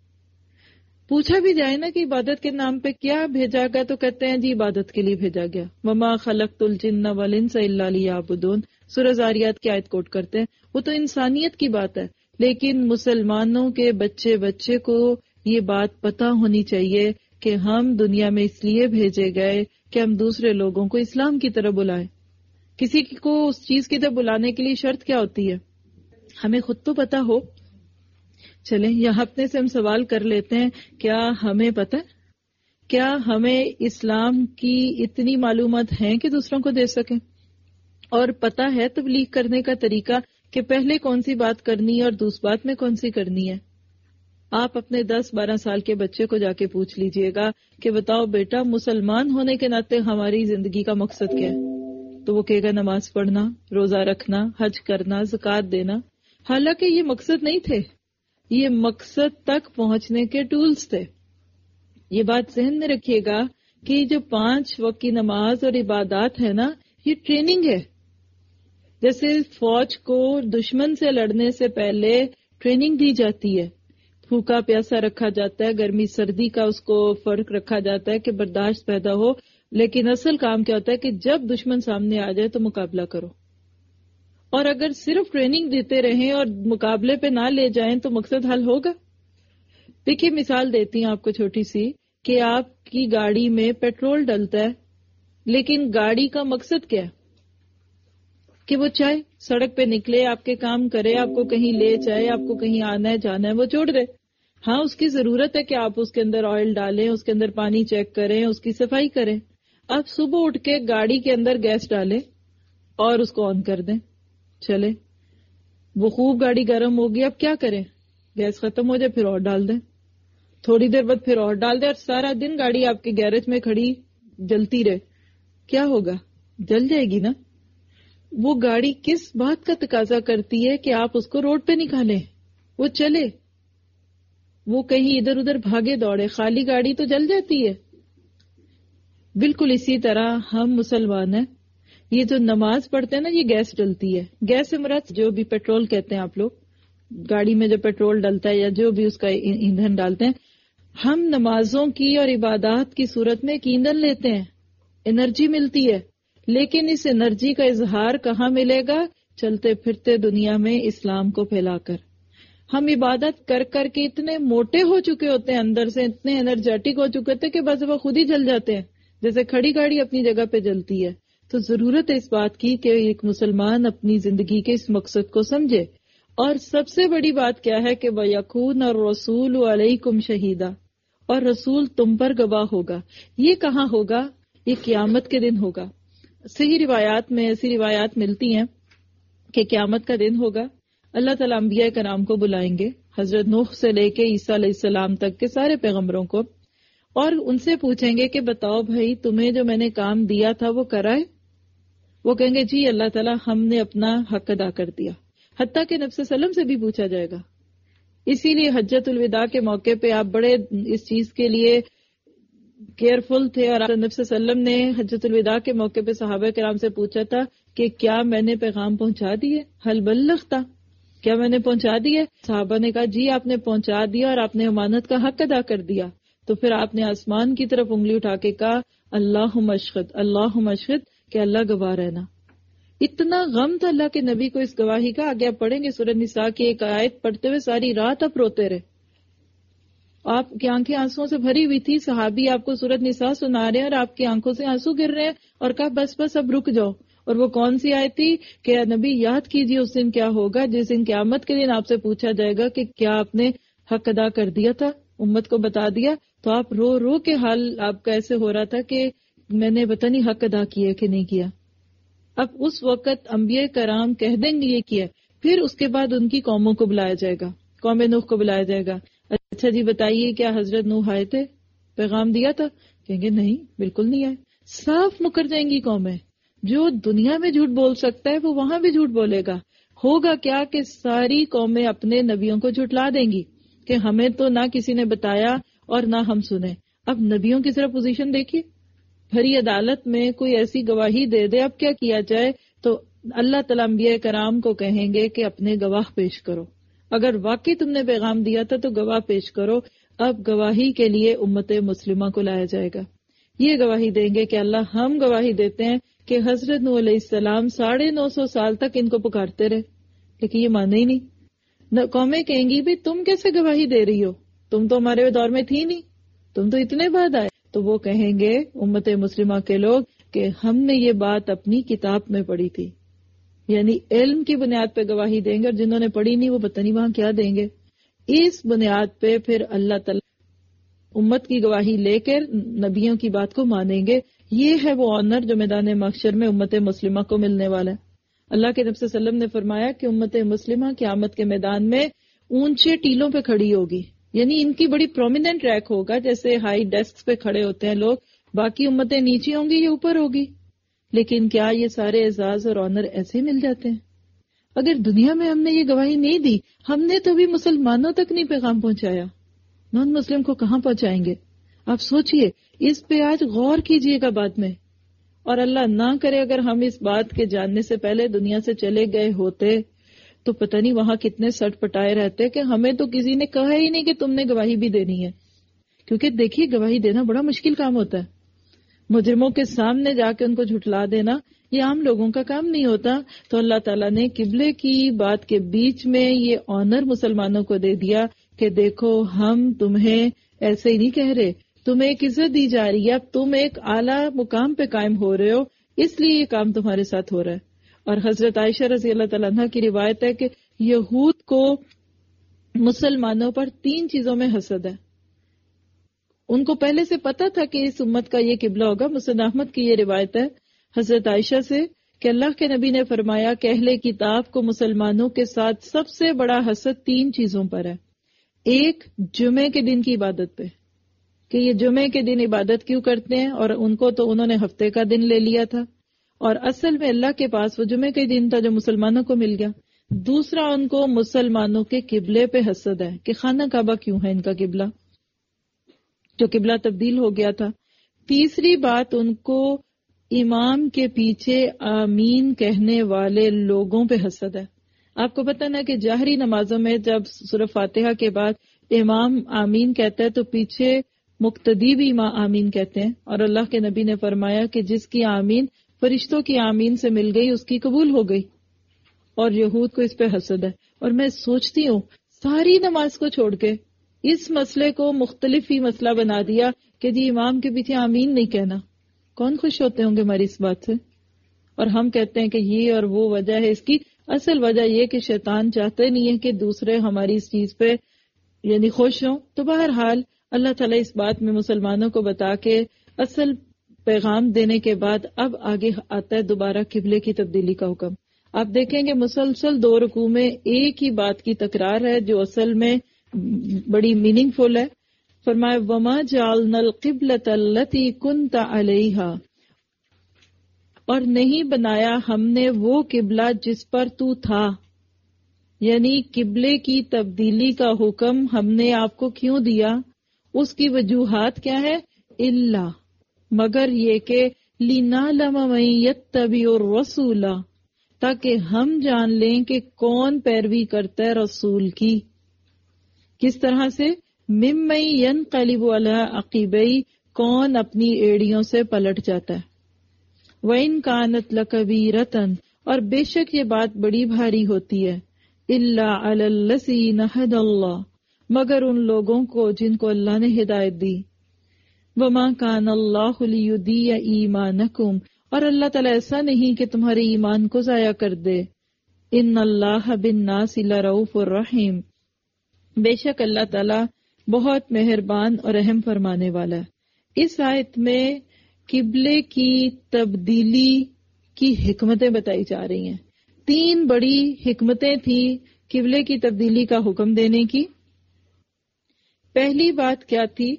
Speaker 5: پوچھا بھی جائے نا کہ عبادت کے نام پہ کیا بھیجا گیا تو کہتے ہیں جی عبادت کے لیے بھیجا گیا. وما خلقت الجن والانس الا لیعبدون، سورہ زاریات کی آیت کوٹ کرتے ہیں. وہ تو انسانیت کی بات ہے، لیکن مسلمانوں کے بچے بچے کو یہ بات پتہ ہونی چاہیے کہ ہم دنیا میں اس لیے بھیجے گئے کہ ہم دوسرے لوگوں کو اسلام کی طرف بلائیں. کسی کو اس چیز کی طرف بلانے کے لیے شرط کیا ہوتی ہے؟ ہمیں خود تو پتہ ہو. چلیں یہاں اپنے سے ہم سوال کر لیتے ہیں، کیا ہمیں پتہ ہے؟ کیا ہمیں اسلام کی اتنی معلومات ہیں کہ دوسروں کو دے سکیں؟ اور پتہ ہے تبلیغ کرنے کا طریقہ کہ پہلے کون سی بات کرنی ہے اور دوسری بات میں کون سی کرنی ہے؟ آپ اپنے دس بارہ سال کے بچے کو جا کے پوچھ لیجئے گا کہ بتاؤ بیٹا مسلمان ہونے کے ناطے ہماری زندگی کا مقصد کیا ہے؟ تو وہ کہے گا نماز پڑھنا، روزہ رکھنا، حج کرنا، زکوٰۃ دینا. حالانکہ یہ مقصد نہیں تھے، یہ مقصد تک پہنچنے کے ٹولز تھے. یہ بات ذہن میں رکھیے گا کہ جو پانچ وقت کی نماز اور عبادات ہے نا، یہ ٹریننگ ہے. جیسے فوج کو دشمن سے لڑنے سے پہلے ٹریننگ دی جاتی ہے، بھوکا پیاسا رکھا جاتا ہے، گرمی سردی کا اس کو فرق رکھا جاتا ہے کہ برداشت پیدا ہو. لیکن اصل کام کیا ہوتا ہے کہ جب دشمن سامنے آ جائے تو مقابلہ کرو. اور اگر صرف ٹریننگ دیتے رہیں اور مقابلے پہ نہ لے جائیں تو مقصد حل ہوگا؟ دیکھیے مثال دیتی ہوں آپ کو چھوٹی سی کہ آپ کی گاڑی میں پیٹرول ڈلتا ہے، لیکن گاڑی کا مقصد کیا ہے؟ کہ وہ چاہے سڑک پہ نکلے، آپ کے کام کرے، آپ کو کہیں لے جائے، آپ کو کہیں آنا ہے جانا ہے وہ چھوڑ دے. ہاں اس کی ضرورت ہے کہ آپ اس کے اندر آئل ڈالیں، اس کے اندر پانی چیک کریں، اس کی صفائی کریں. آپ صبح اٹھ کے گاڑی کے اندر گیس ڈالیں اور اس کو آن کر دیں، چلے وہ خوب گاڑی گرم ہوگی. اب کیا کریں؟ گیس ختم ہو جائے پھر اور ڈال دیں، تھوڑی دیر بعد پھر اور ڈال دیں، اور سارا دن گاڑی آپ کے گیرج میں کھڑی جلتی رہے. کیا ہوگا؟ جل جائے گی نا. وہ گاڑی کس بات کا تقاضا کرتی ہے کہ آپ اس کو روڈ پہ نکالیں، وہ چلے، وہ کہیں ادھر ادھر بھاگے دوڑے. خالی گاڑی تو جل جاتی ہے. بالکل اسی طرح ہم مسلمان ہیں، یہ جو نماز پڑھتے ہیں نا یہ گیس ڈلتی ہے. گیس سے مراد جو بھی پیٹرول کہتے ہیں آپ لوگ، گاڑی میں جو پیٹرول ڈلتا ہے یا جو بھی اس کا ایندھن ڈالتے ہیں. ہم نمازوں کی اور عبادات کی صورت میں ایک ایندھن لیتے ہیں، انرجی ملتی ہے. لیکن اس انرجی کا اظہار کہاں ملے گا؟ چلتے پھرتے دنیا میں اسلام کو پھیلا کر. ہم عبادت کر کر کے اتنے موٹے ہو چکے ہوتے ہیں، اندر سے اتنے انرجیٹک ہو چکے ہوتے ہیں کہ بس وہ خود ہی جل جاتے ہیں، جیسے کھڑی گاڑی اپنی جگہ پہ جلتی ہے. تو ضرورت ہے اس بات کی کہ ایک مسلمان اپنی زندگی کے اس مقصد کو سمجھے. اور سب سے بڑی بات کیا ہے کہ وَيَكُونَ الرَّسُولُ عَلَيْكُمْ شَهِيدًا، اور رسول تم پر گواہ ہوگا. یہ کہاں ہوگا؟ یہ قیامت کے دن ہوگا. صحیح روایات میں ایسی روایات ملتی ہیں کہ قیامت کا دن ہوگا. اللہ تعالیٰ انبیاء کرام کو بلائیں گے، حضرت نوح سے لے کے عیسیٰ علیہ السلام تک کے سارے پیغمبروں کو، اور ان سے پوچھیں گے کہ بتاؤ بھائی تمہیں جو میں نے کام دیا تھا وہ کرائے؟ وہ کہیں گے جی اللہ تعالیٰ ہم نے اپنا حق ادا کر دیا. حتیٰ کہ نبی صلی اللہ علیہ وسلم سے بھی پوچھا جائے گا. اسی لیے حجۃ الوداع کے موقع پہ آپ بڑے اس چیز کے لیے کیئرفل تھے، اور نبی صلی اللہ علیہ وسلم نے حجۃ الوداع کے موقع پہ صحابہ کرام سے پوچھا تھا کہ کیا میں نے پیغام پہنچا دیے؟ حل بلغتا، کیا میں نے پہنچا دیے؟ صحابہ نے کہا جی آپ نے پہنچا دیا اور آپ نے امانت کا حق ادا کر دیا. تو پھر آپ نے آسمان کی طرف انگلی اٹھا کے کہا اللہم اشہد اللہم اشہد، کہ اللہ گواہ رہنا. اتنا غم تھا اللہ کے نبی کو اس گواہی کا. آگے آپ پڑھیں گے سورہ نساء کی ایک آیت پڑھتے ہوئے ساری رات آپ روتے رہے، آپ کی آنکھیں آنسوں سے بھری ہوئی تھی. صحابی آپ کو سورۃ نساء سنا رہے ہیں اور آپ کی آنکھوں سے آنسو گر رہے ہیں، اور کہا بس بس اب رک جاؤ. اور وہ کون سی آیت تھی کہ نبی یاد کیجیے اس دن کیا ہوگا جس دن قیامت کے دن آپ سے پوچھا جائے گا کہ کیا آپ نے حق ادا کر دیا تھا، امت کو بتا دیا. تو آپ رو رو کے حال آپ کا ایسے ہو رہا تھا کہ میں نے پتہ نہیں حق ادا کیا کہ نہیں کیا. اب اس وقت انبیاء کرام کہہ دیں گے یہ کیا. پھر اس کے بعد ان کی قوموں کو بلایا جائے گا، قوم نوح کو بلایا جائے گا. اچھا جی بتائیے کیا حضرت نوح آئے تھے، پیغام دیا تھا؟ کہیں گے نہیں بالکل نہیں آئے. صاف مکر جائیں گی قومیں. جو دنیا میں جھوٹ بول سکتا ہے وہ وہاں بھی جھوٹ بولے گا. ہوگا کیا کہ ساری قومیں اپنے نبیوں کو جھٹلا دیں گی کہ ہمیں تو نہ کسی نے بتایا اور نہ ہم سنے. اب نبیوں کی طرف پوزیشن دیکھیے، بھری عدالت میں کوئی ایسی گواہی دے دے، اب کیا کیا جائے؟ تو اللہ تعالیٰ انبیاء کرام کو کہیں گے کہ اپنے گواہ پیش کرو. اگر واقعی تم نے پیغام دیا تھا تو گواہ پیش کرو. اب گواہی کے لیے امت مسلمہ کو لایا جائے گا. یہ گواہی دیں گے کہ اللہ ہم گواہی دیتے ہیں کہ حضرت نوح علیہ السلام ساڑھے نو سو سال تک ان کو پکارتے رہے، لیکن یہ مانے ہی نہیں. قومیں کہیں گی بھی تم کیسے گواہی دے رہی ہو، تم تو ہمارے دور میں تھی نہیں، تم تو اتنے بعد آئے. تو وہ کہیں گے امت مسلمہ کے لوگ کہ ہم نے یہ بات اپنی کتاب میں پڑھی تھی. یعنی علم کی بنیاد پہ گواہی دیں گے، اور جنہوں نے پڑھی نہیں وہ پتہ نہیں وہاں کیا دیں گے. اس بنیاد پہ پھر اللہ تعالی امت کی گواہی لے کر نبیوں کی بات کو مانیں گے. یہ ہے وہ آنر جو میدان محشر میں امت مسلمہ کو ملنے والا ہے. اللہ کے نبی صلی اللہ علیہ وسلم نے فرمایا کہ امت مسلمہ قیامت کے میدان میں اونچے ٹیلوں پہ کھڑی ہوگی، یعنی ان کی بڑی پرومیننٹ ریک ہوگا. جیسے ہائی ڈیسک پہ کھڑے ہوتے ہیں لوگ، باقی امتیں نیچے ہوں گی یہ اوپر ہوگی. لیکن کیا یہ سارے اعزاز اور آنر ایسے مل جاتے ہیں؟ اگر دنیا میں ہم نے یہ گواہی نہیں دی، ہم نے تو بھی مسلمانوں تک نہیں پیغام پہنچایا، نان مسلم کو کہاں پہنچائیں گے؟ آپ سوچئے، اس پہ آج غور کیجئے گا بعد میں. اور اللہ نہ کرے اگر ہم اس بات کے جاننے سے پہلے دنیا سے چلے گئے ہوتے تو پتہ نہیں وہاں کتنے سٹ پٹائے رہتے کہ ہمیں تو کسی نے کہا ہی نہیں کہ تم نے گواہی بھی دینی ہے. کیونکہ دیکھیے گواہی دینا بڑا مشکل کام ہوتا ہے. مجرموں کے سامنے جا کے ان کو جھٹلا دینا یہ عام لوگوں کا کام نہیں ہوتا. تو اللہ تعالیٰ نے قبلے کی بات کے بیچ میں یہ آنر مسلمانوں کو دے دیا کہ دیکھو ہم تمہیں ایسے ہی نہیں کہہ رہے، تمہیں ایک عزت دی جا رہی ہے، اب تم ایک اعلیٰ مقام پہ قائم ہو رہے ہو، اس لیے یہ کام تمہارے ساتھ ہو رہا ہے. اور حضرت عائشہ رضی اللہ تعالیٰ عنہ کی روایت ہے کہ یہود کو مسلمانوں پر تین چیزوں میں حسد ہے. ان کو پہلے سے پتا تھا کہ اس امت کا یہ قبلہ ہوگا. مسند احمد کی یہ روایت ہے حضرت عائشہ سے کہ اللہ کے نبی نے فرمایا کہ اہل کتاب کو مسلمانوں کے ساتھ سب سے بڑا حسد تین چیزوں پر ہے. ایک، جمعے کے دن کی عبادت پہ، کہ یہ جمعے کے دن عبادت کیوں کرتے ہیں، اور ان کو تو انہوں نے ہفتے کا دن لے لیا تھا، اور اصل میں اللہ کے پاس وہ جمعے کا دن تھا جو مسلمانوں کو مل گیا. دوسرا، ان کو مسلمانوں کے قبلے پہ حسد ہے کہ خانہ کعبہ کیوں ہے ان کا قبلہ، جو قبلہ تبدیل ہو گیا تھا. تیسری بات، ان کو امام کے پیچھے آمین کہنے والے لوگوں پہ حسد ہے. آپ کو پتہ نا کہ جاہری نمازوں میں جب سورہ فاتحہ کے بعد امام آمین کہتا ہے تو پیچھے مقتدی بھی آمین کہتے ہیں، اور اللہ کے نبی نے فرمایا کہ جس کی آمین فرشتوں کی آمین سے مل گئی اس کی قبول ہو گئی. اور یہود کو اس پہ حسد ہے. اور میں سوچتی ہوں ساری نماز کو چھوڑ کے اس مسئلے کو مختلف ہی مسئلہ بنا دیا کہ جی امام کے پیچھے آمین نہیں کہنا. کون خوش ہوتے ہوں گے ہماری اس بات سے؟ اور ہم کہتے ہیں کہ یہ اور وہ وجہ ہے. اس کی اصل وجہ یہ کہ شیطان چاہتے نہیں ہے کہ دوسرے ہماری اس چیز پہ یعنی خوش ہوں. تو بہرحال اللہ تعالیٰ اس بات میں مسلمانوں کو بتا کے اصل پیغام دینے کے بعد اب آگے آتا ہے دوبارہ قبلے کی تبدیلی کا حکم. آپ دیکھیں گے مسلسل دو رکوع میں ایک ہی بات کی تکرار ہے جو اصل میں بڑی میننگ فل ہے. فرمایا وما جعلنا القبلۃ التی کنت علیہا، اور نہیں بنایا ہم نے وہ قبلہ جس پر تو تھا. یعنی قبلے کی تبدیلی کا حکم ہم نے آپ کو کیوں دیا؟ اس کی وجوہات کیا ہے؟ الا مگر یہ کہ لنعلم من یتبع الرسول، تاکہ ہم جان لیں کہ کون پیروی کرتا ہے رسول کی. کس طرح سے؟ ممن ینقلب علی عقبیہ، کون اپنی ایڑیوں سے پلٹ جاتا ہے. وَإِن كَانَتْ لَكَبِيرَةً، اور بے شک یہ بات بڑی بھاری ہوتی ہے. إِلَّا عَلَى الَّذِينَ هَدَى اللَّهُ، مگر ان لوگوں کو جن کو اللہ نے ہدایت دی. وَمَا كَانَ اللَّهُ لِيُضِيعَ إِيمَانَكُمْ، اور اللہ تعالیٰ ایسا نہیں کہ تمہارے ایمان کو ضائع کر دے. إِنَّ اللَّهَ بِالنَّاسِ لَرَؤُوفٌ رَحِيمٌ، بے شک اللہ تعالیٰ بہت مہربان اور رحم فرمانے والا ہے. اس آیت میں قبلے کی تبدیلی کی حکمتیں بتائی جا رہی ہیں. تین بڑی حکمتیں تھیں قبلے کی تبدیلی کا حکم دینے کی. پہلی بات کیا تھی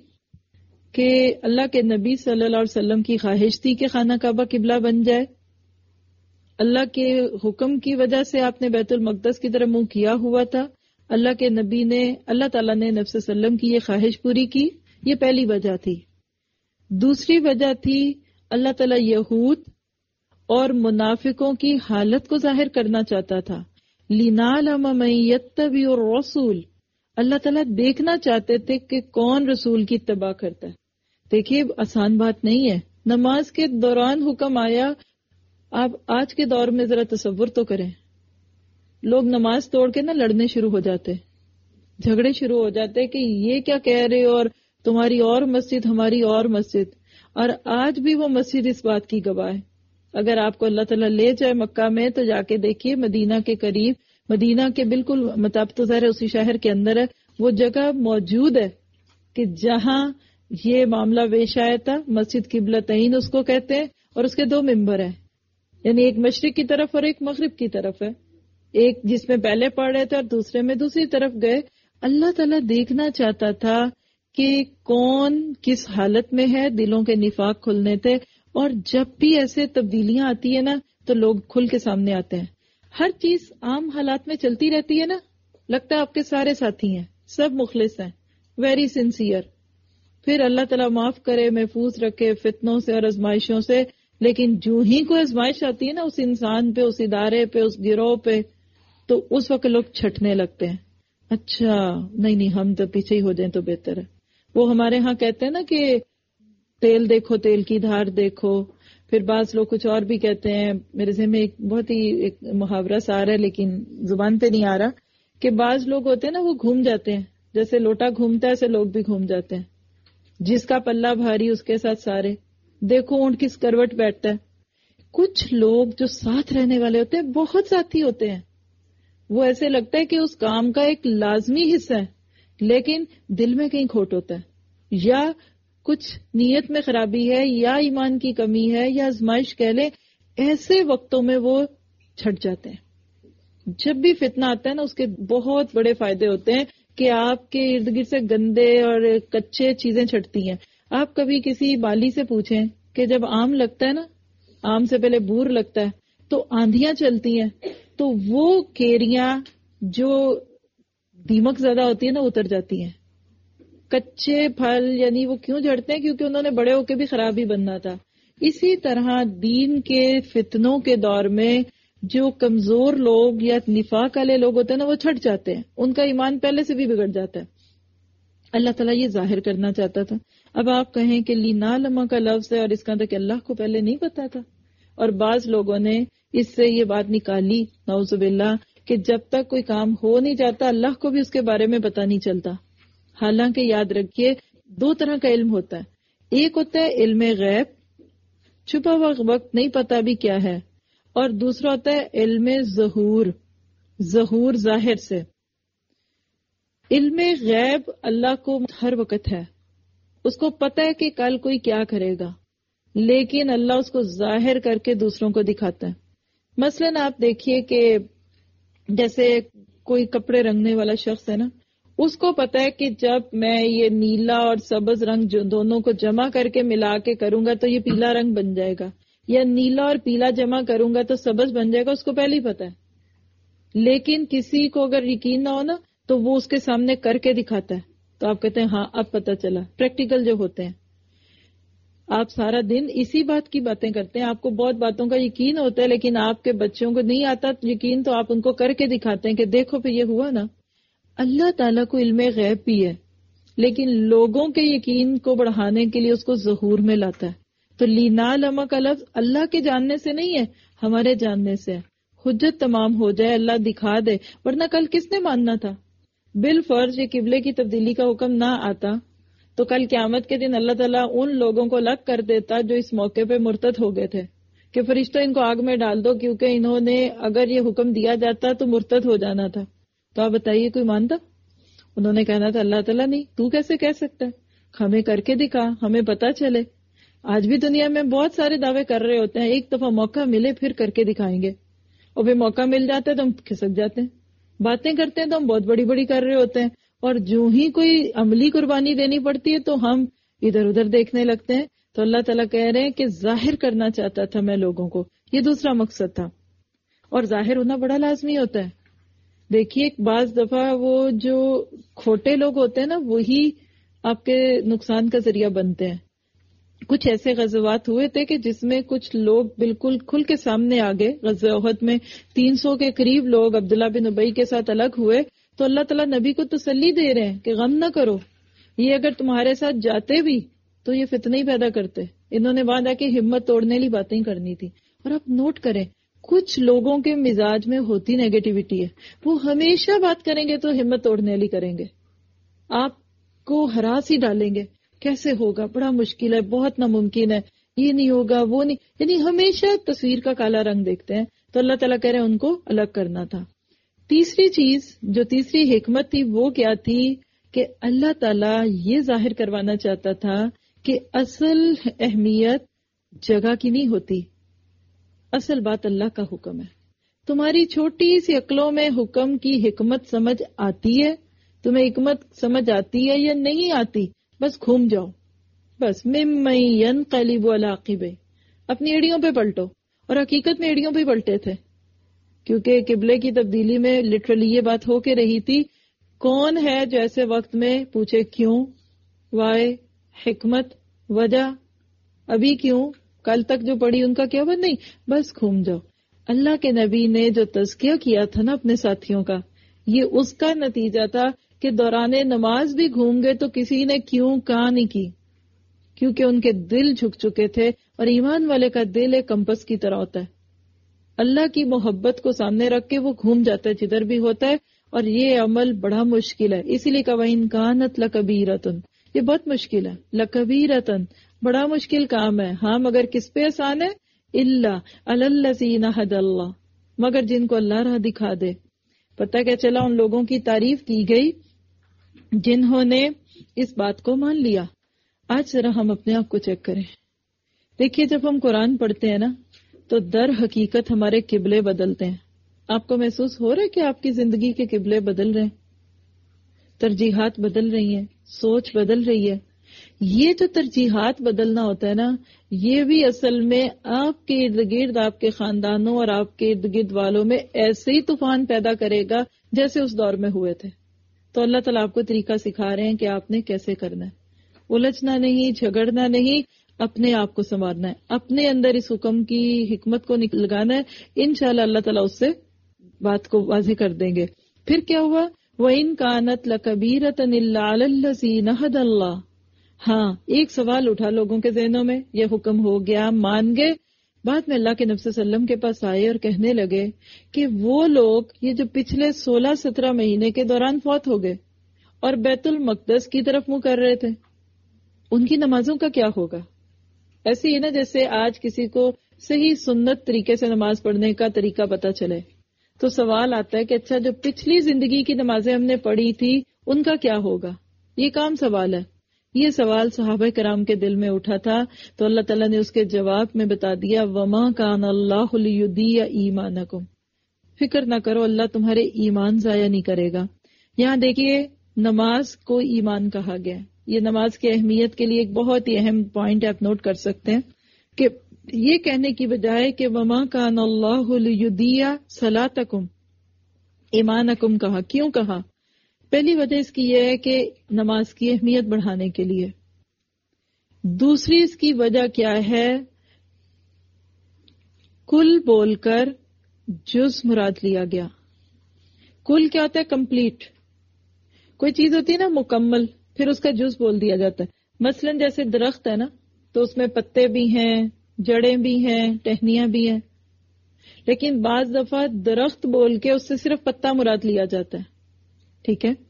Speaker 5: کہ اللہ کے نبی صلی اللہ علیہ وسلم کی خواہش تھی کہ خانہ کعبہ قبلہ بن جائے. اللہ کے حکم کی وجہ سے آپ نے بیت المقدس کی طرف منہ کیا ہوا تھا. اللہ کے نبی نے اللہ تعالیٰ نے نبی صلی اللہ علیہ وسلم کی یہ خواہش پوری کی. یہ پہلی وجہ تھی. دوسری وجہ تھی اللہ تعالیٰ یہود اور منافقوں کی حالت کو ظاہر کرنا چاہتا تھا. لِنَعْلَمَ مَن يَتَّبِعُ الرَّسُولَ، اللہ تعالیٰ دیکھنا چاہتے تھے کہ کون رسول کی اتباع کرتا ہے. دیکھیے آسان بات نہیں ہے. نماز کے دوران حکم آیا. آپ آج کے دور میں ذرا تصور تو کریں، لوگ نماز توڑ کے نا لڑنے شروع ہو جاتے، جھگڑے شروع ہو جاتے کہ یہ کیا کہہ رہے ہو، اور تمہاری اور مسجد ہماری اور مسجد. اور آج بھی وہ مسجد اس بات کی گواہ ہے. اگر آپ کو اللہ تعالیٰ لے جائے مکہ میں تو جا کے دیکھیے مدینہ کے قریب، مدینہ کے بالکل مطابق تو ظاہر اسی شہر کے اندر ہے، وہ جگہ موجود ہے کہ جہاں یہ معاملہ پیش آیا تھا. مسجد قبلتین اس کو کہتے ہیں، اور اس کے دو ممبر ہیں، یعنی ایک مشرق کی طرف اور ایک مغرب کی طرف ہے. ایک جس میں پہلے پڑھ رہے تھے اور دوسرے میں دوسری طرف گئے. اللہ تعالیٰ دیکھنا چاہتا تھا کہ کون کس حالت میں ہے. دلوں کے نفاق کھلنے تھے. اور جب بھی ایسے تبدیلیاں آتی ہیں نا تو لوگ کھل کے سامنے آتے ہیں. ہر چیز عام حالات میں چلتی رہتی ہے نا، لگتا ہے آپ کے سارے ساتھی ہیں، سب مخلص ہیں، ویری سنسیئر. پھر اللہ تعالیٰ معاف کرے، محفوظ رکھے فتنوں سے اور آزمائشوں سے. لیکن جو ہی کوئی آزمائش آتی ہے نا اس انسان پہ، اس ادارے پہ، اس گروہ پہ، تو اس وقت لوگ چھٹنے لگتے ہیں. اچھا نہیں نہیں ہم تو پیچھے ہی ہو جائیں تو بہتر ہے. وہ ہمارے ہاں کہتے ہیں نا کہ تیل دیکھو تیل کی دھار دیکھو. پھر بعض لوگ کچھ اور بھی کہتے ہیں. میرے ذہن میں ایک بہت ہی ایک محاورہ سا آ رہا ہے لیکن زبان پہ نہیں آ رہا، کہ بعض لوگ ہوتے ہیں نا وہ گھوم جاتے ہیں، جیسے لوٹا گھومتا ہے ایسے لوگ بھی گھوم جاتے ہیں. جس کا پلہ بھاری اس کے ساتھ سارے. دیکھو اونٹ کس کروٹ بیٹھتا ہے. کچھ لوگ جو ساتھ رہنے والے ہوتے ہیں بہت ساتھی ہوتے ہیں، وہ ایسے لگتا ہے کہ اس کام کا ایک لازمی حصہ ہے، لیکن دل میں کہیں کھوٹ ہوتا ہے، یا کچھ نیت میں خرابی ہے، یا ایمان کی کمی ہے، یا آزمائش کہہ لیں. ایسے وقتوں میں وہ چھٹ جاتے ہیں. جب بھی فتنہ آتا ہے نا اس کے بہت بڑے فائدے ہوتے ہیں کہ آپ کے ارد گرد سے گندے اور کچے چیزیں چھٹتی ہیں. آپ کبھی کسی بالی سے پوچھیں کہ جب آم لگتا ہے نا، آم سے پہلے بور لگتا ہے تو آندھیاں چلتی ہیں، تو وہ کیریاں جو دیمک زیادہ ہوتی ہے نا اتر جاتی ہیں. کچے پھل یعنی وہ کیوں جھڑتے ہیں؟ کیونکہ انہوں نے بڑے ہو کے بھی خراب ہی بننا تھا. اسی طرح دین کے فتنوں کے دور میں جو کمزور لوگ یا نفاق والے لوگ ہوتے ہیں نا وہ چھٹ جاتے ہیں، ان کا ایمان پہلے سے بھی بگڑ جاتا ہے. اللہ تعالیٰ یہ ظاہر کرنا چاہتا تھا. اب آپ کہیں کہ لِنَعْلَمَ کا لفظ ہے اور اس کا تھا کہ اللہ کو پہلے نہیں پتا تھا. اور بعض لوگوں نے اس سے یہ بات نکالی نعوذ باللہ کہ جب تک کوئی کام ہو نہیں جاتا اللہ کو بھی اس کے بارے میں پتہ نہیں چلتا. حالانکہ یاد رکھیے دو طرح کا علم ہوتا ہے، ایک ہوتا ہے علم غیب، چھپا ہوا وقت نہیں پتا بھی کیا ہے، اور دوسرا ہوتا ہے علم ظہور، ظہور ظاہر سے. علم غیب اللہ کو ہر وقت ہے، اس کو پتہ ہے کہ کل کوئی کیا کرے گا، لیکن اللہ اس کو ظاہر کر کے دوسروں کو دکھاتا ہے. مثلاً آپ دیکھیے کہ جیسے کوئی کپڑے رنگنے والا شخص ہے نا، اس کو پتا ہے کہ جب میں یہ نیلا اور سبز رنگ جو دونوں کو جمع کر کے ملا کے کروں گا تو یہ پیلا رنگ بن جائے گا، یا نیلا اور پیلا جمع کروں گا تو سبز بن جائے گا، اس کو پہلے ہی پتا ہے. لیکن کسی کو اگر یقین نہ ہو نا تو وہ اس کے سامنے کر کے دکھاتا ہے، تو آپ کہتے ہیں ہاں اب پتا چلا. پریکٹیکل جو ہوتے ہیں، آپ سارا دن اسی بات کی باتیں کرتے ہیں، آپ کو بہت باتوں کا یقین ہوتا ہے لیکن آپ کے بچوں کو نہیں آتا یقین، تو آپ ان کو کر کے دکھاتے ہیں کہ دیکھو پھر یہ ہوا نا. اللہ تعالیٰ کو علم غیب بھی ہے، لیکن لوگوں کے یقین کو بڑھانے کے لیے اس کو ظہور میں لاتا ہے. تو لینا لما کا لفظ اللہ کے جاننے سے نہیں ہے، ہمارے جاننے سے ہے. حجت تمام ہو جائے، اللہ دکھا دے، ورنہ کل کس نے ماننا تھا؟ بالفرض یہ قبلے کی تبدیلی کا حکم نہ آتا تو کل قیامت کے دن اللہ تعالیٰ ان لوگوں کو الگ کر دیتا جو اس موقع پہ مرتد ہو گئے تھے کہ فرشتوں ان کو آگ میں ڈال دو، کیونکہ انہوں نے اگر یہ حکم دیا جاتا تو مرتد ہو جانا تھا. تو آپ بتائیے کوئی مانتا؟ انہوں نے کہنا تھا اللہ تعالیٰ نہیں، تو کیسے کہہ سکتا ہے، ہمیں کر کے دکھا، ہمیں پتا چلے. آج بھی دنیا میں بہت سارے دعوے کر رہے ہوتے ہیں، ایک دفعہ موقع ملے پھر کر کے دکھائیں گے، اور پھر موقع مل جاتا ہے تو ہم کھسک جاتے ہیں. باتیں کرتے ہیں تو ہم بہت بڑی بڑی کر رہے ہوتے ہیں، اور جو ہی کوئی عملی قربانی دینی پڑتی ہے تو ہم ادھر ادھر دیکھنے لگتے ہیں. تو اللہ تعالیٰ کہہ رہے ہیں کہ ظاہر کرنا چاہتا تھا میں لوگوں کو، یہ دوسرا مقصد تھا. اور ظاہر ہونا بڑا لازمی ہوتا ہے. دیکھیے بعض دفعہ وہ جو کھوٹے لوگ ہوتے ہیں نا وہی آپ کے نقصان کا ذریعہ بنتے ہیں. کچھ ایسے غزوات ہوئے تھے کہ جس میں کچھ لوگ بالکل کھل کے سامنے آ گئے. غزوہ احد میں تین سو کے قریب لوگ عبداللہ بن ابی کے ساتھ الگ ہوئے، تو اللہ تعالیٰ نبی کو تسلی دے رہے ہیں کہ غم نہ کرو، یہ اگر تمہارے ساتھ جاتے بھی تو یہ فتنہ ہی پیدا کرتے. انہوں نے بعد آ کے ہمت توڑنے والی باتیں کرنی تھی. اور آپ نوٹ کریں کچھ لوگوں کے مزاج میں ہوتی نیگیٹیوٹی ہے، وہ ہمیشہ بات کریں گے تو ہمت توڑنے والی کریں گے، آپ کو ہراس ہی ڈالیں گے. کیسے ہوگا، بڑا مشکل ہے، بہت ناممکن ہے، یہ نہیں ہوگا، وہ نہیں، یعنی ہمیشہ تصویر کا کالا رنگ دیکھتے ہیں. تو اللہ تعالیٰ کہہ رہے ہیں ان کو الگ کرنا تھا. تیسری چیز جو تیسری حکمت تھی وہ کیا تھی کہ اللہ تعالیٰ یہ ظاہر کروانا چاہتا تھا کہ اصل اہمیت جگہ کی نہیں ہوتی، اصل بات اللہ کا حکم ہے. تمہاری چھوٹی سی عقلوں میں حکم کی حکمت سمجھ آتی ہے، تمہیں حکمت سمجھ آتی ہے یا نہیں آتی، بس گھوم جاؤ، بس ممن ينقلب على عقبیہ، اپنی ایڑیوں پہ پلٹو. اور حقیقت میں ایڑیوں پہ پلٹے تھے، کیونکہ قبلے کی تبدیلی میں لٹرلی یہ بات ہو کے رہی تھی. کون ہے جو ایسے وقت میں پوچھے کیوں، وائے، حکمت، وجہ، ابھی کیوں، کل تک جو پڑھی ان کا کیا بات نہیں، بس گھوم جاؤ. اللہ کے نبی نے جو تزکیہ کیا تھا نا اپنے ساتھیوں کا، یہ اس کا نتیجہ تھا کہ دوران نماز بھی گھوم گئے تو کسی نے کیوں کہا نہیں کی، کیونکہ ان کے دل جھک چکے تھے. اور ایمان والے کا دل ایک کمپس کی طرح ہوتا ہے، اللہ کی محبت کو سامنے رکھ کے وہ گھوم جاتا ہے جدھر بھی ہوتا ہے. اور یہ عمل بڑا مشکل ہے، اسی لیے کہ وَإِن كَانَتْ لَكَبِيرَةٌ، یہ بہت مشکل ہے. لَكَبِيرَةٌ، بڑا مشکل کام ہے. ہاں مگر کس پہ آسان ہے؟ إِلَّا عَلَى الَّذِينَ هَدَى اللَّهُ، مگر جن کو اللہ راہ دکھا دے. پتہ کیا چلا؟ ان لوگوں کی تعریف کی گئی جنہوں نے اس بات کو مان لیا. آج ذرا ہم اپنے آپ کو چیک کریں. دیکھیے جب ہم قرآن پڑھتے ہیں نا تو در حقیقت ہمارے قبلے بدلتے ہیں. آپ کو محسوس ہو رہا ہے کہ آپ کی زندگی کے قبلے بدل رہے ہیں، ترجیحات بدل رہی ہیں، سوچ بدل رہی ہے. یہ جو ترجیحات بدلنا ہوتا ہے نا، یہ بھی اصل میں آپ کے ارد گرد، آپ کے خاندانوں اور آپ کے ارد گرد والوں میں ایسے ہی طوفان پیدا کرے گا جیسے اس دور میں ہوئے تھے. تو اللہ تعالیٰ آپ کو طریقہ سکھا رہے ہیں کہ آپ نے کیسے کرنا ہے. الجھنا نہیں، جھگڑنا نہیں، اپنے آپ کو سنوارنا ہے، اپنے اندر اس حکم کی حکمت کو لگانا ہے. انشاءاللہ اللہ تعالیٰ اس سے بات کو واضح کر دیں گے. پھر کیا ہوا؟ وَإِن كَانَتْ لَكَبِيرَةً إِلَّا عَلَى الَّذِينَ هَدَى اللَّهُ. ہاں ایک سوال اٹھا لوگوں کے ذہنوں میں، یہ حکم ہو گیا، مان گئے، بعد میں اللہ کے نبی صلی اللہ علیہ وسلم کے پاس آئے اور کہنے لگے کہ وہ لوگ یہ جو پچھلے سولہ سترہ مہینے کے دوران فوت ہو گئے اور بیت المقدس کی طرف منہ کر رہے تھے، ان کی نمازوں کا کیا ہوگا؟ ایسے ہی نا جیسے آج کسی کو صحیح سنت طریقے سے نماز پڑھنے کا طریقہ پتہ چلے تو سوال آتا ہے کہ اچھا جو پچھلی زندگی کی نمازیں ہم نے پڑھی تھی ان کا کیا ہوگا؟ یہ کام سوال ہے. یہ سوال صحابہ کرام کے دل میں اٹھا تھا تو اللہ تعالیٰ نے اس کے جواب میں بتا دیا وما کان اللہ لیضیع ایمانکم، فکر نہ کرو اللہ تمہارے ایمان ضائع نہیں کرے گا. یہاں دیکھیے نماز کو ایمان کہا گیا. یہ نماز کی اہمیت کے لیے ایک بہت ہی اہم پوائنٹ آپ نوٹ کر سکتے ہیں کہ یہ کہنے کی بجائے کہ وما کان اللہ لیضیع صلاتکم ایمانکم کہا. کیوں کہا؟ پہلی وجہ اس کی یہ ہے کہ نماز کی اہمیت بڑھانے کے لیے. دوسری اس کی وجہ کیا ہے؟ کل بول کر جز مراد لیا گیا. کل کیا ہوتا ہے؟ کمپلیٹ. کوئی چیز ہوتی ہے نا مکمل، پھر اس کا جز بول دیا جاتا ہے. مثلا جیسے درخت ہے نا تو اس میں پتے بھی ہیں، جڑیں بھی ہیں، ٹہنیاں بھی ہیں، لیکن بعض دفعہ درخت بول کے اس سے صرف پتا مراد لیا جاتا ہے. ٹھیک ہے،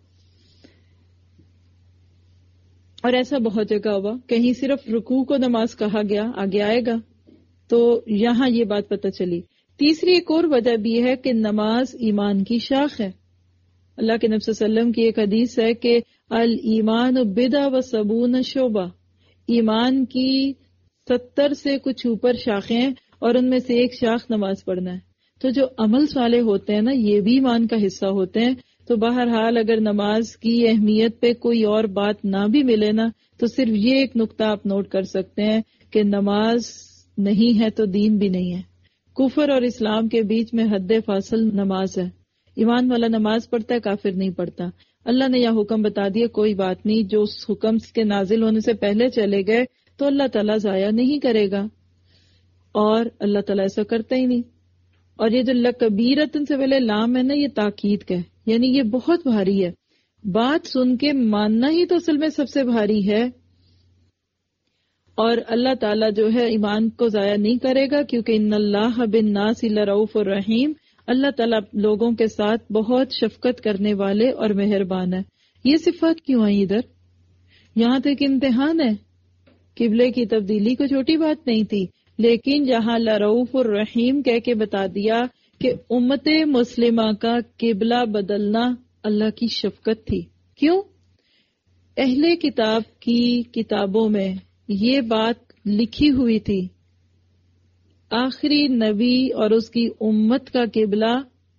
Speaker 5: اور ایسا بہت جگہ ہوا. کہیں صرف رکوع کو نماز کہا گیا، آگے آئے گا تو یہاں یہ بات پتہ چلی. تیسری ایک اور وجہ بھی ہے کہ نماز ایمان کی شاخ ہے. اللہ کے نبی صلی اللہ علیہ وسلم کی ایک حدیث ہے کہ الایمان بضع و سبعون شعبہ، ایمان کی ستر سے کچھ اوپر شاخیں اور ان میں سے ایک شاخ نماز پڑھنا ہے. تو جو عمل صالح ہوتے ہیں نا یہ بھی ایمان کا حصہ ہوتے ہیں. تو بہرحال اگر نماز کی اہمیت پہ کوئی اور بات نہ بھی ملے نا تو صرف یہ ایک نقطہ آپ نوٹ کر سکتے ہیں کہ نماز نہیں ہے تو دین بھی نہیں ہے. کفر اور اسلام کے بیچ میں حد فاصل نماز ہے. ایمان والا نماز پڑھتا ہے، کافر نہیں پڑھتا. اللہ نے یہ حکم بتا دیا کوئی بات نہیں، جو اس حکم کے نازل ہونے سے پہلے چلے گئے تو اللہ تعالیٰ ضائع نہیں کرے گا، اور اللہ تعالیٰ ایسا کرتا ہی نہیں. اور یہ جو لکبیرتن سے پہلے لام ہے نا یہ تاکید کا ہے، یعنی یہ بہت بھاری ہے. بات سن کے ماننا ہی تو اصل میں سب سے بھاری ہے. اور اللہ تعالیٰ جو ہے ایمان کو ضائع نہیں کرے گا کیونکہ ان اللہ بالناس لرؤوف الرحیم، اللہ تعالیٰ لوگوں کے ساتھ بہت شفقت کرنے والے اور مہربان ہے. یہ صفات کیوں آئی ادھر؟ یہاں تو ایک امتحان ہے. قبلے کی تبدیلی کو چھوٹی بات نہیں تھی، لیکن جہاں لرؤوف الرحیم کہہ کے بتا دیا کہ امت مسلمہ کا قبلہ بدلنا اللہ کی شفقت تھی. کیوں؟ اہل کتاب کی کتابوں میں یہ بات لکھی ہوئی تھی آخری نبی اور اس کی امت کا قبلہ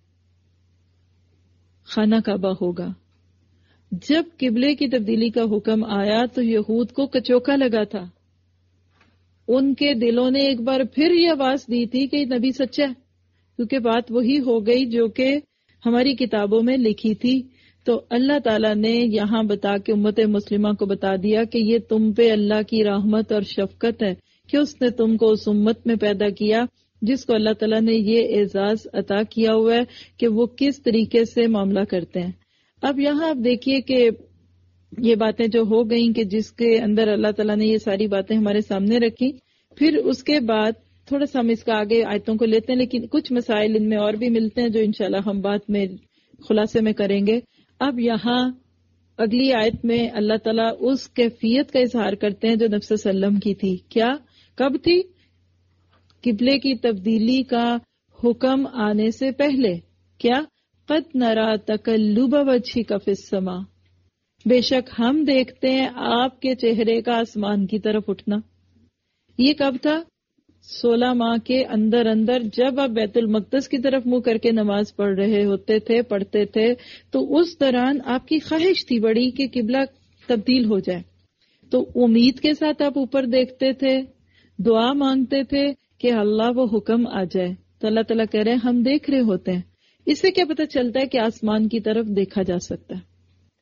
Speaker 5: خانہ کعبہ ہوگا. جب قبلے کی تبدیلی کا حکم آیا تو یہود کو کچوکا لگا تھا. ان کے دلوں نے ایک بار پھر یہ آواز دی تھی کہ نبی سچا ہے، کیونکہ بات وہی ہو گئی جو کہ ہماری کتابوں میں لکھی تھی. تو اللہ تعالیٰ نے یہاں بتا کے امت مسلمہ کو بتا دیا کہ یہ تم پہ اللہ کی رحمت اور شفقت ہے کہ اس نے تم کو اس امت میں پیدا کیا جس کو اللہ تعالیٰ نے یہ اعزاز عطا کیا ہوا ہے کہ وہ کس طریقے سے معاملہ کرتے ہیں. اب یہاں آپ دیکھیے کہ یہ باتیں جو ہو گئیں کہ جس کے اندر اللہ تعالیٰ نے یہ ساری باتیں ہمارے سامنے رکھی، پھر اس کے بعد تھوڑا سا ہم اس کا آگے آیتوں کو لیتے ہیں، لیکن کچھ مسائل ان میں اور بھی ملتے ہیں جو انشاءاللہ ہم بعد میں خلاصے میں کریں گے. اب یہاں اگلی آیت میں اللہ تعالیٰ اس کیفیت کا اظہار کرتے ہیں جو نبی صلی اللہ علیہ وسلم کی تھی. کیا؟ کب تھی؟ قبلے کی تبدیلی کا حکم آنے سے پہلے. کیا؟ قد نرا تقلب وجہک فی السماء، بے شک ہم دیکھتے ہیں آپ کے چہرے کا آسمان کی طرف اٹھنا. یہ کب تھا؟ سولہ ماہ کے اندر اندر جب آپ بیت المقدس کی طرف منہ کر کے نماز پڑھ رہے ہوتے تھے پڑھتے تھے تو اس دوران آپ کی خواہش تھی بڑی کہ قبلہ تبدیل ہو جائے. تو امید کے ساتھ آپ اوپر دیکھتے تھے، دعا مانگتے تھے کہ اللہ وہ حکم آ جائے. تو اللہ تعالیٰ کہہ رہے ہیں ہم دیکھ رہے ہوتے ہیں. اس سے کیا پتہ چلتا ہے کہ آسمان کی طرف دیکھا جا سکتا ہے.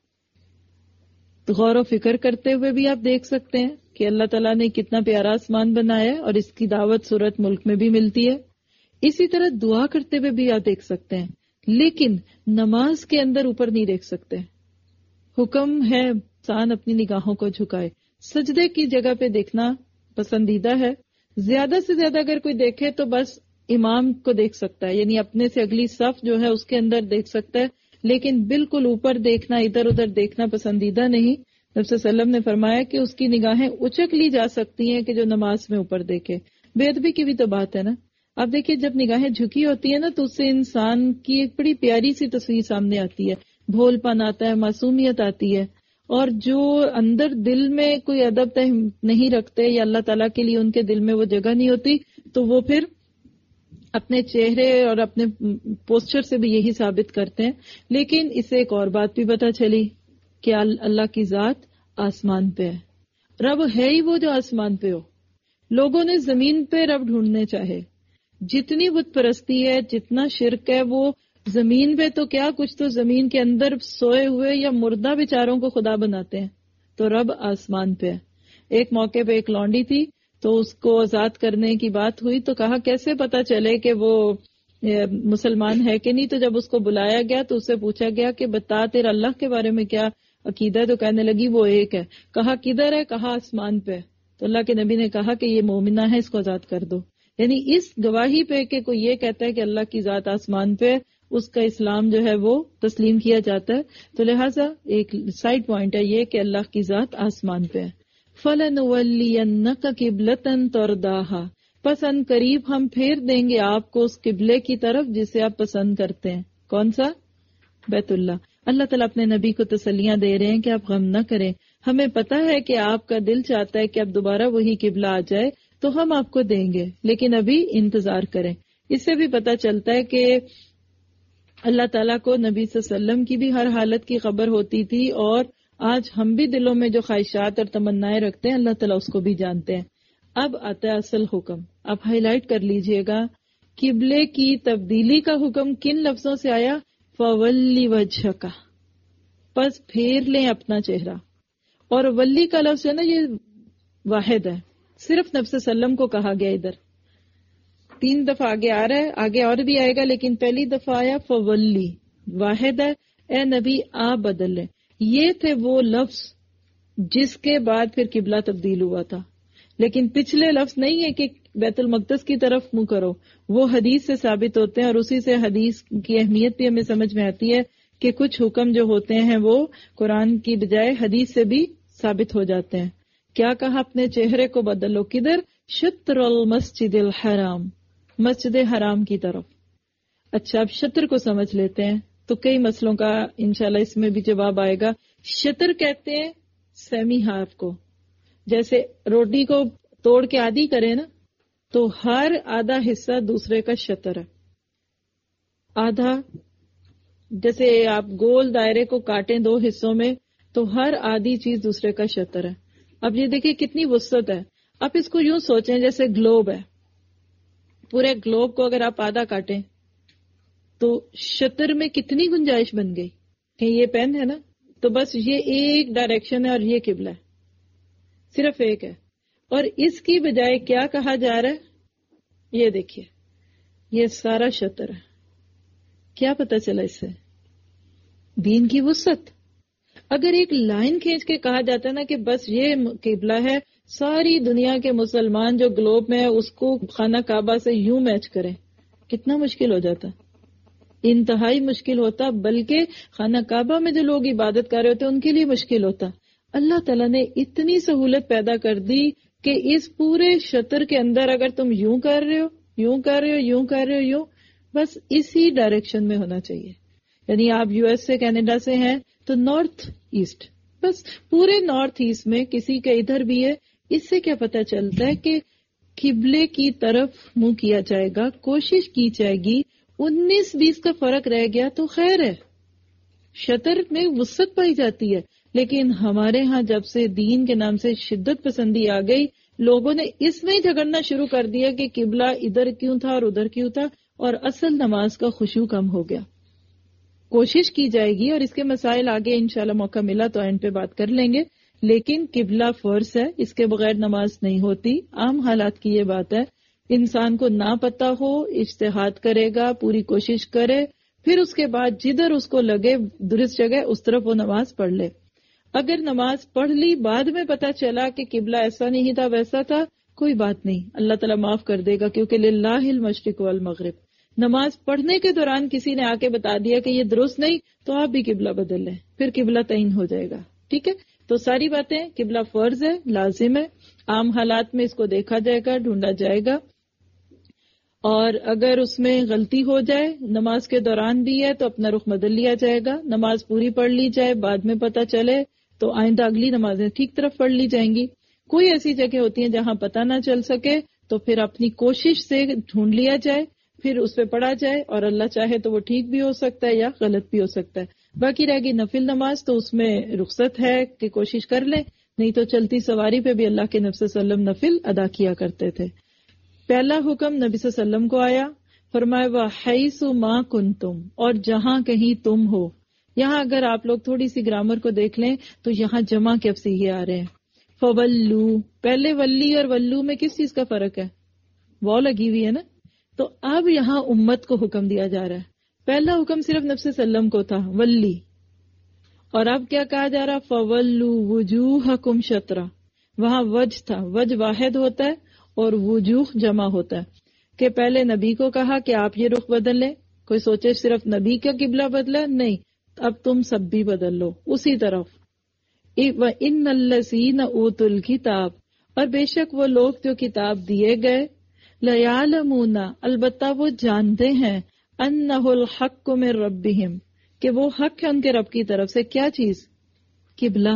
Speaker 5: تو غور و فکر کرتے ہوئے بھی آپ دیکھ سکتے ہیں کہ اللہ تعالیٰ نے کتنا پیارا آسمان بنایا ہے اور اس کی دعوت صورت ملک میں بھی ملتی ہے. اسی طرح دعا کرتے ہوئے بھی آپ دیکھ سکتے ہیں، لیکن نماز کے اندر اوپر نہیں دیکھ سکتے. حکم ہے انسان اپنی نگاہوں کو جھکائے. سجدے کی جگہ پہ دیکھنا پسندیدہ ہے، زیادہ سے زیادہ اگر کوئی دیکھے تو بس امام کو دیکھ سکتا ہے، یعنی اپنے سے اگلی صف جو ہے اس کے اندر دیکھ سکتا ہے، لیکن بالکل اوپر دیکھنا، ادھر ادھر دیکھنا پسندیدہ نہیں۔ نبی صلی اللہ علیہ وسلم نے فرمایا کہ اس کی نگاہیں اچک لی جا سکتی ہیں کہ جو نماز میں اوپر دیکھے۔ بے ادبی کی بھی تو بات ہے نا۔ اب دیکھیے جب نگاہیں جھکی ہوتی ہیں نا تو اس سے انسان کی ایک بڑی پیاری سی تصویر سامنے آتی ہے، بھول پن آتا ہے، معصومیت آتی ہے، اور جو اندر دل میں کوئی ادب تہ نہیں رکھتے یا اللہ تعالیٰ کے لیے ان کے دل میں وہ جگہ نہیں ہوتی تو وہ پھر اپنے چہرے اور اپنے پوسچر سے بھی یہی ثابت کرتے ہیں۔ لیکن اسے ایک اور بات بھی پتہ چلی کہ اللہ کی ذات آسمان پہ ہے، رب ہے ہی وہ جو آسمان پہ ہو۔ لوگوں نے زمین پہ رب ڈھونڈنے چاہے، جتنی بت پرستی ہے، جتنا شرک ہے، وہ زمین پہ تو کیا، کچھ تو زمین کے اندر سوئے ہوئے یا مردہ بیچاروں کو خدا بناتے ہیں، تو رب آسمان پہ ہے۔ ایک موقع پہ ایک لونڈی تھی تو اس کو آزاد کرنے کی بات ہوئی تو کہا کیسے پتا چلے کہ وہ مسلمان ہے کہ نہیں، تو جب اس کو بلایا گیا تو اس سے پوچھا گیا کہ بتا تیرا اللہ کے بارے میں کیا عقیدہ ہے، تو کہنے لگی وہ ایک ہے۔ کہا کدھر ہے؟ کہا آسمان پہ۔ تو اللہ کے نبی نے کہا کہ یہ مومنہ ہے، اس کو آزاد کر دو۔ یعنی اس گواہی پہ کہ کوئی یہ کہتا ہے کہ اللہ کی ذات آسمان پہ، اس کا اسلام جو ہے وہ تسلیم کیا جاتا ہے۔ تو لہٰذا ایک سائڈ پوائنٹ ہے یہ کہ اللہ کی ذات آسمان پہ ہے۔ فَلَنُوَلِّيَنَّكَ قِبْلَةً تَرْضَاهَا، پس ان قریب ہم پھیر دیں گے آپ کو اس قبلے کی طرف جسے آپ پسند کرتے ہیں۔ کون سا؟ بیت اللہ۔ اللہ تعالیٰ اپنے نبی کو تسلیاں دے رہے ہیں کہ آپ غم نہ کریں، ہمیں پتہ ہے کہ آپ کا دل چاہتا ہے کہ اب دوبارہ وہی قبلہ آ جائے تو ہم آپ کو دیں گے، لیکن ابھی انتظار کریں۔ اس سے بھی پتہ چلتا ہے کہ اللہ تعالیٰ کو نبی صلی اللہ علیہ وسلم کی بھی ہر حالت کی خبر ہوتی تھی، اور آج ہم بھی دلوں میں جو خواہشات اور تمنائیں رکھتے ہیں اللہ تعالیٰ اس کو بھی جانتے ہیں۔ اب آتا ہے اصل حکم، آپ ہائی لائٹ کر لیجئے گا، قبلے کی تبدیلی کا حکم کن لفظوں سے آیا؟ فولی وجہک، پس پھیر لیں اپنا چہرہ۔ اور ولی کا لفظ ہے نا یہ واحد ہے، صرف نبی صلی اللہ علیہ وسلم کو کہا گیا، ادھر تین دفعہ آگے آ رہا ہے، آگے اور بھی آئے گا، لیکن پہلی دفعہ آیا فولی، واحد ہے، اے نبی آپ بدل لیں۔ یہ تھے وہ لفظ جس کے بعد پھر قبلہ تبدیل ہوا تھا، لیکن پچھلے لفظ نہیں ہے کہ بیت المقدس کی طرف منہ کرو، وہ حدیث سے ثابت ہوتے ہیں، اور اسی سے حدیث کی اہمیت بھی ہمیں سمجھ میں آتی ہے کہ کچھ حکم جو ہوتے ہیں وہ قرآن کی بجائے حدیث سے بھی ثابت ہو جاتے ہیں۔ کیا کہا؟ اپنے چہرے کو بدلو، کدھر؟ شطر المسجد الحرام، مسجد حرام کی طرف۔ اچھا اب شطر کو سمجھ لیتے ہیں تو کئی مسئلوں کا انشاءاللہ اس میں بھی جواب آئے گا۔ شطر کہتے ہیں سیمی ہاف کو، جیسے روٹی کو توڑ کے آدھی کرے نا تو ہر آدھا حصہ دوسرے کا شطر ہے۔ آدھا جیسے آپ گول دائرے کو کاٹیں دو حصوں میں تو ہر آدھی چیز دوسرے کا شطر ہے۔ اب یہ دیکھیں کتنی وسعت ہے۔ آپ اس کو یوں سوچیں جیسے گلوب ہے، پورے گلوب کو اگر آپ آدھا کاٹیں تو شطر میں کتنی گنجائش بن گئی کہ یہ پین ہے نا تو بس یہ ایک ڈائریکشن ہے اور یہ قبلہ ہے، صرف ایک ہے، اور اس کی بجائے کیا کہا جا رہا ہے؟ یہ دیکھیے یہ سارا شطر ہے۔ کیا پتہ چلا اس سے؟ دین کی وسعت۔ اگر ایک لائن کھینچ کے کہا جاتا ہے نا کہ بس یہ قبلہ ہے، ساری دنیا کے مسلمان جو گلوب میں ہے اس کو خانہ کعبہ سے یوں میچ کریں، کتنا مشکل ہو جاتا، انتہائی مشکل ہوتا، بلکہ خانہ کعبہ میں جو لوگ عبادت کر رہے ہوتے ان کے لیے مشکل ہوتا۔ اللہ تعالیٰ نے اتنی سہولت پیدا کر دی کہ اس پورے شطر کے اندر اگر تم یوں کر رہے ہو، یوں کر رہے ہو، یوں کر رہے ہو، یوں، بس اسی ڈائریکشن میں ہونا چاہیے۔ یعنی آپ یو ایس سے کینیڈا سے ہیں تو نارتھ ایسٹ، بس پورے نارتھ ایسٹ میں کسی کا ادھر بھی ہے۔ اس سے کیا پتہ چلتا ہے کہ قبلے کی طرف منہ کیا جائے گا، کوشش کی جائے گی۔ انیس بیس کا فرق رہ گیا تو خیر ہے، شطر میں وسعت پائی جاتی ہے، لیکن ہمارے ہاں جب سے دین کے نام سے شدت پسندی آ گئی، لوگوں نے اس میں جھگڑنا شروع کر دیا کہ قبلہ ادھر کیوں تھا اور ادھر کیوں تھا، اور اصل نماز کا خشوع کم ہو گیا۔ کوشش کی جائے گی، اور اس کے مسائل آگے انشاءاللہ موقع ملا تو اینڈ پہ بات کر لیں گے، لیکن قبلہ فرض ہے، اس کے بغیر نماز نہیں ہوتی۔ عام حالات کی یہ بات ہے، انسان کو نہ پتہ ہو، اجتہاد کرے گا، پوری کوشش کرے، پھر اس کے بعد جدھر اس کو لگے درست جگہ اس طرف وہ نماز پڑھ لے۔ اگر نماز پڑھ لی، بعد میں پتہ چلا کہ قبلہ ایسا نہیں تھا ویسا تھا، کوئی بات نہیں، اللہ تعالیٰ معاف کر دے گا، کیونکہ للہ المشرق والمغرب. نماز پڑھنے کے دوران کسی نے آ کے بتا دیا کہ یہ درست نہیں، تو آپ بھی قبلہ بدل لیں، پھر قبلہ تعین ہو جائے گا. ٹھیک ہے، تو ساری باتیں، قبلہ فرض ہے، لازم ہے، عام حالات میں اس کو دیکھا جائے گا، ڈھونڈا جائے گا، اور اگر اس میں غلطی ہو جائے نماز کے دوران بھی ہے تو اپنا رخ بدل لیا جائے گا. نماز پوری پڑھ لی جائے، بعد میں پتہ چلے تو آئندہ اگلی نمازیں ٹھیک طرف پڑھ لی جائیں گی. کوئی ایسی جگہ ہوتی ہیں جہاں پتہ نہ چل سکے تو پھر اپنی کوشش سے ڈھونڈ لیا جائے، پھر اس پہ پڑھا جائے، اور اللہ چاہے تو وہ ٹھیک بھی ہو سکتا ہے یا غلط بھی ہو سکتا ہے. باقی رہ گئی نفل نماز تو اس میں رخصت ہے کہ کوشش کر لیں، نہیں تو چلتی سواری پہ بھی اللہ کے نبی صلی اللہ علیہ وسلم نفل ادا کیا کرتے تھے. پہلا حکم نبی صلی اللہ علیہ وسلم کو آیا، فرمایا وَحَيْثُ مَا كُنْتُمْ، اور جہاں کہیں تم ہو. یہاں اگر آپ لوگ تھوڑی سی گرامر کو دیکھ لیں تو یہاں جمع کے افصیحے آ رہے ہیں. فَوَلُّوا، پہلے ولی اور ولو میں کس چیز کا فرق ہے؟ وہ لگی ہوئی ہے نا. تو اب یہاں امت کو حکم دیا جا رہا ہے. پہلا حکم صرف نبی صلی اللہ علیہ وسلم کو تھا، ولی، اور اب کیا کہا جا رہا؟ فَوَلُّوا وُجُوهَكُمْ شَطْرًا. وہاں وجہ تھا، وجہ واحد ہوتا ہے اور وجوہ جمع ہوتا ہے، کہ پہلے نبی کو کہا کہ آپ یہ رخ بدل لیں. کوئی سوچے صرف نبی کا قبلہ بدلا، نہیں، اب تم سب بھی بدل لو اسی طرف. وَإِنَّ الَّذِينَ أُوتُوا الْكِتَابَ، اور بے شک وہ لوگ جو کتاب دیے گئے، لَيَعْلَمُونَ، البتہ وہ جانتے ہیں، أَنَّهُ الْحَقُّ مِن رَبِّهِمْ، کہ وہ حق ہے ان کے رب کی طرف سے. کیا چیز؟ قبلہ.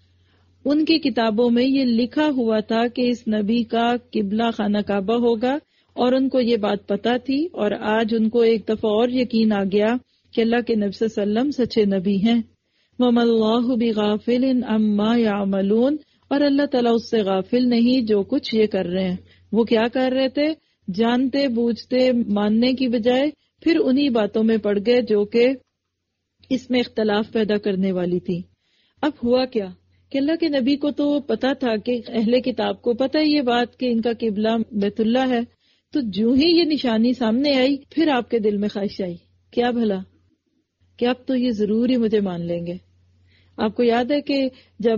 Speaker 5: ان کی کتابوں میں یہ لکھا ہوا تھا کہ اس نبی کا قبلہ خانہ کعبہ ہوگا، اور ان کو یہ بات پتا تھی، اور آج ان کو ایک دفعہ اور یقین آ گیا کہ اللہ کے نبی صلی اللہ علیہ وسلم سچے نبی ہیں. وَمَا اللَّهُ بِغَافِلٍ عَمَّا يَعْمَلُونَ، اور اللہ تعالیٰ اس سے غافل نہیں جو کچھ یہ کر رہے ہیں. وہ کیا کر رہے تھے؟ جانتے بوجھتے ماننے کی بجائے پھر انہی باتوں میں پڑ گئے جو کہ اس میں اختلاف پیدا کرنے والی تھی. اب ہوا کیا کہ اللہ کے نبی کو تو پتا تھا کہ اہل کتاب کو پتا ہے یہ بات کہ ان کا قبلہ بیت اللہ ہے، تو جو ہی یہ نشانی سامنے آئی پھر آپ کے دل میں خواہش آئی، کیا بھلا کہ اب تو یہ ضرور ہی مجھے مان لیں گے. آپ کو یاد ہے کہ جب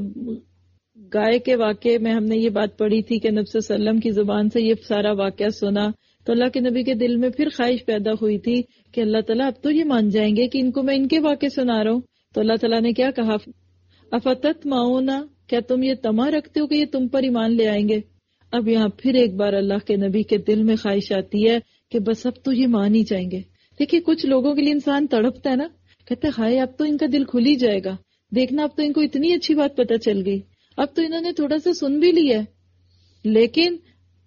Speaker 5: گائے کے واقعے میں ہم نے یہ بات پڑھی تھی کہ نبی صلی اللہ علیہ وسلم کی زبان سے یہ سارا واقعہ سنا تو اللہ کے نبی کے دل میں پھر خواہش پیدا ہوئی تھی کہ اللہ تعالیٰ اب تو یہ مان جائیں گے کہ ان کو میں ان کے واقعے سنا رہا ہوں. تو اللہ تعالیٰ نے کیا کہا؟ افتت معونا، کیا تم یہ تما رکھتے ہو کہ یہ تم پر ایمان لے آئیں گے؟ اب یہاں پھر ایک بار اللہ کے نبی کے دل میں خواہش آتی ہے کہ بس اب تو یہ مان ہی جائیں گے. دیکھیے کچھ لوگوں کے لیے انسان تڑپتا ہے نا، کہتے ہیں ہائے اب تو ان کا دل کھل ہی جائے گا، دیکھنا اب تو ان کو اتنی اچھی بات پتہ چل گئی، اب تو انہوں نے تھوڑا سا سن بھی لیا. لیکن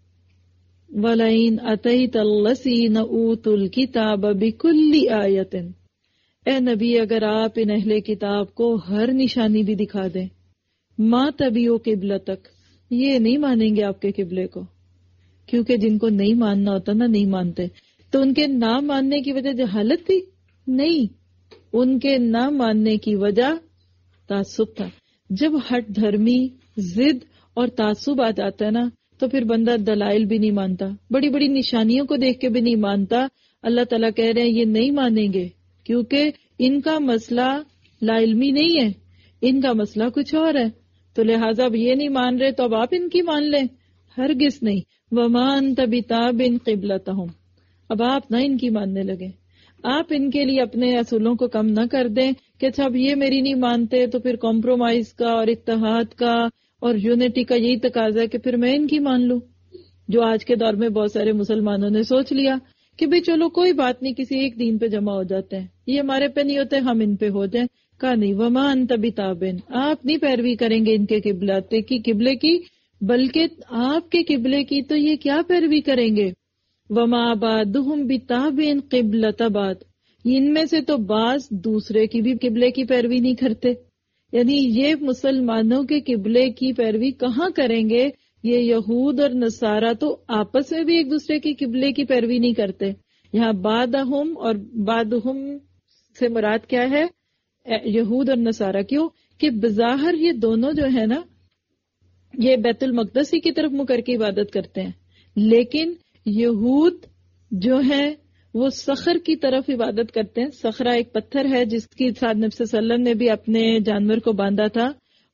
Speaker 5: وَلَئِنْ أَتَيْتَ الَّذِينَ أُوتُوا الْكِتَابَ بِكُلِّ آیَةٍ، اے نبی اگر آپ ان اہل کتاب کو ہر نشانی بھی دکھا دیں، ما تبیو قبلتک، یہ نہیں مانیں گے آپ کے قبلے کو، کیونکہ جن کو نہیں ماننا ہوتا نا نہیں مانتے. تو ان کے نہ ماننے کی وجہ جہالت تھی؟ نہیں، ان کے نہ ماننے کی وجہ تعصب تھا. جب ہٹ دھرمی، ضد اور تعصب آ جاتا ہے نا تو پھر بندہ دلائل بھی نہیں مانتا، بڑی بڑی نشانیوں کو دیکھ کے بھی نہیں مانتا. اللہ تعالیٰ کہہ رہے ہیں یہ نہیں مانیں گے کیونکہ ان کا مسئلہ لا علمی نہیں ہے، ان کا مسئلہ کچھ اور ہے. تو لہٰذا اب یہ نہیں مان رہے تو اب آپ ان کی مان لیں؟ ہرگز نہیں. وَمَا أَنْتَ بِتَابٍ قِبْلَتَهُمْ، اب آپ نہ ان کی ماننے لگے، آپ ان کے لیے اپنے اصولوں کو کم نہ کر دیں کہ اچھا اب یہ میری نہیں مانتے تو پھر کمپرومائز کا اور اتحاد کا اور یونٹی کا یہی تقاضا ہے کہ پھر میں ان کی مان لوں. جو آج کے دور میں بہت سارے مسلمانوں نے سوچ لیا کہ بھئی چلو کوئی بات نہیں، کسی ایک دین پہ جمع ہو جاتے ہیں، یہ ہمارے پہ نہیں ہوتے ہم ان پہ ہو جائیں. کہا نہیں، وما انت بتابن، آپ نہیں پیروی کریں گے ان کے قبلہ کی قبلے کی، بلکہ آپ کے قبلے کی تو یہ کیا پیروی کریں گے. وما بعضهم بتابن قبلۃ بعض، ان میں سے تو بعض دوسرے کی بھی قبلے کی پیروی نہیں کرتے. یعنی یہ مسلمانوں کے قبلے کی پیروی کہاں کریں گے؟ یہ یہود اور نصارہ تو آپس میں بھی ایک دوسرے کی قبلے کی پیروی نہیں کرتے. یہاں بعضہم اور بعضہم سے مراد کیا ہے؟ یہود اور نصارہ. کیوں کہ بظاہر یہ دونوں جو ہے نا یہ بیت المقدس ہی کی طرف منہ کر کے عبادت کرتے ہیں، لیکن یہود جو ہیں وہ صخر کی طرف عبادت کرتے ہیں. صخرہ ایک پتھر ہے جس کی ساتھ نبی صلی اللہ علیہ وسلم نے بھی اپنے جانور کو باندھا تھا،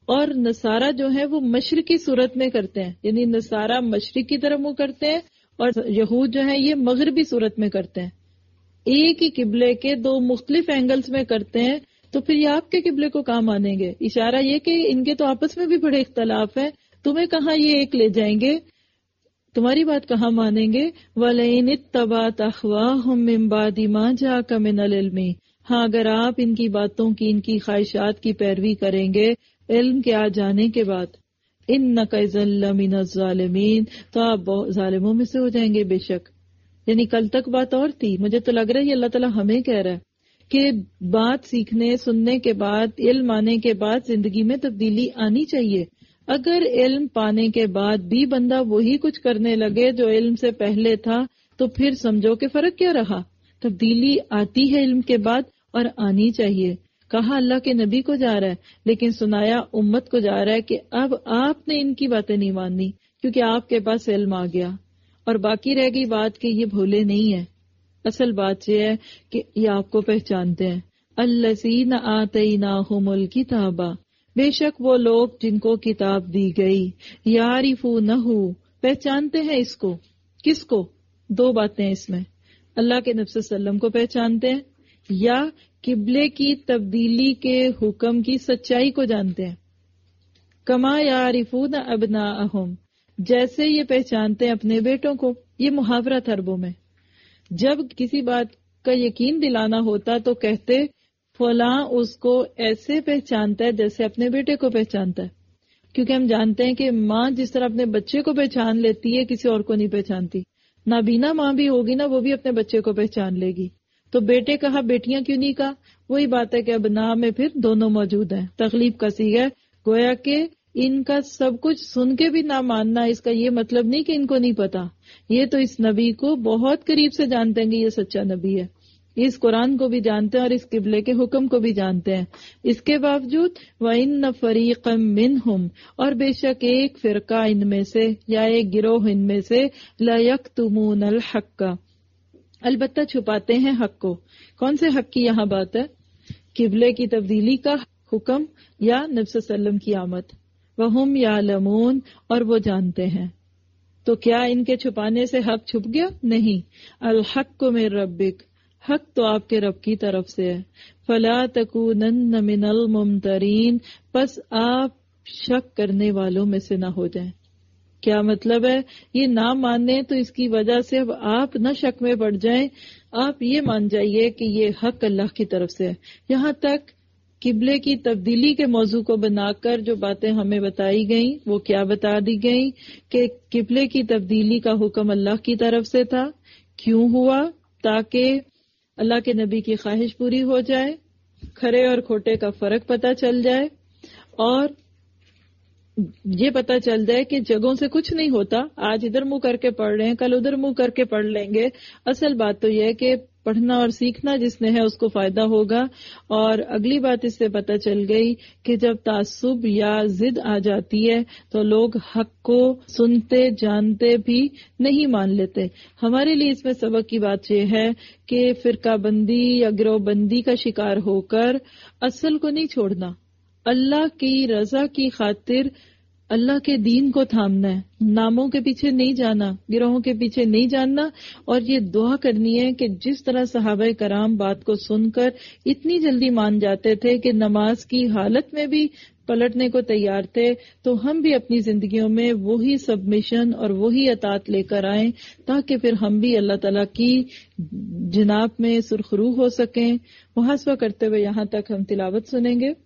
Speaker 5: اور نصارہ جو ہیں وہ مشرقی صورت میں کرتے ہیں، یعنی نصارہ مشرق کی طرف منہ کرتے ہیں اور یہود جو ہیں یہ مغربی صورت میں کرتے ہیں. ایک ہی قبلے کے دو مختلف اینگلز میں کرتے ہیں، تو پھر یہ آپ کے قبلے کو کہاں مانیں گے؟ اشارہ یہ کہ ان کے تو آپس میں بھی بڑے اختلاف ہیں، تمہیں کہاں یہ ایک لے جائیں گے، تمہاری بات کہاں مانیں گے؟ وَلَئِنِ اتَّبَعْتَ أَهْوَاءَهُم مِّن بَعْدِ مَا جَاءَكَ مِنَ الْعِلْمِ، ہاں اگر آپ ان کی باتوں کی، ان کی خواہشات کی پیروی کریں گے علم کے آ جانے کے بعد، اِنَّكَ إِذًا لَّمِنَ الظَّالِمِينَ، تو آپ ظالموں میں سے ہو جائیں گے بے شک. یعنی کل تک بات اور تھی، مجھے تو لگ رہا ہے یہ اللہ تعالیٰ ہمیں کہہ رہا ہے کہ بات سیکھنے سننے کے بعد، علم آنے کے بعد زندگی میں تبدیلی آنی چاہیے. اگر علم پانے کے بعد بھی بندہ وہی کچھ کرنے لگے جو علم سے پہلے تھا، تو پھر سمجھو کہ فرق کیا رہا. تبدیلی آتی ہے علم کے بعد اور آنی چاہیے. کہا اللہ کے نبی کو جا رہا ہے، لیکن سنایا امت کو جا رہا ہے کہ اب آپ نے ان کی باتیں نہیں ماننی کیونکہ آپ کے پاس علم آ گیا. اور باقی رہ گئی بات کہ یہ بھولے نہیں ہیں. اصل بات یہ ہے کہ یہ آپ کو پہچانتے ہیں. الذین آتیناہم الکتاب، بے شک وہ لوگ جن کو کتاب دی گئی، یعرفونہ، پہچانتے ہیں اس کو. کس کو؟ دو باتیں اس میں، اللہ کے نبی صلی اللہ علیہ وسلم کو پہچانتے ہیں یا قبلے کی تبدیلی کے حکم کی سچائی کو جانتے ہیں. کما یعرفون ابناءہم، جیسے یہ پہچانتے ہیں اپنے بیٹوں کو. یہ محاورہ تھا عربوں میں. جب کسی بات کا یقین دلانا ہوتا تو کہتے فلاں اس کو ایسے پہچانتا ہے جیسے اپنے بیٹے کو پہچانتا ہے، کیونکہ ہم جانتے ہیں کہ ماں جس طرح اپنے بچے کو پہچان لیتی ہے کسی اور کو نہیں پہچانتی. نابینا ماں بھی ہوگی نا، وہ بھی اپنے بچے کو پہچان لے گی. تو بیٹے کہا، بیٹیاں کیوں نہیں کہا؟ وہی بات ہے کہ ابنا میں پھر دونوں موجود ہیں. تغلیب کا صیغہ ہے، گویا کہ ان کا سب کچھ سن کے بھی نہ ماننا، اس کا یہ مطلب نہیں کہ ان کو نہیں پتا. یہ تو اس نبی کو بہت قریب سے جانتے ہیں کہ یہ سچا نبی ہے. اس قرآن کو بھی جانتے ہیں اور اس قبلے کے حکم کو بھی جانتے ہیں. اس کے باوجود وَإِنَّ فَرِيقًا مِّنْهُمْ، اور بے شک ایک فرقہ ان میں سے یا ایک گروہ ان میں سے لَيَكْتُمُونَ الْحَقَّ، البتہ چھپاتے ہیں حق کو. کون سے حق کی یہاں بات ہے؟ قبلے کی تبدیلی کا حکم یا نبی صلی اللہ علیہ وسلم کی آمد. وَهُمْ يَعْلَمُونَ، اور وہ جانتے ہیں. تو کیا ان کے چھپانے سے حق چھپ گیا؟ نہیں. الحق من ربک، حق تو آپ کے رب کی طرف سے ہے. فَلَا تَكُونَنَّ مِنَ الْمُمْتَرِينَ، پس آپ شک کرنے والوں میں سے نہ ہو جائیں. کیا مطلب ہے؟ یہ نہ ماننے تو اس کی وجہ سے اب آپ نہ شک میں پڑ جائیں، آپ یہ مان جائیے کہ یہ حق اللہ کی طرف سے ہے. یہاں تک قبلے کی تبدیلی کے موضوع کو بنا کر جو باتیں ہمیں بتائی گئیں وہ کیا بتا دی گئیں کہ قبلے کی تبدیلی کا حکم اللہ کی طرف سے تھا. کیوں ہوا؟ تاکہ اللہ کے نبی کی خواہش پوری ہو جائے، کھرے اور کھوٹے کا فرق پتہ چل جائے، اور یہ پتہ چل جائے کہ جگہوں سے کچھ نہیں ہوتا. آج ادھر منہ کر کے پڑھ رہے ہیں، کل ادھر منہ کر کے پڑھ لیں گے. اصل بات تو یہ ہے کہ پڑھنا اور سیکھنا جس نے ہے اس کو فائدہ ہوگا. اور اگلی بات اس سے پتہ چل گئی کہ جب تعصب یا ضد آ جاتی ہے تو لوگ حق کو سنتے جانتے بھی نہیں مان لیتے. ہمارے لیے اس میں سبق کی بات یہ ہے کہ فرقہ بندی یا گروہ بندی کا شکار ہو کر اصل کو نہیں چھوڑنا. اللہ کی رضا کی خاطر اللہ کے دین کو تھامنا ہے، ناموں کے پیچھے نہیں جانا، گروہوں کے پیچھے نہیں جاننا. اور یہ دعا کرنی ہے کہ جس طرح صحابہ کرام بات کو سن کر اتنی جلدی مان جاتے تھے کہ نماز کی حالت میں بھی پلٹنے کو تیار تھے، تو ہم بھی اپنی زندگیوں میں وہی سبمیشن اور وہی اطاعت لے کر آئیں تاکہ پھر ہم بھی اللہ تعالیٰ کی جناب میں سرخرو ہو سکیں. محاسبہ کرتے ہوئے یہاں تک ہم تلاوت سنیں گے.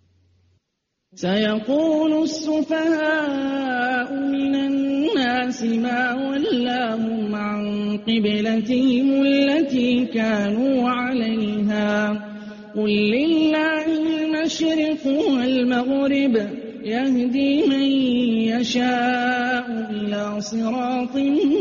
Speaker 6: سيقول السفهاء من الناس ما ولاهم عن قبلتهم التي كانوا عليها قل لله المشرق والمغرب يهدي من يشاء إلى صراط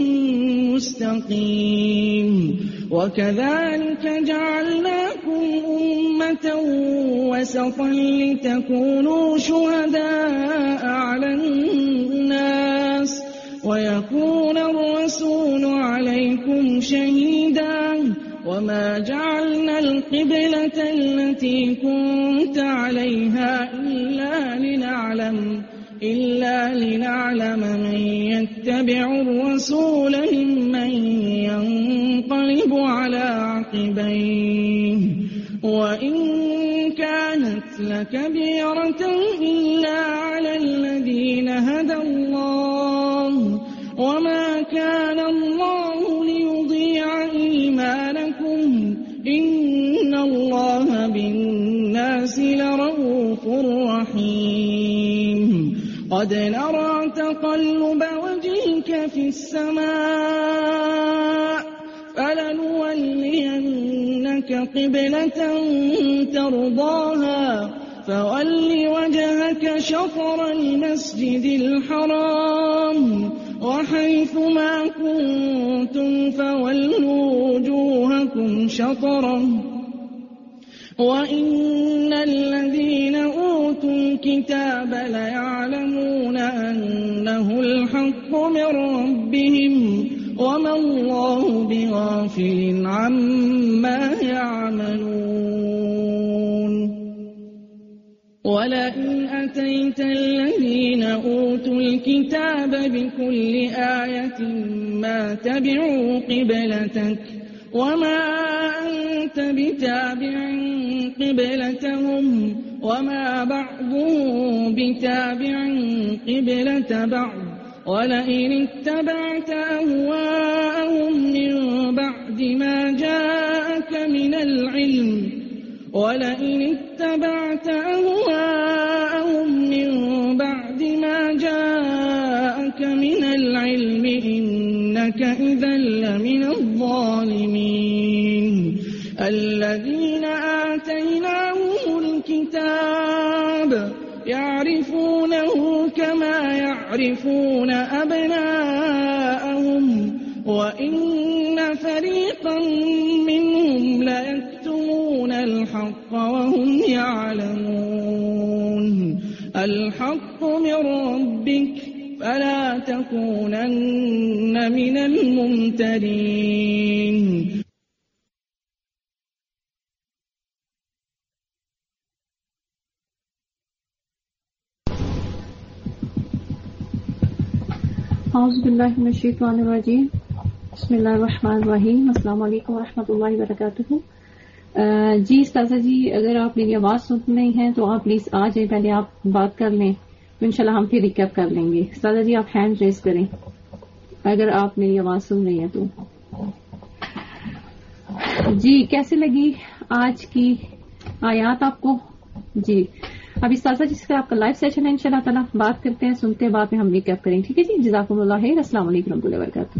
Speaker 6: مستقيم وكذلك جعلناكم أمة وسطا لتكونوا شهداء على الناس ويكون الرسول عليكم شهيدا وما جعلنا القبلة التي كنت عليها إلا لنعلم إلا لنعلم من يتبع الرسول ممن ينقلب على عقبيه وإن كانت لكبيرة إلا على الذين هدى الله وما كان الله ليضيع إيمانكم إن الله بالناس لرؤوف رحيم قد نرى تقلب وجهك في السماء فلنولينك قبلة ترضاها فول وجهك شطر المسجد الحرام وحيث ما كنتم فولوا وجوهكم شطره وإن الذين أوتوا الكتاب ليعلمون أنه الحق من ربهم وما الله بغافل عما يعملون ولئن أتيت الذين أوتوا الكتاب بكل آية ما تبعوا قبلتك وما أنت بتابع قبلتهم وما بعضهم بتابع قبلة بعض ولئن اتبعت أهواءهم من بعد ما جاءك من العلم ولئن اتبعت أهواءهم من بعد ما جاءك من العلم إنك إذا لمن الظالمين الذين آتيناهم الكتاب يعرفونه كما يعرفون أبناءهم وإن فريقا منهم ليكتمون الحق وهم يعلمون الحق من ربك فلا تكونن من الممترين
Speaker 2: اعوذ باللہ من الشیطان الرجیم بسم اللہ الرحمن الرحیم السلام علیکم ورحمۃ اللہ وبرکاتہ. جی استاذہ جی اگر آپ میری آواز سن رہے ہیں تو آپ پلیز آ جائیں, پہلے آپ بات کر لیں تو انشاءاللہ ہم پھر ریکیپ کر لیں گے. استاذہ جی آپ ہینڈ ریز کریں اگر آپ میری آواز سن رہی ہیں تو. جی کیسے لگی آج کی آیات آپ کو؟ جی اب استاذہ جس کا آپ کا لائیو سیشن ہے انشاءاللہ تعالیٰ بات کرتے ہیں, سنتے ہیں, بعد میں ہم ریکیپ کریں. ٹھیک ہے جی, جزاکم اللہ خیر. السلام علیکم ورحمۃ اللہ وبرکاتہ.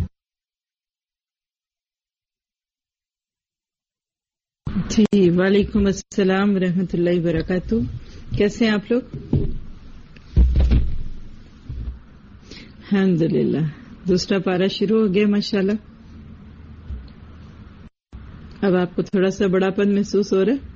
Speaker 5: جی وعلیکم السلام ورحمۃ اللہ وبرکاتہ. کیسے ہیں آپ لوگ؟ الحمد للہ. دوسرا پارہ شروع ہو گیا ماشاءاللہ. اب آپ کو تھوڑا سا بڑا پن محسوس ہو رہا ہے؟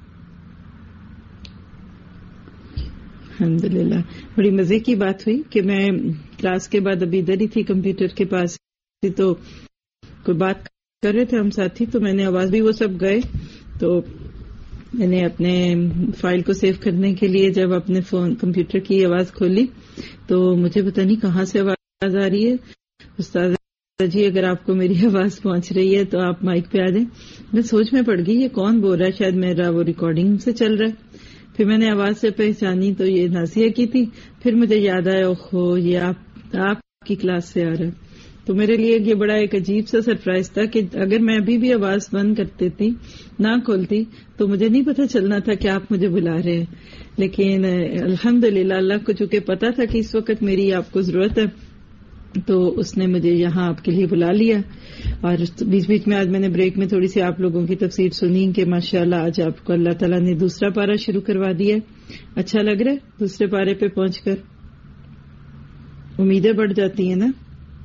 Speaker 5: الحمدللہ. بڑی مزے کی بات ہوئی کہ میں کلاس کے بعد ابھی ادھر ہی تھی کمپیوٹر کے پاس, تو کوئی بات کر رہے تھے ہم ساتھی, تو میں نے آواز بھی, وہ سب گئے تو میں نے اپنے فائل کو سیو کرنے کے لیے جب اپنے فون کمپیوٹر کی آواز کھولی تو مجھے پتہ نہیں کہاں سے آواز آ رہی ہے. استاد جی اگر آپ کو میری آواز پہنچ رہی ہے تو آپ مائک پہ آ جائیں. میں سوچ میں پڑ گئی یہ کون بول رہا ہے, شاید میرا وہ ریکارڈنگ سے چل رہا ہے. پھر میں نے آواز سے پہچانی تو یہ نازیہ کی تھی. پھر مجھے یاد آیا اوہو یہ آپ آپ کی کلاس سے آ رہا ہے. تو میرے لیے یہ بڑا ایک عجیب سا سرپرائز تھا کہ اگر میں ابھی بھی آواز بند کرتی تھی, نہ کھولتی, تو مجھے نہیں پتہ چلنا تھا کہ آپ مجھے بلا رہے ہیں. لیکن الحمدللہ اللہ کو چونکہ پتا تھا کہ اس وقت میری آپ کو ضرورت ہے تو اس نے مجھے یہاں آپ کے لیے بلا لیا. اور بیچ بیچ میں آج میں نے بریک میں تھوڑی سی آپ لوگوں کی تفسیر سنی کہ ماشاءاللہ آج آپ کو اللہ تعالیٰ نے دوسرا پارہ شروع کروا دیا. اچھا لگ رہا ہے دوسرے پارے پہ پہنچ کر؟ امیدیں بڑھ جاتی ہیں نا.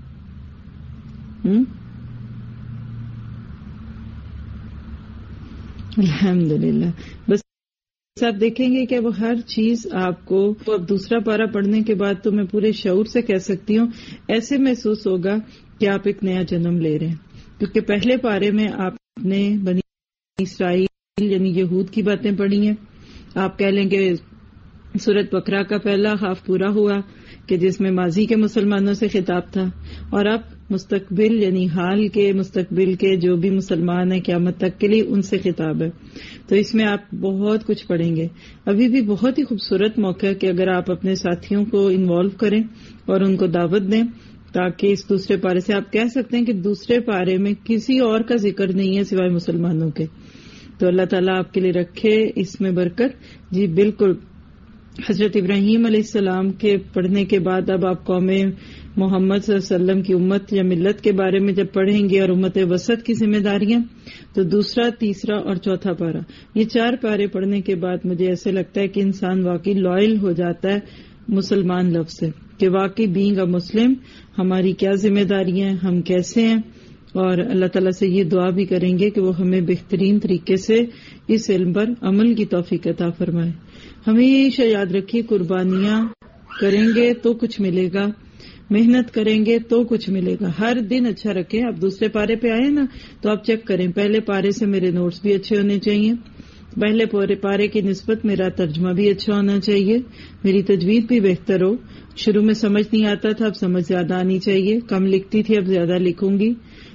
Speaker 5: الحمدللہ. بس آپ دیکھیں گے کہ وہ ہر چیز آپ کو اب دوسرا پارہ پڑھنے کے بعد تو میں پورے شعور سے کہہ سکتی ہوں ایسے محسوس ہوگا کہ آپ ایک نیا جنم لے رہے ہیں, کیونکہ پہلے پارے میں آپ نے بنی اسرائیل یعنی یہود کی باتیں پڑھی ہیں. آپ کہہ لیں کہ سورۃ بقرہ کا پہلا خاف پورا ہوا کہ جس میں ماضی کے مسلمانوں سے خطاب تھا، اور اب مستقبل یعنی حال کے مستقبل کے جو بھی مسلمان ہیں قیامت تک کے لیے ان سے خطاب ہے. تو اس میں آپ بہت کچھ پڑھیں گے. ابھی بھی بہت ہی خوبصورت موقع ہے کہ اگر آپ اپنے ساتھیوں کو انوالو کریں اور ان کو دعوت دیں تاکہ اس دوسرے پارے سے آپ کہہ سکتے ہیں کہ دوسرے پارے میں کسی اور کا ذکر نہیں ہے سوائے مسلمانوں کے. تو اللہ تعالیٰ آپ کے لیے رکھے اس میں برکت. جی بالکل، حضرت ابراہیم علیہ السلام کے پڑھنے کے بعد اب آپ قوم محمد صلی اللہ علیہ وسلم کی امت یا ملت کے بارے میں جب پڑھیں گے اور امت وسط کی ذمہ داریاں، تو دوسرا، تیسرا اور چوتھا پارہ، یہ چار پارے پڑھنے کے بعد مجھے ایسے لگتا ہے کہ انسان واقعی لائل ہو جاتا ہے مسلمان لفظ سے، کہ واقعی بینگ اے مسلم ہماری کیا ذمہ داریاں ہیں، ہم کیسے ہیں. اور اللہ تعالیٰ سے یہ دعا بھی کریں گے کہ وہ ہمیں بہترین طریقے سے اس علم پر عمل کی توفیق عطا فرمائے. ہمیشہ یاد رکھیے، قربانیاں کریں گے تو کچھ ملے گا، محنت کریں گے تو کچھ ملے گا. ہر دن اچھا رکھیں. آپ دوسرے پارے پہ آئے نا تو آپ چیک کریں، پہلے پارے سے میرے نوٹس بھی اچھے ہونے چاہیے، پہلے پارے کی نسبت میرا ترجمہ بھی اچھا ہونا چاہیے، میری تجوید بھی بہتر ہو. شروع میں سمجھ نہیں آتا تھا، اب سمجھ زیادہ آنی چاہیے. کم لکھتی تھی، اب زیادہ لکھوں گی.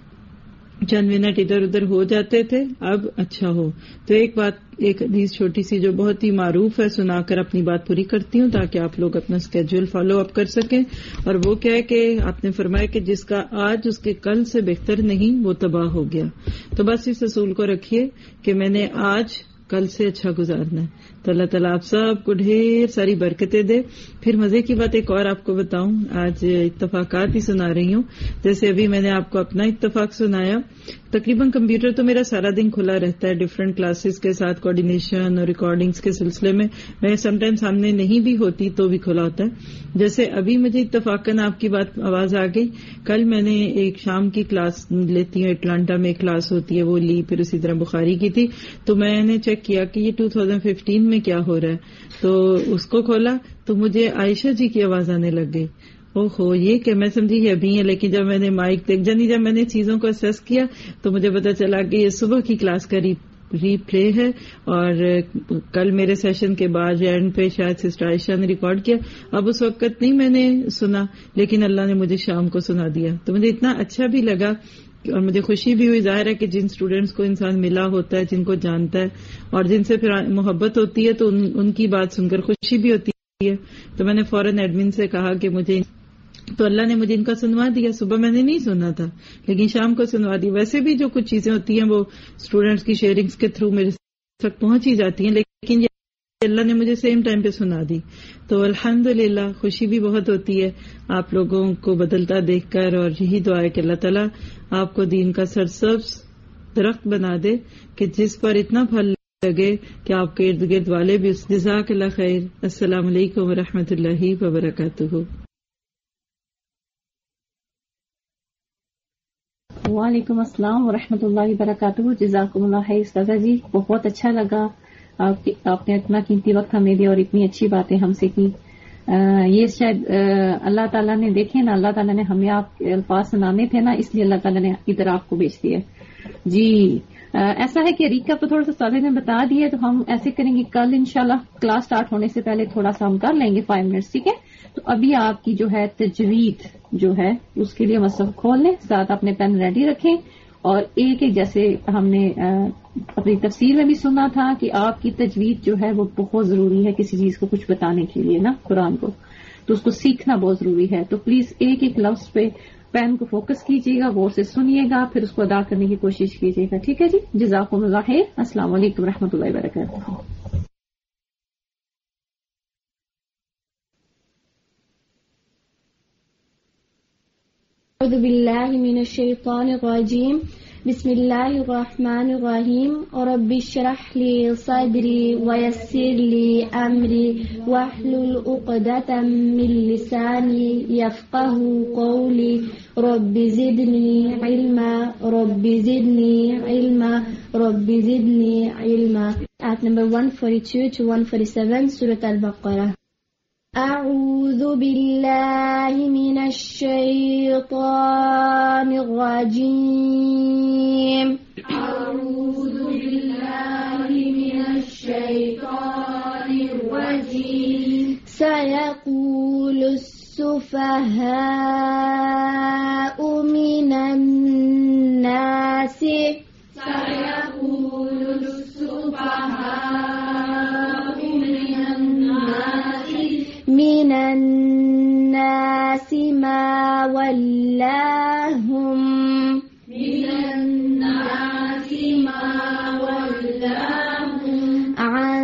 Speaker 5: چند منٹ ادھر ادھر ہو جاتے تھے، اب اچھا ہو. تو ایک بات، ایک حدیث چھوٹی سی جو بہت ہی معروف ہے، سنا کر اپنی بات پوری کرتی ہوں تاکہ آپ لوگ اپنا اسکیجول فالو اپ کر سکیں. اور وہ کیا ہے کہ آپ نے فرمایا کہ جس کا آج اس کے کل سے بہتر نہیں وہ تباہ ہو گیا. تو بس اس اصول کو رکھیے کہ میں نے آج کل سے اچھا گزارنا ہے. تو اللہ تعالیٰ آپ سب کو ڈھیر ساری برکتیں دے. پھر مزے کی بات ایک اور آپ کو بتاؤں، آج اتفاقات ہی سنا رہی ہوں. جیسے ابھی میں نے آپ کو اپنا اتفاق سنایا. تقریباً کمپیوٹر تو میرا سارا دن کھلا رہتا ہے ڈفرینٹ کلاسز کے ساتھ، کوآرڈینیشن اور ریکارڈنگز کے سلسلے میں. میں سم ٹائم سامنے نہیں بھی ہوتی تو بھی کھلا ہوتا ہے. جیسے ابھی مجھے اتفاقاً آپ کی بات آواز آ گئی. کل میں نے ایک شام کی کلاس لیتی ہوں، اٹلانٹا میں ایک کلاس ہوتی ہے، وہ لی. پھر اسی طرح بخاری کی تھی. تو میں نے چیک کیا کہ یہ ٹو تھاؤزینڈ ففٹین میں کیا ہو رہا ہے. تو اس کو کھولا تو مجھے عائشہ جی کی آواز آنے لگ گئی. او ہو، یہ کہ میں سمجھی یہ ابھی ہے، لیکن جب میں نے مائک دیکھ جانی جب میں نے چیزوں کو اسیس کیا تو مجھے پتا چلا کہ یہ صبح کی کلاس کا ری پلے ہے. اور کل میرے سیشن کے بعد اینڈ پہ شاید سسٹر عائشہ نے ریکارڈ کیا. اب اس وقت نہیں میں نے سنا، لیکن اللہ نے مجھے شام کو سنا دیا. تو مجھے اتنا اچھا بھی لگا اور مجھے خوشی بھی ہوئی. ظاہر ہے کہ جن اسٹوڈینٹس کو انسان ملا ہوتا ہے، جن کو جانتا ہے اور جن سے پھر محبت ہوتی ہے، تو ان, ان کی بات سن کر خوشی بھی ہوتی ہے. تو میں نے فوراً ایڈمن سے کہا کہ مجھے، تو اللہ نے مجھے ان کا سنوا دیا. صبح میں نے نہیں سنا تھا لیکن شام کو سنوا دیا. ویسے بھی جو کچھ چیزیں ہوتی ہیں وہ اسٹوڈینٹس کی شیئرنگز کے تھرو میرے تک پہنچ ہی جاتی ہیں، لیکن یہ اللہ نے مجھے سیم ٹائم پہ سنا دی. تو الحمدللہ خوشی بھی بہت ہوتی ہے آپ لوگوں کو بدلتا دیکھ کر. اور یہی دعا ہے کہ اللہ تعالیٰ آپ کو دین کا سرسبز درخت بنا دے کہ جس پر اتنا پھل لگے کہ آپ کے ارد گرد والے بھی اس. جزاک اللہ خیر. السلام علیکم ورحمۃ اللہ وبرکاتہ.
Speaker 2: وعلیکم السلام ورحمۃ اللہ وبرکاتہ. جزاکم اللہ خیر استاذہ جی، بہت اچھا لگا. آپ آپ نے اتنا قیمتی وقت ہمیں دیا اور اتنی اچھی باتیں ہم سے کی. یہ شاید اللہ تعالیٰ نے، دیکھیں نا، اللہ تعالیٰ نے ہمیں آپ کے الفاظ سنانے تھے نا، اس لیے اللہ تعالیٰ نے ادھر آپ کو بھیج دیا. جی ایسا ہے کہ ریکیپ تو تھوڑا سا استاذ نے بتا دیا، تو ہم ایسے کریں گے کل انشاءاللہ کلاس سٹارٹ ہونے سے پہلے تھوڑا سا ہم کر لیں گے فائیو منٹس، ٹھیک ہے؟ تو ابھی آپ کی جو ہے تجوید جو ہے اس کے لیے مصحف کھول لیں، ساتھ اپنے پین ریڈی رکھیں. اور ایک ایک جیسے ہم نے اپنی تفسیر میں بھی سنا تھا کہ آپ کی تجوید جو ہے وہ بہت ضروری ہے کسی چیز کو کچھ بتانے کے لیے نا، قرآن کو، تو اس کو سیکھنا بہت ضروری ہے. تو پلیز ایک ایک لفظ پہ پین کو فوکس کیجیے گا، غور سے سنیے گا، پھر اس کو ادا کرنے کی کوشش کیجیے گا. ٹھیک ہے جی؟ جزاکم اللہ خیر. السلام علیکم و رحمۃ اللہ وبرکاتہ.
Speaker 10: اعوذ باللہ من الشیطان الرجیم. بسم اللہ الرحمن الرحیم. رب اشرح لی صدری ویسر لی امری واحلل عقدۃ من لسانی یفقهوا قولی. رب زدنی علما رب زدنی علما رب زدنی علما. Ayat number one forty-two to one forty-seven, Surah Al-Baqarah. أعوذ بالله من الشيطان الرجيم. أعوذ بالله من الشيطان الرجيم سيقول السفهاء من الناس سيقول السفهاء من الناس من الناس ما ولاهم من الناس ما ولاهم عن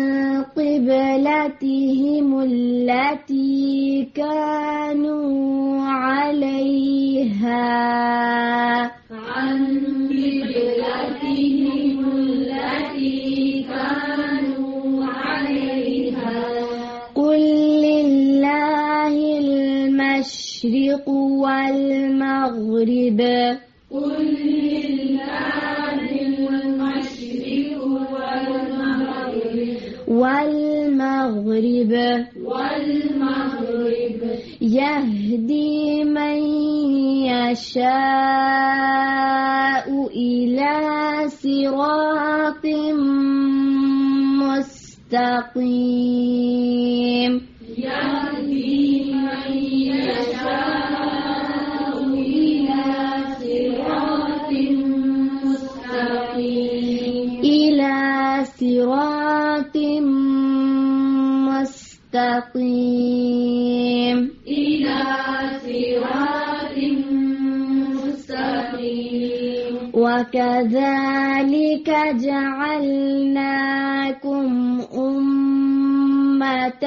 Speaker 10: قبلتهم التي كانوا عليها عن قبلتهم التي كانوا عليها قل لله المشرق والمغرب قل لله المشرق والمغرب والمغرب والمغرب يهدي من يشاء إلى صراط مستقيم يهدي من يشاء إلى صراط مستقيم إلى صراط مستقيم إلى صراط مستقيم وكذلك جعلناكم أمة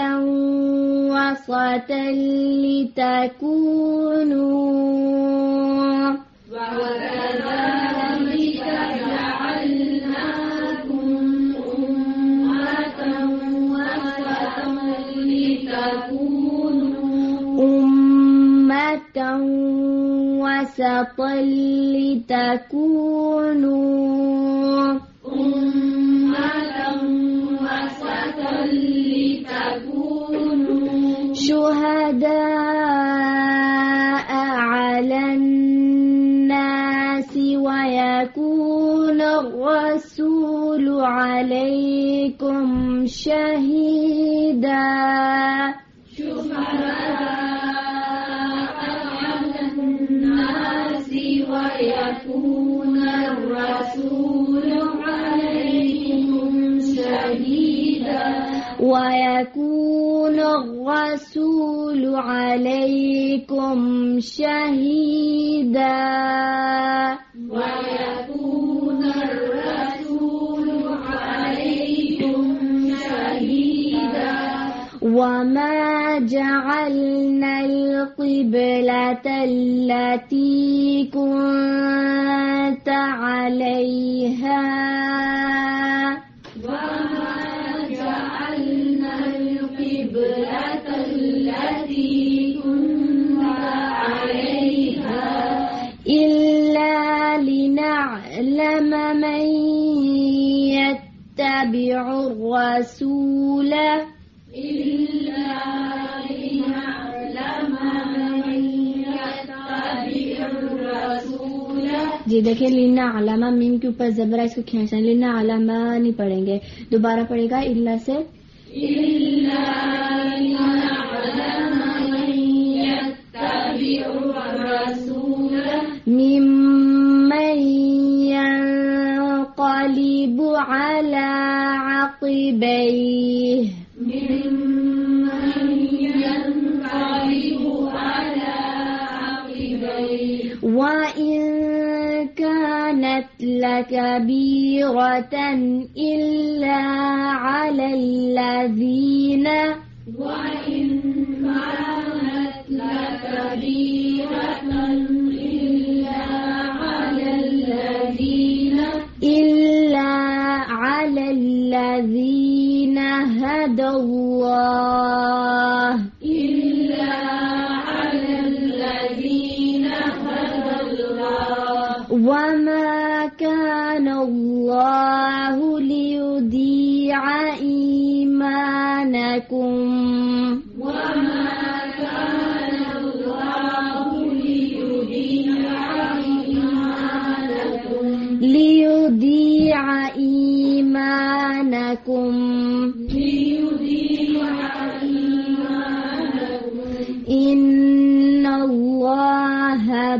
Speaker 10: وسطا لتكونوا وكذلك جعلناكم أمة وسطا لتكونوا أمة وسطا لتكونوا أمة وسطا لتكونوا شهداء على الناس ويكون الرسول عليكم شهيدا ويكون الرسول عليكم شهيدا ويكون الرسول عليكم شهيدا ويكون الرسول عليكم شهيدا وما جعلنا القبلة التي كنت عليها وما جعلنا القبلة التي كنت عليها إلا لنعلم من يتبع الرسول إلا لنعلم من يتبع الرسول जी देखिए लिना अलामा मीम के ऊपर जबर है, इसको खींचना लिना अलामा नहीं पढ़ेंगे, दोबारा पढ़ेगा इल्ला से इल्ला लिनअलम मन यत्तबिउ रसूल मिम्मन यंक़लिबु अला अक़बैहि وإن كانت لكبيرة إلا على الذين وإن كانت لكبيرة إلا على الذين إلا على الذين هدى الله إلا على الذين هدى الله وما كان الله ليضيع إيمانكم وما كان الله ليضيع إيمانكم ليضيع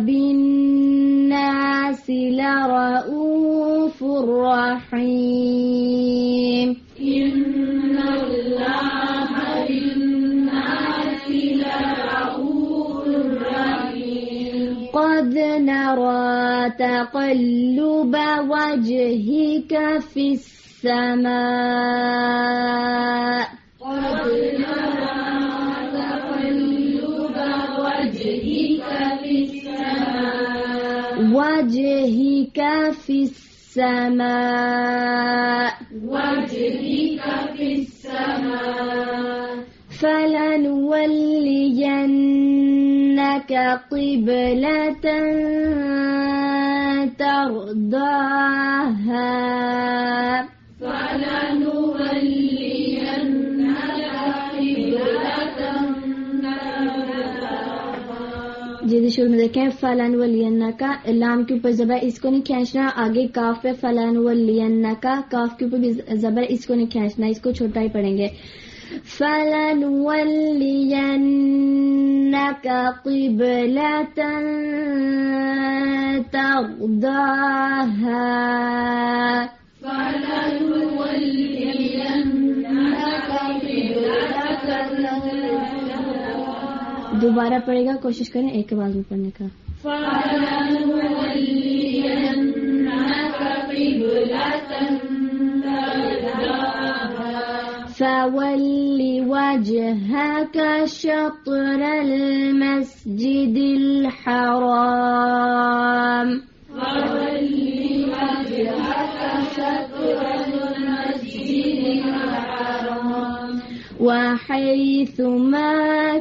Speaker 10: بالناس لرؤوف رحيم إن الله بالناس لرؤوف رحيم قد نرى تقلب وجهك في السماء قد نرى تقلب وجهك في السماء وجهك في السماء وجهك في السماء فلنولينك قبلة ترضاها جیسے شروع میں دیکھیں فلن ولینا کا لام کے اوپر زبر اس کو نہیں کھینچنا, آگے کاف پہ فلن ولینا کا کاف کے اوپر بھی زبر اس کو نہیں کھینچنا, اس کو چھوٹا ہی پڑھیں گے. فلن ولیننا کا قبلة ترضاها فلن ولیننا کا قبلة دوبارہ پڑھے گا, کوشش کریں ایک آواز میں پڑھنے کا. فَوَلِّ وَجْهَكَ شَطْرَ الْمَسْجِدِ الْحَرَامِ فَوَلِّ وَجْهَكَ شَطْرَ الْمَسْجِدِ الْحَرَامِ وَحَيْثُ مَا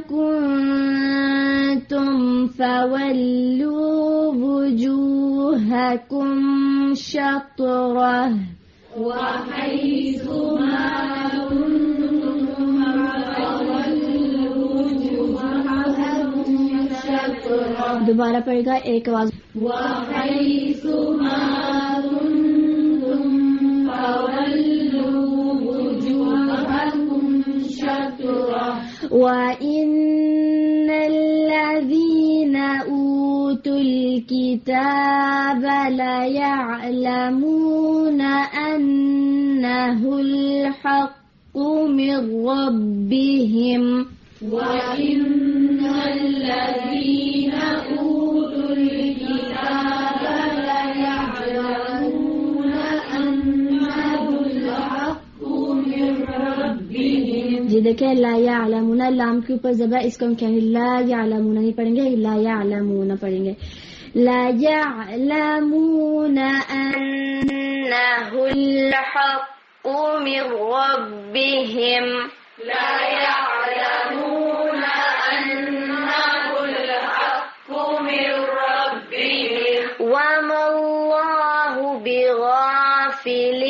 Speaker 10: كُنتُمْ فَوَلُّوا وُجُوهَكُمْ شَطْرَهُ وَحَيْثُ مَا كُنتُمْ فَوَلُّوا وُجُوهَكُمْ شَطْرَهُ دوبارہ پڑھے گا ایک آواز. وَحَيْثُ مَا كُنتُمْ فَوَلُّوا وُجُوهَكُمْ شَطْرَهُ وَإِنَّ الَّذِينَ أُوتُوا الْكِتَابَ لَيَعْلَمُونَ أَنَّهُ الْحَقُّ مِنْ رَبِّهِمْ وَإِنَّ الَّذِينَ أُوتُوا الْكِتَابَ لَيَعْلَمُونَ أَنَّهُ الْحَقُّ مِنْ رَبِّهِمْ. جی دیکھیں لا یعلمون لام کے اوپر زبر اس کو ہم کہیں گے لا یعلمون نہیں پڑھیں گے, لا یعلمون پڑھیں گے. لا يعلمون أنه الحق من ربهم لا يعلمون أنه الحق من ربهم وما الله بغافل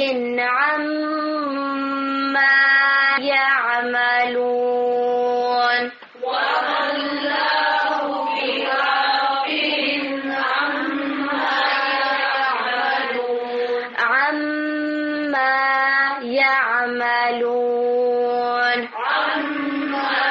Speaker 10: عما يعملون وما الله بغافل يعملون عما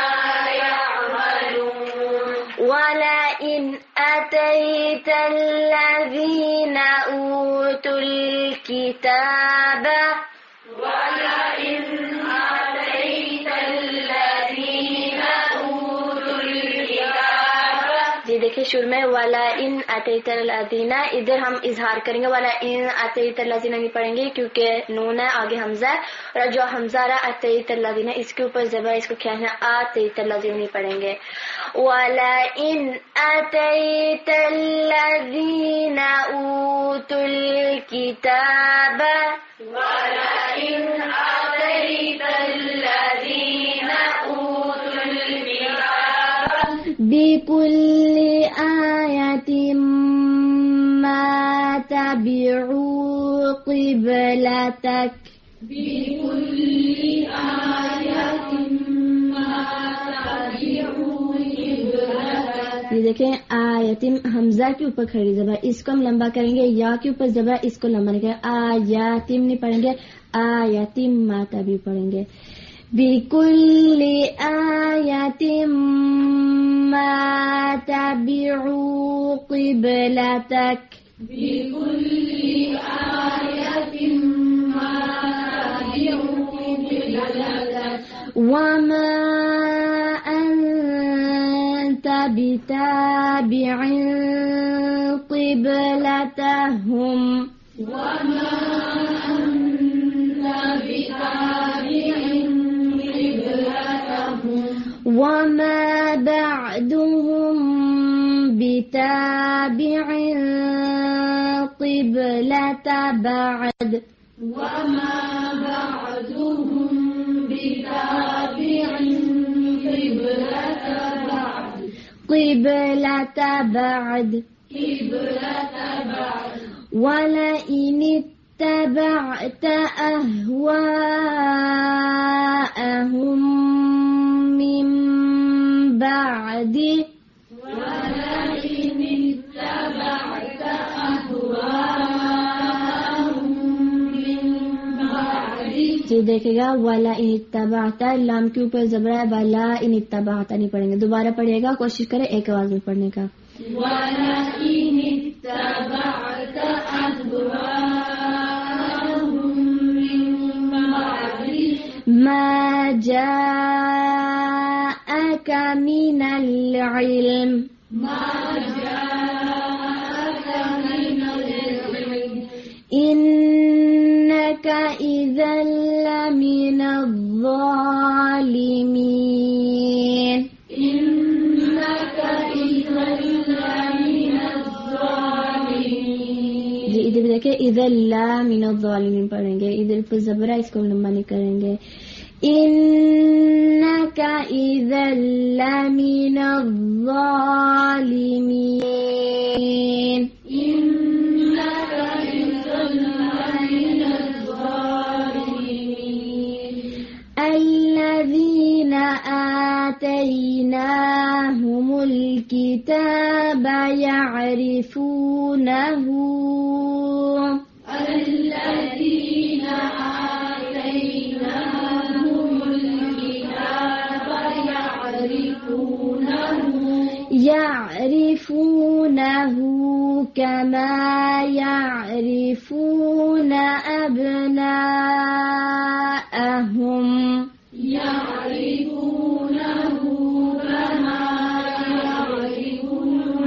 Speaker 10: يعملون ولئن أتيت الذين أوتوا الكتاب ولئن أتيت الذين أوتوا الكتاب جی دیکھیں شروع میں وَلَئِنْ أَتَيْتَ الَّذِينَ ادھر ہم اظہار کریں گے, وَلَئِنْ أَتَيْتَ الَّذِينَ نہیں پڑھیں گے کیونکہ نون ہے آگے حمزہ ہے, اور جو حمزہ رہا أَتَيْتَ الَّذِينَ اس کے اوپر زبر اس کو کھینچنا آتَيْتَ الَّذِينَ نہیں پڑھیں گے. وَلَئِنْ أَتَيْتَ الَّذِينَ أُوتُوا الْكِتَابَ وَلَئِنْ أَتَيْتَ الَّذِينَ أُوتُوا الْكِتَابَ بِكُلِّ آيَةٍ مَا تَبِعُوا قِبْلَتَكَ بِكُلِّ آيَةٍ مَا تَبِعُوا قِبْلَتَكَ. یہ دیکھیں آیتم حمزہ کے اوپر کھڑی زبر اس کو ہم لمبا کریں گے, یا کے اوپر زبر اس کو لمبا نہیں کریں گے, آیاتم نہیں پڑھیں گے, آیاتم ما تبعوا پڑھیں گے. بِكُلِّ آيَةٍ مَا تَبِعُوا قِبْلَتَكَ بِكُلِّ آيَةٍ مَا تَبِعُوا قِبْلَتَكَ وَمَا أَنْتَ بِتَابِعٍ قِبْلَتَهُمْ وَمَا أَنْتَ بِتَابِعٍ قِبْلَتَهُمْ وَمَا بَعْدُهُمْ بِتَابِعٍ قِبْلَةَ بَعْدٍ وَمَا بَعْدُهُمْ بِتَابِعٍ قِبْلَةَ بَعْدٍ قِبْلَةَ بَعْدٍ قِبْلَةَ بَعْدٍ وَلَئِنِ اتَّبَعْتَ أَهْوَاءَهُمْ مِنْ بَعْدِ وَلَئِنِ اتَّبَعْتَ أَهْوَاءَهُمْ مِنْ بَعْدِ تو دیکھے گا وَلَئِنِ اتَّبَعْتَ لام کے اوپر زبر ہے وَلَئِنِ اتَّبَعْتَ نہیں پڑھیں گے. دوبارہ پڑھیے گا, کوشش کریں ایک آواز میں پڑھنے کا. وَلَئِنِ اتَّبَعْتَ أَهْوَاءَهُمْ مِنْ بَعْدِ مَا جَاءَكَ مِنَ الْعِلْمِ مَا جَاءَكَ مِنَ الْعِلْمِ إِنَّكَ إِذًا لَّمِنَ الظَّالِمِينَ إِنَّكَ إِذًا لَّمِنَ الظَّالِمِينَ. جی ادھر دیکھیں اِذًا لَّمِنَ الظَّالِمِينَ پڑھیں گے, ادھر پر زبر ہے, اس کو لمبا نہیں کریں گے. إِنَّكَ إِذًا لَّمِنَ الظَّالِمِينَ إِنَّكَ إِذًا لَّمِنَ الظَّالِمِينَ. الَّذِينَ آتَيْنَاهُمُ الْكِتَابَ يَعْرِفُونَهُ الَّذِينَ آتَيْنَاهُمُ الْكِتَابَ يَعْرِفُونَهُ يَعْرِفُونَهُ كَمَا يَعْرِفُونَ أَبْنَاءَهُمْ يَعْرِفُونَهُ كَمَا يَعْرِفُونَ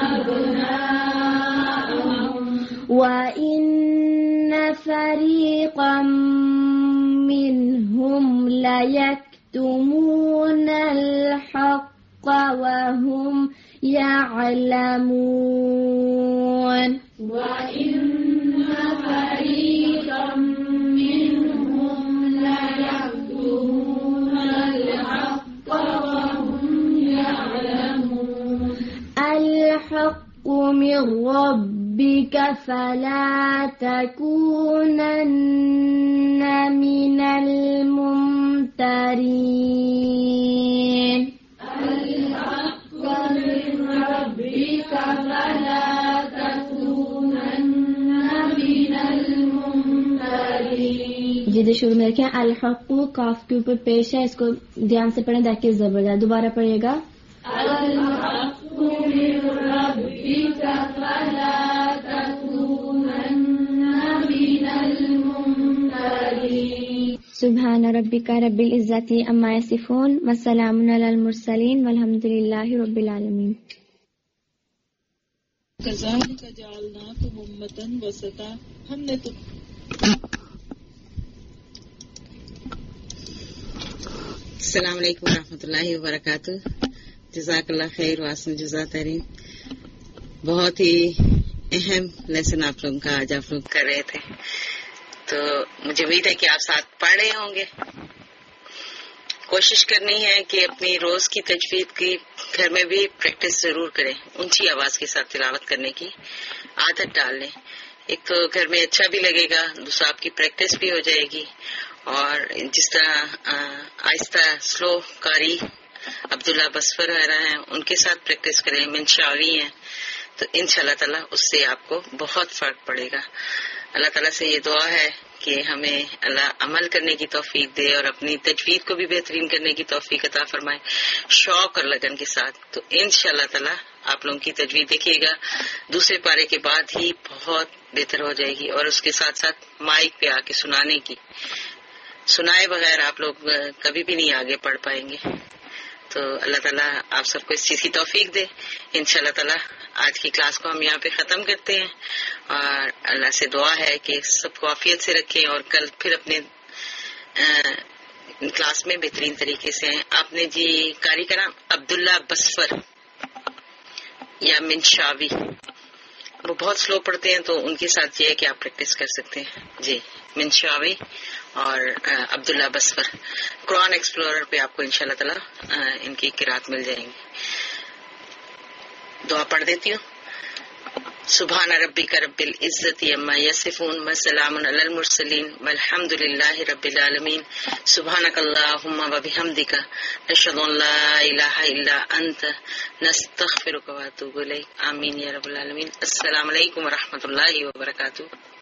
Speaker 10: أَبْنَاءَهُمْ وَإِنَّ فَرِيقًا مِّنْهُمْ لَيَكْتُمُونَ الْحَقَّ وَهُمْ يَعْلَمُونَ وَإِنَّ فَرِيقًا مِّنْهُمْ لَيَكْتُمُونَ الْحَقَّ وَهُمْ يَعْلَمُونَ. الْحَقُّ مِنْ رَبِّكَ فَلَا تَكُونَنَّ مِنَ الْمُمْتَرِينَ. الْحَقُّ مِنْ رَبِّكَ فَلَا تَكُونَنَّ مِنَ الْمُمْتَرِينَ. جدید شروع میں رکھیں, الحق کاف کے اوپر پیش ہے, اس کو دھیان سے پڑھیں تاکہ زبردست. دوبارہ پڑھیے گا. الحق من ربك فلا تكونن من الممترين. سبحان ربك رب العزة عما يصفون وسلام على المرسلين والحمد لله رب العالمين.
Speaker 5: كذلك جعلناكم أمة وسطا. ہم نے تو
Speaker 9: السلام علیکم ورحمۃ اللہ وبرکاتہ. جزاک اللہ خیر واسن جزا ترین. بہت ہی اہم لیسن آپ لوگوں کا آج آپ لوگ کر رہے تھے, تو مجھے امید ہے کہ آپ ساتھ پڑھ رہے ہوں گے. کوشش کرنی ہے کہ اپنی روز کی تجوید کی گھر میں بھی پریکٹس ضرور کریں, اونچی آواز کے ساتھ تلاوت کرنے کی عادت ڈال لیں. ایک تو گھر میں اچھا بھی لگے گا, دوسرا آپ کی پریکٹس بھی ہو جائے گی. اور جس طرح آہستہ سلو قاری عبداللہ بسفر وغیرہ ہیں, ان کے ساتھ پریکٹس کریں, منشاوی ہیں, تو ان شاء اللہ تعالیٰ اس سے آپ کو بہت فرق پڑے گا. اللہ تعالیٰ سے یہ دعا ہے کہ ہمیں اللہ عمل کرنے کی توفیق دے اور اپنی تجوید کو بھی بہترین کرنے کی توفیق عطا فرمائے شوق اور لگن کے ساتھ. تو انشاءاللہ تعالی آپ لوگوں کی تجوید دیکھیے گا دوسرے پارے کے بعد ہی بہت بہتر ہو جائے گی، اور اس کے ساتھ ساتھ مائک پہ آ کے سنانے کی، سنائے بغیر آپ لوگ کبھی بھی نہیں آگے پڑھ پائیں گے. تو اللہ تعالیٰ آپ سب کو اس چیز کی توفیق دے. انشاءاللہ تعالیٰ آج کی کلاس کو ہم یہاں پہ ختم کرتے ہیں، اور اللہ سے دعا ہے کہ سب کو عافیت سے رکھیں، اور کل پھر اپنے کلاس میں بہترین طریقے سے ہیں. آپ نے جی قاری کا نام عبداللہ بسفر یا منشاوی، وہ بہت سلو پڑھتے ہیں، تو ان کے ساتھ یہ ہے کہ آپ پریکٹس کر سکتے ہیں. جی منشاوی اور عبداللہ بسفر. قرآن ایکسپلورر پہ آپ کو انشاءاللہ تعالی ان کی قرات مل جائیں گی. دعا پڑھ دیتی ہوں. سبحان ربک رب العزت عما یصفون وسلام علی المرسلین والحمد للہ رب العالمین. سبحانک اللہم وبحمدک نشہد ان لا الہ الا انت نستغفرک واتوب الیک. آمین یا رب العالمین. السلام علیکم ورحمۃ اللہ وبرکاتہ.